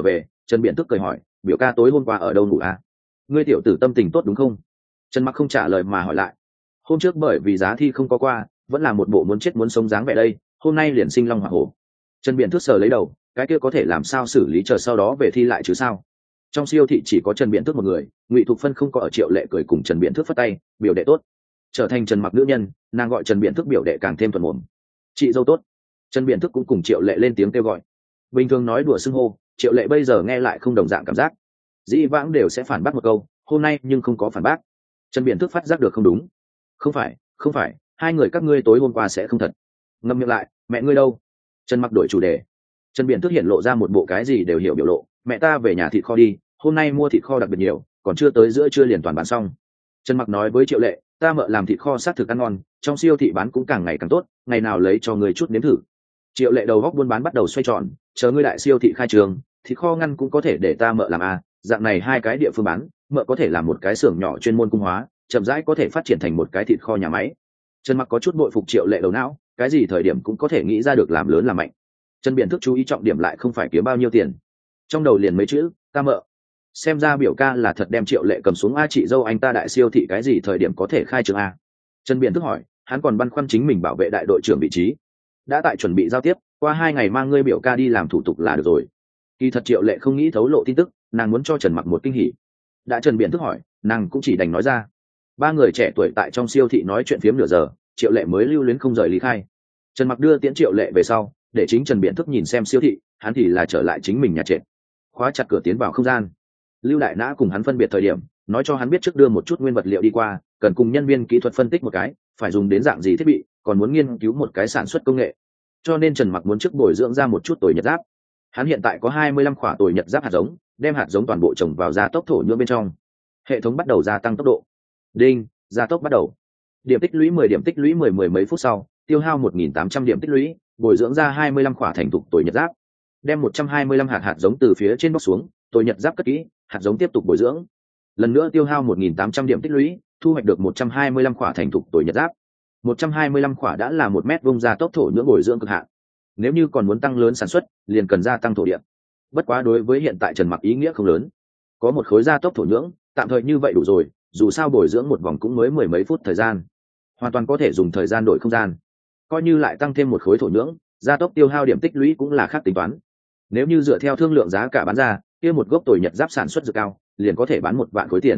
Trần Biện Thức cười hỏi, biểu ca tối hôm qua ở đâu ngủ à? Ngươi tiểu tử tâm tình tốt đúng không? Trần Mặc không trả lời mà hỏi lại. Hôm trước bởi vì giá thi không có qua, vẫn là một bộ muốn chết muốn sống dáng vẻ đây, hôm nay liền sinh long hỏa hổ. Trần Biện Thức sờ lấy đầu, cái kia có thể làm sao xử lý, chờ sau đó về thi lại chứ sao? Trong siêu thị chỉ có Trần Biện Thức một người, Ngụy Thục Phân không có ở. Triệu Lệ cười cùng Trần Biện Thức phất tay, biểu đệ tốt. Trở thành Trần Mặc nữ nhân, nàng gọi Trần Biện Thức biểu đệ càng thêm thuần mồm. Chị dâu tốt. Trần Biện Thức cũng cùng Triệu Lệ lên tiếng kêu gọi. Bình thường nói đùa xưng hô, Triệu Lệ bây giờ nghe lại không đồng dạng cảm giác. Dĩ vãng đều sẽ phản bác một câu, hôm nay nhưng không có phản bác. Trần Biện Thức phát giác được không đúng. Không phải, hai người các ngươi tối hôm qua sẽ không thật. Ngậm miệng lại, mẹ ngươi đâu? Trần Mặc đổi chủ đề. Trần Biện Thức hiện lộ ra một bộ cái gì đều hiểu biểu lộ, mẹ ta về nhà thịt kho đi, hôm nay mua thịt kho đặc biệt nhiều, còn chưa tới giữa trưa liền toàn bán xong. Trần Mặc nói với Triệu Lệ, ta mợ làm thịt kho xác thực ăn ngon, trong siêu thị bán cũng càng ngày càng tốt, ngày nào lấy cho người chút nếm thử. Triệu Lệ đầu góc buôn bán bắt đầu xoay tròn, chờ ngươi đại siêu thị khai trường, thịt kho ngăn cũng có thể để ta mợ làm à, dạng này hai cái địa phương bán, mợ có thể làm một cái xưởng nhỏ chuyên môn cung hóa, chậm rãi có thể phát triển thành một cái thịt kho nhà máy. Trần Mặc có chút bội phục Triệu Lệ đầu não, cái gì thời điểm cũng có thể nghĩ ra được làm lớn làm mạnh. Trần Biện Thức chú ý trọng điểm lại không phải kiếm bao nhiêu tiền, trong đầu liền mấy chữ, ta mợ. Xem ra biểu ca là thật đem Triệu Lệ cầm xuống. A chị dâu anh ta đại siêu thị cái gì thời điểm có thể khai trường a? Trần Biện Thức hỏi, hắn còn băn khoăn chính mình bảo vệ đại đội trưởng vị trí. Đã tại chuẩn bị giao tiếp, qua 2 ngày mang ngươi biểu ca đi làm thủ tục là được rồi. Kỳ thật Triệu Lệ không nghĩ thấu lộ tin tức, nàng muốn cho Trần Mặc một kinh hỉ. Đã Trần Biện Thức hỏi, nàng cũng chỉ đành nói ra. Ba người trẻ tuổi tại trong siêu thị nói chuyện phiếm nửa giờ, Triệu Lệ mới lưu luyến không rời lý khai. Trần Mặc đưa tiễn Triệu Lệ về sau, để chính Trần Biện Thức nhìn xem siêu thị, hắn thì là trở lại chính mình nhà trệt, khóa chặt cửa tiến vào không gian. Lưu Đại Nã cùng hắn phân biệt thời điểm, nói cho hắn biết trước đưa một chút nguyên vật liệu đi qua, cần cùng nhân viên kỹ thuật phân tích một cái, phải dùng đến dạng gì thiết bị, còn muốn nghiên cứu một cái sản xuất công nghệ. Cho nên Trần Mặc muốn trước bồi dưỡng ra một chút tồi nhật giáp. Hắn hiện tại có 25 khỏa tồi nhật giáp hạt giống, đem hạt giống toàn bộ trồng vào gia tốc thổ nhưỡng bên trong. Hệ thống bắt đầu gia tăng tốc độ. Đinh, gia tốc bắt đầu. Điểm tích lũy 10 điểm tích lũy 10 mấy phút sau, tiêu hao 1800 điểm tích lũy, bồi dưỡng ra 25 khỏa thành thục tồi nhật giáp. Đem 125 hạt giống từ phía trên bóc xuống, tồi nhật giáp cất kỹ, hạt giống tiếp tục bồi dưỡng. Lần nữa tiêu hao 1800 điểm tích lũy, thu hoạch được 125 khỏa thành thục tồi nhật giáp. 125 khỏa đã là 1 mét vuông gia tốc thổ nhưỡng bồi dưỡng cực hạn. Nếu như còn muốn tăng lớn sản xuất, liền cần gia tăng thổ địa. Bất quá đối với hiện tại Trần Mặc ý nghĩa không lớn. Có một khối gia tốc thổ nhưỡng, tạm thời như vậy đủ rồi, dù sao bồi dưỡng một vòng cũng mới 10 mấy phút thời gian. Hoàn toàn có thể dùng thời gian đổi không gian. Coi như lại tăng thêm một khối thổ nhưỡng, gia tốc tiêu hao điểm tích lũy cũng là khác tính toán. Nếu như dựa theo thương lượng giá cả bán ra, kia một gốc tồi nhật giáp sản xuất dược cao, liền có thể bán 1 vạn khối tiền.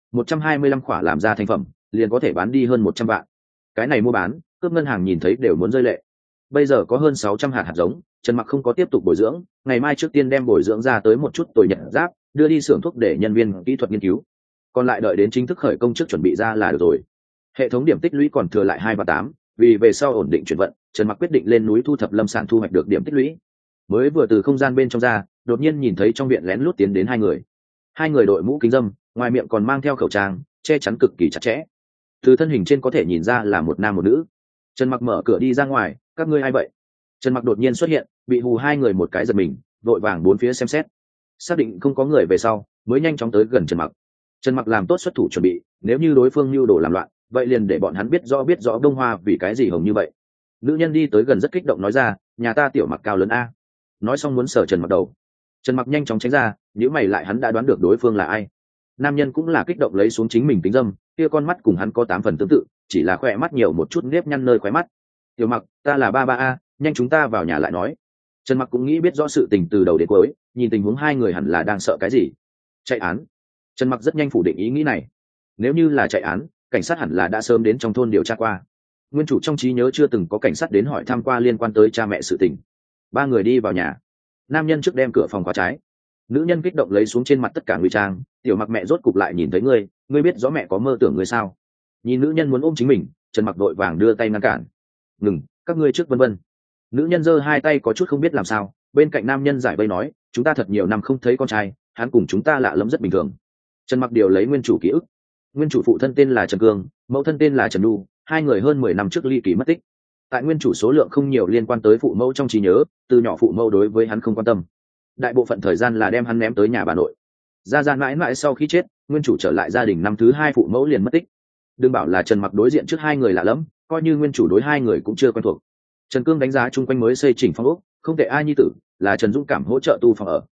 125 khỏa làm ra thành phẩm, liền có thể bán đi hơn 100 vạn. Cái này mua bán, cướp ngân hàng nhìn thấy đều muốn rơi lệ. Bây giờ có hơn 600 hạt giống, Trần Mặc không có tiếp tục bồi dưỡng, ngày mai trước tiên đem bồi dưỡng ra tới một chút tồi nhật giáp, đưa đi xưởng thuốc để nhân viên kỹ thuật nghiên cứu. Còn lại đợi đến chính thức khởi công trước chuẩn bị ra là được rồi. Hệ thống điểm tích lũy còn thừa lại 2 và 8, vì về sau ổn định chuyển vận, Trần Mặc quyết định lên núi thu thập lâm sản thu hoạch được điểm tích lũy. Mới vừa từ không gian bên trong ra, đột nhiên nhìn thấy trong viện lén lút tiến đến 2 người. 2 người đội mũ kính râm, ngoài miệng còn mang theo khẩu trang, che chắn cực kỳ chặt chẽ. Từ thân hình trên có thể nhìn ra là một nam một nữ. Trần Mặc mở cửa đi ra ngoài, các ngươi ai vậy? Trần Mặc đột nhiên xuất hiện, bị hù 2 người một cái giật mình, vội vàng bốn phía xem xét. Xác định không có người về sau, mới nhanh chóng tới gần Trần Mặc. Trần Mặc làm tốt xuất thủ chuẩn bị, nếu như đối phương nhu đồ làm loạn, vậy liền để bọn hắn biết rõ Đông Hoa vì cái gì hồng như vậy. Nữ nhân đi tới gần rất kích động nói ra, nhà ta tiểu Mặc cao lớn a. Nói xong muốn sờ Trần Mặc đầu. Trần Mặc nhanh chóng tránh ra, nhíu mày lại, hắn đã đoán được đối phương là ai. Nam nhân cũng là kích động lấy xuống chính mình kính dâm, kia con mắt cùng hắn có 8 phần tương tự, chỉ là khỏe mắt nhiều một chút nếp nhăn nơi khóe mắt. Tiểu Mặc, ta là ba a, nhanh chúng ta vào nhà lại nói. Trần Mặc cũng nghĩ biết rõ sự tình từ đầu đến cuối, nhìn tình huống 2 người hẳn là đang sợ cái gì. Chạy án. Trần Mặc rất nhanh phủ định ý nghĩ này. Nếu như là chạy án, cảnh sát hẳn là đã sớm đến trong thôn điều tra qua. Nguyên chủ trong trí nhớ chưa từng có cảnh sát đến hỏi thăm qua liên quan tới cha mẹ sự tình. 3 người đi vào nhà. Nam nhân trước đem cửa phòng khóa trái. Nữ nhân kích động lấy xuống trên mặt tất cả ngụy trang. Tiểu Mặc, mẹ rốt cục lại nhìn thấy ngươi, ngươi biết rõ mẹ có mơ tưởng ngươi sao? Nhìn nữ nhân muốn ôm chính mình, Trần Mặc đội vàng đưa tay ngăn cản. Ngừng, các ngươi trước vân vân. Nữ nhân giơ 2 tay có chút không biết làm sao, bên cạnh nam nhân giải vây nói, chúng ta thật nhiều năm không thấy con trai, hắn cùng chúng ta lạ lẫm rất bình thường. Trần Mặc điều lấy nguyên chủ ký ức. Nguyên chủ phụ thân tên là Trần Cương, mẫu thân tên là Trần Nhu, 2 người hơn 10 năm trước ly kỳ mất tích. Tại nguyên chủ số lượng không nhiều liên quan tới phụ mẫu trong trí nhớ, từ nhỏ phụ mẫu đối với hắn không quan tâm. Đại bộ phận thời gian là đem hắn ném tới nhà bà nội. Ra mãi mãi sau khi chết, nguyên chủ trở lại gia đình năm thứ 2 phụ mẫu liền mất tích. Đừng bảo là Trần Mặc đối diện trước 2 người lạ lẫm, coi như nguyên chủ đối 2 người cũng chưa quen thuộc. Trần Cương đánh giá chung quanh mới xây chỉnh phòng ốc, không tệ ai nhi tử, là Trần Dũng cảm hỗ trợ tu phòng ở.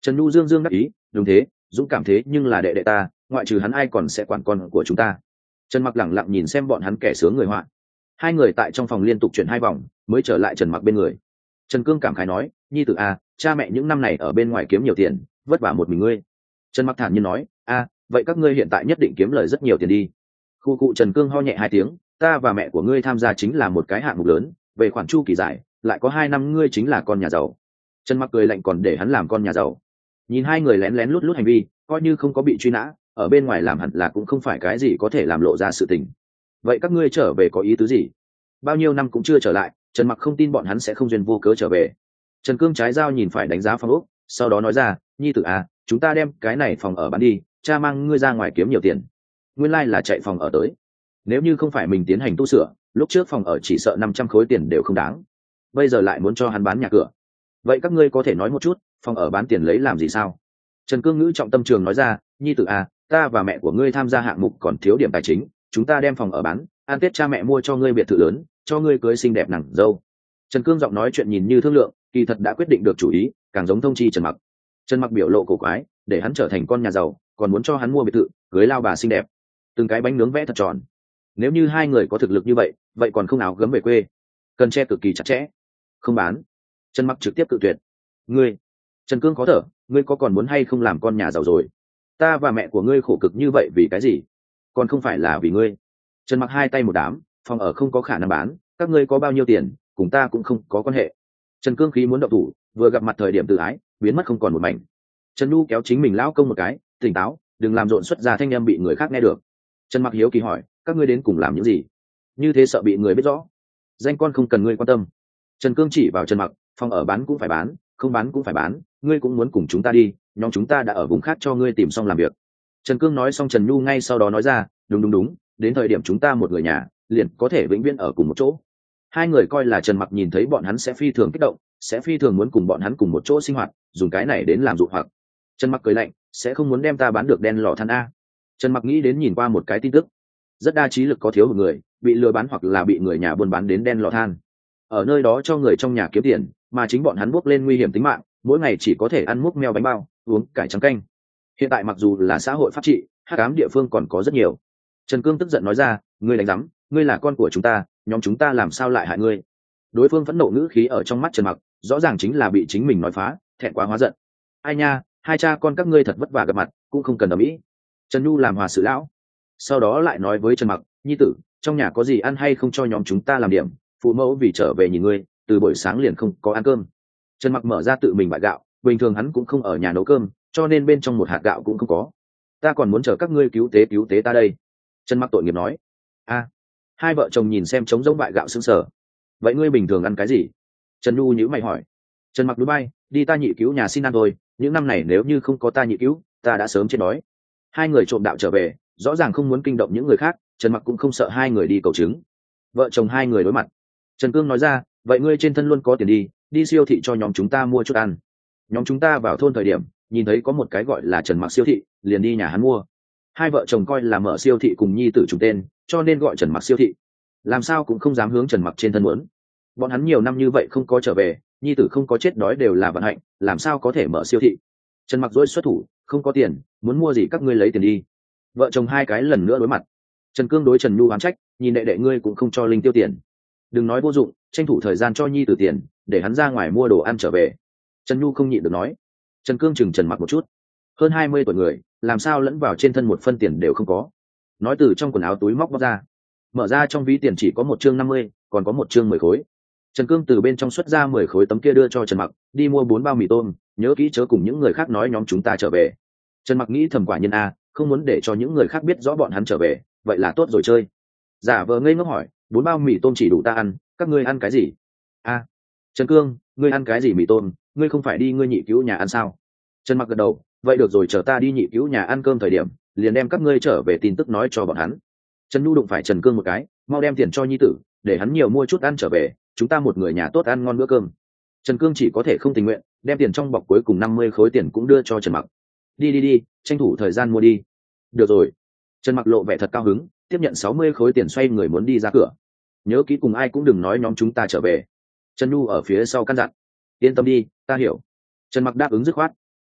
Trần Nhu dương dương đắc ý, đúng thế, dũng cảm thế nhưng là đệ đệ ta, ngoại trừ hắn ai còn sẽ quản con của chúng ta. Trần Mặc lẳng lặng nhìn xem bọn hắn kẻ sướng người họa. Hai người tại trong phòng liên tục chuyển 2 vòng mới trở lại Trần Mặc bên người. Trần Cương cảm khái nói, nhi tử a, cha mẹ những năm này ở bên ngoài kiếm nhiều tiền, vất vả một mình ngươi. Trần Mặc thản nhiên nói, a, vậy các ngươi hiện tại nhất định kiếm lời rất nhiều tiền đi. Khu cụ Trần Cương ho nhẹ 2 tiếng, ta và mẹ của ngươi tham gia chính là một cái hạng mục lớn, về khoản chu kỳ dài, lại có 2 năm ngươi chính là con nhà giàu. Trần Mặc cười lạnh, còn để hắn làm con nhà giàu. Nhìn hai người lén lén lút lút hành vi, coi như không có bị truy nã, ở bên ngoài làm hẳn là cũng không phải cái gì có thể làm lộ ra sự tình. Vậy các ngươi trở về có ý tứ gì? Bao nhiêu năm cũng chưa trở lại, Trần Mặc không tin bọn hắn sẽ không duyên vô cớ trở về. Trần Cương trái dao nhìn phải đánh giá phòng ốc, sau đó nói ra, nhi tử à, chúng ta đem cái này phòng ở bán đi, cha mang ngươi ra ngoài kiếm nhiều tiền. Nguyên lai là chạy phòng ở tới. Nếu như không phải mình tiến hành tu sửa, lúc trước phòng ở chỉ sợ 500 khối tiền đều không đáng. Bây giờ lại muốn cho hắn bán nhà cửa. Vậy các ngươi có thể nói một chút, phòng ở bán tiền lấy làm gì sao? Trần Cương ngữ trọng tâm trường nói ra, nhi tử à, ta và mẹ của ngươi tham gia hạng mục còn thiếu điểm tài chính, chúng ta đem phòng ở bán, ăn tết cha mẹ mua cho ngươi biệt thự lớn, cho ngươi cưới xinh đẹp nàng dâu. Trần Cương giọng nói chuyện nhìn như thương lượng, kỳ thật đã quyết định được chủ ý, càng giống thông chi Trần Mặc. Trần Mặc biểu lộ cổ quái, để hắn trở thành con nhà giàu, còn muốn cho hắn mua biệt thự, cưới lao bà xinh đẹp, từng cái bánh nướng vẽ thật tròn. Nếu như hai người có thực lực như vậy, vậy còn không áo gấm về quê. Cần che cực kỳ chặt chẽ. Không bán. Trần Mặc trực tiếp cự tuyệt. Ngươi, Trần Cương khó thở, ngươi có còn muốn hay không làm con nhà giàu rồi? Ta và mẹ của ngươi khổ cực như vậy vì cái gì? Còn không phải là vì ngươi. Trần Mặc hai tay một đám, phòng ở không có khả năng bán, các ngươi có bao nhiêu tiền, cùng ta cũng không có quan hệ. Trần Cương khí muốn động thủ, vừa gặp mặt thời điểm tự ái, biến mất không còn một mảnh. Trần Nhu kéo chính mình lão công một cái, tỉnh táo, đừng làm rộn xuất ra thanh âm bị người khác nghe được. Trần Mặc hiếu kỳ hỏi, các ngươi đến cùng làm những gì? Như thế sợ bị người biết rõ. Danh con không cần ngươi quan tâm. Trần Cương chỉ vào Trần Mặc, phòng ở bán cũng phải bán, không bán cũng phải bán, ngươi cũng muốn cùng chúng ta đi, nhóm chúng ta đã ở vùng khác cho ngươi tìm xong làm việc. Trần Cương nói xong, Trần Nhu ngay sau đó nói ra, đúng, đến thời điểm chúng ta một người nhà, liền có thể vĩnh viễn ở cùng một chỗ. Hai người coi là Trần Mặc nhìn thấy bọn hắn sẽ phi thường kích động, sẽ phi thường muốn cùng bọn hắn cùng một chỗ sinh hoạt, dùng cái này đến làm dụ hoặc. Trần Mặc cười lạnh, sẽ không muốn đem ta bán được đen lò than a. Trần Mặc nghĩ đến nhìn qua một cái tin tức, rất đa trí lực có thiếu một người, bị lừa bán hoặc là bị người nhà buôn bán đến đen lò than. Ở nơi đó cho người trong nhà kiếm tiền, mà chính bọn hắn bước lên nguy hiểm tính mạng, mỗi ngày chỉ có thể ăn múc meo bánh bao, uống cải trắng canh. Hiện tại mặc dù là xã hội pháp trị, hắc ám địa phương còn có rất nhiều. Trần Cương tức giận nói ra, ngươi đánh rắm, ngươi là con của chúng ta, nhóm chúng ta làm sao lại hại ngươi? Đối phương phẫn nộ ngữ khí ở trong mắt Trần Mặc, rõ ràng chính là bị chính mình nói phá, thẹn quá hóa giận. Ai nha, hai cha con các ngươi thật vất vả gặp mặt, cũng không cần ầm ĩ. Trần Nhu làm hòa sự lão, sau đó lại nói với Trần Mặc, nhi tử, trong nhà có gì ăn hay không cho nhóm chúng ta làm điểm, phụ mẫu vì trở về nhìn ngươi, từ buổi sáng liền không có ăn cơm. Trần Mặc mở ra tự mình bại gạo, bình thường hắn cũng không ở nhà nấu cơm, cho nên bên trong một hạt gạo cũng không có. Ta còn muốn chờ các ngươi cứu tế ta đây. Trần Mặc tội nghiệp nói. A. Hai vợ chồng nhìn xem trống rỗng bại gạo sững sờ. Vậy ngươi bình thường ăn cái gì? Trần Nhu nhíu mày hỏi. Trần Mặc núi bay, đi ta nhị cứu nhà xin ăn thôi, những năm này nếu như không có ta nhị cứu, ta đã sớm chết đói. Hai người trộm đạo trở về, rõ ràng không muốn kinh động những người khác, Trần Mặc cũng không sợ hai người đi cầu chứng. Vợ chồng hai người đối mặt. Trần Cương nói ra, vậy ngươi trên thân luôn có tiền đi siêu thị cho nhóm chúng ta mua chút ăn. Nhóm chúng ta vào thôn thời điểm, nhìn thấy có một cái gọi là Trần Mặc siêu thị, liền đi nhà hắn mua. Hai vợ chồng coi là mở siêu thị cùng nhi tử trùng tên, cho nên gọi Trần Mặc siêu thị. Làm sao cũng không dám hướng Trần Mặc trên thân muốn. Bọn hắn nhiều năm như vậy không có trở về, nhi tử không có chết đói đều là vận hạnh, làm sao có thể mở siêu thị. Trần Mặc dỗi xuất thủ, không có tiền, muốn mua gì các ngươi lấy tiền đi. Vợ chồng hai cái lần nữa đối mặt. Trần Cương đối Trần Nhu oán trách, nhìn đệ đệ ngươi cũng không cho linh tiêu tiền. Đừng nói vô dụng, tranh thủ thời gian cho nhi tử tiền, để hắn ra ngoài mua đồ ăn trở về. Trần Nhu không nhịn được nói. Trần Cương chừng Trần Mặc một chút. Hơn 20 tuổi người, làm sao lẫn vào trên thân một phân tiền đều không có. Nói từ trong quần áo túi móc ra. Mở ra trong ví tiền chỉ có một chương 50, còn có một chương 10 khối. Trần Cương từ bên trong xuất ra 10 khối tấm kia đưa cho Trần Mặc, đi mua 4 bao mì tôm, nhớ kỹ chớ cùng những người khác nói nhóm chúng ta trở về. Trần Mặc nghĩ thầm quả nhân a, không muốn để cho những người khác biết rõ bọn hắn trở về, vậy là tốt rồi chơi. Giả vờ ngây ngốc hỏi, 4 bao mì tôm chỉ đủ ta ăn, các ngươi ăn cái gì? A. Trần Cương, ngươi ăn cái gì mì tôm, ngươi không phải đi ngươi nhị cứu nhà ăn sao? Trần Mặc gật đầu, vậy được rồi, chờ ta đi nhị cứu nhà ăn cơm thời điểm, liền đem các ngươi trở về tin tức nói cho bọn hắn. Trần Nhu đụng phải Trần Cương một cái, mau đem tiền cho nhi tử, để hắn nhiều mua chút ăn trở về, chúng ta một người nhà tốt ăn ngon bữa cơm. Trần Cương chỉ có thể không tình nguyện, đem tiền trong bọc cuối cùng 50 khối tiền cũng đưa cho Trần Mặc. Đi, tranh thủ thời gian mua đi. Được rồi. Trần Mặc lộ vẻ thật cao hứng, tiếp nhận 60 khối tiền xoay người muốn đi ra cửa. Nhớ kỹ cùng ai cũng đừng nói nhóm chúng ta trở về. Trần Nhu ở phía sau căn dặn. Yên tâm đi, ta hiểu. Trần Mặc đáp ứng dứt khoát.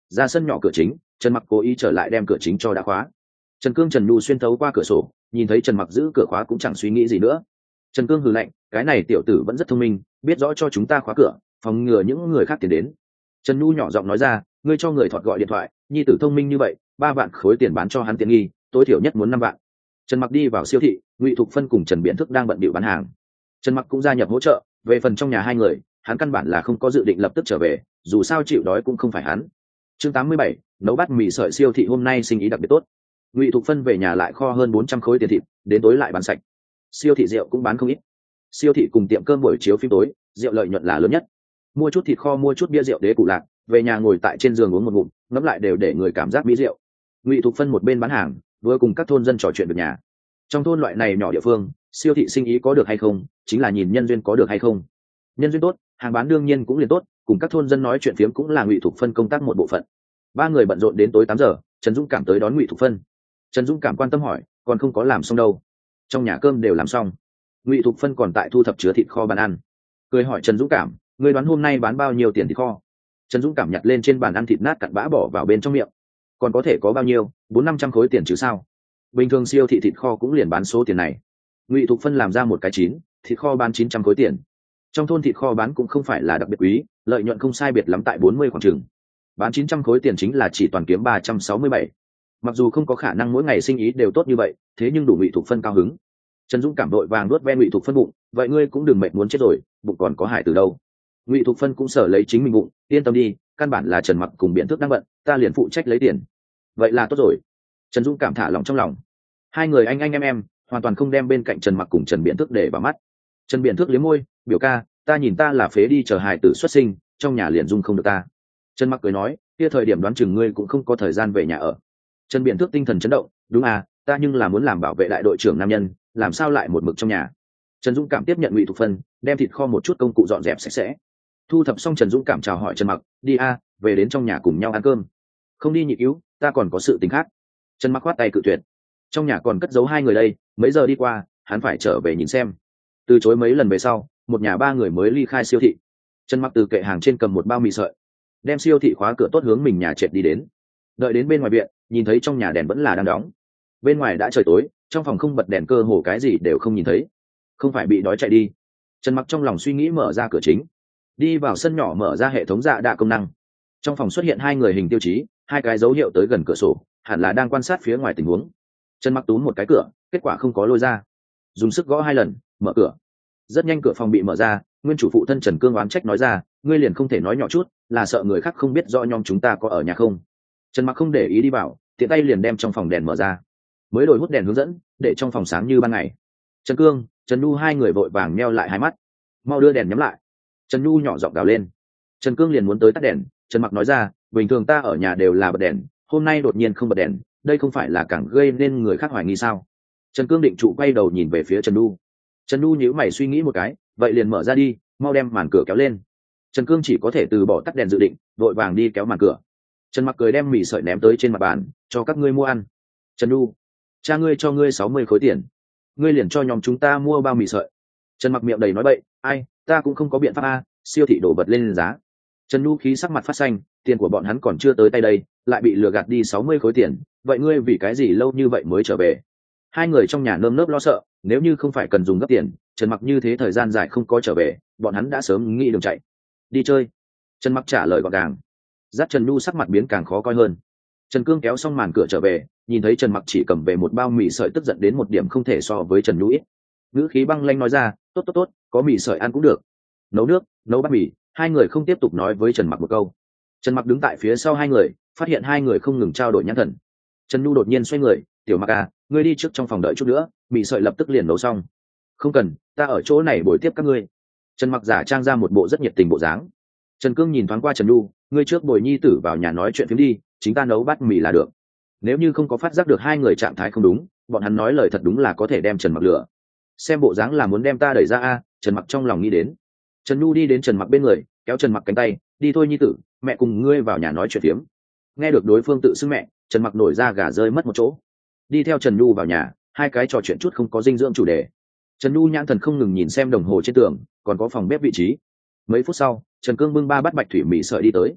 Ra sân nhỏ cửa chính, Trần Mặc cố ý trở lại đem cửa chính cho đã khóa. Trần Cương Trần Nhu xuyên thấu qua cửa sổ, nhìn thấy Trần Mặc giữ cửa khóa cũng chẳng suy nghĩ gì nữa. Trần Cương hừ lạnh, cái này tiểu tử vẫn rất thông minh, biết rõ cho chúng ta khóa cửa, phòng ngừa những người khác tiến đến. Trần Nhu nhỏ giọng nói ra, ngươi cho người thọt gọi điện thoại, nhi tử thông minh như vậy, 3 vạn khối tiền bán cho hắn tiện nghi, tối thiểu nhất muốn 5 vạn. Trần Mặc đi vào siêu thị, Ngụy Thục Phân cùng Trần Biện Thức đang bận bịu bán hàng. Trần Mặc cũng gia nhập hỗ trợ, về phần trong nhà hai người, hắn căn bản là không có dự định lập tức trở về, dù sao chịu đói cũng không phải hắn. Chương 87, nấu bát mì sợi siêu thị hôm nay sinh ý đặc biệt tốt. Ngụy Thục Phân về nhà lại kho hơn 400 khối tiền thịt, đến tối lại bán sạch. Siêu thị rượu cũng bán không ít. Siêu thị cùng tiệm cơm buổi chiếu phim tối, rượu lợi nhuận là lớn nhất. Mua chút thịt kho, mua chút bia rượu đế cụ lạc, về nhà ngồi tại trên giường uống một ngụm, ngẫm lại đều để người cảm giác mỹ rượu. Ngụy Thục Phân một bên bán hàng, vừa cùng các thôn dân trò chuyện được nhà. Trong thôn loại này nhỏ địa phương, siêu thị sinh ý có được hay không, chính là nhìn nhân duyên có được hay không. Nhân duyên tốt, hàng bán đương nhiên cũng liền tốt, cùng các thôn dân nói chuyện phiếm cũng là Ngụy Thục Phân công tác một bộ phận. 3 người bận rộn đến tối 8 giờ, Trần Dũng Cảm tới đón Ngụy Thục Phân. Trần Dũng Cảm quan tâm hỏi, còn không có làm xong đâu? Trong nhà cơm đều làm xong. Ngụy Thục Phân còn tại thu thập chứa thịt kho bàn ăn. Cười hỏi Trần Dũng Cảm, ngươi đoán hôm nay bán bao nhiêu tiền thịt kho? Trần Dũng Cảm nhặt lên trên bàn ăn thịt nát cặn bã bỏ vào bên trong miệng. Còn có thể có bao nhiêu, 400-500 khối tiền chứ sao? Bình thường siêu thị thịt kho cũng liền bán số tiền này. Ngụy Thục Phân làm ra một cái chín, thịt kho bán 900 khối tiền. Trong thôn thịt kho bán cũng không phải là đặc biệt quý, lợi nhuận không sai biệt lắm tại 40 khoảng chừng. Bán 900 khối tiền chính là chỉ toàn kiếm 367. Mặc dù không có khả năng mỗi ngày sinh ý đều tốt như vậy, thế nhưng đủ Ngụy Thục Phân cao hứng. Trần Dũng Cảm đội vàng nuốt ve Ngụy Thục Phân bụng, vậy ngươi cũng đừng mệt muốn chết rồi, bụng còn có hải từ đâu. Ngụy Thục Phân cũng sở lấy chính mình bụng, yên tâm đi, căn bản là Trần Mặc cùng Biện Thước đang bận, ta liền phụ trách lấy tiền. Vậy là tốt rồi. Trần Dũng Cảm thả lòng trong lòng. Hai người anh em, hoàn toàn không đem bên cạnh Trần Mặc cùng Trần Biện Thước để vào mắt. Trần Biện Thước liếm môi, biểu ca, ta nhìn ta là phế đi chờ hài tử xuất sinh, trong nhà liền dung không được ta. Trần Mặc cười nói, kia thời điểm đoán chừng ngươi cũng không có thời gian về nhà ở. Trần Biện Thước tinh thần chấn động, đúng à, ta nhưng là muốn làm bảo vệ đại đội trưởng nam nhân, làm sao lại một mực trong nhà. Trần Dũng Cảm tiếp nhận Ngụy Thục Phân, đem thịt kho một chút công cụ dọn dẹp sạch sẽ. Thu thập xong Trần Dũng Cảm chào hỏi Trần Mặc, đi a, về đến trong nhà cùng nhau ăn cơm. Không đi nhị cứu, ta còn có sự tình khác. Trần Mặc khoát tay cự tuyệt. Trong nhà còn cất giấu 2 người đây, mấy giờ đi qua, hắn phải trở về nhìn xem. Từ chối mấy lần về sau, một nhà 3 người mới ly khai siêu thị. Trần Mặc từ kệ hàng trên cầm một bao mì sợi, đem siêu thị khóa cửa tốt hướng mình nhà trệt đi đến. Đợi đến bên ngoài viện, nhìn thấy trong nhà đèn vẫn là đang đóng. Bên ngoài đã trời tối, trong phòng không bật đèn, cơ hồ cái gì đều không nhìn thấy. Không phải bị đói chạy đi. Trần Mặc trong lòng suy nghĩ mở ra cửa chính, đi vào sân nhỏ mở ra hệ thống dạ đạ công năng. Trong phòng xuất hiện 2 người hình tiêu chí, 2 cái dấu hiệu tới gần cửa sổ, hẳn là đang quan sát phía ngoài tình huống. Trần Mặc túm một cái cửa, kết quả không có lôi ra. Dùng sức gõ 2 lần, mở cửa. Rất nhanh cửa phòng bị mở ra, nguyên chủ phụ thân Trần Cương oán trách nói ra, ngươi liền không thể nói nhỏ chút, là sợ người khác không biết rõ nhóm chúng ta có ở nhà không? Trần Mặc không để ý đi vào, tiện tay liền đem trong phòng đèn mở ra. Mới đổi hút đèn hướng dẫn, để trong phòng sáng như ban ngày. Trần Cương, Trần Nhu 2 người vội vàng nheo lại 2 mắt. Mau đưa đèn nhắm lại. Trần Nhu nhỏ giọng gào lên. Trần Cương liền muốn tới tắt đèn, Trần Mặc nói ra, bình thường ta ở nhà đều là bật đèn, hôm nay đột nhiên không bật đèn, đây không phải là càng gây nên người khác hoài nghi sao? Trần Cương định trụ quay đầu nhìn về phía Trần Nhu. Trần Nhu nhíu mày suy nghĩ một cái, vậy liền mở ra đi, mau đem màn cửa kéo lên. Trần Cương chỉ có thể từ bỏ tắt đèn dự định, vội vàng đi kéo màn cửa. Trần Mặc cười đem mì sợi ném tới trên mặt bàn, cho các ngươi mua ăn. Trần Nhu, cha ngươi cho ngươi 60 khối tiền, ngươi liền cho nhóm chúng ta mua bao mì sợi. Trần Mặc miệng đầy nói bậy, ai, ta cũng không có biện pháp a, siêu thị đổ bật lên giá. Trần Nhu khí sắc mặt phát xanh, tiền của bọn hắn còn chưa tới tay đây, lại bị lừa gạt đi 60 khối tiền, vậy ngươi vì cái gì lâu như vậy mới trở về? 2 người trong nhà nơm nớp lo sợ, nếu như không phải cần dùng gấp tiền, Trần Mặc như thế thời gian dài không có trở về, bọn hắn đã sớm nghĩ đường chạy. Đi chơi. Trần Mặc trả lời gọn gàng. Dắt Trần Nhu sắc mặt biến càng khó coi hơn. Trần Cương kéo xong màn cửa trở về, nhìn thấy Trần Mặc chỉ cầm về một bao mì sợi, tức giận đến một điểm không thể so với Trần Nhu ít. Ngữ khí băng lanh nói ra, tốt, có mì sợi ăn cũng được. Nấu nước, nấu bát mì, 2 người không tiếp tục nói với Trần Mặc một câu. Trần Mặc đứng tại phía sau 2 người, phát hiện 2 người không ngừng trao đổi nhãn thần. Trần Nhu đột nhiên xoay người, tiểu Mặc à, ngươi đi trước trong phòng đợi chút nữa, mì sợi lập tức liền nấu xong. Không cần, ta ở chỗ này bồi tiếp các ngươi. Trần Mặc giả trang ra một bộ rất nhiệt tình bộ dáng. Trần Cương nhìn thoáng qua Trần Nhu, ngươi trước bồi nhi tử vào nhà nói chuyện phiếm đi, chính ta nấu bát mì là được. Nếu như không có phát giác được 2 người trạng thái không đúng, bọn hắn nói lời thật đúng là có thể đem Trần Mặc lừa. Xem bộ dáng là muốn đem ta đẩy ra a, Trần Mặc trong lòng nghĩ đến. Trần Nhu đi đến Trần Mặc bên người, kéo Trần Mặc cánh tay, đi thôi nhi tử, mẹ cùng ngươi vào nhà nói chuyện phiếm. Nghe được đối phương tự xưng mẹ, Trần Mặc nổi ra gà rơi mất một chỗ. Đi theo Trần Nhu vào nhà, 2 cái trò chuyện chút không có dinh dưỡng chủ đề. Trần Nhu nhãn thần không ngừng nhìn xem đồng hồ trên tường, còn có phòng bếp vị trí. Mấy phút sau, Trần Cương bưng 3 bát bạch thủy mì sợi đi tới.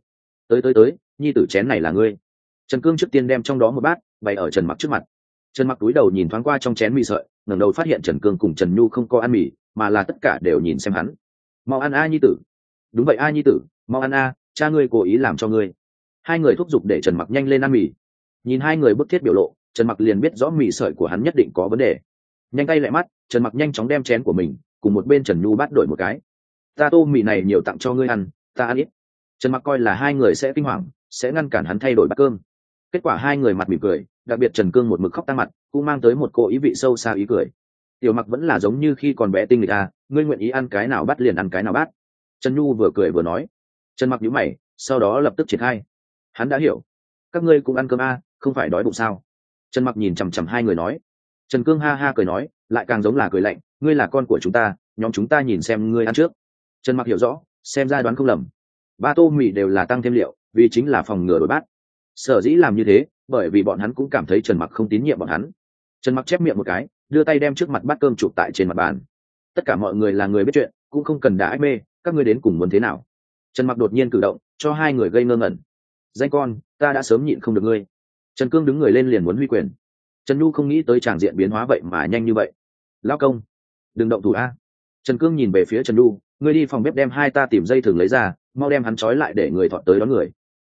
Tới, nhi tử chén này là ngươi. Trần Cương trước tiên đem trong đó một bát bày ở Trần Mặc trước mặt. Trần Mặc cúi đầu nhìn thoáng qua trong chén mì sợi, ngẩng đầu phát hiện Trần Cương cùng Trần Nhu không có ăn mì, mà là tất cả đều nhìn xem hắn. Mau ăn a nhi tử. Đúng vậy a nhi tử, mau ăn a, cha ngươi cố ý làm cho ngươi. Hai người thúc giục để Trần Mặc nhanh lên ăn mì. Nhìn hai người bức thiết biểu lộ, Trần Mặc liền biết rõ mì sợi của hắn nhất định có vấn đề. Nhanh tay lại mắt, Trần Mặc nhanh chóng đem chén của mình cùng một bên Trần Nhu bắt đổi một cái. Ta tô mì này nhiều tặng cho ngươi ăn, ta ăn ít. Trần Mặc coi là hai người sẽ kinh hoàng, sẽ ngăn cản hắn thay đổi bát cơm. Kết quả hai người mặt mỉm cười, đặc biệt Trần Cương một mực khóc tăng mặt, cũng mang tới một cô ý vị sâu xa ý cười. Tiểu Mặc vẫn là giống như khi còn bé tinh nghịch à, ngươi nguyện ý ăn cái nào bắt liền ăn cái nào bắt. Trần Nhu vừa cười vừa nói. Trần Mặc nhíu mày, sau đó lập tức triển khai. Hắn đã hiểu. Các ngươi cũng ăn cơm a, không phải đói bụng sao? Trần Mặc nhìn chằm chằm hai người nói. Trần Cương ha ha cười nói, lại càng giống là cười lạnh, ngươi là con của chúng ta, nhóm chúng ta nhìn xem ngươi ăn trước. Trần Mặc hiểu rõ, xem ra đoán không lầm. Ba tô mì đều là tăng thêm liệu, vì chính là phòng ngừa đổi bát. Sở dĩ làm như thế, bởi vì bọn hắn cũng cảm thấy Trần Mặc không tín nhiệm bọn hắn. Trần Mặc chép miệng một cái, đưa tay đem trước mặt bát cơm chụp tại trên mặt bàn. Tất cả mọi người là người biết chuyện, cũng không cần đả ách mê, các ngươi đến cùng muốn thế nào? Trần Mặc đột nhiên cử động, cho hai người gây ngơ ngẩn. Danh con, ta đã sớm nhịn không được ngươi. Trần Cương đứng người lên liền muốn huy quyền. Trần Nhu không nghĩ tới tràng diện biến hóa vậy mà nhanh như vậy. Lão công, đừng động thủ a. Trần Cương nhìn về phía Trần Nhu, ngươi đi phòng bếp đem hai ta tìm dây thừng lấy ra, mau đem hắn trói lại để người thọ tới đón người.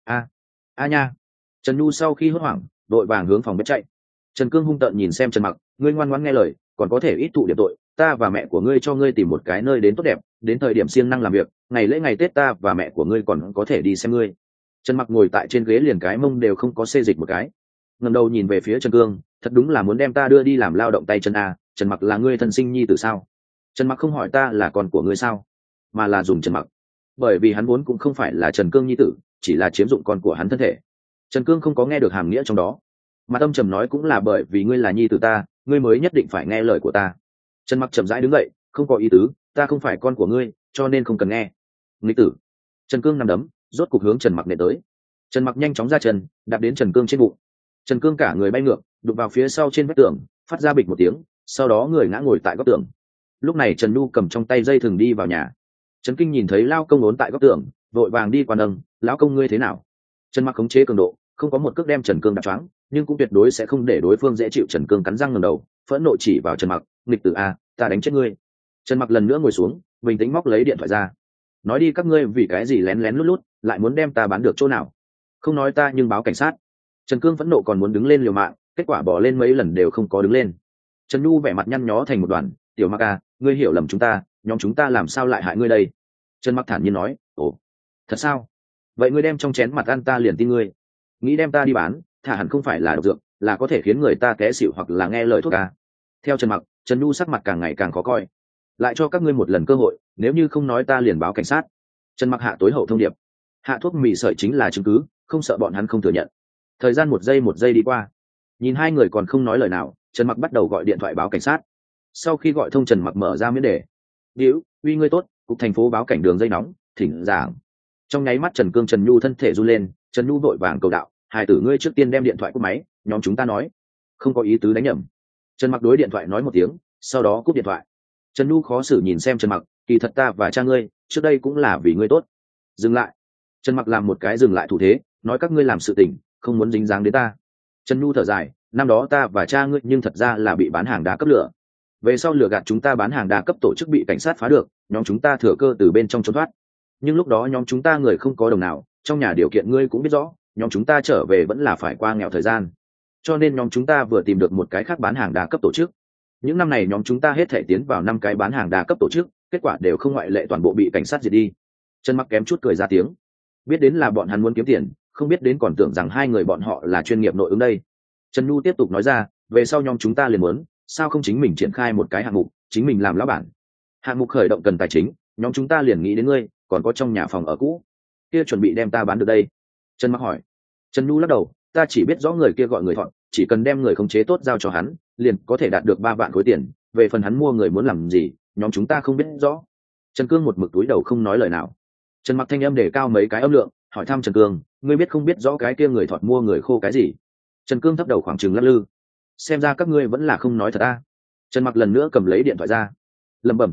A nha. Trần Nhu sau khi hốt hoảng, đội vàng hướng phòng bếp chạy. Trần Cương hung tợn nhìn xem Trần Mặc, ngươi ngoan ngoãn nghe lời, còn có thể ít thụ điểm tội, ta và mẹ của ngươi cho ngươi tìm một cái nơi đến tốt đẹp, đến thời điểm siêng năng làm việc, ngày lễ ngày Tết ta và mẹ của ngươi còn có thể đi xem ngươi. Trần Mặc ngồi tại trên ghế liền cái mông đều không có xê dịch một cái, ngẩng đầu nhìn về phía Trần Cương, thật đúng là muốn đem ta đưa đi làm lao động tay chân a. Trần Mặc là ngươi thân sinh nhi tử sao? Trần Mặc không hỏi ta là con của ngươi sao, mà là dùng Trần Mặc, bởi vì hắn vốn cũng không phải là Trần Cương nhi tử, chỉ là chiếm dụng con của hắn thân thể. Trần Cương không có nghe được hàm nghĩa trong đó, mà tâm trầm nói cũng là bởi vì ngươi là nhi tử ta, ngươi mới nhất định phải nghe lời của ta. Trần Mặc chậm rãi đứng dậy, không có ý tứ, ta không phải con của ngươi, cho nên không cần nghe. Nghịch tử. Trần Cương nằm đấm, rốt cục hướng Trần Mặc nện tới. Trần Mặc nhanh chóng ra chân, đạp đến Trần Cương trên bụng. Trần Cương cả người bay ngược, đụng vào phía sau trên vách tường, phát ra bịch một tiếng, sau đó người ngã ngồi tại góc tường. Lúc này Trần Nhu cầm trong tay dây thừng đi vào nhà. Trần Kinh nhìn thấy lao công ốn tại góc tường, vội vàng đi quan âng, lão công ngươi thế nào? Trần Mặc khống chế cường độ, không có một cước đem Trần Cương đạp choáng, nhưng cũng tuyệt đối sẽ không để đối phương dễ chịu. Trần Cương cắn răng ngẩng đầu, phẫn nộ chỉ vào Trần Mặc, nghịch tử a, ta đánh chết ngươi. Trần Mặc lần nữa ngồi xuống, bình tĩnh móc lấy điện thoại ra, nói đi các ngươi vì cái gì lén lén lút lút, lại muốn đem ta bán được chỗ nào? Không nói ta nhưng báo cảnh sát. Trần Cương phẫn nộ còn muốn đứng lên liều mạng, kết quả bỏ lên mấy lần đều không có đứng lên. Trần Nhu vẻ mặt nhăn nhó thành một đoàn, tiểu Mặc à, ngươi hiểu lầm chúng ta, nhóm chúng ta làm sao lại hại ngươi đây? Trần Mặc thản nhiên nói, ồ, thật sao? Vậy ngươi đem trong chén mặt ăn ta liền tin ngươi. Nghĩ đem ta đi bán, thả hẳn không phải là độc dược, là có thể khiến người ta té xỉu hoặc là nghe lời thuốc à? Theo Trần Mặc, Trần Nhu sắc mặt càng ngày càng khó coi. Lại cho các ngươi một lần cơ hội, nếu như không nói ta liền báo cảnh sát. Trần Mặc hạ tối hậu thông điệp, hạ thuốc mì sợi chính là chứng cứ, không sợ bọn hắn không thừa nhận. Thời gian một giây đi qua, nhìn hai người còn không nói lời nào, Trần Mặc bắt đầu gọi điện thoại báo cảnh sát. Sau khi gọi thông, Trần Mặc mở ra miễn đề, điếu uy ngươi tốt, cục thành phố báo cảnh đường dây nóng, thỉnh giảng. Trong nháy mắt Trần Cương Trần Nhu thân thể run lên, Trần Nhu vội vàng cầu đạo, hài tử ngươi trước tiên đem điện thoại cúp máy, nhóm chúng ta nói. Không có ý tứ đánh nhầm. Trần Mặc đối điện thoại nói một tiếng, sau đó cúp điện thoại. Trần Nhu khó xử nhìn xem Trần Mặc, kỳ thật ta và cha ngươi trước đây cũng là vì ngươi tốt. Dừng lại. Trần Mặc làm một cái dừng lại thủ thế, nói các ngươi làm sự tình không muốn dính dáng đến ta. Trần Nhu thở dài, năm đó ta và cha ngươi nhưng thật ra là bị bán hàng đa cấp lửa, về sau lừa gạt chúng ta bán hàng đa cấp tổ chức bị cảnh sát phá được, nhóm chúng ta thừa cơ từ bên trong trốn thoát. Nhưng lúc đó nhóm chúng ta người không có đồng nào, trong nhà điều kiện ngươi cũng biết rõ, nhóm chúng ta trở về vẫn là phải qua nghèo thời gian, cho nên nhóm chúng ta vừa tìm được một cái khác bán hàng đa cấp tổ chức. Những năm này nhóm chúng ta hết thể tiến vào 5 cái bán hàng đa cấp tổ chức, kết quả đều không ngoại lệ toàn bộ bị cảnh sát diệt đi. Trần Mặc kém chút cười ra tiếng, biết đến là bọn hắn muốn kiếm tiền, không biết đến còn tưởng rằng hai người bọn họ là chuyên nghiệp nội ứng đây. Trần Nhu tiếp tục nói ra, về sau nhóm chúng ta liền muốn, sao không chính mình triển khai một cái hạng mục, chính mình làm lão bản. Hạng mục khởi động cần tài chính, nhóm chúng ta liền nghĩ đến ngươi, còn có trong nhà phòng ở cũ kia chuẩn bị đem ta bán được đây. Trần Mặc hỏi. Trần Nhu lắc đầu, ta chỉ biết rõ người kia gọi người Thọn, chỉ cần đem người khống chế tốt giao cho hắn, liền có thể đạt được 3 vạn khối tiền, về phần hắn mua người muốn làm gì, nhóm chúng ta không biết rõ. Trần Cương một mực túi đầu không nói lời nào. Trần Mặc thanh âm để cao mấy cái âm lượng, hỏi thăm Trần Cương, ngươi biết không biết rõ cái kia người Thọn mua người khô cái gì? Trần Cương thấp đầu khoảng chừng lắc lư, xem ra các ngươi vẫn là không nói thật a. Trần Mặc lần nữa cầm lấy điện thoại ra, lẩm bẩm trong miệng,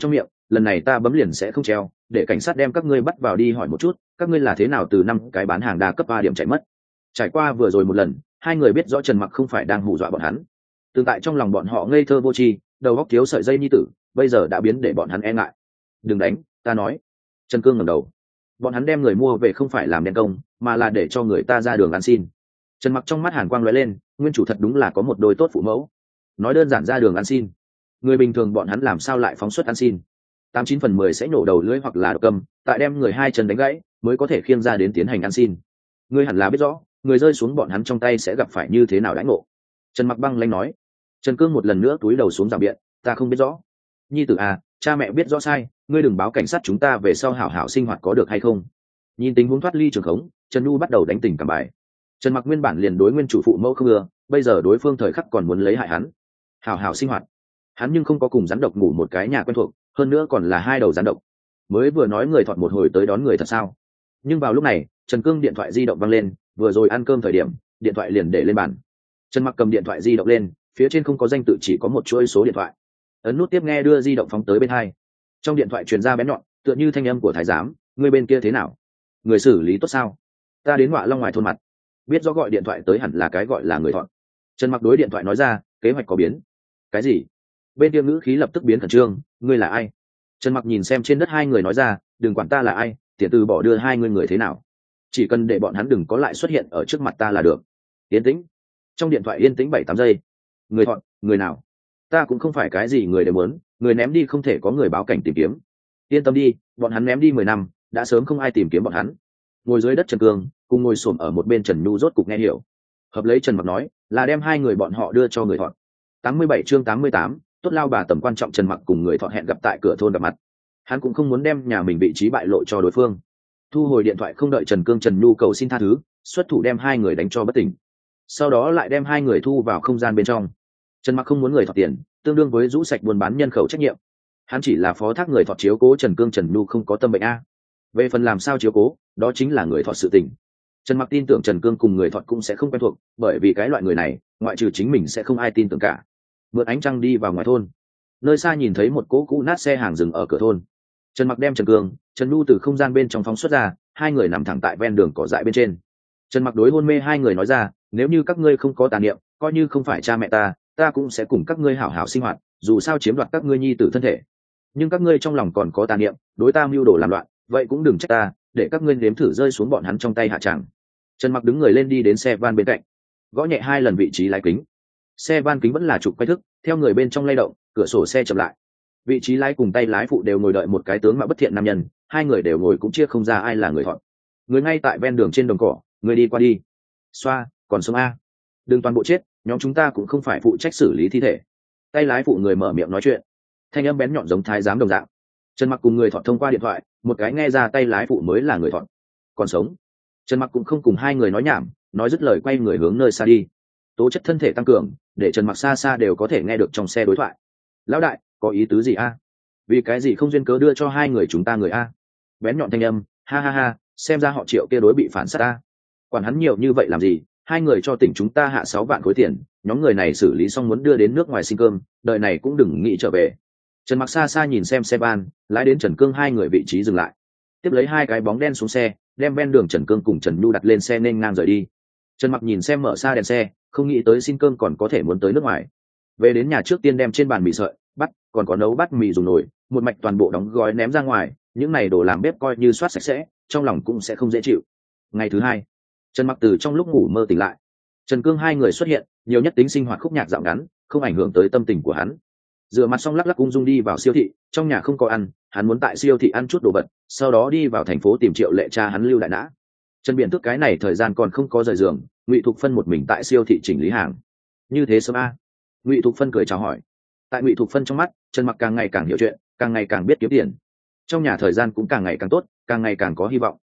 lần này ta bấm liền sẽ không treo, để cảnh sát đem các ngươi bắt vào đi hỏi một chút các ngươi là thế nào từ 5 cái bán hàng đa cấp A điểm chạy mất. Trải qua vừa rồi một lần, hai người biết rõ Trần Mặc không phải đang hù dọa bọn hắn. Tương tại trong lòng bọn họ ngây thơ vô tri, đầu óc thiếu sợi dây nhi tử, bây giờ đã biến để bọn hắn e ngại. Đừng đánh, ta nói. Trần Cương ngẩng đầu. Bọn hắn đem người mua về không phải làm đen công, mà là để cho người ta ra đường ăn xin. Trần Mặc trong mắt hàn quang lóe lên, nguyên chủ thật đúng là có một đôi tốt phụ mẫu. Nói đơn giản ra đường ăn xin, người bình thường bọn hắn làm sao lại phóng xuất ăn xin. 89/10 sẽ nổ đầu lưỡi hoặc là độc cầm, tại đem người hai chân đánh gãy mới có thể khiêng ra đến tiến hành ăn xin. Ngươi hẳn là biết rõ, người rơi xuống bọn hắn trong tay sẽ gặp phải như thế nào đãi ngộ. Trần Mặc băng lãnh nói. Trần Cương một lần nữa túi đầu xuống rào biện, ta không biết rõ. Nhi tử à, cha mẹ biết rõ sai, ngươi đừng báo cảnh sát chúng ta về sau hảo hảo sinh hoạt có được hay không. Nhìn tình huống thoát ly trường khống, Trần Nhu bắt đầu đánh tình cảm bài. Trần Mặc nguyên bản liền đối nguyên chủ phụ mẫu không ưa, bây giờ đối phương thời khắc còn muốn lấy hại hắn. Hảo hảo sinh hoạt, hắn nhưng không có cùng rắn độc ngủ một cái nhà quen thuộc, hơn nữa còn là hai đầu rắn độc. Mới vừa nói người thọt một hồi tới đón người thật sao? Nhưng vào lúc này, Trần Cương điện thoại di động vang lên, vừa rồi ăn cơm thời điểm, điện thoại liền để lên bàn. Trần Mặc cầm điện thoại di động lên, phía trên không có danh tự, chỉ có một chuỗi số điện thoại. Ấn nút tiếp nghe, đưa di động phóng tới bên hai. Trong điện thoại truyền ra bén nhọn, tựa như thanh âm của thái giám, người bên kia thế nào? Người xử lý tốt sao? Ta đến Ngọa Long ngoài thôn mặt. Biết rõ gọi điện thoại tới hẳn là cái gọi là người thọn. Trần Mặc đối điện thoại nói ra, kế hoạch có biến. Cái gì? Bên kia ngữ khí lập tức biến khẩn trương, ngươi là ai? Trần Mặc nhìn xem trên đất hai người nói ra, đừng quản ta là ai, tiền từ bỏ đưa hai người thế nào, chỉ cần để bọn hắn đừng có lại xuất hiện ở trước mặt ta là được. Yên tĩnh. Trong điện thoại yên tĩnh 7-8 giây. Người thọn, người nào? Ta cũng không phải cái gì người đều muốn, người ném đi không thể có người báo cảnh tìm kiếm. Yên tâm đi, bọn hắn ném đi 10 năm, đã sớm không ai tìm kiếm bọn hắn. Ngồi dưới đất Trần Cương cùng ngồi xổm ở một bên Trần Nhu rốt cục nghe hiểu. Hợp lấy Trần Mặc nói là đem hai người bọn họ đưa cho người thọn. 87 chương 88, tốt lao bà tầm quan trọng. Trần Mặc cùng người thọn hẹn gặp tại cửa thôn gặp mặt. Hắn cũng không muốn đem nhà mình vị trí bại lộ cho đối phương. Thu hồi điện thoại không đợi Trần Cương, Trần Nhu cầu xin tha thứ, xuất thủ đem hai người đánh cho bất tỉnh. Sau đó lại đem hai người thu vào không gian bên trong. Trần Mặc không muốn người thọt tiền, tương đương với rũ sạch buôn bán nhân khẩu trách nhiệm. Hắn chỉ là phó thác người thọt chiếu cố Trần Cương, Trần Nhu không có tâm bệnh a. Về phần làm sao chiếu cố, đó chính là người thọt sự tình. Trần Mặc tin tưởng Trần Cương cùng người thọt cũng sẽ không quen thuộc, bởi vì cái loại người này, ngoại trừ chính mình sẽ không ai tin tưởng cả. Mượn ánh trăng đi vào ngoài thôn, nơi xa nhìn thấy một cỗ cũ nát xe hàng dừng ở cửa thôn. Trần Mặc đem Trần Cương, Trần Nhu từ không gian bên trong phóng xuất ra, hai người nằm thẳng tại ven đường cỏ dại bên trên. Trần Mặc đối hôn mê hai người nói ra, nếu như các ngươi không có tà niệm, coi như không phải cha mẹ ta cũng sẽ cùng các ngươi hảo hảo sinh hoạt, dù sao chiếm đoạt các ngươi nhi tử thân thể. Nhưng các ngươi trong lòng còn có tà niệm, đối ta mưu đồ làm loạn, vậy cũng đừng trách ta, để các ngươi nếm thử rơi xuống bọn hắn trong tay hạ tràng. Trần Mặc đứng người lên đi đến xe van bên cạnh, gõ nhẹ 2 lần vị trí lái kính. Xe van kính vẫn là trục quay thức, theo người bên trong lay động, cửa sổ xe chậm lại. Vị trí lái cùng tay lái phụ đều ngồi đợi một cái tướng mạo bất thiện nam nhân, hai người đều ngồi cũng chia không ra ai là người thọn. Người ngay tại ven đường trên đồng cỏ, người đi qua đi. Xoa, còn sống a. Đừng toàn bộ chết, nhóm chúng ta cũng không phải phụ trách xử lý thi thể. Tay lái phụ người mở miệng nói chuyện, thanh âm bén nhọn giống thái giám đồng dạng. Trần Mặc cùng người thọn thông qua điện thoại, một cái nghe ra tay lái phụ mới là người thọn. Còn sống. Trần Mặc cũng không cùng hai người nói nhảm, nói dứt lời quay người hướng nơi xa đi. Tố chất thân thể tăng cường, để Trần Mặc xa xa đều có thể nghe được trong xe đối thoại. Lão đại, có ý tứ gì a? Vì cái gì không duyên cớ đưa cho hai người chúng ta người a? Bén nhọn thanh âm, ha ha ha, xem ra họ Triệu kia đối bị phản sát a. Quản hắn nhiều như vậy làm gì, hai người cho tỉnh chúng ta hạ 6 vạn khối tiền, nhóm người này xử lý xong muốn đưa đến nước ngoài xin cơm, đời này cũng đừng nghĩ trở về. Trần Mặc xa xa nhìn xem xe van, lái đến Trần Cương hai người vị trí dừng lại. Tiếp lấy hai cái bóng đen xuống xe, đem ven đường Trần Cương cùng Trần Nhu đặt lên xe nên ngang rời đi. Trần Mặc nhìn xem mở xa đèn xe, không nghĩ tới xin cơm còn có thể muốn tới nước ngoài. Về đến nhà trước tiên đem trên bàn mì sợi, bắt, còn có nấu bát mì dùng nồi, một mạch toàn bộ đóng gói ném ra ngoài, những này đồ làm bếp coi như soát sạch sẽ, trong lòng cũng sẽ không dễ chịu. Ngày thứ hai, Trần Mặc từ trong lúc ngủ mơ tỉnh lại. Trần Cương hai người xuất hiện, nhiều nhất tính sinh hoạt khúc nhạc dạo ngắn, không ảnh hưởng tới tâm tình của hắn. Rửa mặt xong lắc lắc ung dung đi vào siêu thị, trong nhà không có ăn, hắn muốn tại siêu thị ăn chút đồ vật, sau đó đi vào thành phố tìm Triệu Lệ cha hắn Lưu Đại Nã. Trần Biển thức cái này thời gian còn không có rời giường, Ngụy Thục Phân một mình tại siêu thị chỉnh lý hàng. Như thế sớm a? Ngụy Thục Phân cười chào hỏi. Tại Ngụy Thục Phân trong mắt, Trần Mặc càng ngày càng hiểu chuyện, càng ngày càng biết kiếm tiền. Trong nhà thời gian cũng càng ngày càng tốt, càng ngày càng có hy vọng.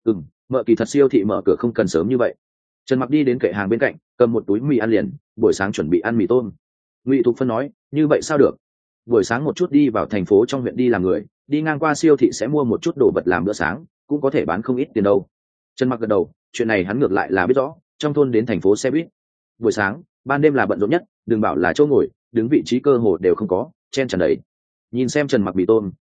Mợ kỳ thật siêu thị mở cửa không cần sớm như vậy. Trần Mặc đi đến kệ hàng bên cạnh, cầm một túi mì ăn liền, buổi sáng chuẩn bị ăn mì tôm. Ngụy Thục Phân nói, như vậy sao được? Buổi sáng một chút đi vào thành phố trong huyện đi làm người, đi ngang qua siêu thị sẽ mua một chút đồ vật làm bữa sáng, cũng có thể bán không ít tiền đâu. Trần Mặc gật đầu, chuyện này hắn ngược lại là biết rõ, trong thôn đến thành phố xe buýt, buổi sáng, ban đêm là bận rộn nhất, đừng bảo là chỗ ngồi, đứng vị trí cơ hồ đều không có, chen tràn đầy. Nhìn xem Trần Mặc mì tôm,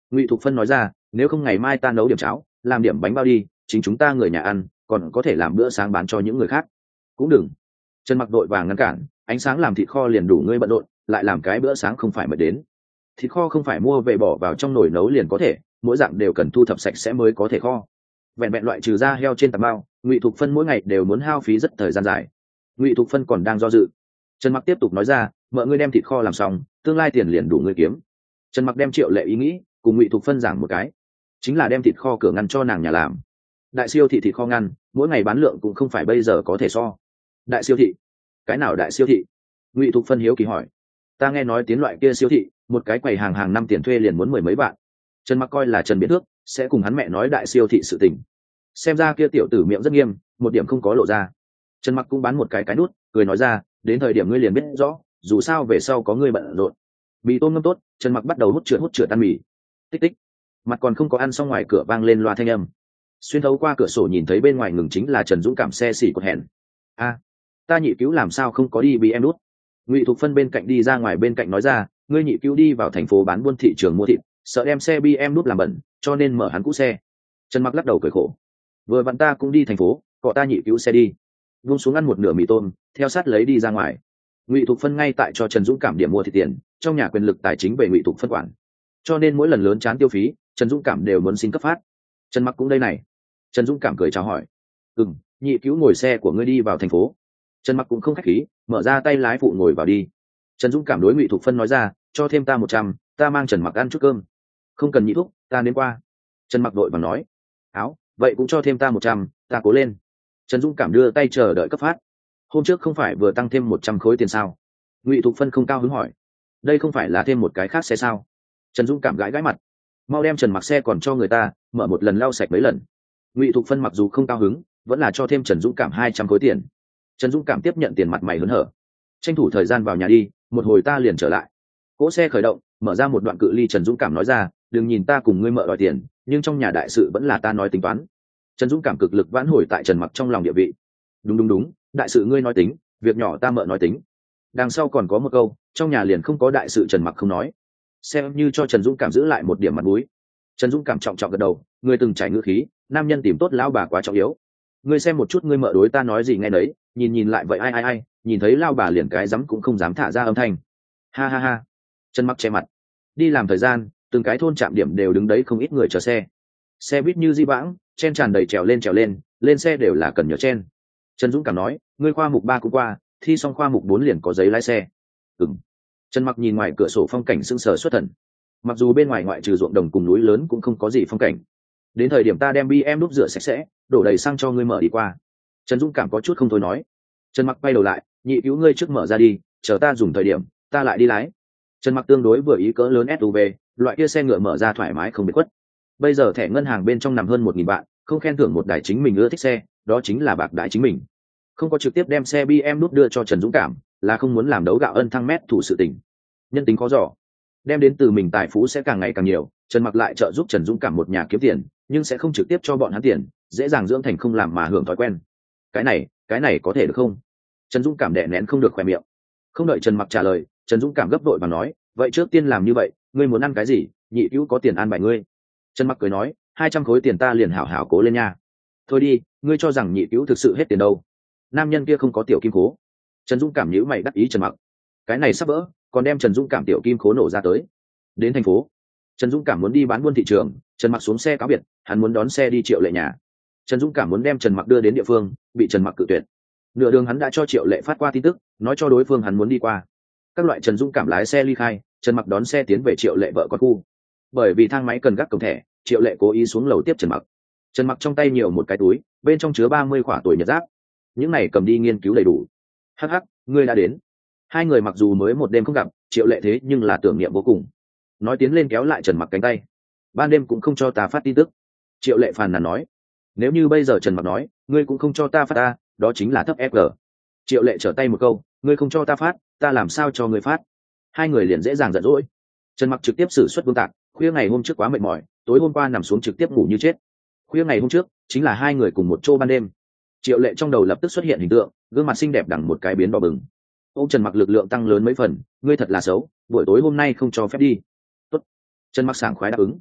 Ngụy Thục Phân nói ra, nếu không ngày mai ta nấu điểm cháo, làm điểm bánh bao đi, chính chúng ta người nhà ăn, còn có thể làm bữa sáng bán cho những người khác. Cũng đừng. Trần Mặc đội vàng ngăn cản, ánh sáng làm thịt kho liền đủ ngươi bận rộn, lại làm cái bữa sáng không phải mệt đến. Thịt kho không phải mua về bỏ vào trong nồi nấu liền có thể, mỗi dạng đều cần thu thập sạch sẽ mới có thể kho. Vẹn vẹn loại trừ da heo trên tạp bao, Ngụy Thục Phân mỗi ngày đều muốn hao phí rất thời gian dài. Ngụy Thục Phân còn đang do dự. Trần Mặc tiếp tục nói ra, mợ ngươi đem thịt kho làm xong, tương lai tiền liền đủ ngươi kiếm. Trần Mặc đem Triệu Lệ ý nghĩ cùng Ngụy Thục Phân giảng một cái, chính là đem thịt kho cửa ngăn cho nàng nhà làm. Đại siêu thị thịt kho ngăn, mỗi ngày bán lượng cũng không phải bây giờ có thể so. Đại siêu thị? Cái nào đại siêu thị? Ngụy Thục Phân hiếu kỳ hỏi. Ta nghe nói tiến loại kia siêu thị, một cái quầy hàng năm tiền thuê liền muốn mười mấy vạn. Trần Mặc coi là Trần Biến Thước sẽ cùng hắn mẹ nói đại siêu thị sự tình. Xem ra kia tiểu tử miệng rất nghiêm, một điểm không có lộ ra. Trần Mặc cũng bán một cái nút, cười nói ra, đến thời điểm ngươi liền biết rõ, dù sao về sau có ngươi bận rộn. Mì tôm ngâm tốt, Trần Mặc bắt đầu hút chữa ăn mì. Tích tích. Mặt còn không có ăn xong ngoài cửa vang lên loa thanh âm. Xuyên thấu qua cửa sổ nhìn thấy bên ngoài ngừng chính là Trần Dũng Cảm xe xỉ cột hẹn. A, ta nhị cứu làm sao không có đi bị em đút. Ngụy Thục Phân bên cạnh đi ra ngoài bên cạnh nói ra, ngươi nhị cứu đi vào thành phố bán buôn thị trường mua thịt, sợ đem xe BM đút làm bẩn, cho nên mở hắn cũ xe. Trần Mặc lắc đầu cười khổ. Vừa vặn ta cũng đi thành phố, cọ ta nhị cứu xe đi. Vung xuống ăn một nửa mì tôm, theo sát lấy đi ra ngoài. Ngụy Thục Phân ngay tại cho Trần Dũng Cảm điểm mua thịt tiền, trong nhà quyền lực tài chính về Ngụy Thục Phân quản, cho nên mỗi lần lớn chán tiêu phí, Trần Dũng Cảm đều muốn xin cấp phát. Trần Mặc cũng đây này. Trần Dũng Cảm cười chào hỏi. Nhị cứu ngồi xe của ngươi đi vào thành phố. Trần Mặc cũng không khách khí, mở ra tay lái phụ ngồi vào đi. Trần Dũng Cảm đối Ngụy Thục Phân nói ra, cho thêm ta 100, ta mang Trần Mặc ăn chút cơm. Không cần nhị thúc, ta đến qua. Trần Mặc đội bằng nói. Áo, vậy cũng cho thêm ta 100, ta cố lên. Trần Dũng Cảm đưa tay chờ đợi cấp phát. Hôm trước không phải vừa tăng thêm 100 khối tiền sao? Ngụy Thục Phân không cao hứng hỏi. Đây không phải là thêm một cái khác xe sao? Trần Dũng Cảm gãi mặt. Mau đem Trần Mặc xe còn cho người ta, mở một lần lau sạch mấy lần. Ngụy Thục Phân mặc dù không cao hứng, vẫn là cho thêm Trần Dũng Cảm 200 khối tiền. Trần Dũng Cảm tiếp nhận tiền, mặt mày hớn hở. Tranh thủ thời gian vào nhà đi, một hồi ta liền trở lại. Cỗ xe khởi động, mở ra một đoạn cự ly, Trần Dũng Cảm nói ra, đừng nhìn ta cùng ngươi mợ đòi tiền, nhưng trong nhà đại sự vẫn là ta nói tính toán. Trần Dũng Cảm cực lực vãn hồi tại Trần Mặc trong lòng địa vị. Đúng, đại sự ngươi nói tính, việc nhỏ ta mợ nói tính. Đằng sau còn có một câu, trong nhà liền không có đại sự Trần Mặc không nói. Xem như cho Trần Dũng Cảm giữ lại một điểm mặt mũi. Trần Dũng Cảm trọng gật đầu, người từng trải ngữ khí, nam nhân tìm tốt lão bà quá trọng yếu. Ngươi xem một chút ngươi mợ đối ta nói gì nghe đấy, nhìn lại vậy ai, nhìn thấy lão bà liền cái dám cũng không dám thả ra âm thanh. Ha. Trần Mặc che mặt. Đi làm thời gian, từng cái thôn trạm điểm đều đứng đấy không ít người chờ xe. Xe buýt như di vãng, chen tràn đầy, trèo lên, lên xe đều là cần nhờ chen. Trần Dũng Cảm nói, ngươi khoa mục 3 cũng qua, thi xong khoa mục 4 liền có giấy lái xe. Trần Mặc nhìn ngoài cửa sổ phong cảnh sững sờ xuất thần. Mặc dù bên ngoài ngoại trừ ruộng đồng cùng núi lớn cũng không có gì phong cảnh. Đến thời điểm ta đem BM đúc rửa sạch sẽ, đổ đầy xăng cho ngươi mở đi qua. Trần Dũng Cảm có chút không thôi nói. Trần Mặc quay đầu lại, nhị cứu ngươi trước mở ra đi, chờ ta dùng thời điểm, ta lại đi lái. Trần Mặc tương đối vừa ý cỡ lớn SUV, loại kia xe ngựa mở ra thoải mái không bị quất. Bây giờ thẻ ngân hàng bên trong nằm hơn 1000 vạn, không khen thưởng một đài chính mình ưa thích xe, đó chính là bạc đái chính mình. Không có trực tiếp đem xe BM đúc đưa cho Trần Dũng Cảm, là không muốn làm đấu gạo ân thăng mét thủ sự tình. Nhân tính khó dò, đem đến từ mình tài phú sẽ càng ngày càng nhiều. Trần Mặc lại trợ giúp Trần Dũng Cảm một nhà kiếm tiền, nhưng sẽ không trực tiếp cho bọn hắn tiền, dễ dàng dưỡng thành không làm mà hưởng thói quen. Cái này có thể được không? Trần Dũng Cảm đè nén không được khỏe miệng. Không đợi Trần Mặc trả lời, Trần Dũng Cảm gấp vội và nói, vậy trước tiên làm như vậy, ngươi muốn ăn cái gì, nhị cứu có tiền an bài ngươi. Trần Mặc cười nói, 200 khối tiền ta liền hảo hảo cố lên nha. Thôi đi, ngươi cho rằng nhị cứu thực sự hết tiền đâu? Nam nhân kia không có tiểu kim cố. Trần Dũng Cảm nhíu mày đắc ý Trần Mặc. Cái này sắp vỡ, còn đem Trần Dũng Cảm tiểu kim cố nổ ra tới. Đến thành phố, Trần Dũng Cảm muốn đi bán buôn thị trường, Trần Mặc xuống xe cáo biệt, hắn muốn đón xe đi Triệu Lệ nhà. Trần Dũng Cảm muốn đem Trần Mặc đưa đến địa phương, bị Trần Mặc cự tuyệt. Nửa đường hắn đã cho Triệu Lệ phát qua tin tức, nói cho đối phương hắn muốn đi qua. Các loại Trần Dũng Cảm lái xe ly khai, Trần Mặc đón xe tiến về Triệu Lệ vợ con khu. Bởi vì thang máy cần gác cổng thẻ, Triệu Lệ cố ý xuống lầu tiếp Trần Mặc. Trần Mặc trong tay nhiều một cái túi, bên trong chứa 30 khỏa tuổi nhật giáp. Những này cầm đi nghiên cứu đầy đủ. Hắc, ngươi đã đến. Hai người mặc dù mới một đêm không gặp, Triệu Lệ thế nhưng là tưởng niệm vô cùng. Nói tiến lên kéo lại Trần Mặc cánh tay. Ban đêm cũng không cho ta phát tin tức. Triệu Lệ phàn nàn nói. Nếu như bây giờ Trần Mặc nói, ngươi cũng không cho ta phát ta, đó chính là thấp FG. Triệu Lệ trở tay một câu, ngươi không cho ta phát, ta làm sao cho ngươi phát? Hai người liền dễ dàng giận dỗi. Trần Mặc trực tiếp xử suất vương tạc, khuya ngày hôm trước quá mệt mỏi, tối hôm qua nằm xuống trực tiếp ngủ như chết. Khuya ngày hôm trước chính là hai người cùng một chỗ ban đêm. Triệu Lệ trong đầu lập tức xuất hiện hình tượng, gương mặt xinh đẹp đằng một cái biến đỏ bừng. Ôm Trần Mặc lực lượng tăng lớn mấy phần, ngươi thật là xấu, buổi tối hôm nay không cho phép đi. Tốt. Trần Mặc sảng khoái đáp ứng.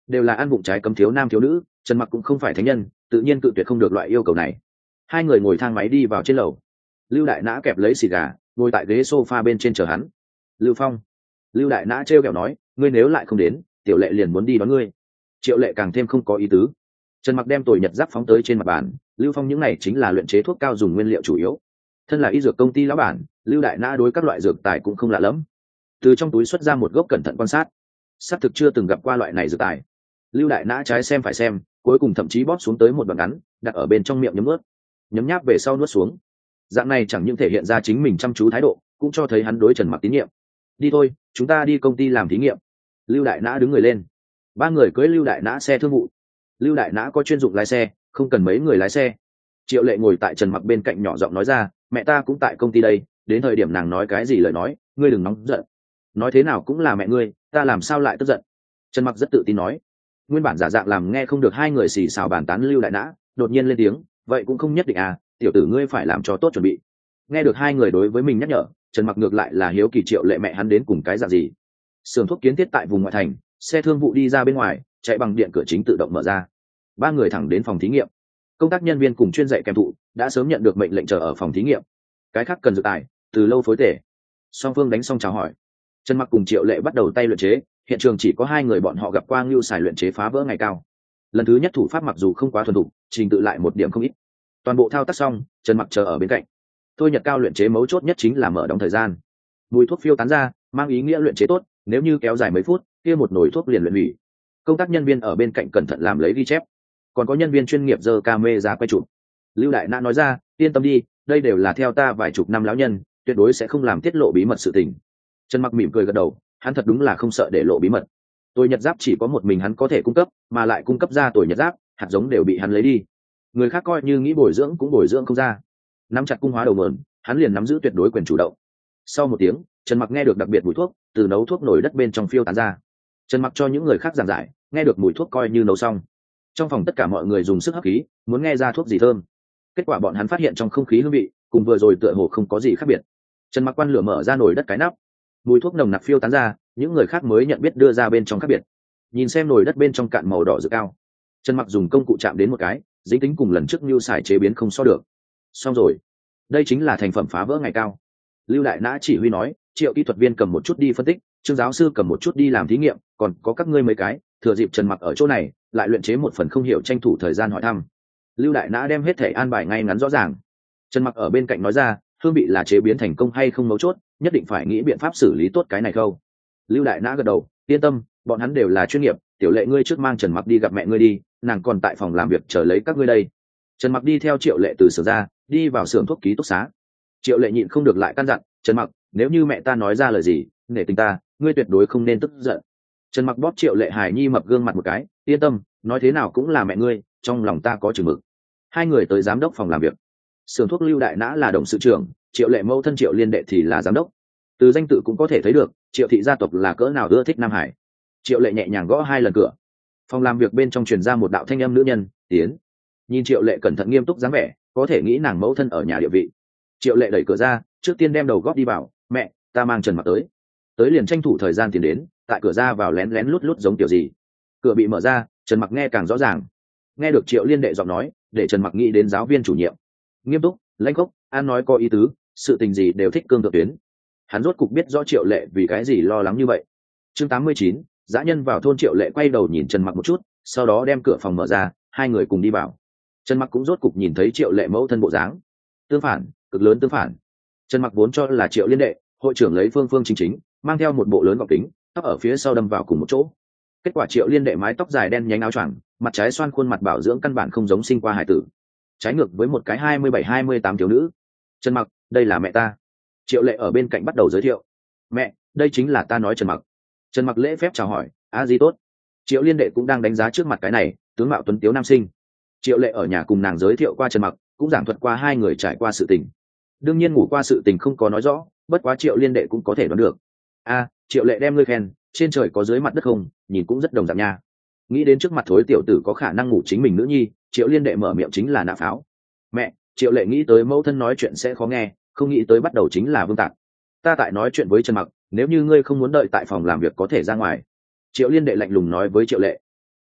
đều là ăn vụng trái cấm thiếu nam thiếu nữ, Trần Mặc cũng không phải thánh nhân, tự nhiên cự tuyệt không được loại yêu cầu này. Hai người ngồi thang máy đi vào trên lầu. Lưu Đại Nã kẹp lấy xì gà, ngồi tại ghế sofa bên trên chờ hắn. Lưu Phong. Lưu Đại Nã trêu ghẹo nói, ngươi nếu lại không đến, Tiểu Lệ liền muốn đi đón ngươi. Triệu Lệ càng thêm không có ý tứ. Trần Mặc đem tồi nhật giáp phóng tới trên mặt bàn. Lưu Phong những này chính là luyện chế thuốc cao dùng nguyên liệu chủ yếu. Thân là y dược công ty lão bản, Lưu Đại Nã đối các loại dược tài cũng không lạ lẫm. Từ trong túi xuất ra một gốc cẩn thận quan sát. Xác thực chưa từng gặp qua loại này dược tài. Lưu Đại Nã trái xem phải xem, cuối cùng thậm chí bóp xuống tới một đoạn ngắn, đặt ở bên trong miệng nhấm nuốt. Nhấm nháp về sau nuốt xuống. Dạng này chẳng những thể hiện ra chính mình chăm chú thái độ, cũng cho thấy hắn đối Trần Mặc tín nhiệm. Đi thôi, chúng ta đi công ty làm thí nghiệm. Lưu Đại Nã đứng người lên. Ba người cưỡi Lưu Đại Nã xe thương vụ. Lưu Đại Nã có chuyên dụng lái xe, không cần mấy người lái xe. Triệu Lệ ngồi tại Trần Mặc bên cạnh nhỏ giọng nói ra, mẹ ta cũng tại công ty đây, đến thời điểm nàng nói cái gì lời nói, ngươi đừng nóng giận. Nói thế nào cũng là mẹ ngươi, ta làm sao lại tức giận. Trần Mặc rất tự tin nói. Nguyên bản giả dạng làm nghe không được hai người xì xào bàn tán Lưu Đại Nã, đột nhiên lên tiếng, vậy cũng không nhất định à, tiểu tử ngươi phải làm cho tốt chuẩn bị. Nghe được hai người đối với mình nhắc nhở, Trần Mặc ngược lại là hiếu kỳ Triệu Lệ mẹ hắn đến cùng cái dạng gì. Xưởng thuốc kiến thiết tại vùng ngoại thành, xe thương vụ đi ra bên ngoài, chạy bằng điện cửa chính tự động mở ra. Ba người thẳng đến phòng thí nghiệm. Công tác nhân viên cùng chuyên dạy kèm thụ đã sớm nhận được mệnh lệnh chờ ở phòng thí nghiệm. Cái khác cần dự tài, từ lâu phối tể. Song phương đánh xong chào hỏi. Trần Mặc cùng Triệu Lệ bắt đầu tay luyện chế, hiện trường chỉ có hai người bọn họ gặp qua Ngưu Sải luyện chế phá vỡ ngày cao. Lần thứ nhất thủ pháp mặc dù không quá thuần thục, trình tự lại một điểm không ít. Toàn bộ thao tác xong, Trần Mặc chờ ở bên cạnh. Thôi nhật cao luyện chế mấu chốt nhất chính là mở đóng thời gian. Mùi thuốc phiêu tán ra, mang ý nghĩa luyện chế tốt, nếu như kéo dài mấy phút, kia một nồi thuốc liền luyện hủy. Công tác nhân viên ở bên cạnh cẩn thận làm lấy ghi chép, còn có nhân viên chuyên nghiệp giơ camera quay chụp. Lưu Đại Nã nói ra, yên tâm đi, đây đều là theo ta vài chục năm lão nhân, tuyệt đối sẽ không làm tiết lộ bí mật sự tình. Trần Mặc mỉm cười gật đầu, hắn thật đúng là không sợ để lộ bí mật. Tồi nhật giáp chỉ có một mình hắn có thể cung cấp, mà lại cung cấp ra tồi nhật giáp, hạt giống đều bị hắn lấy đi. Người khác coi như nghĩ bồi dưỡng cũng bồi dưỡng không ra. Nắm chặt cung hóa đầu mượn, hắn liền nắm giữ tuyệt đối quyền chủ động. Sau một tiếng, Trần Mặc nghe được đặc biệt mùi thuốc từ nấu thuốc nồi đất bên trong phiêu tán ra. Trần Mặc cho những người khác giảng giải, nghe được mùi thuốc coi như nấu xong. Trong phòng tất cả mọi người dùng sức hấp khí, muốn nghe ra thuốc gì thơm. Kết quả bọn hắn phát hiện trong không khí hương vị cùng vừa rồi tựa hồ không có gì khác biệt. Trần Mặc quan lửa mở ra nồi đất cái nắp, mùi thuốc nồng nặc phiêu tán ra, những người khác mới nhận biết đưa ra bên trong khác biệt. Nhìn xem nồi đất bên trong cạn màu đỏ rực cao, Trần Mặc dùng công cụ chạm đến một cái, dính tính cùng lần trước Nưu Sải chế biến không so được. Xong rồi, đây chính là thành phẩm phá vỡ ngày cao. Lưu Đại Nã chỉ huy nói, Triệu kỹ thuật viên cầm một chút đi phân tích, Trương giáo sư cầm một chút đi làm thí nghiệm, còn có các ngươi mấy cái, thừa dịp Trần Mặc ở chỗ này, lại luyện chế một phần không hiểu tranh thủ thời gian hỏi thăm. Lưu Đại Nã đem hết thể an bài ngay ngắn rõ ràng. Trần Mặc ở bên cạnh nói ra, hương vị là chế biến thành công hay không mấu chốt, nhất định phải nghĩ biện pháp xử lý tốt cái này khâu. Lưu Đại Nã gật đầu, yên tâm, bọn hắn đều là chuyên nghiệp, Tiểu Lệ ngươi trước mang Trần Mặc đi gặp mẹ ngươi đi, nàng còn tại phòng làm việc chờ lấy các ngươi đây. Trần Mặc đi theo Triệu Lệ từ xưởng ra, đi vào xưởng thuốc ký túc xá. Triệu Lệ nhịn không được lại căn dặn, Trần Mặc, nếu như mẹ ta nói ra lời gì, nể tình ta, ngươi tuyệt đối không nên tức giận. Trần Mặc bóp Triệu Lệ hài nhi mập gương mặt một cái, yên tâm, nói thế nào cũng là mẹ ngươi, trong lòng ta có chừng mực. Hai người tới giám đốc phòng làm việc. Xưởng thuốc Lưu Đại Nã là董sự trưởng, Triệu Lệ mẫu thân Triệu Liên Đệ thì là giám đốc. Từ danh tự cũng có thể thấy được, Triệu thị gia tộc là cỡ nào ưa thích Nam Hải. Triệu Lệ nhẹ nhàng gõ hai lần cửa. Phòng làm việc bên trong truyền ra một đạo thanh âm nữ nhân, tiến. Nhìn Triệu Lệ cẩn thận nghiêm túc dáng vẻ, có thể nghĩ nàng mẫu thân ở nhà địa vị. Triệu Lệ đẩy cửa ra, trước tiên đem đầu góp đi vào, mẹ, ta mang Trần Mặc tới. Tới liền tranh thủ thời gian tiến đến, tại cửa ra vào lén lén lút lút giống kiểu gì. Cửa bị mở ra, Trần Mặc nghe càng rõ ràng. Nghe được Triệu Liên Đệ giọng nói, để Trần Mặc nghĩ đến giáo viên chủ nhiệm. Nghiêm túc, lãnh khốc, an nói có ý tứ, sự tình gì đều thích cương thượng tuyến. Hắn rốt cục biết rõ Triệu Lệ vì cái gì lo lắng như vậy. Chương 89, dã nhân vào thôn. Triệu Lệ quay đầu nhìn Trần Mặc một chút, sau đó đem cửa phòng mở ra, hai người cùng đi vào. Trần Mặc cũng rốt cục nhìn thấy Triệu Lệ mẫu thân bộ dáng. Tương phản, cực lớn tương phản. Trần Mặc vốn cho là Triệu Liên Đệ, hội trưởng lấy phương phương chính chính, mang theo một bộ lớn gọng kính, tóc ở phía sau đâm vào cùng một chỗ. Kết quả Triệu Liên Đệ mái tóc dài đen nhánh áo choàng, mặt trái xoan khuôn mặt bảo dưỡng căn bản không giống sinh qua hải tử, trái ngược với một cái 27-28 thiếu nữ. Trần Mặc, đây là mẹ ta. Triệu Lệ ở bên cạnh bắt đầu giới thiệu. Mẹ, đây chính là ta nói Trần Mặc. Trần Mặc lễ phép chào hỏi, a di tốt. Triệu Liên Đệ cũng đang đánh giá trước mặt cái này tướng mạo tuấn tiếu nam sinh. Triệu Lệ ở nhà cùng nàng giới thiệu qua Trần Mặc, cũng giảng thuật qua hai người trải qua sự tình. Đương nhiên ngủ qua sự tình không có nói rõ, bất quá Triệu Liên Đệ cũng có thể đoán được. A, Triệu Lệ đem ngươi khen, trên trời có dưới mặt đất không, nhìn cũng rất đồng dạng nha. Nghĩ đến trước mặt thối tiểu tử có khả năng ngủ chính mình nữ nhi, Triệu Liên Đệ mở miệng chính là nã pháo. Mẹ, Triệu Lệ nghĩ tới mẫu thân nói chuyện sẽ khó nghe, không nghĩ tới bắt đầu chính là vương tạc. Ta tại nói chuyện với Trần Mặc, nếu như ngươi không muốn đợi tại phòng làm việc có thể ra ngoài. Triệu Liên Đệ lạnh lùng nói với Triệu Lệ.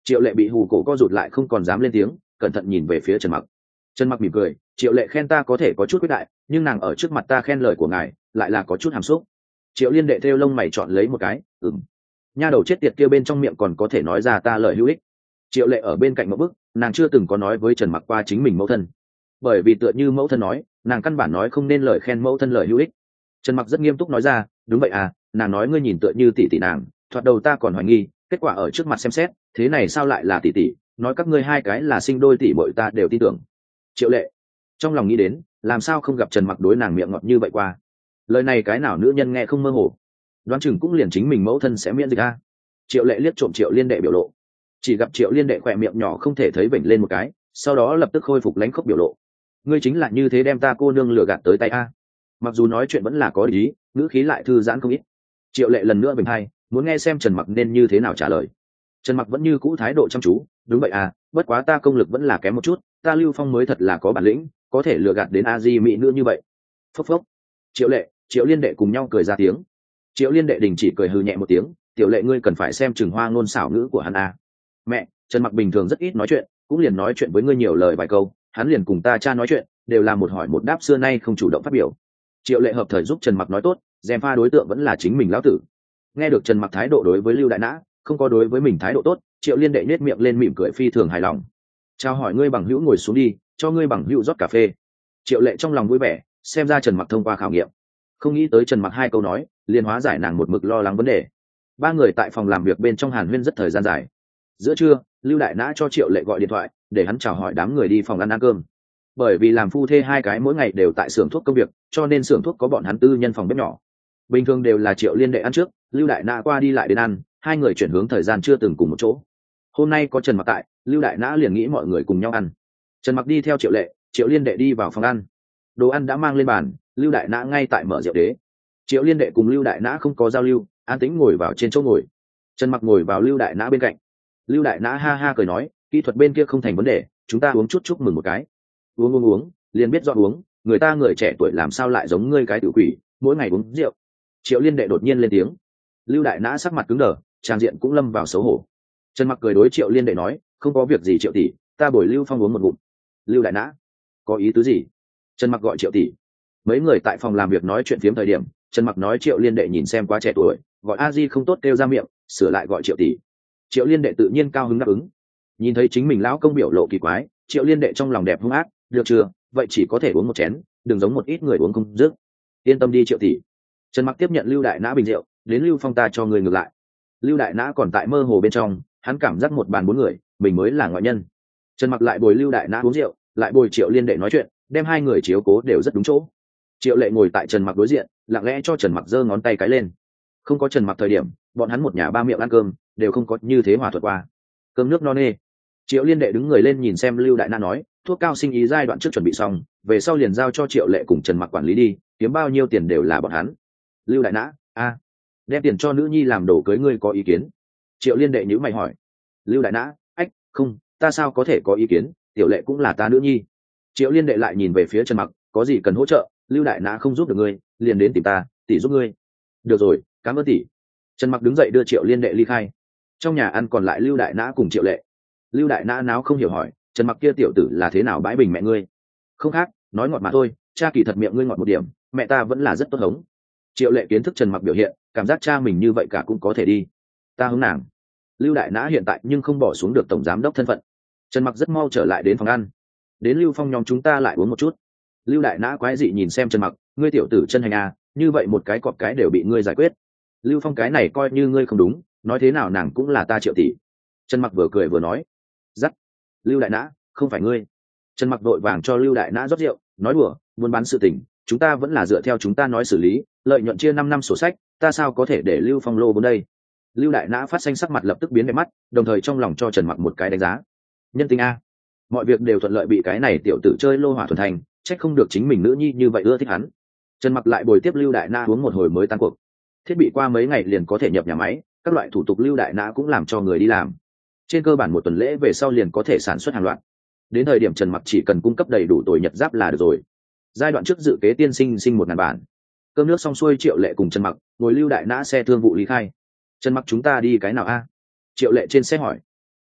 Triệu Lệ bị hù cổ co rụt lại không còn dám lên tiếng, cẩn thận nhìn về phía Trần Mặc. Trần Mặc mỉm cười, Triệu Lệ khen ta có thể có chút quyết đại, nhưng nàng ở trước mặt ta khen lời của ngài lại là có chút hàm xúc. Triệu Liên Đệ thêu lông mày chọn lấy một cái, nha đầu chết tiệt kia bên trong miệng còn có thể nói ra ta lời hữu ích. Triệu Lệ ở bên cạnh một bức, nàng chưa từng có nói với Trần Mặc qua chính mình mẫu thân, bởi vì tựa như mẫu thân nói, nàng căn bản nói không nên lời khen mẫu thân lời hữu ích. Trần Mặc rất nghiêm túc nói ra, đúng vậy à, nàng nói ngươi nhìn tựa như tỷ tỷ nàng, thoạt đầu ta còn hoài nghi, kết quả ở trước mặt xem xét, thế này sao lại là tỷ tỷ, nói các ngươi hai cái là sinh đôi tỷ muội ta đều tin tưởng. Triệu Lệ trong lòng nghĩ đến, làm sao không gặp Trần Mặc đối nàng miệng ngọt như vậy qua, lời này cái nào nữ nhân nghe không mơ hồ, đoán chừng cũng liền chính mình mẫu thân sẽ miễn dịch a. Triệu Lệ liếc trộm Triệu Liên Đệ biểu lộ, chỉ gặp Triệu Liên Đệ khỏe miệng nhỏ không thể thấy vểnh lên một cái, sau đó lập tức khôi phục lãnh khốc biểu lộ. Ngươi chính là như thế đem ta cô nương lừa gạt tới tay a. Mặc dù nói chuyện vẫn là có ý, ngữ khí lại thư giãn không ít. Triệu Lệ lần nữa bình hai, muốn nghe xem Trần Mặc nên như thế nào trả lời. Trần Mặc vẫn như cũ thái độ chăm chú, đúng vậy à, bất quá ta công lực vẫn là kém một chút, ta Lưu Phong mới thật là có bản lĩnh, có thể lừa gạt đến a di mỹ nữ như vậy. Phốc phốc. Triệu Lệ, Triệu Liên Đệ cùng nhau cười ra tiếng. Triệu Liên Đệ đình chỉ cười hừ nhẹ một tiếng, tiểu Lệ ngươi cần phải xem chừng hoa ngôn xảo ngữ của hắn a. Mẹ, Trần Mặc bình thường rất ít nói chuyện, cũng liền nói chuyện với ngươi nhiều lời vài câu, hắn liền cùng ta cha nói chuyện, đều là một hỏi một đáp xưa nay không chủ động phát biểu. Triệu Lệ hợp thời giúp Trần Mặc nói tốt, gièm pha đối tượng vẫn là chính mình lão tử. Nghe được Trần Mặc thái độ đối với Lưu Đại Nã, không có đối với mình thái độ tốt, Triệu Liên Đệ nhếch miệng lên mỉm cười phi thường hài lòng. Chào hỏi ngươi bằng hữu ngồi xuống đi, cho ngươi bằng hữu rót cà phê. Triệu Lệ trong lòng vui vẻ, xem ra Trần Mặc thông qua khảo nghiệm. Không nghĩ tới Trần Mặc hai câu nói, liền hóa giải nàng một mực lo lắng vấn đề. Ba người tại phòng làm việc bên trong hàn huyên rất thời gian dài. Giữa trưa, Lưu Đại Nã cho Triệu Lệ gọi điện thoại, để hắn chào hỏi đám người đi phòng ăn cơm. Bởi vì làm phu thê hai cái mỗi ngày đều tại xưởng thuốc công việc, cho nên xưởng thuốc có bọn hắn tư nhân phòng bếp nhỏ. Bình thường đều là Triệu Liên Đệ ăn trước, Lưu Đại Nã qua đi lại đến ăn, hai người chuyển hướng thời gian chưa từng cùng một chỗ. Hôm nay có Trần Mặc tại, Lưu Đại Nã liền nghĩ mọi người cùng nhau ăn. Trần Mặc đi theo Triệu Lệ, Triệu Liên Đệ đi vào phòng ăn. Đồ ăn đã mang lên bàn, Lưu Đại Nã ngay tại mở rượu đế. Triệu Liên Đệ cùng Lưu Đại Nã không có giao lưu, an tĩnh ngồi vào trên chỗ ngồi. Trần Mặc ngồi vào Lưu Đại Nã bên cạnh. Lưu Đại Nã ha ha cười nói, kỹ thuật bên kia không thành vấn đề, chúng ta uống chút chúc mừng một cái. Uống, liền biết dọn uống, người ta người trẻ tuổi làm sao lại giống ngươi cái tự quỷ, mỗi ngày uống rượu. Triệu Liên Đệ đột nhiên lên tiếng. Lưu Đại Nã sắc mặt cứng đờ, trang diện cũng lâm vào xấu hổ. Trần Mặc cười đối Triệu Liên Đệ nói, không có việc gì Triệu tỷ, ta bồi Lưu Phong uống một ngụm. Lưu Đại Nã, có ý tứ gì? Trần Mặc gọi Triệu tỷ. Mấy người tại phòng làm việc nói chuyện phiếm thời điểm, Trần Mặc nói Triệu Liên Đệ nhìn xem quá trẻ tuổi, gọi a di không tốt kêu ra miệng, sửa lại gọi Triệu tỷ. Triệu Liên Đệ tự nhiên cao hứng đáp ứng. Nhìn thấy chính mình lão công biểu lộ kỳ quái, Triệu Liên Đệ trong lòng đẹp hung ác, được chưa, vậy chỉ có thể uống một chén, đừng giống một ít người uống không dứt. Yên tâm đi Triệu tỷ. Trần Mặc tiếp nhận Lưu Đại Nã bình rượu, đến Lưu Phong ta cho người ngược lại. Lưu Đại Nã còn tại mơ hồ bên trong, hắn cảm giác một bàn bốn người, mình mới là ngoại nhân. Trần Mặc lại bồi Lưu Đại Nã uống rượu, lại bồi Triệu Liên Đệ nói chuyện, đem hai người chiếu cố đều rất đúng chỗ. Triệu Lệ ngồi tại Trần Mặc đối diện, lặng lẽ cho Trần Mặc giơ ngón tay cái lên. Không có Trần Mặc thời điểm, bọn hắn một nhà ba miệng ăn cơm, đều không có như thế hòa thuận qua. Cơm nước no nê. Triệu Liên Đệ đứng người lên nhìn xem Lưu Đại Nã nói, thuốc cao sinh ý giai đoạn trước chuẩn bị xong, về sau liền giao cho Triệu Lệ cùng Trần Mặc quản lý đi, kiếm bao nhiêu tiền đều là bọn hắn. Lưu Đại Nã, đem tiền cho nữ nhi làm đồ cưới ngươi có ý kiến? Triệu Liên Đệ nhíu mày hỏi. Lưu Đại Nã, không, ta sao có thể có ý kiến, Tiểu Lệ cũng là ta nữ nhi. Triệu Liên Đệ lại nhìn về phía Trần Mặc, có gì cần hỗ trợ, Lưu Đại Nã không giúp được ngươi, liền đến tìm ta, tỷ giúp ngươi. Được rồi, cảm ơn tỷ. Trần Mặc đứng dậy đưa Triệu Liên Đệ ly khai. Trong nhà ăn còn lại Lưu Đại Nã cùng Triệu Lệ. Lưu Đại Nã náo không hiểu hỏi, Trần Mặc kia tiểu tử là thế nào bãi bình mẹ ngươi? Không khác, nói ngọt mà thôi, cha kỳ thật miệng ngươi ngọt một điểm, mẹ ta vẫn là rất tốt hống. Triệu Lệ kiến thức Trần Mặc biểu hiện, cảm giác cha mình như vậy cả cũng có thể đi. Ta hống nàng. Lưu Đại Nã hiện tại nhưng không bỏ xuống được tổng giám đốc thân phận. Trần Mặc rất mau trở lại đến phòng ăn. Đến Lưu Phong nhóm chúng ta lại uống một chút. Lưu Đại Nã quái dị nhìn xem Trần Mặc, ngươi tiểu tử chân hành à, như vậy một cái cọp cái đều bị ngươi giải quyết. Lưu Phong cái này coi như ngươi không đúng, nói thế nào nàng cũng là ta Triệu tỷ. Trần Mặc vừa cười vừa nói. Dắt. Lưu Đại Nã, không phải ngươi. Trần Mặc vội vàng cho Lưu Đại Nã rót rượu, nói đùa, buôn bán sự tình, chúng ta vẫn là dựa theo chúng ta nói xử lý, lợi nhuận chia 5 năm sổ sách, ta sao có thể để Lưu Phong lô vốn đây? Lưu Đại Nã phát xanh sắc mặt lập tức biến đẹp mắt, đồng thời trong lòng cho Trần Mặc một cái đánh giá. Nhân tính a, mọi việc đều thuận lợi bị cái này tiểu tử chơi lô hỏa thuần thành, trách không được chính mình nữ nhi như vậy ưa thích hắn. Trần Mặc lại bồi tiếp Lưu Đại Nã uống một hồi mới tan cuộc. Thiết bị qua mấy ngày liền có thể nhập nhà máy, các loại thủ tục Lưu Đại Nã cũng làm cho người đi làm. Trên cơ bản một tuần lễ về sau liền có thể sản xuất hàng loạt. Đến thời điểm Trần Mặc chỉ cần cung cấp đầy đủ tồi nhật giáp là được rồi. Giai đoạn trước dự kế tiên sinh 1.000 bản. Cơm nước xong xuôi, Triệu Lệ cùng Trần Mặc ngồi Lưu Đại Nã xe thương vụ lý khai. Trần Mặc chúng ta đi cái nào a? Triệu Lệ trên xe hỏi.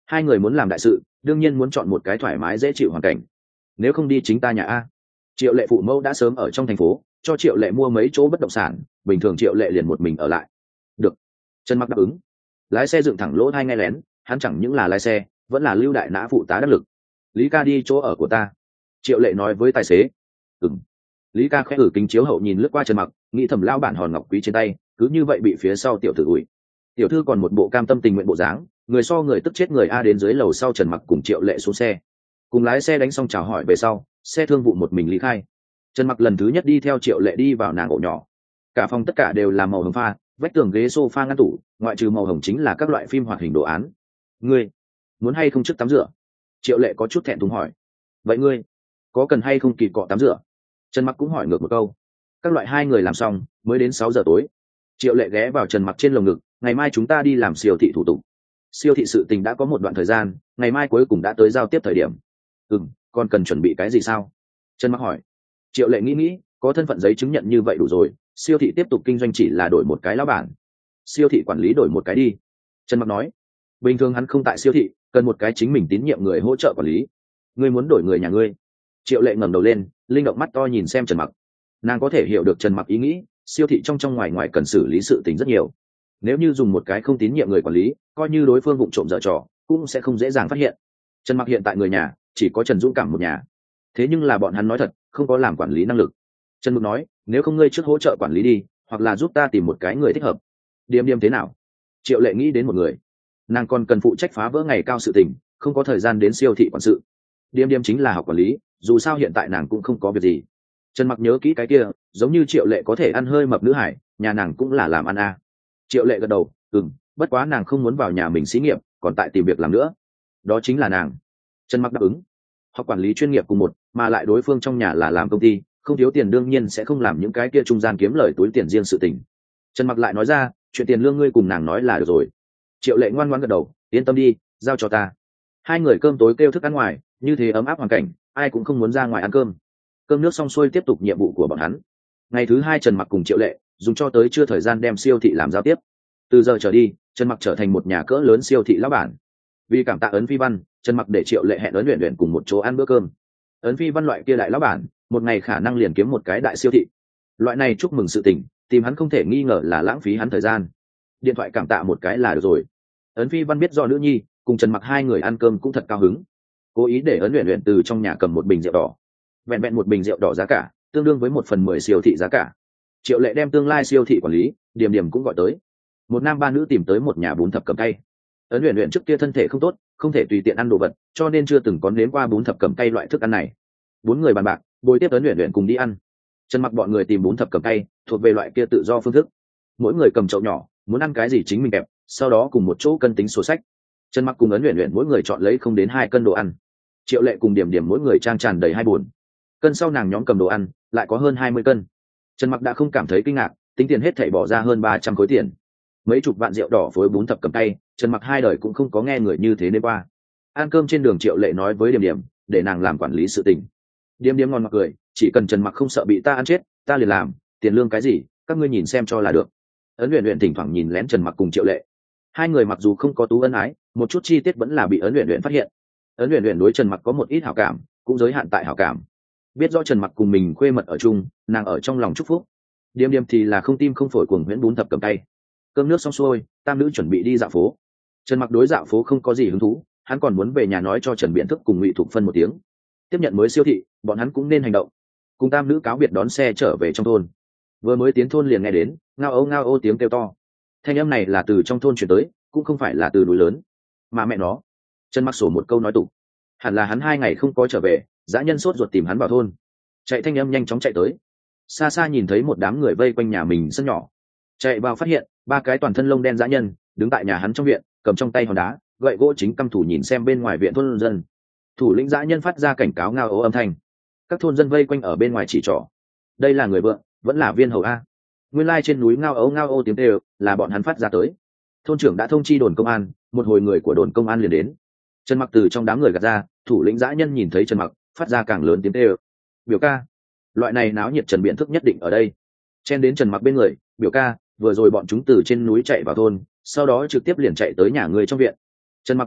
Hai người muốn làm đại sự đương nhiên muốn chọn một cái thoải mái dễ chịu hoàn cảnh. Nếu không đi chính ta nhà a. Triệu Lệ phụ mẫu đã sớm ở trong thành phố cho Triệu Lệ mua mấy chỗ bất động sản, bình thường Triệu Lệ liền một mình ở lại. Được. Trần Mặc đáp ứng. Lái xe dựng thẳng lỗ tai nghe lén, hắn chẳng những là lái xe vẫn là Lưu Đại Nã phụ tá đắc lực. Lý ca đi chỗ ở của ta. Triệu Lệ nói với tài xế. Ừm. Lý ca khẽ kính chiếu hậu nhìn lướt qua Trần Mặc, nghĩ thầm lao bản hòn ngọc quý trên tay cứ như vậy bị phía sau tiểu tử ủi. Tiểu thư còn một bộ cam tâm tình nguyện bộ dáng, người so người tức chết người a. Đến dưới lầu sau, Trần Mặc cùng Triệu Lệ xuống xe, cùng lái xe đánh xong chào hỏi về sau, xe thương vụ một mình lý khai. Trần Mặc lần thứ nhất đi theo Triệu Lệ đi vào nàng ổ nhỏ. Cả phòng tất cả đều là màu hồng pha, vách tường ghế sofa ngăn tủ ngoại trừ màu hồng chính là các loại phim hoạt hình đồ án. Ngươi muốn hay không trước tắm rửa? Triệu Lệ có chút thẹn thùng hỏi. Vậy ngươi có cần hay không kỳ cọ tắm rửa? Trần Mặc cũng hỏi ngược một câu. Các loại hai người làm xong mới đến 6 giờ tối. Triệu Lệ ghé vào Trần Mặc trên lồng ngực, ngày mai chúng ta đi làm siêu thị thủ tục. Siêu thị sự tình đã có một đoạn thời gian, ngày mai cuối cùng đã tới giao tiếp thời điểm. Còn cần chuẩn bị cái gì sao? Trần Mặc hỏi. Triệu Lệ nghĩ, có thân phận giấy chứng nhận như vậy đủ rồi, siêu thị tiếp tục kinh doanh chỉ là đổi một cái lão bản. Siêu thị quản lý đổi một cái đi. Trần Mặc nói. Bình thường hắn không tại siêu thị, cần một cái chính mình tín nhiệm người hỗ trợ quản lý. Ngươi muốn đổi người nhà ngươi? Triệu Lệ ngẩng đầu lên, linh động mắt to nhìn xem Trần Mặc. Nàng có thể hiểu được Trần Mặc ý nghĩ, siêu thị trong ngoài ngoài cần xử lý sự tình rất nhiều. Nếu như dùng một cái không tín nhiệm người quản lý, coi như đối phương vụng trộm dở trò cũng sẽ không dễ dàng phát hiện. Trần Mặc hiện tại người nhà chỉ có Trần Dũng Cảm một nhà, thế nhưng là bọn hắn nói thật không có làm quản lý năng lực. Trần Mục nói, nếu không ngươi trước hỗ trợ quản lý đi, hoặc là giúp ta tìm một cái người thích hợp. Điềm Điềm thế nào? Triệu Lệ nghĩ đến một người, nàng còn cần phụ trách phá vỡ ngày cao sự tình, không có thời gian đến siêu thị quản sự. Điềm Điềm chính là học quản lý, dù sao hiện tại nàng cũng không có việc gì. Trần Mặc nhớ kỹ cái kia, giống như Triệu Lệ có thể ăn hơi mập nữ hải, nhà nàng cũng là làm ăn a. Triệu Lệ gật đầu, bất quá nàng không muốn vào nhà mình xí nghiệp, còn tại tìm việc làm nữa. Đó chính là nàng. Trần Mặc đáp ứng. Học quản lý chuyên nghiệp cùng một, mà lại đối phương trong nhà là làm công ty, không thiếu tiền đương nhiên sẽ không làm những cái kia trung gian kiếm lời túi tiền riêng sự tình. Trần Mặc lại nói ra, chuyện tiền lương ngươi cùng nàng nói là được rồi. Triệu Lệ ngoan ngoãn gật đầu, yên tâm đi, giao cho ta. Hai người cơm tối kêu thức ăn ngoài, như thế ấm áp hoàn cảnh, ai cũng không muốn ra ngoài ăn cơm. Cơm nước xong xuôi tiếp tục nhiệm vụ của bọn hắn. Ngày thứ hai Trần Mặc cùng Triệu Lệ dùng cho tới chưa thời gian đem siêu thị làm giao tiếp. Từ giờ trở đi, Trần Mặc trở thành một nhà cỡ lớn siêu thị lão bản. Vì cảm tạ Ấn Phi Văn, Trần Mặc để Triệu Lệ hẹn Ấn Uyển Uyển cùng một chỗ ăn bữa cơm. Ấn Phi Văn loại kia đại lão bản, một ngày khả năng liền kiếm một cái đại siêu thị. Loại này chúc mừng sự tình, tìm hắn không thể nghi ngờ là lãng phí hắn thời gian. Điện thoại cảm tạ một cái là được rồi. Ấn Phi Văn biết do nữ nhi cùng Trần Mặc hai người ăn cơm cũng thật cao hứng, cố ý để Ấn Uyển Uyển từ trong nhà cầm một bình rượu đỏ. Vẹn vẹn một bình rượu đỏ giá cả tương đương với 1/10 siêu thị giá cả. Triệu Lệ đem tương lai siêu thị quản lý Điềm Điềm cũng gọi tới. Một nam ba nữ tìm tới một nhà bún thập cẩm cay. Ấn Uyển Uyển trước kia thân thể không tốt, không thể tùy tiện ăn đồ vật, cho nên chưa từng có nếm qua bún thập cẩm cay loại thức ăn này. 4 người bàn bạc, bồi tiếp Ấn Uyển Uyển cùng đi ăn. Trần Mặc bọn người tìm bún thập cẩm cay, thuộc về loại kia tự do phương thức. Mỗi người cầm chậu nhỏ, muốn ăn cái gì chính mình kẹp, sau đó cùng một chỗ cân tính sổ sách. Trần Mặc cùng Ấn Uyển Uyển mỗi người chọn lấy không đến 2 cân đồ ăn. Triệu Lệ cùng Điềm Điềm mỗi người trang tràn đầy 2 bồn. Cân sau nàng nhóm cầm đồ ăn, lại có hơn 20 cân. Trần Mặc đã không cảm thấy kinh ngạc, tính tiền hết thảy bỏ ra hơn 300 khối tiền. Mấy chục vạn rượu đỏ phối bún thập cẩm cay, Trần Mặc hai đời cũng không có nghe người như thế nên qua. Ăn cơm trên đường Triệu Lệ nói với Điềm Điềm, để nàng làm quản lý sự tình. Điềm Điềm ngon mặc cười, chỉ cần Trần Mặc không sợ bị ta ăn chết, ta liền làm, tiền lương cái gì, các ngươi nhìn xem cho là được. Ấn Uyển Uyển thỉnh thoảng nhìn lén Trần Mặc cùng Triệu Lệ. Hai người mặc dù không có tú ân ái, một chút chi tiết vẫn là bị Ấn Uyển Uyển phát hiện. Ấn Uyển Uyển đối Trần Mặc có một ít hảo cảm, cũng giới hạn tại hảo cảm. Biết rõ Trần Mặc cùng mình khuê mật ở chung, nàng ở trong lòng chúc phúc. Điềm Điềm thì là không tim không phổi cuồng huyễn bún thập cẩm cay. Cơm nước xong xuôi, tam nữ chuẩn bị đi dạo phố. Trần Mặc đối dạo phố không có gì hứng thú, hắn còn muốn về nhà nói cho Trần Biện Thức cùng Ngụy Thục Phân một tiếng. Tiếp nhận mới siêu thị, bọn hắn cũng nên hành động. Cùng tam nữ cáo biệt đón xe trở về trong thôn. Vừa mới tiến thôn liền nghe đến ngao âu tiếng kêu to. Thanh âm này là từ trong thôn chuyển tới, cũng không phải là từ núi lớn. Mà mẹ nó, Trần Mặc sổ một câu nói tục. Hẳn là hắn 2 ngày không có trở về, dã nhân sốt ruột tìm hắn vào thôn. Chạy thanh âm nhanh chóng chạy tới. Xa xa nhìn thấy một đám người vây quanh nhà mình sân nhỏ. Chạy vào phát hiện 3 cái toàn thân lông đen dã nhân đứng tại nhà hắn trong viện, cầm trong tay hòn đá, gậy gỗ chính căm thủ nhìn xem bên ngoài viện thôn dân. Thủ lĩnh dã nhân phát ra cảnh cáo ngao ố âm thanh. Các thôn dân vây quanh ở bên ngoài chỉ trỏ. Đây là người vợ, vẫn là viên hầu a. Nguyên lai trên núi ngao ố tiếng đều là bọn hắn phát ra tới. Thôn trưởng đã thông chi đồn công an, một hồi người của đồn công an liền đến. Trần Mặc từ trong đám người gạt ra, thủ lĩnh dã nhân nhìn thấy Trần Mặc, phát ra càng lớn tiếng đều. Biểu ca, loại này náo nhiệt Trần Biện Thức nhất định ở đây. Chen đến Trần Mặc bên người, biểu ca, vừa rồi bọn chúng từ trên núi chạy vào thôn, sau đó trực tiếp liền chạy tới nhà người trong viện. Trần Mặc gật đầu,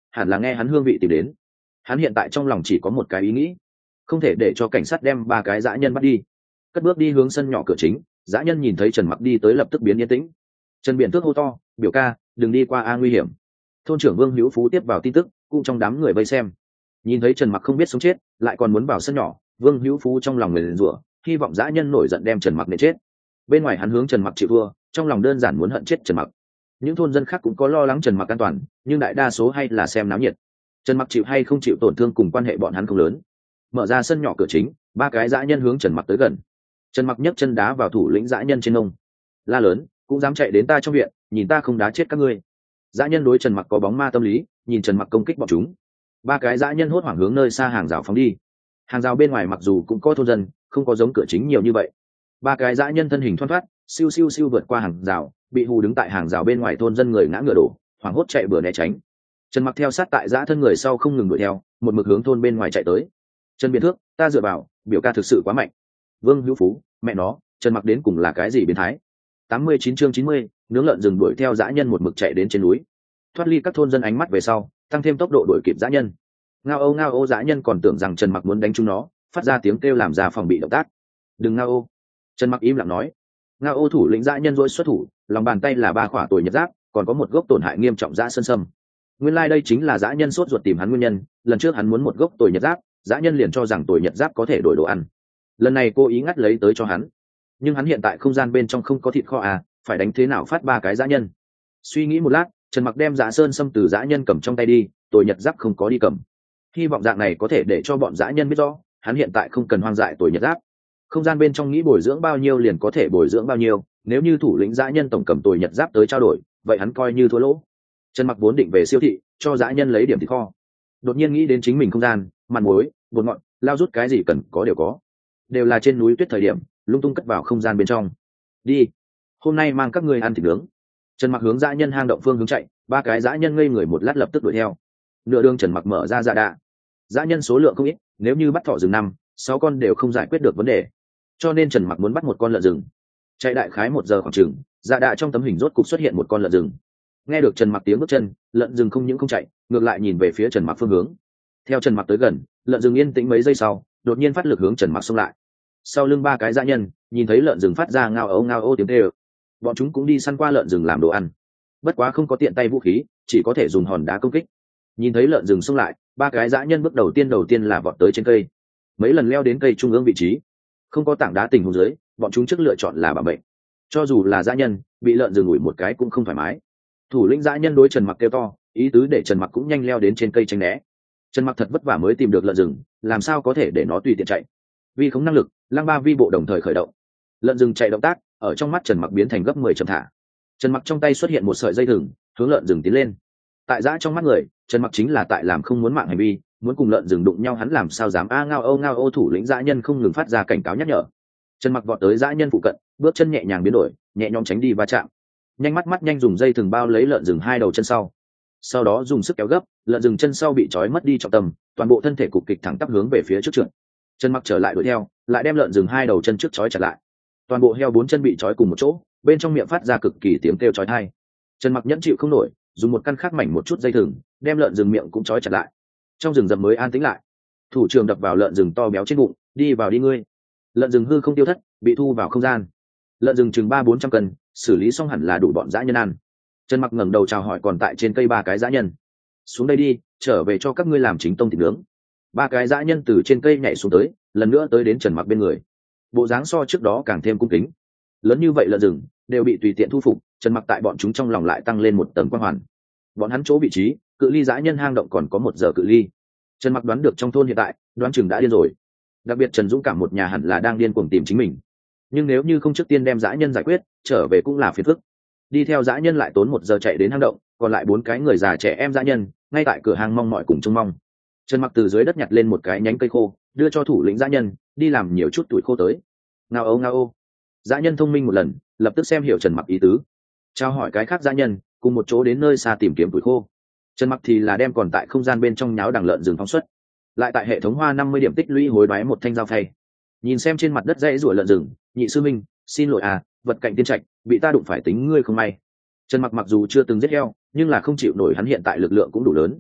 hẳn là nghe hắn hương vị tìm đến. Hắn hiện tại trong lòng chỉ có một cái ý nghĩ, không thể để cho cảnh sát đem ba cái dã nhân bắt đi. Cất bước đi hướng sân nhỏ cửa chính, dã nhân nhìn thấy Trần Mặc đi tới lập tức biến yên tĩnh. Trần Biện Tước hô to, biểu ca, đừng đi qua, nguy hiểm. Thôn trưởng Vương Hữu Phú tiếp vào tin tức, cũng trong đám người vây xem. Nhìn thấy Trần Mặc không biết sống chết, lại còn muốn vào sân nhỏ, Vương Hữu Phú trong lòng nguyền rủa, hy vọng dã nhân nổi giận đem Trần Mặc nện chết. Bên ngoài hắn hướng Trần Mặc chịu thua, trong lòng đơn giản muốn hận chết Trần Mặc. Những thôn dân khác cũng có lo lắng Trần Mặc an toàn, nhưng đại đa số hay là xem náo nhiệt. Trần Mặc chịu hay không chịu tổn thương cùng quan hệ bọn hắn không lớn. Mở ra sân nhỏ cửa chính, ba cái dã nhân hướng Trần Mặc tới gần. Trần Mặc nhấc chân đá vào thủ lĩnh dã nhân trên ông, la lớn, cũng dám chạy đến ta trong viện, nhìn ta không đá chết các ngươi. Dã nhân đối Trần Mặc có bóng ma tâm lý, nhìn Trần Mặc công kích bọn chúng. Ba cái dã nhân hốt hoảng hướng nơi xa hàng rào phóng đi. Hàng rào bên ngoài mặc dù cũng có thôn dân, không có giống cửa chính nhiều như vậy. Ba cái dã nhân thân hình thoăn thoắt, siêu siêu siêu vượt qua hàng rào, bị hù đứng tại hàng rào bên ngoài thôn dân người ngã ngựa đổ, hoảng hốt chạy bừa né tránh. Trần Mặc theo sát tại dã thân người sau không ngừng đuổi theo, một mực hướng thôn bên ngoài chạy tới. Trần Biện Thước, ta dựa vào, biểu ca thực sự quá mạnh. Vương Hữu Phú, mẹ nó, Trần Mặc đến cùng là cái gì biến thái. 89 chương 90, nướng lợn rừng đuổi theo dã nhân một mực chạy đến trên núi. Thoát ly các thôn dân ánh mắt về sau, tăng thêm tốc độ đuổi kịp dã nhân. Ngao ô dã nhân còn tưởng rằng Trần Mặc muốn đánh chúng nó, phát ra tiếng kêu làm ra phòng bị động tác. Đừng ngao ô. Trần Mặc im lặng nói. Ngao ô thủ lĩnh dã nhân rỗi xuất thủ, lòng bàn tay là ba khỏa tuổi nhật giáp, còn có một gốc tổn hại nghiêm trọng dã sơn sâm. Nguyên lai đây chính là dã nhân sốt ruột tìm hắn nguyên nhân, lần trước hắn muốn một gốc tuổi nhật giáp, dã nhân liền cho rằng tuổi nhật giáp có thể đổi đồ ăn. Lần này cô ý ngắt lấy tới cho hắn, nhưng hắn hiện tại không gian bên trong không có thịt kho phải đánh thế nào phát ba cái dã nhân. Suy nghĩ một lát, Trần Mặc đem dã sơn sâm từ dã nhân cầm trong tay đi, tuổi nhật giáp không có đi cầm. Hy vọng dạng này có thể để cho bọn dã nhân biết rõ, hắn hiện tại không cần hoang dại tuổi nhật giáp. Không gian bên trong nghĩ bồi dưỡng bao nhiêu liền có thể bồi dưỡng bao nhiêu, nếu như thủ lĩnh dã nhân tổng cầm tuổi nhật giáp tới trao đổi, vậy hắn coi như thua lỗ. Trần Mặc vốn định về siêu thị cho dã nhân lấy điểm thịt kho, đột nhiên nghĩ đến chính mình không gian, mặn muối, bột ngọt, lao rút cái gì cần có đều có, đều là trên núi tuyết thời điểm lung tung cất vào không gian bên trong. Đi, hôm nay mang các ngươi ăn thịt nướng. Trần Mặc hướng dã nhân hang động phương hướng chạy, ba cái dã nhân ngây người một lát lập tức đuổi theo. Nửa đường Trần Mặc mở ra dạ đạ. Dã nhân số lượng không ít, nếu như bắt thỏ rừng 5-6 con đều không giải quyết được vấn đề, cho nên Trần Mặc muốn bắt một con lợn rừng. Chạy đại khái 1 giờ khoảng chừng, dạ đạ trong tấm hình rốt cục xuất hiện một con lợn rừng. Nghe được Trần Mặc tiếng bước chân, lợn rừng không những không chạy, ngược lại nhìn về phía Trần Mặc phương hướng. Theo Trần Mặc tới gần, lợn rừng yên tĩnh mấy giây sau, đột nhiên phát lực hướng Trần Mặc xông lại. Sau lưng ba cái dã nhân nhìn thấy lợn rừng phát ra ngao âu tiếng kêu, bọn chúng cũng đi săn qua lợn rừng làm đồ ăn, bất quá không có tiện tay vũ khí, chỉ có thể dùng hòn đá công kích. Nhìn thấy lợn rừng xông lại, ba cái dã nhân bước đầu tiên là vọt tới trên cây, mấy lần leo đến cây trung ương vị trí. Không có tảng đá tình huống dưới, bọn chúng trước lựa chọn là bảo mệnh. Cho dù là dã nhân, bị lợn rừng ủi một cái cũng không thoải mái. Thủ lĩnh dã nhân đối Trần Mặc kêu to, ý tứ để Trần Mặc cũng nhanh leo đến trên cây tránh né. Trần Mặc thật vất vả mới tìm được lợn rừng, làm sao có thể để nó tùy tiện chạy. Vi khống năng lực, lăng ba vi bộ đồng thời khởi động. Lợn rừng chạy động tác, ở trong mắt Trần Mặc biến thành gấp 10 chậm thả. Trần Mặc trong tay xuất hiện một sợi dây thừng, hướng lợn rừng tiến lên. Tại dã trong mắt người, Trần Mặc chính là tại làm không muốn mạng hành vi, muốn cùng lợn rừng đụng nhau hắn làm sao dám ngao ô thủ lĩnh dã nhân không ngừng phát ra cảnh cáo nhắc nhở. Trần Mặc vọt tới dã nhân phụ cận, bước chân nhẹ nhàng biến đổi, nhẹ nhõm tránh đi va chạm. Nhanh mắt nhanh dùng dây thừng bao lấy lợn rừng hai đầu chân sau đó dùng sức kéo gấp, lợn rừng chân sau bị trói mất đi trọng tâm, toàn bộ thân thể cục kịch thẳng tắp hướng về phía trước trượt. Trần Mặc trở lại đuổi theo, lại đem lợn rừng hai đầu chân trước trói chặt lại. Toàn bộ heo 4 chân bị trói cùng một chỗ, bên trong miệng phát ra cực kỳ tiếng kêu chói tai. Trần Mặc nhẫn chịu không nổi, dùng một căn khác mảnh một chút dây thừng, đem lợn rừng miệng cũng trói chặt lại. Trong rừng rậm mới an tĩnh lại. Thủ trưởng đập vào lợn rừng to béo trên bụng, đi vào đi ngươi. Lợn rừng hư không tiêu thất, bị thu vào không gian. Lợn rừng chừng 300-400 cân, xử lý xong hẳn là đủ bọn dã nhân ăn. Trần Mặc ngẩng đầu chào hỏi còn tại trên cây ba cái dã nhân. Xuống đây đi, trở về cho các ngươi làm chính tông thịt nướng. Ba cái dã nhân từ trên cây nhảy xuống tới, lần nữa tới đến Trần Mặc bên người. Bộ dáng so trước đó càng thêm cung kính. Lớn như vậy lợn rừng đều bị tùy tiện thu phục, Trần Mặc tại bọn chúng trong lòng lại tăng lên một tầng quang hoàn. Bọn hắn chỗ vị trí, cự ly dã nhân hang động còn có 1 giờ cự ly. Trần Mặc đoán được trong thôn hiện tại, đoán chừng đã điên rồi. Đặc biệt Trần Dũng cảm một nhà hẳn là đang điên cuồng tìm chính mình. Nhưng nếu như không trước tiên đem dã nhân giải quyết, trở về cũng là phiền phức. Đi theo dã nhân lại tốn 1 giờ chạy đến hang động, còn lại 4 cái người già trẻ em dã nhân, ngay tại cửa hàng mong mọi cùng trông mong. Trần Mặc từ dưới đất nhặt lên một cái nhánh cây khô, đưa cho thủ lĩnh dã nhân, đi làm nhiều chút tuổi khô tới. Ngao ô. Dã nhân thông minh một lần, lập tức xem hiểu Trần Mặc ý tứ, trao hỏi cái khác dã nhân, cùng một chỗ đến nơi xa tìm kiếm tuổi khô. Trần Mặc thì là đem còn tại không gian bên trong nháo đằng lợn rừng phóng xuất, lại tại hệ thống hoa 50 điểm tích lũy hối đoái một thanh dao phay. Nhìn xem trên mặt đất dãy rủa lợn rừng, nhị sư minh, xin lỗi vật cạnh tiên trạch, bị ta đụng phải tính ngươi không may. Trần Mặc mặc dù chưa từng giết heo, nhưng là không chịu nổi hắn hiện tại lực lượng cũng đủ lớn.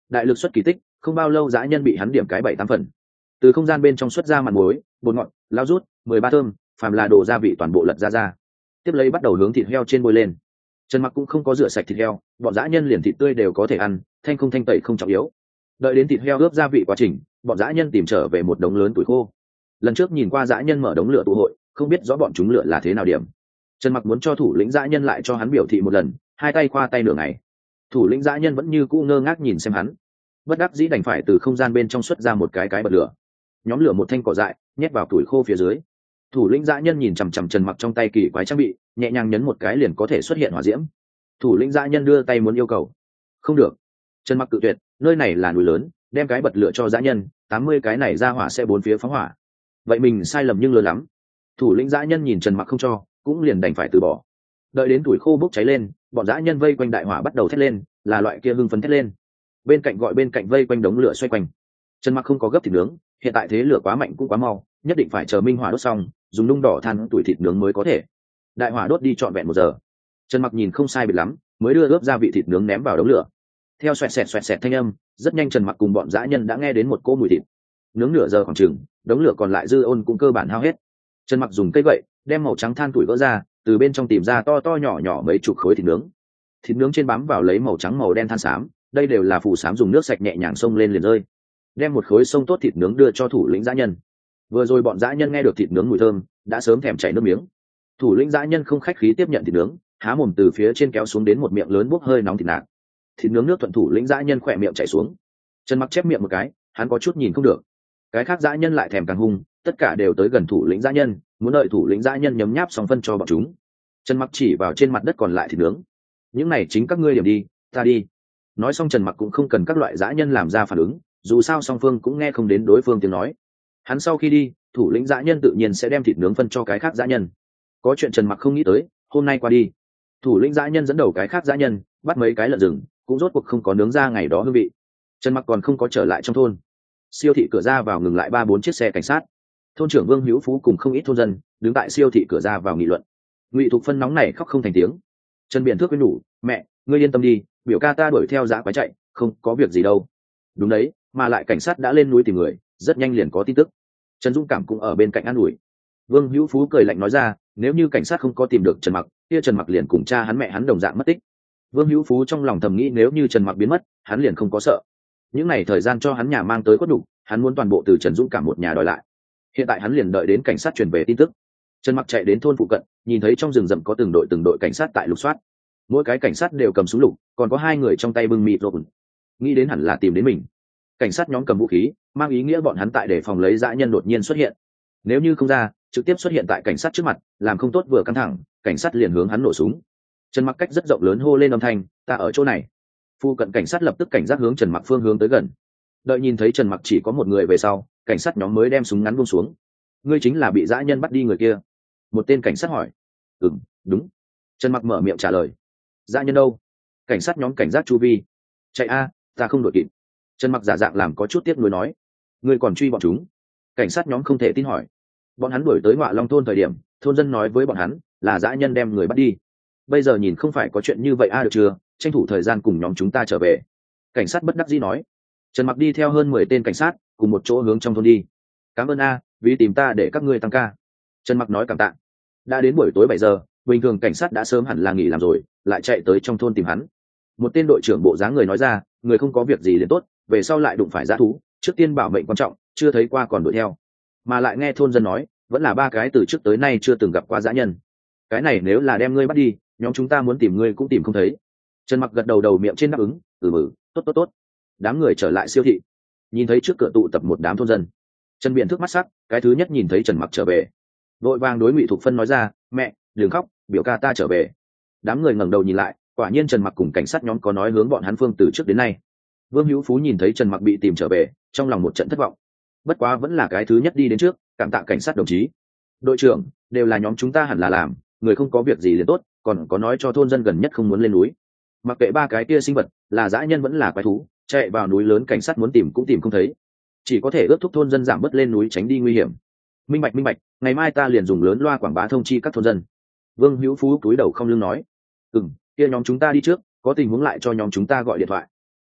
đại lực xuất kỳ tích, không bao lâu dã nhân bị hắn điểm cái 7-8 phần. Từ không gian bên trong xuất ra mặn muối, bột ngọt, lao rút, 13 thơm, phàm là đồ gia vị toàn bộ lật ra. Tiếp lấy bắt đầu hướng thịt heo trên bôi lên. Trần Mặc cũng không có rửa sạch thịt heo, bọn dã nhân liền thịt tươi đều có thể ăn, thanh không thanh tẩy không trọng yếu. Đợi đến thịt heo ướp gia vị quá trình, bọn dã nhân tìm trở về một đống lớn tuổi khô. Lần trước nhìn qua dã nhân mở đống lửa tụ hội, không biết rõ bọn chúng lửa là thế nào điểm. Trần Mặc muốn cho thủ lĩnh dã nhân lại cho hắn biểu thị một lần, hai tay khoa tay nửa ngày. Thủ lĩnh dã nhân vẫn như cũ ngơ ngác nhìn xem hắn, bất đắc dĩ đành phải từ không gian bên trong xuất ra một cái bật lửa, nhóm lửa một thanh cỏ dại, nhét vào tuổi khô phía dưới. Thủ lĩnh dã nhân nhìn chằm chằm Trần Mặc trong tay kỳ quái trang bị, nhẹ nhàng nhấn một cái liền có thể xuất hiện hỏa diễm. Thủ lĩnh dã nhân đưa tay muốn yêu cầu, không được. Trần Mặc cự tuyệt, nơi này là núi lớn, đem cái bật lửa cho dã nhân, 80 cái này ra hỏa sẽ bốn phía phóng hỏa. Vậy mình sai lầm nhưng lớn lắm. Thủ lĩnh dã nhân nhìn Trần Mặc không cho, cũng liền đành phải từ bỏ. Đợi đến tuổi khô bốc cháy lên, bọn dã nhân vây quanh đại hỏa bắt đầu thét lên, là loại kia hưng phấn thét lên. Bên cạnh gọi bên cạnh vây quanh đống lửa xoay quanh. Trần Mặc không có gấp thịt nướng, hiện tại thế lửa quá mạnh cũng quá mau, nhất định phải chờ minh hỏa đốt xong, dùng nung đỏ than tuổi thịt nướng mới có thể. Đại hỏa đốt đi trọn vẹn 1 giờ. Trần Mặc nhìn không sai biệt lắm, mới đưa ướp gia vị thịt nướng ném vào đống lửa. Theo xoẹt xẹt thanh âm, rất nhanh Trần Mặc cùng bọn dã nhân đã nghe đến một cỗ mùi thịt. Nướng nửa giờ khoảng chừng, đống lửa còn lại dư ôn cũng cơ bản hao hết. Trần Mặc dùng cây gậy đem màu trắng than tuổi vỡ ra, từ bên trong tìm ra to to nhỏ nhỏ mấy chục khối thịt nướng. Thịt nướng trên bám vào lấy màu trắng màu đen than xám, đây đều là phù xám dùng nước sạch nhẹ nhàng xông lên liền rơi. Đem một khối xông tốt thịt nướng đưa cho thủ lĩnh dã nhân. Vừa rồi bọn dã nhân nghe được thịt nướng mùi thơm, đã sớm thèm chảy nước miếng. Thủ lĩnh dã nhân không khách khí tiếp nhận thịt nướng, há mồm từ phía trên kéo xuống đến một miệng lớn bốc hơi nóng thịt nạc. Thịt nướng nước thuận thủ lĩnh dã nhân khỏe miệng chảy xuống. Trần Mặc chép miệng một cái, hắn có chút nhìn không được. Cái khác dã nhân lại thèm càng hung, tất cả đều tới gần thủ lĩnh dã nhân, muốn đợi thủ lĩnh dã nhân nhấm nháp xong phân cho bọn chúng. Trần Mặc chỉ vào trên mặt đất còn lại thịt nướng, những này chính các ngươi điểm đi, ta đi. Nói xong Trần Mặc cũng không cần các loại dã nhân làm ra phản ứng, dù sao song phương cũng nghe không đến đối phương tiếng nói. Hắn sau khi đi, thủ lĩnh dã nhân tự nhiên sẽ đem thịt nướng phân cho cái khác dã nhân. Có chuyện Trần Mặc không nghĩ tới, hôm nay qua đi, thủ lĩnh dã nhân dẫn đầu cái khác dã nhân bắt mấy cái lợn rừng, cũng rốt cuộc không có nướng ra ngày đó hương vị. Trần Mặc còn không có trở lại trong thôn. Siêu thị cửa ra vào ngừng lại 3-4 chiếc xe cảnh sát. Thôn trưởng Vương Hữu Phú cùng không ít thôn dân đứng tại siêu thị cửa ra vào nghị luận. Ngụy Thục Phân nóng này khóc không thành tiếng. Trần Biện Thước khuyên nhủ, mẹ, ngươi yên tâm đi, biểu ca ta đuổi theo dã quái chạy, không có việc gì đâu. Đúng đấy, mà lại cảnh sát đã lên núi tìm người, rất nhanh liền có tin tức. Trần Dũng Cảm cũng ở bên cạnh an ủi. Vương Hữu Phú cười lạnh nói ra, nếu như cảnh sát không có tìm được Trần Mặc, kia Trần Mặc liền cùng cha hắn mẹ hắn đồng dạng mất tích. Vương Hữu Phú trong lòng thầm nghĩ nếu như Trần Mặc biến mất, hắn liền không có sợ. Những ngày thời gian cho hắn nhà mang tới quất đủ, hắn muốn toàn bộ từ Trần Dũng Cảm một nhà đòi lại. Hiện tại hắn liền đợi đến cảnh sát truyền về tin tức. Trần Mặc chạy đến thôn phụ cận, nhìn thấy trong rừng rậm có từng đội cảnh sát tại lục soát. Mỗi cái cảnh sát đều cầm súng lục, còn có 2 người trong tay bưng mịt rộn. Nghĩ đến hẳn là tìm đến mình. Cảnh sát nhóm cầm vũ khí, mang ý nghĩa bọn hắn tại để phòng lấy dã nhân đột nhiên xuất hiện. Nếu như không ra, trực tiếp xuất hiện tại cảnh sát trước mặt, làm không tốt vừa căng thẳng, cảnh sát liền hướng hắn nổ súng. Trần Mặc cách rất rộng lớn hô lên âm thanh, ta ở chỗ này. Phu cận cảnh sát lập tức cảnh giác hướng Trần Mặc phương hướng tới gần. Đợi nhìn thấy Trần Mặc chỉ có một người về sau, cảnh sát nhóm mới đem súng ngắn buông xuống. Ngươi chính là bị dã nhân bắt đi người kia? Một tên cảnh sát hỏi. Đúng. Trần Mặc mở miệng trả lời. Dã nhân đâu? Cảnh sát nhóm cảnh giác chu vi. Chạy a, ta không đuổi kịp. Trần Mặc giả dạng làm có chút tiếc nuối nói. Ngươi còn truy bọn chúng? Cảnh sát nhóm không thể tin hỏi. Bọn hắn đuổi tới Ngọa Long thôn thời điểm, thôn dân nói với bọn hắn là dã nhân đem người bắt đi. Bây giờ nhìn không phải có chuyện như vậy được chưa, tranh thủ thời gian cùng nhóm chúng ta trở về. Cảnh sát bất đắc dĩ nói. Trần Mặc đi theo hơn 10 tên cảnh sát cùng một chỗ hướng trong thôn đi. Cảm ơn vì tìm ta để các ngươi tăng ca. Trần Mặc nói cảm tạ. Đã đến buổi tối 7 giờ, bình thường cảnh sát đã sớm hẳn là nghỉ làm rồi, lại chạy tới trong thôn tìm hắn. Một tên đội trưởng bộ dáng người nói ra, người không có việc gì liền tốt, về sau lại đụng phải dã thú, trước tiên bảo mệnh quan trọng, chưa thấy qua còn đuổi theo. Mà lại nghe thôn dân nói, vẫn là 3 cái từ trước tới nay chưa từng gặp qua dã nhân. Cái này nếu là đem ngươi bắt đi, nhóm chúng ta muốn tìm ngươi cũng tìm không thấy. Trần Mặc gật đầu miệng trên đáp ứng, tốt. Đám người trở lại siêu thị, nhìn thấy trước cửa tụ tập một đám thôn dân. Trần Biện Thước mắt sắc, cái thứ nhất nhìn thấy Trần Mặc trở về, vội vàng đối Ngụy Thục Phân nói ra, mẹ, đừng khóc, biểu ca ta trở về. Đám người ngẩng đầu nhìn lại, quả nhiên Trần Mặc cùng cảnh sát nhóm có nói hướng bọn hắn phương từ trước đến nay. Vương Hữu Phú nhìn thấy Trần Mặc bị tìm trở về, trong lòng một trận thất vọng. Bất quá vẫn là cái thứ nhất đi đến trước, cảm tạ cảnh sát đồng chí. Đội trưởng, đều là nhóm chúng ta hẳn là làm, người không có việc gì liền tốt, còn có nói cho thôn dân gần nhất không muốn lên núi. Mặc kệ 3 cái kia sinh vật, là dã nhân vẫn là quái thú, chạy vào núi lớn cảnh sát muốn tìm cũng tìm không thấy. Chỉ có thể ước thúc thôn dân giảm bớt lên núi tránh đi nguy hiểm. Minh bạch, ngày mai ta liền dùng lớn loa quảng bá thông chi các thôn dân. Vương Hữu Phú cúi đầu không lưng nói. Kia nhóm chúng ta đi trước, có tình huống lại cho nhóm chúng ta gọi điện thoại.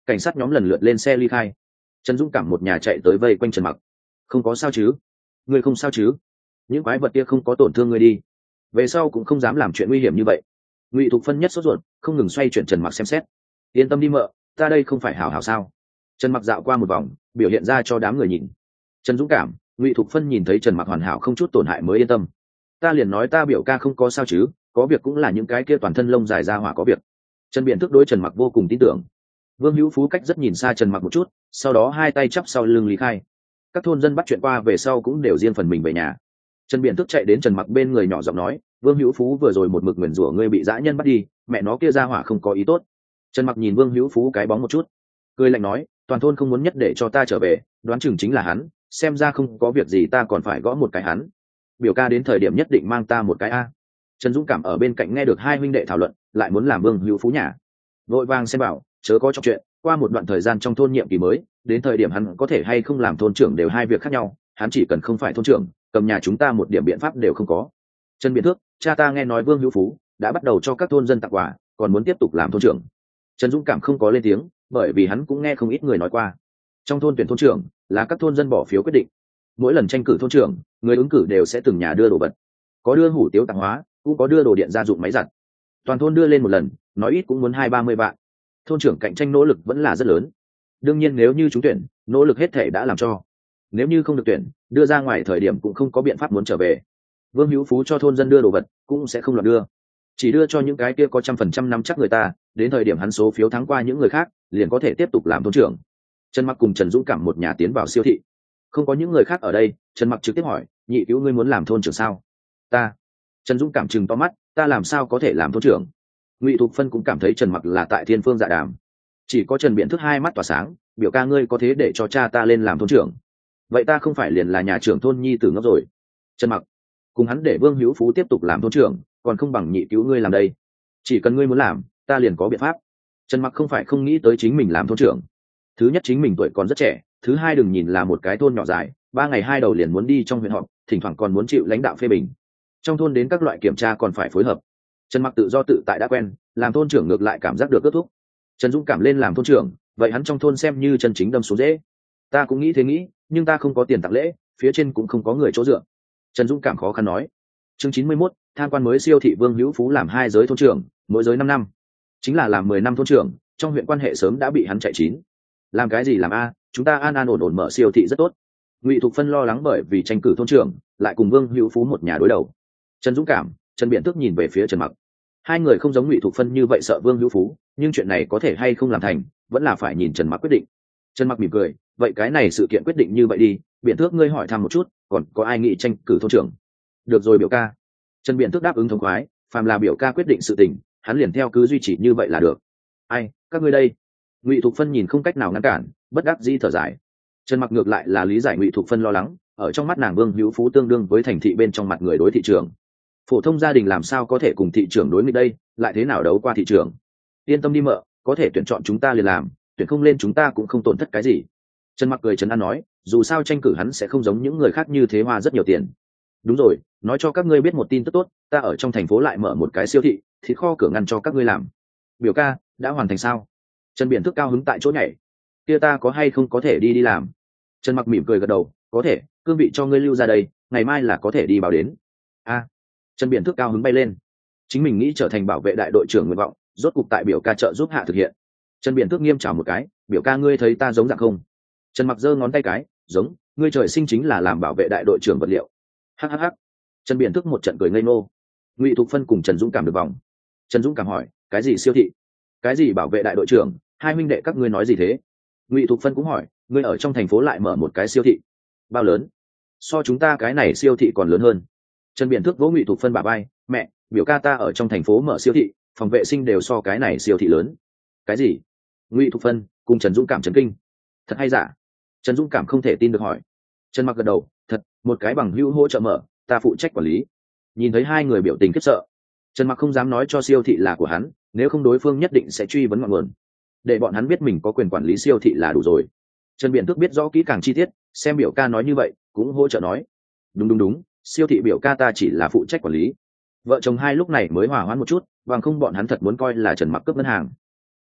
cảnh sát nhóm lần lượt lên xe ly khai. Trần Dũng Cảm một nhà chạy tới vây quanh Trần Mặc. Không có sao chứ? Ngươi không sao chứ? Những quái vật kia không có tổn thương ngươi đi? Về sau cũng không dám làm chuyện nguy hiểm như vậy. Ngụy Thục Phân nhất sốt ruột, không ngừng xoay chuyển Trần Mặc xem xét. Yên tâm đi mợ, ta đây không phải hảo hảo sao? Trần Mặc dạo qua một vòng, biểu hiện ra cho đám người nhìn. Trần Dũng Cảm, Ngụy Thục Phân nhìn thấy Trần Mặc hoàn hảo không chút tổn hại mới yên tâm. Ta liền nói ta biểu ca không có sao chứ, có việc cũng là những cái kia toàn thân lông dài ra hỏa có việc. Trần Biện thức đối Trần Mặc vô cùng tin tưởng. Vương Hữu Phú cách rất nhìn xa Trần Mặc một chút, sau đó hai tay chắp sau lưng lý khai. Các thôn dân bắt chuyện qua về sau cũng đều riêng phần mình về nhà. Trần Biện thức chạy đến Trần Mặc bên người nhỏ giọng nói, Vương Hữu Phú vừa rồi một mực nguyền rủa ngươi bị dã nhân bắt đi, mẹ nó kia ra hỏa không có ý tốt. Trần Mặc nhìn Vương Hữu Phú cái bóng một chút, cười lạnh nói, toàn thôn không muốn nhất để cho ta trở về, đoán chừng chính là hắn, xem ra không có việc gì ta còn phải gõ một cái hắn. Biểu ca đến thời điểm nhất định mang ta một cái a. Trần Dũng Cảm ở bên cạnh nghe được hai huynh đệ thảo luận, lại muốn làm Vương Hữu Phú nhà. Vội vàng xem bảo, chớ có trong chuyện, qua một đoạn thời gian trong thôn nhiệm kỳ mới, đến thời điểm hắn có thể hay không làm thôn trưởng đều hai việc khác nhau, hắn chỉ cần không phải thôn trưởng, cầm nhà chúng ta một điểm biện pháp đều không có. Trần Biện Thước, cha ta nghe nói Vương Hữu Phú đã bắt đầu cho các thôn dân tặng quà, còn muốn tiếp tục làm thôn trưởng. Trần Dũng Cảm không có lên tiếng, bởi vì hắn cũng nghe không ít người nói qua. Trong thôn tuyển thôn trưởng là các thôn dân bỏ phiếu quyết định. Mỗi lần tranh cử thôn trưởng, người ứng cử đều sẽ từng nhà đưa đồ vật, có đưa hủ tiếu tặng hóa, cũng có đưa đồ điện gia dụng máy giặt. Toàn thôn đưa lên một lần, nói ít cũng muốn 20-30 vạn. Thôn trưởng cạnh tranh nỗ lực vẫn là rất lớn. Đương nhiên nếu như trúng tuyển, nỗ lực hết thể đã làm cho. Nếu như không được tuyển, đưa ra ngoài thời điểm cũng không có biện pháp muốn trở về. Vương Hữu Phú cho thôn dân đưa đồ vật, cũng sẽ không loạn đưa, chỉ đưa cho những cái kia có 100% nắm chắc người ta, đến thời điểm hắn số phiếu thắng qua những người khác, liền có thể tiếp tục làm thôn trưởng. Trần Mặc cùng Trần Dũng Cảm một nhà tiến vào siêu thị. Không có những người khác ở đây, Trần Mặc trực tiếp hỏi, nhị cứu ngươi muốn làm thôn trưởng sao? Ta. Trần Dũng Cảm chừng to mắt, ta làm sao có thể làm thôn trưởng? Ngụy Thục Phân cũng cảm thấy Trần Mặc là tại thiên phương dạ đàm. Chỉ có Trần Biện Thức hai mắt tỏa sáng, biểu ca ngươi có thế để cho cha ta lên làm thôn trưởng, vậy ta không phải liền là nhà trưởng thôn nhi tử ngốc rồi? Trần Mặc, cùng hắn để Vương Hữu Phú tiếp tục làm thôn trưởng, còn không bằng nhị cứu ngươi làm đây. Chỉ cần ngươi muốn làm, ta liền có biện pháp. Trần Mặc không phải không nghĩ tới chính mình làm thôn trưởng. Thứ nhất chính mình tuổi còn rất trẻ, thứ hai đừng nhìn là một cái thôn nhỏ dài, 3 ngày 2 đầu liền muốn đi trong huyện họp, thỉnh thoảng còn muốn chịu lãnh đạo phê bình. Trong thôn đến các loại kiểm tra còn phải phối hợp. Trần Mặc tự do tự tại đã quen, làm thôn trưởng ngược lại cảm giác được kết thúc. Trần Dũng Cảm lên làm thôn trưởng, vậy hắn trong thôn xem như chân chính đâm xuống dễ. Ta cũng nghĩ thế nghĩ, nhưng ta không có tiền tặng lễ, phía trên cũng không có người chỗ dựa. Trần Dũng Cảm khó khăn nói. Chương 91, tham quan mới siêu thị Vương Hữu Phú làm 2 giới thôn trưởng, mỗi giới 5 năm. Chính là làm 10 năm thôn trưởng, trong huyện quan hệ sớm đã bị hắn chạy chín. Làm cái gì làm a, chúng ta an an ổn ổn mở siêu thị rất tốt. Ngụy Thục Phân lo lắng bởi vì tranh cử thôn trưởng, lại cùng Vương Hữu Phú một nhà đối đầu. Trần Dũng Cảm, Trần Biện Tước nhìn về phía Trần Mặc. Hai người không giống Ngụy Thục Phân như vậy sợ Vương Hữu Phú, nhưng chuyện này có thể hay không làm thành, vẫn là phải nhìn Trần Mặc quyết định. Trần Mặc mỉm cười, vậy cái này sự kiện quyết định như vậy đi, Biện Tước ngươi hỏi thăm một chút, còn có ai nghĩ tranh cử thôn trưởng? Được rồi biểu ca. Trần Biện Tước đáp ứng thống khoái, phàm là biểu ca quyết định sự tình, hắn liền theo cứ duy trì như vậy là được. Ai, các ngươi đây? Ngụy Thục Phân nhìn không cách nào ngăn cản, bất đắc dĩ thở dài. Trần Mặc ngược lại là lý giải Ngụy Thục Phân lo lắng, ở trong mắt nàng Vương Hữu Phú tương đương với thành thị bên trong mặt người đối thị trường. Phổ thông gia đình làm sao có thể cùng thị trường đối nghịch đây, lại thế nào đấu qua thị trường? Yên tâm đi mợ, có thể tuyển chọn chúng ta liền làm, tuyển không lên chúng ta cũng không tổn thất cái gì. Trần Mặc cười trấn an nói, dù sao tranh cử hắn sẽ không giống những người khác như thế hoa rất nhiều tiền. Đúng rồi, nói cho các ngươi biết một tin tức tốt, ta ở trong thành phố lại mở một cái siêu thị, thịt kho cửa ngăn cho các ngươi làm. Biểu ca, đã hoàn thành sao? Trần Biện Thức cao hứng tại chỗ nhảy. Kia ta có hay không có thể đi làm? Trần Mặc mỉm cười gật đầu, có thể, cương vị cho ngươi lưu ra đây, ngày mai là có thể đi báo đến. A. Trần Biện Thức cao hứng bay lên. Chính mình nghĩ trở thành bảo vệ đại đội trưởng nguyện vọng, rốt cục tại biểu ca trợ giúp hạ thực hiện. Trần Biện Thức nghiêm chào một cái, biểu ca ngươi thấy ta giống dạng không? Trần Mặc giơ ngón tay cái, giống, ngươi trời sinh chính là làm bảo vệ đại đội trưởng vật liệu. Hắc. Trần Biện Thức một trận cười ngây ngô. Ngụy Thục Phân cùng Trần Dũng Cảm được vòng. Trần Dũng Cảm hỏi, cái gì siêu thị? Cái gì bảo vệ đại đội trưởng? Hai huynh đệ các ngươi nói gì thế? Ngụy Thục Phân cũng hỏi, ngươi ở trong thành phố lại mở một cái siêu thị, bao lớn? So chúng ta cái này siêu thị còn lớn hơn. Trần Biện Thức vỗ Ngụy Thục Phân bả vai, mẹ, biểu ca ta ở trong thành phố mở siêu thị, phòng vệ sinh đều so cái này siêu thị lớn. Cái gì? Ngụy Thục Phân cùng Trần Dũng Cảm chấn kinh. Thật hay giả? Trần Dũng Cảm không thể tin được hỏi. Trần Mặc gật đầu, thật, một cái bằng hữu hỗ trợ mở, ta phụ trách quản lý. Nhìn thấy hai người biểu tình khiếp sợ, Trần Mặc không dám nói cho siêu thị là của hắn, nếu không đối phương nhất định sẽ truy vấn ngọn nguồn. Để bọn hắn biết mình có quyền quản lý siêu thị là đủ rồi. Trần Biện Thức biết rõ kỹ càng chi tiết, xem biểu ca nói như vậy, cũng hỗ trợ nói. Đúng, siêu thị biểu ca ta chỉ là phụ trách quản lý. Vợ chồng hai lúc này mới hòa hoãn một chút, bằng không bọn hắn thật muốn coi là Trần Mặc cướp ngân hàng.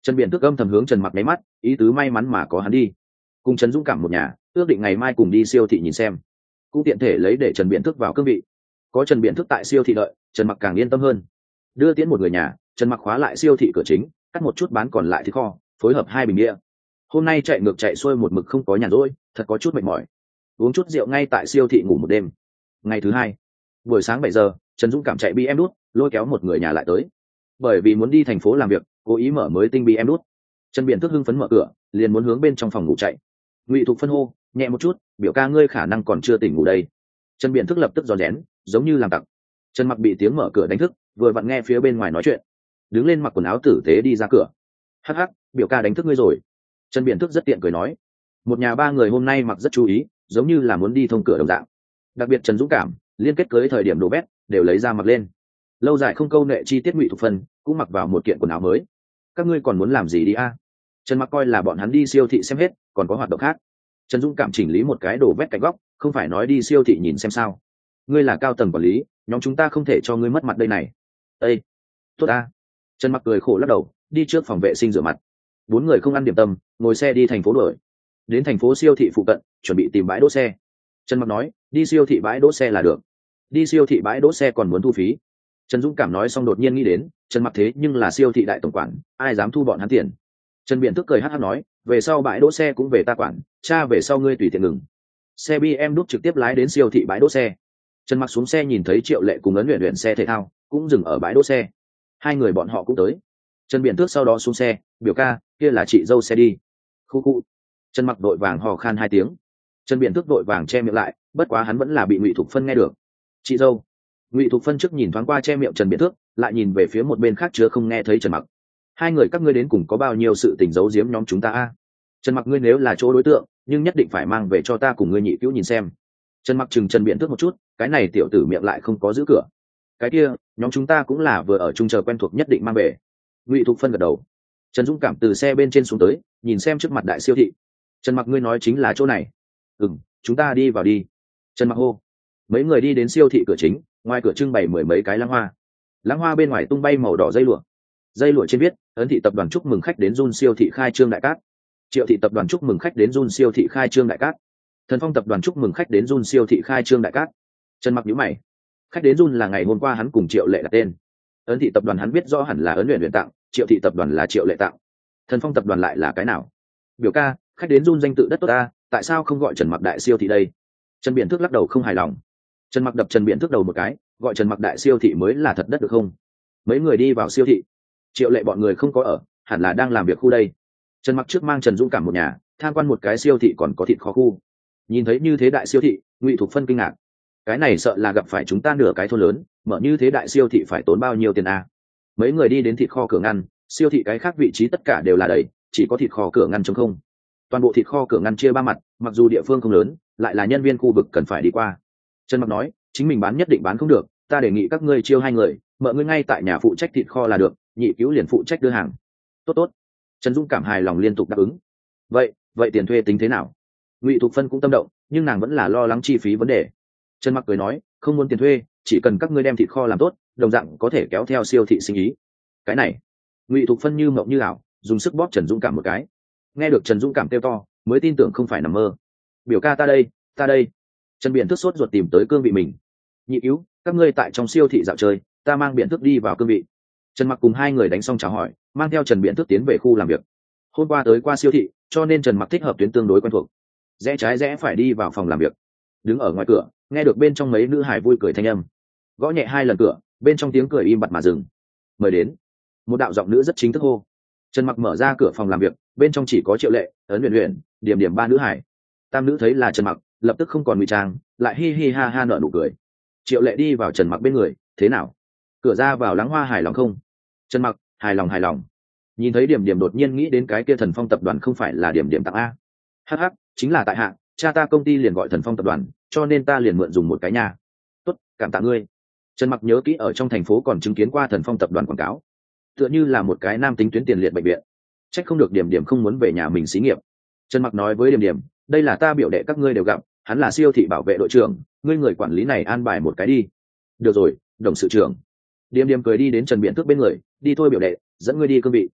Trần Biển Tước âm thầm hướng Trần Mặc nháy mắt, ý tứ may mắn mà có hắn đi. Cùng Trần Dũng Cảm một nhà, ước định ngày mai cùng đi siêu thị nhìn xem, cũng tiện thể lấy để Trần Biển Tước vào cương vị. Có Trần Biển Tước tại siêu thị đợi, Trần Mặc càng yên tâm hơn. Đưa tiễn một người nhà, Trần Mặc khóa lại siêu thị cửa chính, cắt một chút bán còn lại thịt kho, phối hợp 2 bình bia. Hôm nay chạy ngược chạy xuôi một mực không có nhàn rỗi, thật có chút mệt mỏi. Uống chút rượu ngay tại siêu thị ngủ một đêm. Ngày thứ hai, buổi sáng 7 giờ, Trần Dũng Cảm chạy BM đút, lôi kéo một người nhà lại tới. Bởi vì muốn đi thành phố làm việc, cố ý mở mới tinh BM đút. Trần Biển Tước hưng phấn mở cửa, liền muốn hướng bên trong phòng ngủ chạy. Ngụy Thục phân hô, nhẹ một chút, biểu ca ngươi khả năng còn chưa tỉnh ngủ đây. Trần Biển Tước lập tức rón rén, giống như làm tặc. Trần Mặc bị tiếng mở cửa đánh thức, vừa vặn nghe phía bên ngoài nói chuyện, đứng lên mặc quần áo tử tế đi ra cửa. Hắc hắc, biểu ca đánh thức ngươi rồi. Trần Biển Tước rất tiện cười nói, một nhà 3 người hôm nay mặc rất chú ý, giống như là muốn đi thông cửa đồng dạng. Đặc biệt Trần Dũng Cảm liên kết cưới thời điểm đồ bét đều lấy ra mặc lên. Lâu dài không câu nệ chi tiết Ngụy Thục Phân cũng mặc vào một kiện quần áo mới. Các ngươi còn muốn làm gì đi a? Trần Mặc coi là bọn hắn đi siêu thị xem hết, còn có hoạt động khác. Trần Dũng Cảm chỉnh lý một cái đồ vét cạnh góc, không phải nói đi siêu thị nhìn xem sao? Ngươi là cao tầng quản lý, nhóm chúng ta không thể cho ngươi mất mặt đây này. Ê, tốt a. Trần Mặc cười khổ lắc đầu, đi trước phòng vệ sinh rửa mặt. 4 người không ăn điểm tâm, ngồi xe đi thành phố đuổi. Đến thành phố siêu thị phụ cận, chuẩn bị tìm bãi đỗ xe. Trần Mặc nói, đi siêu thị bãi đỗ xe là được. Đi siêu thị bãi đỗ xe còn muốn thu phí. Trần Dũng Cảm nói xong đột nhiên nghĩ đến, Trần Mặc thế nhưng là siêu thị đại tổng quản, ai dám thu bọn hắn tiền. Trần Biển Tước cười hắc hắc nói, về sau bãi đỗ xe cũng về ta quản, cha về sau ngươi tùy tiện ngừng. Xe BM đút trực tiếp lái đến siêu thị bãi đỗ xe. Trần Mặc xuống xe nhìn thấy Triệu Lệ cùng Ấn Uyển xe thể thao cũng dừng ở bãi đỗ xe. 2 người bọn họ cũng tới. Trần Biển Tước sau đó xuống xe, biểu ca, kia là chị dâu xe đi. Khu khu. Trần Mặc đội vàng hò khan 2 tiếng. Trần Biển Tước đội vàng che miệng lại, bất quá hắn vẫn là bị Ngụy Thục Phân nghe được. Chị dâu. Ngụy Thục Phân trước nhìn thoáng qua che miệng Trần Biển Tước, lại nhìn về phía một bên khác chứa không nghe thấy Trần Mặc. 2 người các ngươi đến cùng có bao nhiêu sự tình giấu giếm nhóm chúng ta a? Trần Mặc, ngươi nếu là chỗ đối tượng, nhưng nhất định phải mang về cho ta cùng ngươi nhị cứu nhìn xem. Trần Mặc chừng Trần Biển Tước một chút, cái này tiểu tử miệng lại không có giữ cửa. Cái kia, nhóm chúng ta cũng là vừa ở chung chờ quen thuộc nhất định mang về. Ngụy Thục Phân gật đầu. Trần Dũng Cảm từ xe bên trên xuống tới, nhìn xem trước mặt đại siêu thị. Trần Mặc, ngươi nói chính là chỗ này. Chúng ta đi vào đi. Trần Mặc hô. Mấy người đi đến siêu thị cửa chính, ngoài cửa trưng bày 10 mấy cái lăng hoa. Lăng hoa bên ngoài tung bay màu đỏ dây lụa. Dây lụa trên viết, Ấn thị tập đoàn chúc mừng khách đến Jun siêu thị khai trương đại cát. Triệu thị tập đoàn chúc mừng khách đến Jun siêu thị khai trương đại cát. Thần Phong tập đoàn chúc mừng khách đến Jun siêu thị khai trương đại cát. Trần Mặc nhíu mày. Khách đến Jun là ngày hôm qua hắn cùng Triệu Lệ đặt tên. Ấn thị tập đoàn hắn biết rõ hẳn là Ấn Uyển tặng, Triệu thị tập đoàn là Triệu Lệ tặng. Thần Phong tập đoàn lại là cái nào? Biểu ca, khách đến Jun danh tự đất tốt ta, tại sao không gọi Trần Mặc đại siêu thị đây? Trần Biển Tước lắc đầu không hài lòng. Trần Mặc đập Trần Biển Tước đầu một cái, gọi Trần Mặc đại siêu thị mới là thật đất được không? Mấy người đi vào siêu thị. Triệu Lệ bọn người không có ở, hẳn là đang làm việc khu đây. Trần Mặc trước mang Trần Dũng Cảm một nhà tham quan một cái siêu thị còn có thịt kho khu. Nhìn thấy như thế đại siêu thị, Ngụy Thục Phân kinh ngạc. Cái này sợ là gặp phải chúng ta nửa cái thôn lớn, mở như thế đại siêu thị phải tốn bao nhiêu tiền a? Mấy người đi đến thịt kho cửa ngăn, siêu thị cái khác vị trí tất cả đều là đầy, chỉ có thịt kho cửa ngăn trống không. Toàn bộ thịt kho cửa ngăn chia 3 mặt, mặc dù địa phương không lớn, lại là nhân viên khu vực cần phải đi qua. Trần Mặc nói, chính mình bán nhất định bán không được, ta đề nghị các ngươi chiêu 2 người, mợ ngươi ngay tại nhà phụ trách thịt kho là được, nhị cứu liền phụ trách đưa hàng. Tốt. Trần Dũng Cảm hài lòng liên tục đáp ứng. Vậy tiền thuê tính thế nào? Ngụy Thục Phân cũng tâm động, nhưng nàng vẫn là lo lắng chi phí vấn đề. Trần Mặc cười nói, không muốn tiền thuê, chỉ cần các ngươi đem thịt kho làm tốt, đồng dạng có thể kéo theo siêu thị sinh ý. Cái này, Ngụy Thục Phân như mộng như ảo, dùng sức bóp Trần Dũng Cảm một cái. Nghe được Trần Dũng Cảm kêu to, mới tin tưởng không phải nằm mơ. Biểu ca ta đây. Trần Biển Tước sốt ruột tìm tới cương vị mình. Nhị cứu, các ngươi tại trong siêu thị dạo chơi, ta mang Biển Tước đi vào cương vị. Trần Mặc cùng 2 người đánh xong chào hỏi, mang theo Trần Biển Tước tiến về khu làm việc. Hôm qua tới qua siêu thị, cho nên Trần Mặc thích hợp tuyến tương đối quen thuộc. Rẽ trái rẽ phải đi vào phòng làm việc. Đứng ở ngoài cửa, nghe được bên trong mấy nữ hài vui cười thanh âm. Gõ nhẹ 2 lần cửa, bên trong tiếng cười im bặt mà dừng. Mời đến. Một đạo giọng nữ rất chính thức hô. Trần Mặc mở ra cửa phòng làm việc, bên trong chỉ có Triệu Lệ, Ấn Uyển, Điểm Điểm 3 nữ hài. Tam nữ thấy là Trần Mặc, lập tức không còn ngụy trang, lại hi hi ha ha nở nụ cười. Triệu Lệ đi vào Trần Mặc bên người, thế nào? Cửa ra vào Lắng Hoa hài lòng không? Trần Mặc, hài lòng. Nhìn thấy Điểm Điểm đột nhiên nghĩ đến cái kia Thần Phong tập đoàn không phải là Điểm Điểm tặng a. Hắc, chính là tại hạ, cha ta công ty liền gọi Thần Phong tập đoàn, cho nên ta liền mượn dùng một cái nhà. Tốt, cảm tạ ngươi. Trần Mặc nhớ kỹ ở trong thành phố còn chứng kiến qua Thần Phong tập đoàn quảng cáo, tựa như là một cái nam tính tuyến tiền liệt bệnh viện. Trách không được Điểm Điểm không muốn về nhà mình xí nghiệp. Trần Mặc nói với Điểm Điểm, đây là ta biểu đệ các ngươi đều gặp, hắn là siêu thị bảo vệ đội trưởng, ngươi người quản lý này an bài một cái đi. Được rồi, đồng sự trưởng. Điểm Điểm cười đi đến Trần Biển Tước bên người, đi thôi biểu đệ, dẫn ngươi đi cương vị.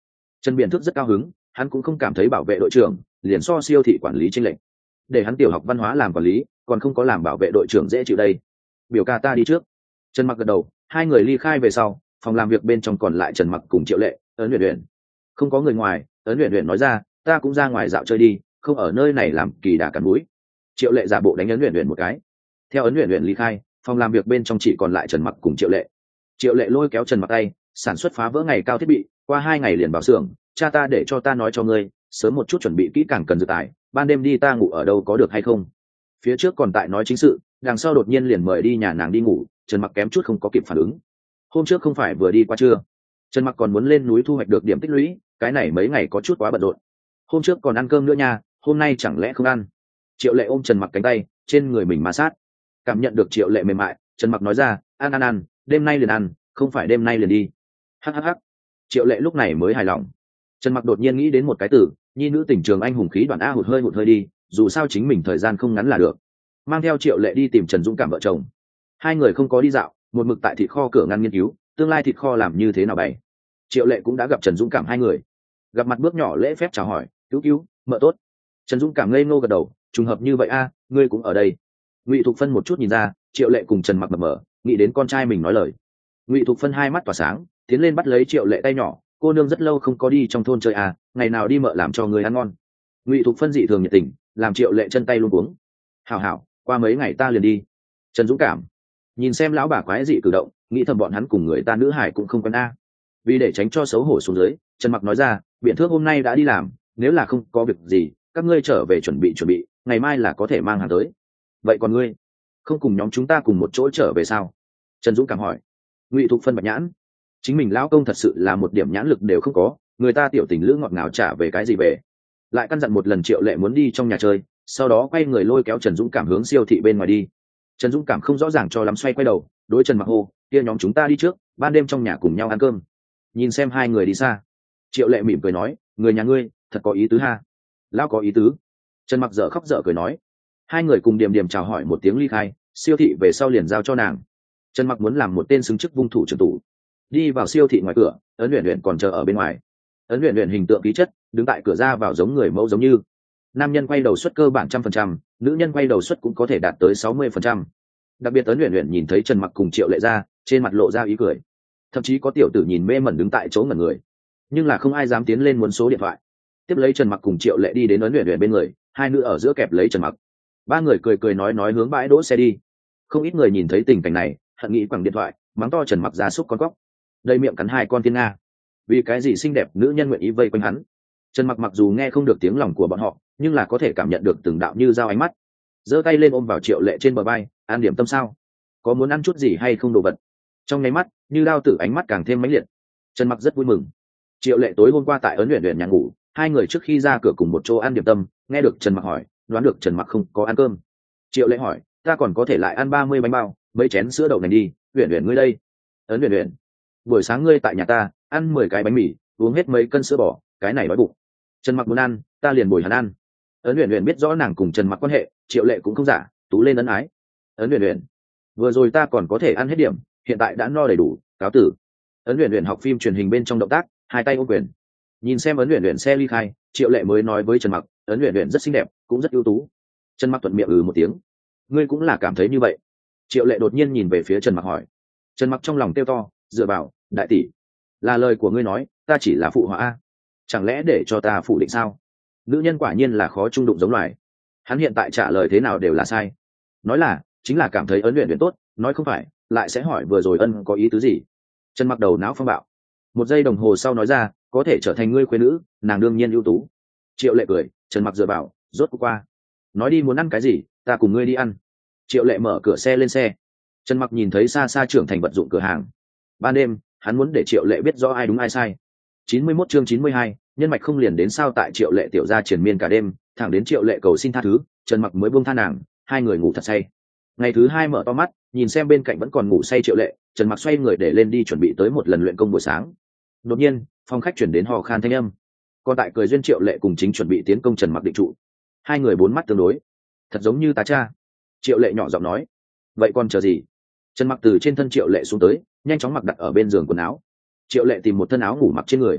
Trần Biện Thức rất cao hứng, hắn cũng không cảm thấy bảo vệ đội trưởng liền so siêu thị quản lý chênh lệch. Để hắn tiểu học văn hóa làm quản lý, còn không có làm bảo vệ đội trưởng dễ chịu đây. Biểu ca ta đi trước. Trần Mặc gật đầu, hai người ly khai về sau, phòng làm việc bên trong còn lại Trần Mặc cùng Triệu Lệ, Ấn Uyển Uyển. Không có người ngoài, Ấn Uyển Uyển nói ra, ta cũng ra ngoài dạo chơi đi, không ở nơi này làm kỳ đà cắn mũi. Triệu Lệ giả bộ đánh Ấn Uyển Uyển một cái. Theo Ấn Uyển Uyển ly khai, phòng làm việc bên trong chỉ còn lại Trần Mặc cùng Triệu Lệ. Triệu Lệ lôi kéo Trần Mặc tay, sản xuất phá vỡ ngày cao thiết bị, qua 2 ngày liền vào xưởng, cha ta để cho ta nói cho ngươi, sớm một chút chuẩn bị kỹ càng cần dự tài, ban đêm đi ta ngủ ở đâu có được hay không. Phía trước còn tại nói chính sự, đằng sau đột nhiên liền mời đi nhà nàng đi ngủ. Trần Mặc kém chút không có kịp phản ứng. Hôm trước không phải vừa đi qua chưa? Trần Mặc còn muốn lên núi thu hoạch được điểm tích lũy, cái này mấy ngày có chút quá bận rộn. Hôm trước còn ăn cơm nữa nha, hôm nay chẳng lẽ không ăn? Triệu Lệ ôm Trần Mặc cánh tay, trên người mình ma sát. Cảm nhận được Triệu Lệ mềm mại, Trần Mặc nói ra, ăn, đêm nay liền ăn, không phải đêm nay liền đi. Hắc. Triệu Lệ lúc này mới hài lòng. Trần Mặc đột nhiên nghĩ đến một cái từ, nhi nữ tình trường anh hùng khí đoạn a hụt hơi đi, dù sao chính mình thời gian không ngắn là được. Mang theo Triệu Lệ đi tìm Trần Dũng Cảm vợ chồng. Hai người không có đi dạo, một mực tại thịt kho cửa ngăn nghiên cứu tương lai thịt kho làm như thế nào bày. Triệu Lệ cũng đã gặp Trần Dũng Cảm hai người, gặp mặt bước nhỏ lễ phép chào hỏi, cứu mợ tốt. Trần Dũng Cảm ngây ngô gật đầu, trùng hợp như vậy a, ngươi cũng ở đây. Ngụy Thục Phân một chút nhìn ra, Triệu Lệ cùng Trần Mặc mập mờ, nghĩ đến con trai mình nói lời. Ngụy Thục Phân hai mắt tỏa sáng, tiến lên bắt lấy Triệu Lệ tay nhỏ, cô nương rất lâu không có đi trong thôn chơi à, ngày nào đi mợ làm cho người ăn ngon. Ngụy Thục Phân dị thường nhiệt tình, làm Triệu Lệ chân tay luống cuống. Hảo, qua mấy ngày ta liền đi. Trần Dũng Cảm nhìn xem lão bà quái dị cử động, nghĩ thầm bọn hắn cùng người ta nữ hải cũng không quen a. Vì để tránh cho xấu hổ xuống dưới, Trần Mặc nói ra, biện thước hôm nay đã đi làm, nếu là không có việc gì, các ngươi trở về chuẩn bị, ngày mai là có thể mang hàng tới. Vậy còn ngươi, không cùng nhóm chúng ta cùng một chỗ trở về sao? Trần Dũng Cảm hỏi. Ngụy Thục Phân bạch nhãn, chính mình lão công thật sự là một điểm nhãn lực đều không có, người ta tiểu tình lữ ngọt ngào trả về cái gì về. Lại căn dặn một lần Triệu Lệ muốn đi trong nhà chơi, sau đó quay người lôi kéo Trần Dũng Cảm hướng siêu thị bên ngoài đi. Trần Dũng Cảm không rõ ràng cho lắm, xoay quay đầu đối Trần Mặc hô, kia nhóm chúng ta đi trước, ban đêm trong nhà cùng nhau ăn cơm. Nhìn xem hai người đi xa, Triệu Lệ mỉm cười nói, người nhà ngươi thật có ý tứ ha. Lão có ý tứ. Trần Mặc dở khóc dở cười nói. Hai người cùng điểm chào hỏi một tiếng ly khai, siêu thị về sau liền giao cho nàng. Trần Mặc muốn làm một tên xứng chức vung thủ trưởng tủ. Đi vào siêu thị ngoài cửa, Ấn Uyển Uyển còn chờ ở bên ngoài. Ấn Uyển Uyển hình tượng khí chất, đứng tại cửa ra vào giống người mẫu giống như. Nam nhân quay đầu suất cơ bản 100%, nữ nhân quay đầu suất cũng có thể đạt tới 60%. Đặc biệt Ấn Uyển Uyển nhìn thấy Trần Mặc cùng Triệu Lệ ra, trên mặt lộ ra ý cười. Thậm chí có tiểu tử nhìn mê mẩn đứng tại chỗ ngẩn người, nhưng là không ai dám tiến lên muốn số điện thoại. Tiếp lấy Trần Mặc cùng Triệu Lệ đi đến Ấn Uyển Uyển bên người, hai nữ ở giữa kẹp lấy Trần Mặc. Ba người cười nói hướng bãi đỗ xe đi. Không ít người nhìn thấy tình cảnh này, hận nghĩ quẳng điện thoại, mắng to Trần Mặc ra súc con cóc, đầy miệng cắn hai con tiên nga. Vì cái gì xinh đẹp nữ nhân nguyện ý vây quanh hắn? Trần Mặc mặc dù nghe không được tiếng lòng của bọn họ, nhưng là có thể cảm nhận được từng đạo như dao ánh mắt. Giơ tay lên ôm vào Triệu Lệ trên bờ vai, ăn điểm tâm sao? Có muốn ăn chút gì hay không đồ vật? Trong nháy mắt, như đao tử ánh mắt càng thêm mãnh liệt. Trần Mặc rất vui mừng. Triệu Lệ tối hôm qua tại Ấn Uyển Uyển nhà ngủ, hai người trước khi ra cửa cùng một chỗ ăn điểm tâm, nghe được Trần Mặc hỏi, đoán được Trần Mặc không có ăn cơm. Triệu Lệ hỏi, ta còn có thể lại ăn 30 bánh bao, mấy chén sữa đậu nành đi. Uyển Uyển ngươi đây. Ấn Uyển Uyển, buổi sáng ngươi tại nhà ta ăn 10 cái bánh mì, uống hết mấy cân sữa bò, cái này đói bụng. Trần Mặc muốn ăn, ta liền bồi hắn ăn. Ấn Uyển Uyển biết rõ nàng cùng Trần Mặc quan hệ, Triệu Lệ cũng không giả, tú lên ân ái. Ấn Uyển Uyển, vừa rồi ta còn có thể ăn hết điểm, hiện tại đã no đầy đủ, cáo tử. Ấn Uyển Uyển học phim truyền hình bên trong động tác, hai tay ôm quyền. Nhìn xem Ấn Uyển Uyển xe ly khai, Triệu Lệ mới nói với Trần Mặc, Ấn Uyển Uyển rất xinh đẹp, cũng rất ưu tú. Trần Mặc thuận miệng một tiếng. Ngươi cũng là cảm thấy như vậy? Triệu Lệ đột nhiên nhìn về phía Trần Mặc hỏi. Trần Mặc trong lòng kêu to, dựa vào, đại tỷ, là lời của ngươi nói, ta chỉ là phụ họa a, chẳng lẽ để cho ta phủ định sao? Nữ nhân quả nhiên là khó trung đụng giống loài. Hắn hiện tại trả lời thế nào đều là sai. Nói là chính là cảm thấy Ấn Uyển Uyển tốt, nói không phải lại sẽ hỏi vừa rồi ân có ý tứ gì. Trần Mặc đầu não phong bạo, một giây đồng hồ sau nói ra, có thể trở thành ngươi khuê nữ, nàng đương nhiên ưu tú. Triệu Lệ cười, Trần Mặc dựa vào, rốt cuộc qua. Nói đi muốn ăn cái gì, ta cùng ngươi đi ăn. Triệu Lệ mở cửa xe lên xe. Trần Mặc nhìn thấy xa xa trưởng thành vật dụng cửa hàng. Ban đêm, hắn muốn để Triệu Lệ biết rõ ai đúng ai sai. 91 chương 92, nhân mạch không liền đến sao. Tại Triệu Lệ tiểu gia triền miên cả đêm, thẳng đến Triệu Lệ cầu xin tha thứ, Trần Mặc mới buông tha nàng, hai người ngủ thật say. Ngày thứ hai mở to mắt, nhìn xem bên cạnh vẫn còn ngủ say Triệu Lệ, Trần Mặc xoay người để lên đi chuẩn bị tới một lần luyện công buổi sáng. Đột nhiên, phòng khách chuyển đến hò khan thanh âm. Còn tại cười duyên Triệu Lệ cùng chính chuẩn bị tiến công Trần Mặc định trụ. Hai người bốn mắt tương đối, thật giống như tá cha. Triệu Lệ nhỏ giọng nói, vậy còn chờ gì? Trần Mặc từ trên thân Triệu Lệ xuống tới, nhanh chóng mặc đặt ở bên giường quần áo. Triệu Lệ tìm một thân áo ngủ mặc trên người.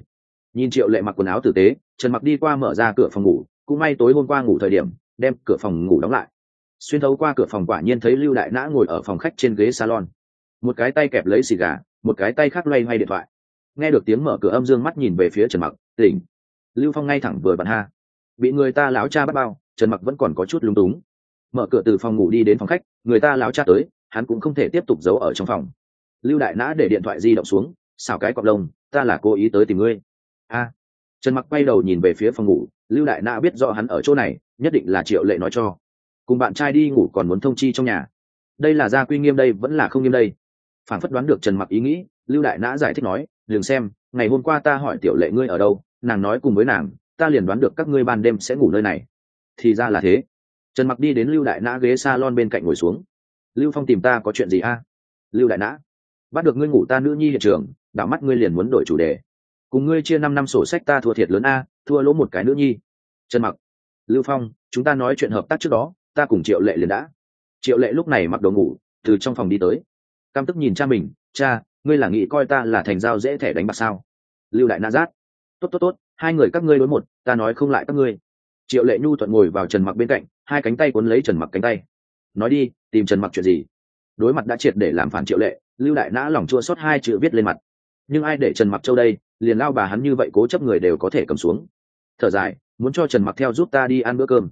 Nhìn Triệu Lệ mặc quần áo tử tế, Trần Mặc đi qua mở ra cửa phòng ngủ, cũng may tối hôm qua ngủ thời điểm đem cửa phòng ngủ đóng lại. Xuyên thấu qua cửa phòng quả nhiên thấy Lưu Đại Nã ngồi ở phòng khách trên ghế salon, một cái tay kẹp lấy xì gà, một cái tay khác loay hoay điện thoại. Nghe được tiếng mở cửa âm dương mắt nhìn về phía Trần Mặc, tỉnh. Lưu Phong ngay thẳng vừa bật ha, bị người ta láo cha bắt bao, Trần Mặc vẫn còn có chút lúng túng. Mở cửa từ phòng ngủ đi đến phòng khách, người ta láo cha tới, hắn cũng không thể tiếp tục giấu ở trong phòng. Lưu Đại Nã để điện thoại di động xuống, xào cái cọp lông, ta là cố ý tới tìm ngươi. A. Trần Mặc quay đầu nhìn về phía phòng ngủ, Lưu Đại Nã biết rõ hắn ở chỗ này, nhất định là Triệu Lệ nói cho. Cùng bạn trai đi ngủ còn muốn thông chi trong nhà. Đây là gia quy nghiêm đây vẫn là không nghiêm đây? Phản phất đoán được Trần Mặc ý nghĩ, Lưu Đại Nã giải thích nói, đừng xem, ngày hôm qua ta hỏi Tiểu Lệ ngươi ở đâu, nàng nói cùng với nàng, ta liền đoán được các ngươi ban đêm sẽ ngủ nơi này. Thì ra là thế. Trần Mặc đi đến Lưu Đại Nã ghế salon bên cạnh ngồi xuống. Lưu Phong tìm ta có chuyện gì a? Lưu Đại Nã, bắt được ngươi ngủ ta nữ nhi hiện trường, đảo mắt ngươi liền muốn đổi chủ đề. Cùng ngươi chia 5 năm sổ sách ta thua thiệt lớn a, thua lỗ một cái nữ nhi. Trần Mặc, Lưu Phong, chúng ta nói chuyện hợp tác trước đó, ta cùng Triệu Lệ liền đã. Triệu Lệ lúc này mặc đồ ngủ, từ trong phòng đi tới. Căm tức nhìn cha mình, cha, ngươi là nghĩ coi ta là thành dao dễ thẻ đánh bạc sao? Lưu Đại Nã rát, tốt, hai người các ngươi đối một, ta nói không lại các ngươi. Triệu Lệ nhu thuận ngồi vào Trần Mặc bên cạnh, hai cánh tay cuốn lấy Trần Mặc cánh tay. Nói đi, tìm Trần Mặc chuyện gì? Đối mặt đã triệt để làm phản Triệu Lệ, Lưu Đại Nã lòng chua xót hai chữ viết lên mặt. Nhưng ai để Trần Mặc châu đây, liền lao bà hắn như vậy cố chấp người đều có thể cầm xuống. Thở dài, muốn cho Trần Mặc theo giúp ta đi ăn bữa cơm.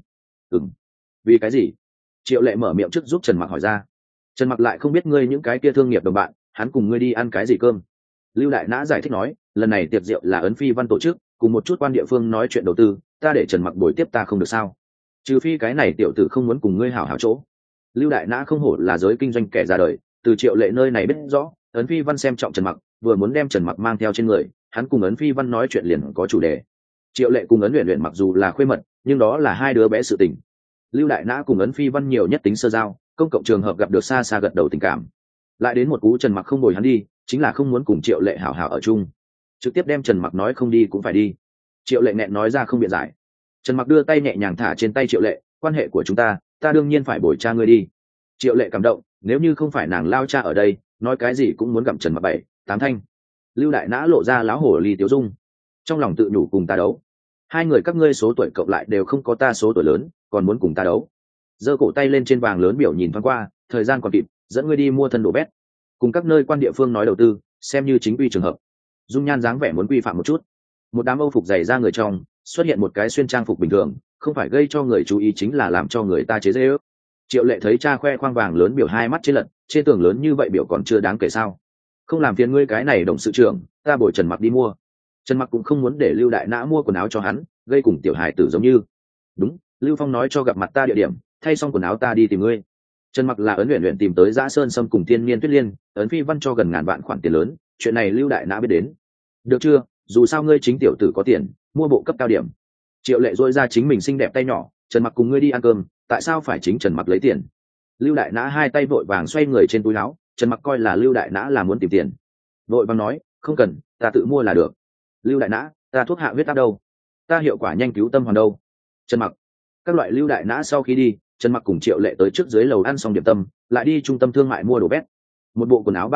Vì cái gì? Triệu Lệ mở miệng trước giúp Trần Mặc hỏi ra. Trần Mặc lại không biết ngươi những cái kia thương nghiệp đồng bạn, hắn cùng ngươi đi ăn cái gì cơm? Lưu Đại Nã giải thích nói, lần này tiệc rượu là Ấn Phi Văn tổ chức, cùng một chút quan địa phương nói chuyện đầu tư, ta để Trần Mặc bồi tiếp ta không được sao? Trừ phi cái này tiểu tử không muốn cùng ngươi hảo hảo chỗ. Lưu Đại Nã không hổ là giới kinh doanh kẻ ra đời, từ Triệu Lệ nơi này biết rõ, Ấn Phi Văn xem trọng Trần Mặc, vừa muốn đem Trần Mặc mang theo trên người, hắn cùng Ấn Phi Văn nói chuyện liền có chủ đề. Triệu Lệ cùng Ấn Uyển Uyển mặc dù là khuê mật, nhưng đó là hai đứa bé sự tình. Lưu Đại Nã cùng Ấn Phi Văn nhiều nhất tính sơ giao, công cộng trường hợp gặp được xa xa gật đầu tình cảm. Lại đến một cú Trần Mặc không bồi hắn đi, chính là không muốn cùng Triệu Lệ hảo hảo ở chung, trực tiếp đem Trần Mặc nói không đi cũng phải đi. Triệu Lệ nghẹn nói ra không biện giải. Trần Mặc đưa tay nhẹ nhàng thả trên tay Triệu Lệ, quan hệ của chúng ta đương nhiên phải bồi cha ngươi đi. Triệu Lệ cảm động, nếu như không phải nàng lao cha ở đây, nói cái gì cũng muốn gặm Trần Mặc 7-8 thanh. Lưu Đại Nã lộ ra láo hổ ly tiếu dung, trong lòng tự nhủ cùng ta đấu. Hai người các ngươi số tuổi cộng lại đều không có ta số tuổi lớn, còn muốn cùng ta đấu. Giơ cổ tay lên trên vàng lớn biểu nhìn thoáng qua, thời gian còn kịp, dẫn ngươi đi mua thân đồ bét, cùng các nơi quan địa phương nói đầu tư, xem như chính quy trường hợp. Dung nhan dáng vẻ muốn quy phạm một chút. Một đám Âu phục dày ra người trong, xuất hiện một cái xuyên trang phục bình thường, không phải gây cho người chú ý chính là làm cho người ta chế giễu ước. Triệu Lệ thấy cha khoe khoang vàng lớn biểu hai mắt trên lật, trên tường lớn như vậy biểu còn chưa đáng kể sao? Không làm phiền ngươi cái này đồng sự trưởng, ta bồi Trần Mặc đi mua. Trần Mặc cũng không muốn để Lưu Đại Nã mua quần áo cho hắn, gây cùng tiểu hài tử giống như. Đúng, Lưu Phong nói cho gặp mặt ta địa điểm, thay xong quần áo ta đi tìm ngươi. Trần Mặc là Ấn Uyển Uyển tìm tới Dã Sơn Sâm cùng Thiên Niên Tuyết Liên, Ấn Phi Văn cho gần ngàn vạn khoản tiền lớn, chuyện này Lưu Đại Nã biết đến. Được chưa, dù sao ngươi chính tiểu tử có tiền, mua bộ cấp cao điểm. Triệu Lệ dôi ra chính mình xinh đẹp tay nhỏ, Trần Mặc cùng ngươi đi ăn cơm, tại sao phải chính Trần Mặc lấy tiền? Lưu Đại Nã hai tay vội vàng xoay người trên túi áo, Trần Mặc coi là Lưu Đại Nã là muốn tìm tiền, vội vàng nói, không cần, ta tự mua là được. Lưu Đại Nã, ta thuốc hạ huyết áp đâu? Ta hiệu quả nhanh cứu tâm hoàn đâu? Trần Mặc. Các loại Lưu Đại Nã sau khi đi, Trần Mặc cùng Triệu Lệ tới trước dưới lầu ăn xong điểm tâm, lại đi trung tâm thương mại mua đồ bét. Một bộ quần áo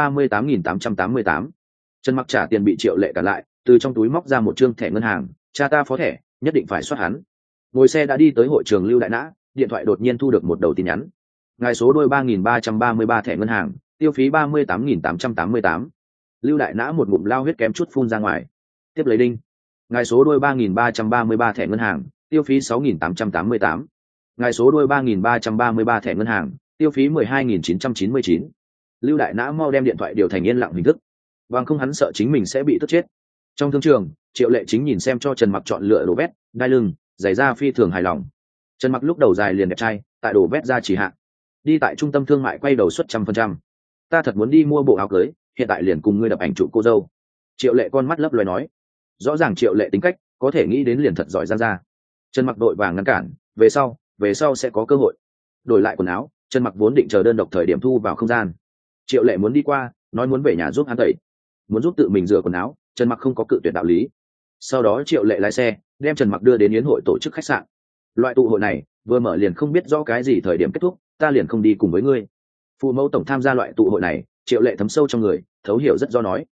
38.888. Trần Mặc trả tiền bị Triệu Lệ cản lại, từ trong túi móc ra một trương thẻ ngân hàng, cha ta phó thẻ, nhất định phải soát hắn. Ngồi xe đã đi tới hội trường Lưu Đại Nã, điện thoại đột nhiên thu được một đầu tin nhắn. Ngài số đôi 3.333 thẻ ngân hàng, tiêu phí 38.888. Lưu Đại Nã một ngụm lao huyết kém chút phun ra ngoài. Tiếp lấy đinh. Ngài số đôi 3.333 thẻ ngân hàng, tiêu phí 6.888. Ngài số đôi 3.333 thẻ ngân hàng, tiêu phí 12.999. Lưu Đại Nã mau đem điện thoại điều thành yên lặng hình thức, bằng không hắn sợ chính mình sẽ bị tức chết. Trong thương trường, Triệu Lệ chính nhìn xem cho Trần Mặc chọn lựa đồ vét, đai lưng, giày da phi thường hài lòng. Trần Mặc lúc đầu dài liền đẹp trai, tại đồ vét ra chỉ hạn. Đi tại trung tâm thương mại quay đầu suất 100%. Ta thật muốn đi mua bộ áo cưới, hiện tại liền cùng ngươi đập ảnh chụp cô dâu. Triệu Lệ con mắt lấp loé nói. Rõ ràng Triệu Lệ tính cách, có thể nghĩ đến liền thật giỏi ra. Trần Mặc đội vàng ngăn cản, về sau sẽ có cơ hội. Đổi lại quần áo, Trần Mặc vốn định chờ đơn độc thời điểm thu vào không gian. Triệu Lệ muốn đi qua, nói muốn về nhà giúp hắn tẩy, muốn giúp tự mình rửa quần áo, Trần Mặc không có cự tuyệt đạo lý. Sau đó Triệu Lệ lái xe đem Trần Mặc đưa đến yến hội tổ chức khách sạn. Loại tụ hội này vừa mở liền không biết rõ cái gì thời điểm kết thúc, ta liền không đi cùng với ngươi. Phụ mẫu tổng tham gia loại tụ hội này, Triệu Lệ thấm sâu trong người, thấu hiểu rất do nói.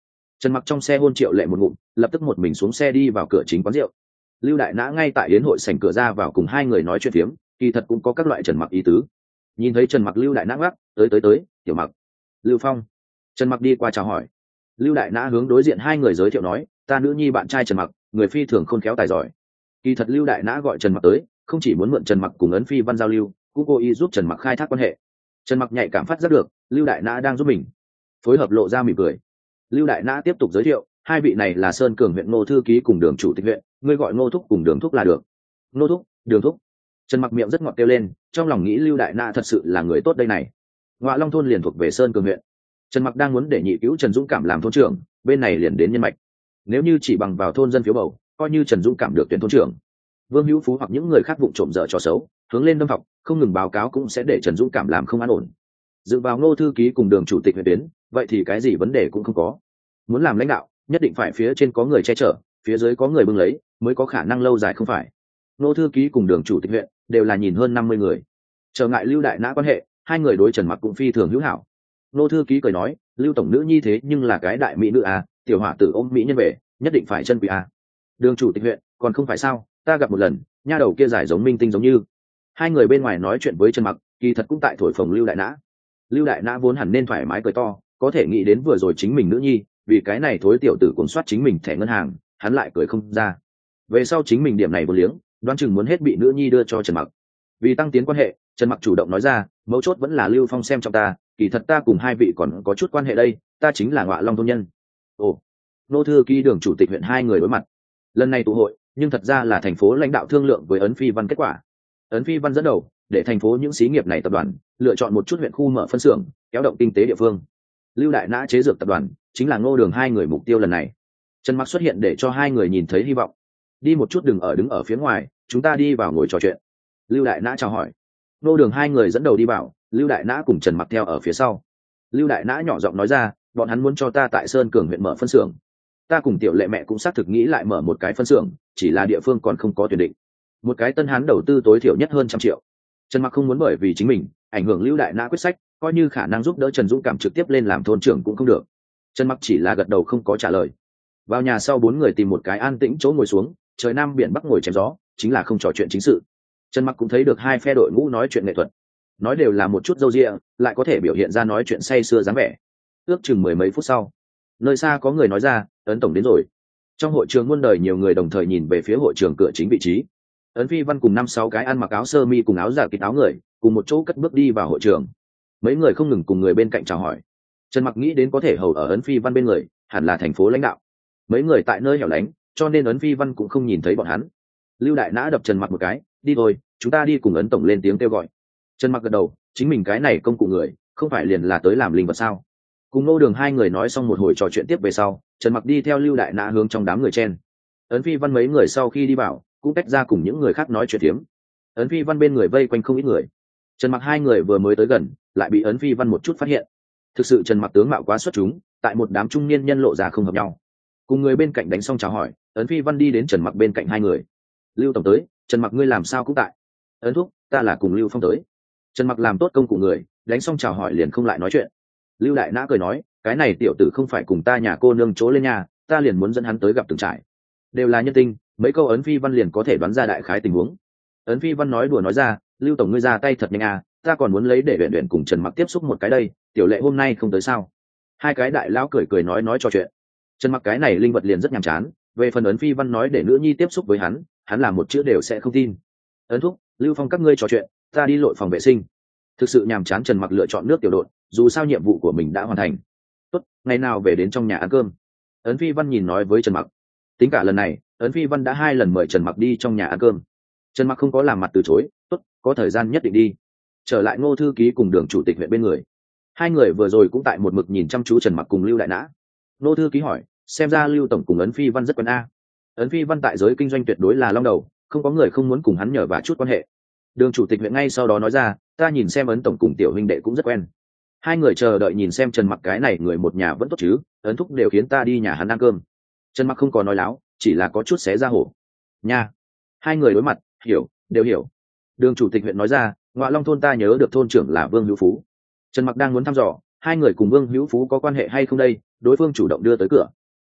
Trần Mặc trong xe hôn Triệu Lệ một ngụm, lập tức một mình xuống xe đi vào cửa chính quán rượu. Lưu Đại Nã ngay tại yến hội sảnh cửa ra vào cùng hai người nói chuyện phiếm, kỳ thật cũng có các loại Trần Mặc ý tứ. Nhìn thấy Trần Mặc, Lưu Đại Nã ngắc, tới, Tiểu Mặc. Lưu Phong. Trần Mặc đi qua chào hỏi. Lưu Đại Nã hướng đối diện hai người giới thiệu nói, ta nữ nhi bạn trai Trần Mặc, người phi thường khôn khéo tài giỏi. Kỳ thật Lưu Đại Nã gọi Trần Mặc tới, không chỉ muốn mượn Trần Mặc cùng Ấn Phi Văn giao lưu, cũng cố ý giúp Trần Mặc khai thác quan hệ. Trần Mặc nhạy cảm phát giác được Lưu Đại Nã đang giúp mình, phối hợp lộ ra mỉm cười. Lưu Đại Nã tiếp tục giới thiệu, hai vị này là Sơn Cường huyện Ngô thư ký cùng Đường chủ tịch huyện, ngươi gọi Ngô thúc cùng Đường thúc là được. Ngô thúc, Đường thúc. Trần Mặc miệng rất ngọt kêu lên, trong lòng nghĩ Lưu Đại Nã thật sự là người tốt đây này. Ngoại Long thôn liền thuộc về Sơn Cường huyện. Trần Mặc đang muốn để nhị cứu Trần Dũng Cảm làm thôn trưởng, bên này liền đến nhân mạch. Nếu như chỉ bằng vào thôn dân phiếu bầu, coi như Trần Dũng Cảm được tuyển thôn trưởng, Vương Hữu Phú hoặc những người khác vụng trộm dở trò xấu, hướng lên đâm học, không ngừng báo cáo cũng sẽ để Trần Dũng Cảm làm không an ổn. Dựa vào Ngô thư ký cùng Đường chủ tịch huyện tuyến, vậy thì cái gì vấn đề cũng không có. Muốn làm lãnh đạo, nhất định phải phía trên có người che chở, phía dưới có người bưng lấy, mới có khả năng lâu dài không phải. Ngô thư ký cùng Đường chủ tịch huyện đều là nhìn hơn 50 người. Trở ngại Lưu Đại Nã quan hệ, hai người đối Trần Mặc cũng phi thường hữu hảo. Ngô thư ký cười nói, Lưu tổng nữ nhi thế nhưng là cái đại mỹ nữ à, tiểu hỏa tử ôm mỹ nhân về, nhất định phải chân quý à. Đường chủ tịch huyện, còn không phải sao, ta gặp một lần, nha đầu kia giải giống minh tinh giống như. Hai người bên ngoài nói chuyện với Trần Mặc, kỳ thật cũng tại thổi phồng Lưu Đại Nã. Lưu Đại Nã vốn hẳn nên thoải mái cười to, có thể nghĩ đến vừa rồi chính mình nữ nhi, vì cái này thối tiểu tử cuốn soát chính mình thẻ ngân hàng, hắn lại cười không ra. Về sau chính mình điểm này vô liếng, đoán chừng muốn hết bị nữ nhi đưa cho Trần Mặc. Vì tăng tiến quan hệ, Trần Mặc chủ động nói ra, mấu chốt vẫn là Lưu Phong xem trọng ta, kỳ thật ta cùng hai vị còn có chút quan hệ đây, ta chính là Ngoại Long thôn nhân. Ồ. Nô thư ký Đường chủ tịch huyện hai người đối mặt. Lần này tụ hội, nhưng thật ra là thành phố lãnh đạo thương lượng với Ấn Phi Văn kết quả. Ấn Phi Văn dẫn đầu, để thành phố những xí nghiệp này tập đoàn lựa chọn một chút huyện khu mở phân xưởng, kéo động kinh tế địa phương. Lưu Đại Nã chế dược tập đoàn chính là Ngô Đường hai người mục tiêu lần này. Trần Mặc xuất hiện để cho hai người nhìn thấy hy vọng. Đi một chút, đừng đứng ở phía ngoài, chúng ta đi vào ngồi trò chuyện. Lưu Đại Nã chào hỏi. Ngô Đường hai người dẫn đầu đi vào, Lưu Đại Nã cùng Trần Mặc theo ở phía sau. Lưu Đại Nã nhỏ giọng nói ra, bọn hắn muốn cho ta tại Sơn Cường huyện mở phân xưởng. Ta cùng Tiểu Lệ mẹ cũng xác thực nghĩ lại mở một cái phân xưởng, chỉ là địa phương còn không có tuyển định. Một cái tân hán đầu tư tối thiểu nhất hơn 100 triệu. Trần Mặc không muốn bởi vì chính mình ảnh hưởng Lưu Đại Nã quyết sách, coi như khả năng giúp đỡ Trần Dũng Cảm trực tiếp lên làm thôn trưởng cũng không được. Trần Mặc chỉ là gật đầu không có trả lời. Vào nhà sau, bốn người tìm một cái an tĩnh chỗ ngồi xuống, trời nam biển bắc ngồi chém gió, chính là không trò chuyện chính sự. Trần Mặc cũng thấy được hai phe đội ngũ nói chuyện nghệ thuật, nói đều là một chút râu ria, lại có thể biểu hiện ra nói chuyện say sưa dáng vẻ. Ước chừng mười mấy phút sau, nơi xa có người nói ra, Ấn tổng đến rồi. Trong hội trường muôn đời nhiều người đồng thời nhìn về phía hội trường cửa chính vị trí. Ấn Phi Văn cùng 5-6 cái ăn mặc áo sơ mi cùng áo giả kín áo người, cùng một chỗ cất bước đi vào hội trường. Mấy người không ngừng cùng người bên cạnh chào hỏi. Trần Mặc nghĩ đến có thể hầu ở Ấn Phi Văn bên người, hẳn là thành phố lãnh đạo. Mấy người tại nơi hẻo lánh, cho nên Ấn Phi Văn cũng không nhìn thấy bọn hắn. Lưu Đại Nã đập Trần Mặc một cái, đi thôi, chúng ta đi cùng Ấn tổng lên tiếng kêu gọi. Trần Mặc gật đầu, chính mình cái này công cụ người, không phải liền là tới làm linh vật sao? Cùng Ngô Đường hai người nói xong một hồi trò chuyện tiếp về sau, Trần Mặc đi theo Lưu Đại Nã hướng trong đám người chen. Ấn Phi Văn mấy người sau khi đi vào, cũng tách ra cùng những người khác nói chuyện tiếm. Ấn Phi Văn bên người vây quanh không ít người. Trần Mặc hai người vừa mới tới gần, lại bị Ấn Phi Văn một chút phát hiện. Thực sự Trần Mặc tướng mạo quá xuất chúng, tại một đám trung niên nhân lộ ra không hợp nhau. Cùng người bên cạnh đánh xong chào hỏi, Ấn Phi Văn đi đến Trần Mặc bên cạnh hai người. Lưu tổng tới, Trần Mặc ngươi làm sao cũng tại. Ấn thúc, ta là cùng Lưu Phong tới. Trần Mặc làm tốt công cụ người, đánh xong chào hỏi liền không lại nói chuyện. Lưu Đại Nã cười nói, cái này tiểu tử không phải cùng ta nhà cô nương chỗ lên nhà, ta liền muốn dẫn hắn tới gặp từng trải. Đều là nhân tinh, mấy câu Ấn Phi Văn liền có thể đoán ra đại khái tình huống. Ấn Phi Văn nói đùa nói ra, Lưu tổng ngươi ra tay thật nhanh à, ta còn muốn lấy để luyện cùng Trần Mặc tiếp xúc một cái đây, Tiểu Lệ hôm nay không tới sao? Hai cái đại lão cười cười nói trò chuyện. Trần Mặc cái này linh vật liền rất nhàm chán, về phần Ấn Phi Văn nói để nữ nhi tiếp xúc với hắn làm một chữ đều sẽ không tin. Ấn thúc, Lưu Phong các ngươi trò chuyện, ta đi lội phòng vệ sinh. Thực sự nhàm chán, Trần Mặc lựa chọn nước tiểu độn, dù sao nhiệm vụ của mình đã hoàn thành. Tốt, ngày nào về đến trong nhà ăn cơm. Ấn Phi Văn nhìn nói với Trần Mặc. Tính cả lần này, Ấn Phi Văn đã 2 lần mời Trần Mặc đi trong nhà ăn cơm. Trần Mặc không có làm mặt từ chối, tốt, có thời gian nhất định đi. Trở lại Ngô thư ký cùng Đường chủ tịch huyện bên người. Hai người vừa rồi cũng tại một mực nhìn chăm chú Trần Mặc cùng Lưu Đại Nã. Ngô thư ký hỏi, xem ra Lưu tổng cùng Ấn Phi Văn rất quen a. Ấn Phi Văn tại giới kinh doanh tuyệt đối là long đầu, không có người không muốn cùng hắn nhờ vả chút quan hệ. Đường chủ tịch huyện ngay sau đó nói ra, ta nhìn xem Ấn tổng cùng Tiểu huynh đệ cũng rất quen. Hai người chờ đợi nhìn xem Trần Mặc cái này người một nhà vẫn tốt chứ, Ấn thúc đều khiến ta đi nhà hắn ăn cơm. Trần Mặc không có nói láo, chỉ là có chút xé ra hổ nha. Hai người đối mặt, đều hiểu. Đường chủ tịch huyện nói ra, Ngoại Long thôn ta nhớ được thôn trưởng là Vương Hữu Phú. Trần Mặc đang muốn thăm dò hai người cùng Vương Hữu Phú có quan hệ hay không đây, đối phương chủ động đưa tới cửa.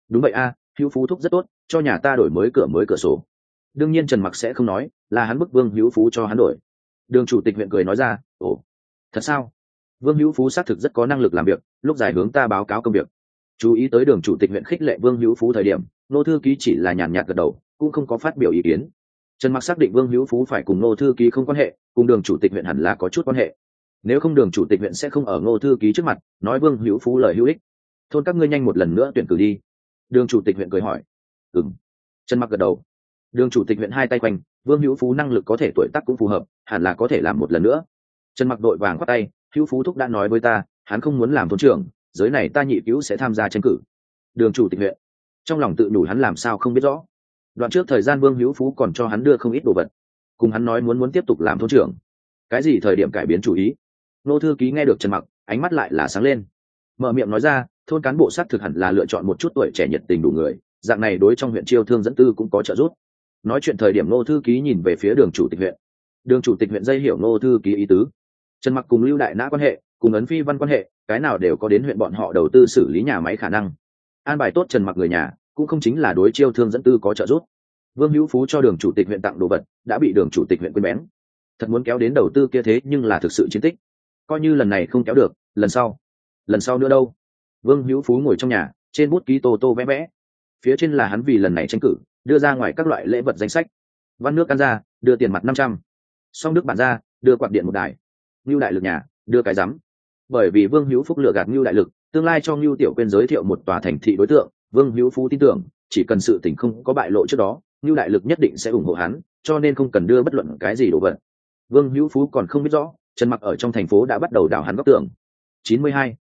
Đúng vậy a, hữu phú thúc rất tốt, cho nhà ta đổi mới cửa sổ. Đương nhiên Trần Mặc sẽ không nói, là hắn bức Vương Hữu Phú cho hắn đổi. Đường chủ tịch huyện cười nói ra, ồ, thật sao? Vương Hữu Phú xác thực rất có năng lực làm việc, lúc dài hướng ta báo cáo công việc. Chú ý tới đường chủ tịch huyện khích lệ Vương Hữu Phú thời điểm, nô thư ký chỉ là nhàn nhạt gật đầu, cũng không có phát biểu ý kiến. Trần Mặc xác định Vương Hữu Phú phải cùng nô thư ký không quan hệ, cùng đường chủ tịch huyện hẳn là có chút quan hệ. Nếu không đường chủ tịch huyện sẽ không ở nô thư ký trước mặt nói Vương Hữu Phú lời hữu ích. Thôn các ngươi nhanh một lần nữa tuyển cử đi. Đường chủ tịch huyện cười hỏi. Ừm. Trần Mặc gật đầu. Đường chủ tịch huyện hai tay quanh, Vương Hữu Phú năng lực có thể tuổi tác cũng phù hợp, hẳn là có thể làm một lần nữa. Trần Mặc đội vàng khoát tay, Hữu Phú thúc đã nói với ta, hắn không muốn làm thôn trưởng, giới này ta nhị cứu sẽ tham gia tranh cử. Đường chủ tịch huyện trong lòng tự nhủ hắn làm sao không biết rõ. Đoạn trước thời gian Vương Hữu Phú còn cho hắn đưa không ít đồ vật, cùng hắn nói muốn tiếp tục làm thôn trưởng. Cái gì thời điểm cải biến chủ ý? Nô thư ký nghe được Trần Mặc, ánh mắt lại là sáng lên, mở miệng nói ra, thôn cán bộ xác thực hẳn là lựa chọn một chút tuổi trẻ nhiệt tình đủ người, dạng này đối trong huyện chiêu thương dẫn tư cũng có trợ giúp. Nói chuyện thời điểm Nô thư ký nhìn về phía đường chủ tịch huyện. Đường chủ tịch huyện dây hiểu Nô thư ký ý tứ. Trần Mặc cùng Lưu Đại Nã quan hệ, cùng Ấn Phi Văn quan hệ, cái nào đều có đến huyện bọn họ đầu tư xử lý nhà máy khả năng. An bài tốt Trần Mặc người nhà, cũng không chính là đối chiêu thương dẫn tư có trợ giúp. Vương Hữu Phú cho đường chủ tịch huyện tặng đồ vật, đã bị đường chủ tịch huyện quên bén. Thật muốn kéo đến đầu tư kia thế nhưng là thực sự chiến tích. Coi như lần này không kéo được, lần sau nữa đâu? Vương Hữu Phú ngồi trong nhà, trên bút ký tô vẽ vẽ. Phía trên là hắn vì lần này tranh cử, đưa ra ngoài các loại lễ vật danh sách. Văn nước ăn ra, đưa tiền mặt 500. Song Đức bản ra, đưa quạt điện một đài. Ngưu Đại Lực nhà, đưa cái rắm. Bởi vì Vương Hữu Phúc lừa gạt Ngưu Đại Lực, tương lai cho Ngưu Tiểu Quyên giới thiệu một tòa thành thị đối tượng, Vương Hữu Phú tin tưởng, chỉ cần sự tình không có bại lộ trước đó, Ngưu Đại Lực nhất định sẽ ủng hộ hắn, cho nên không cần đưa bất luận cái gì đồ vật. Vương Hữu Phú còn không biết rõ, Trần Mặc ở trong thành phố đã bắt đầu đào hắn góc tường. 92.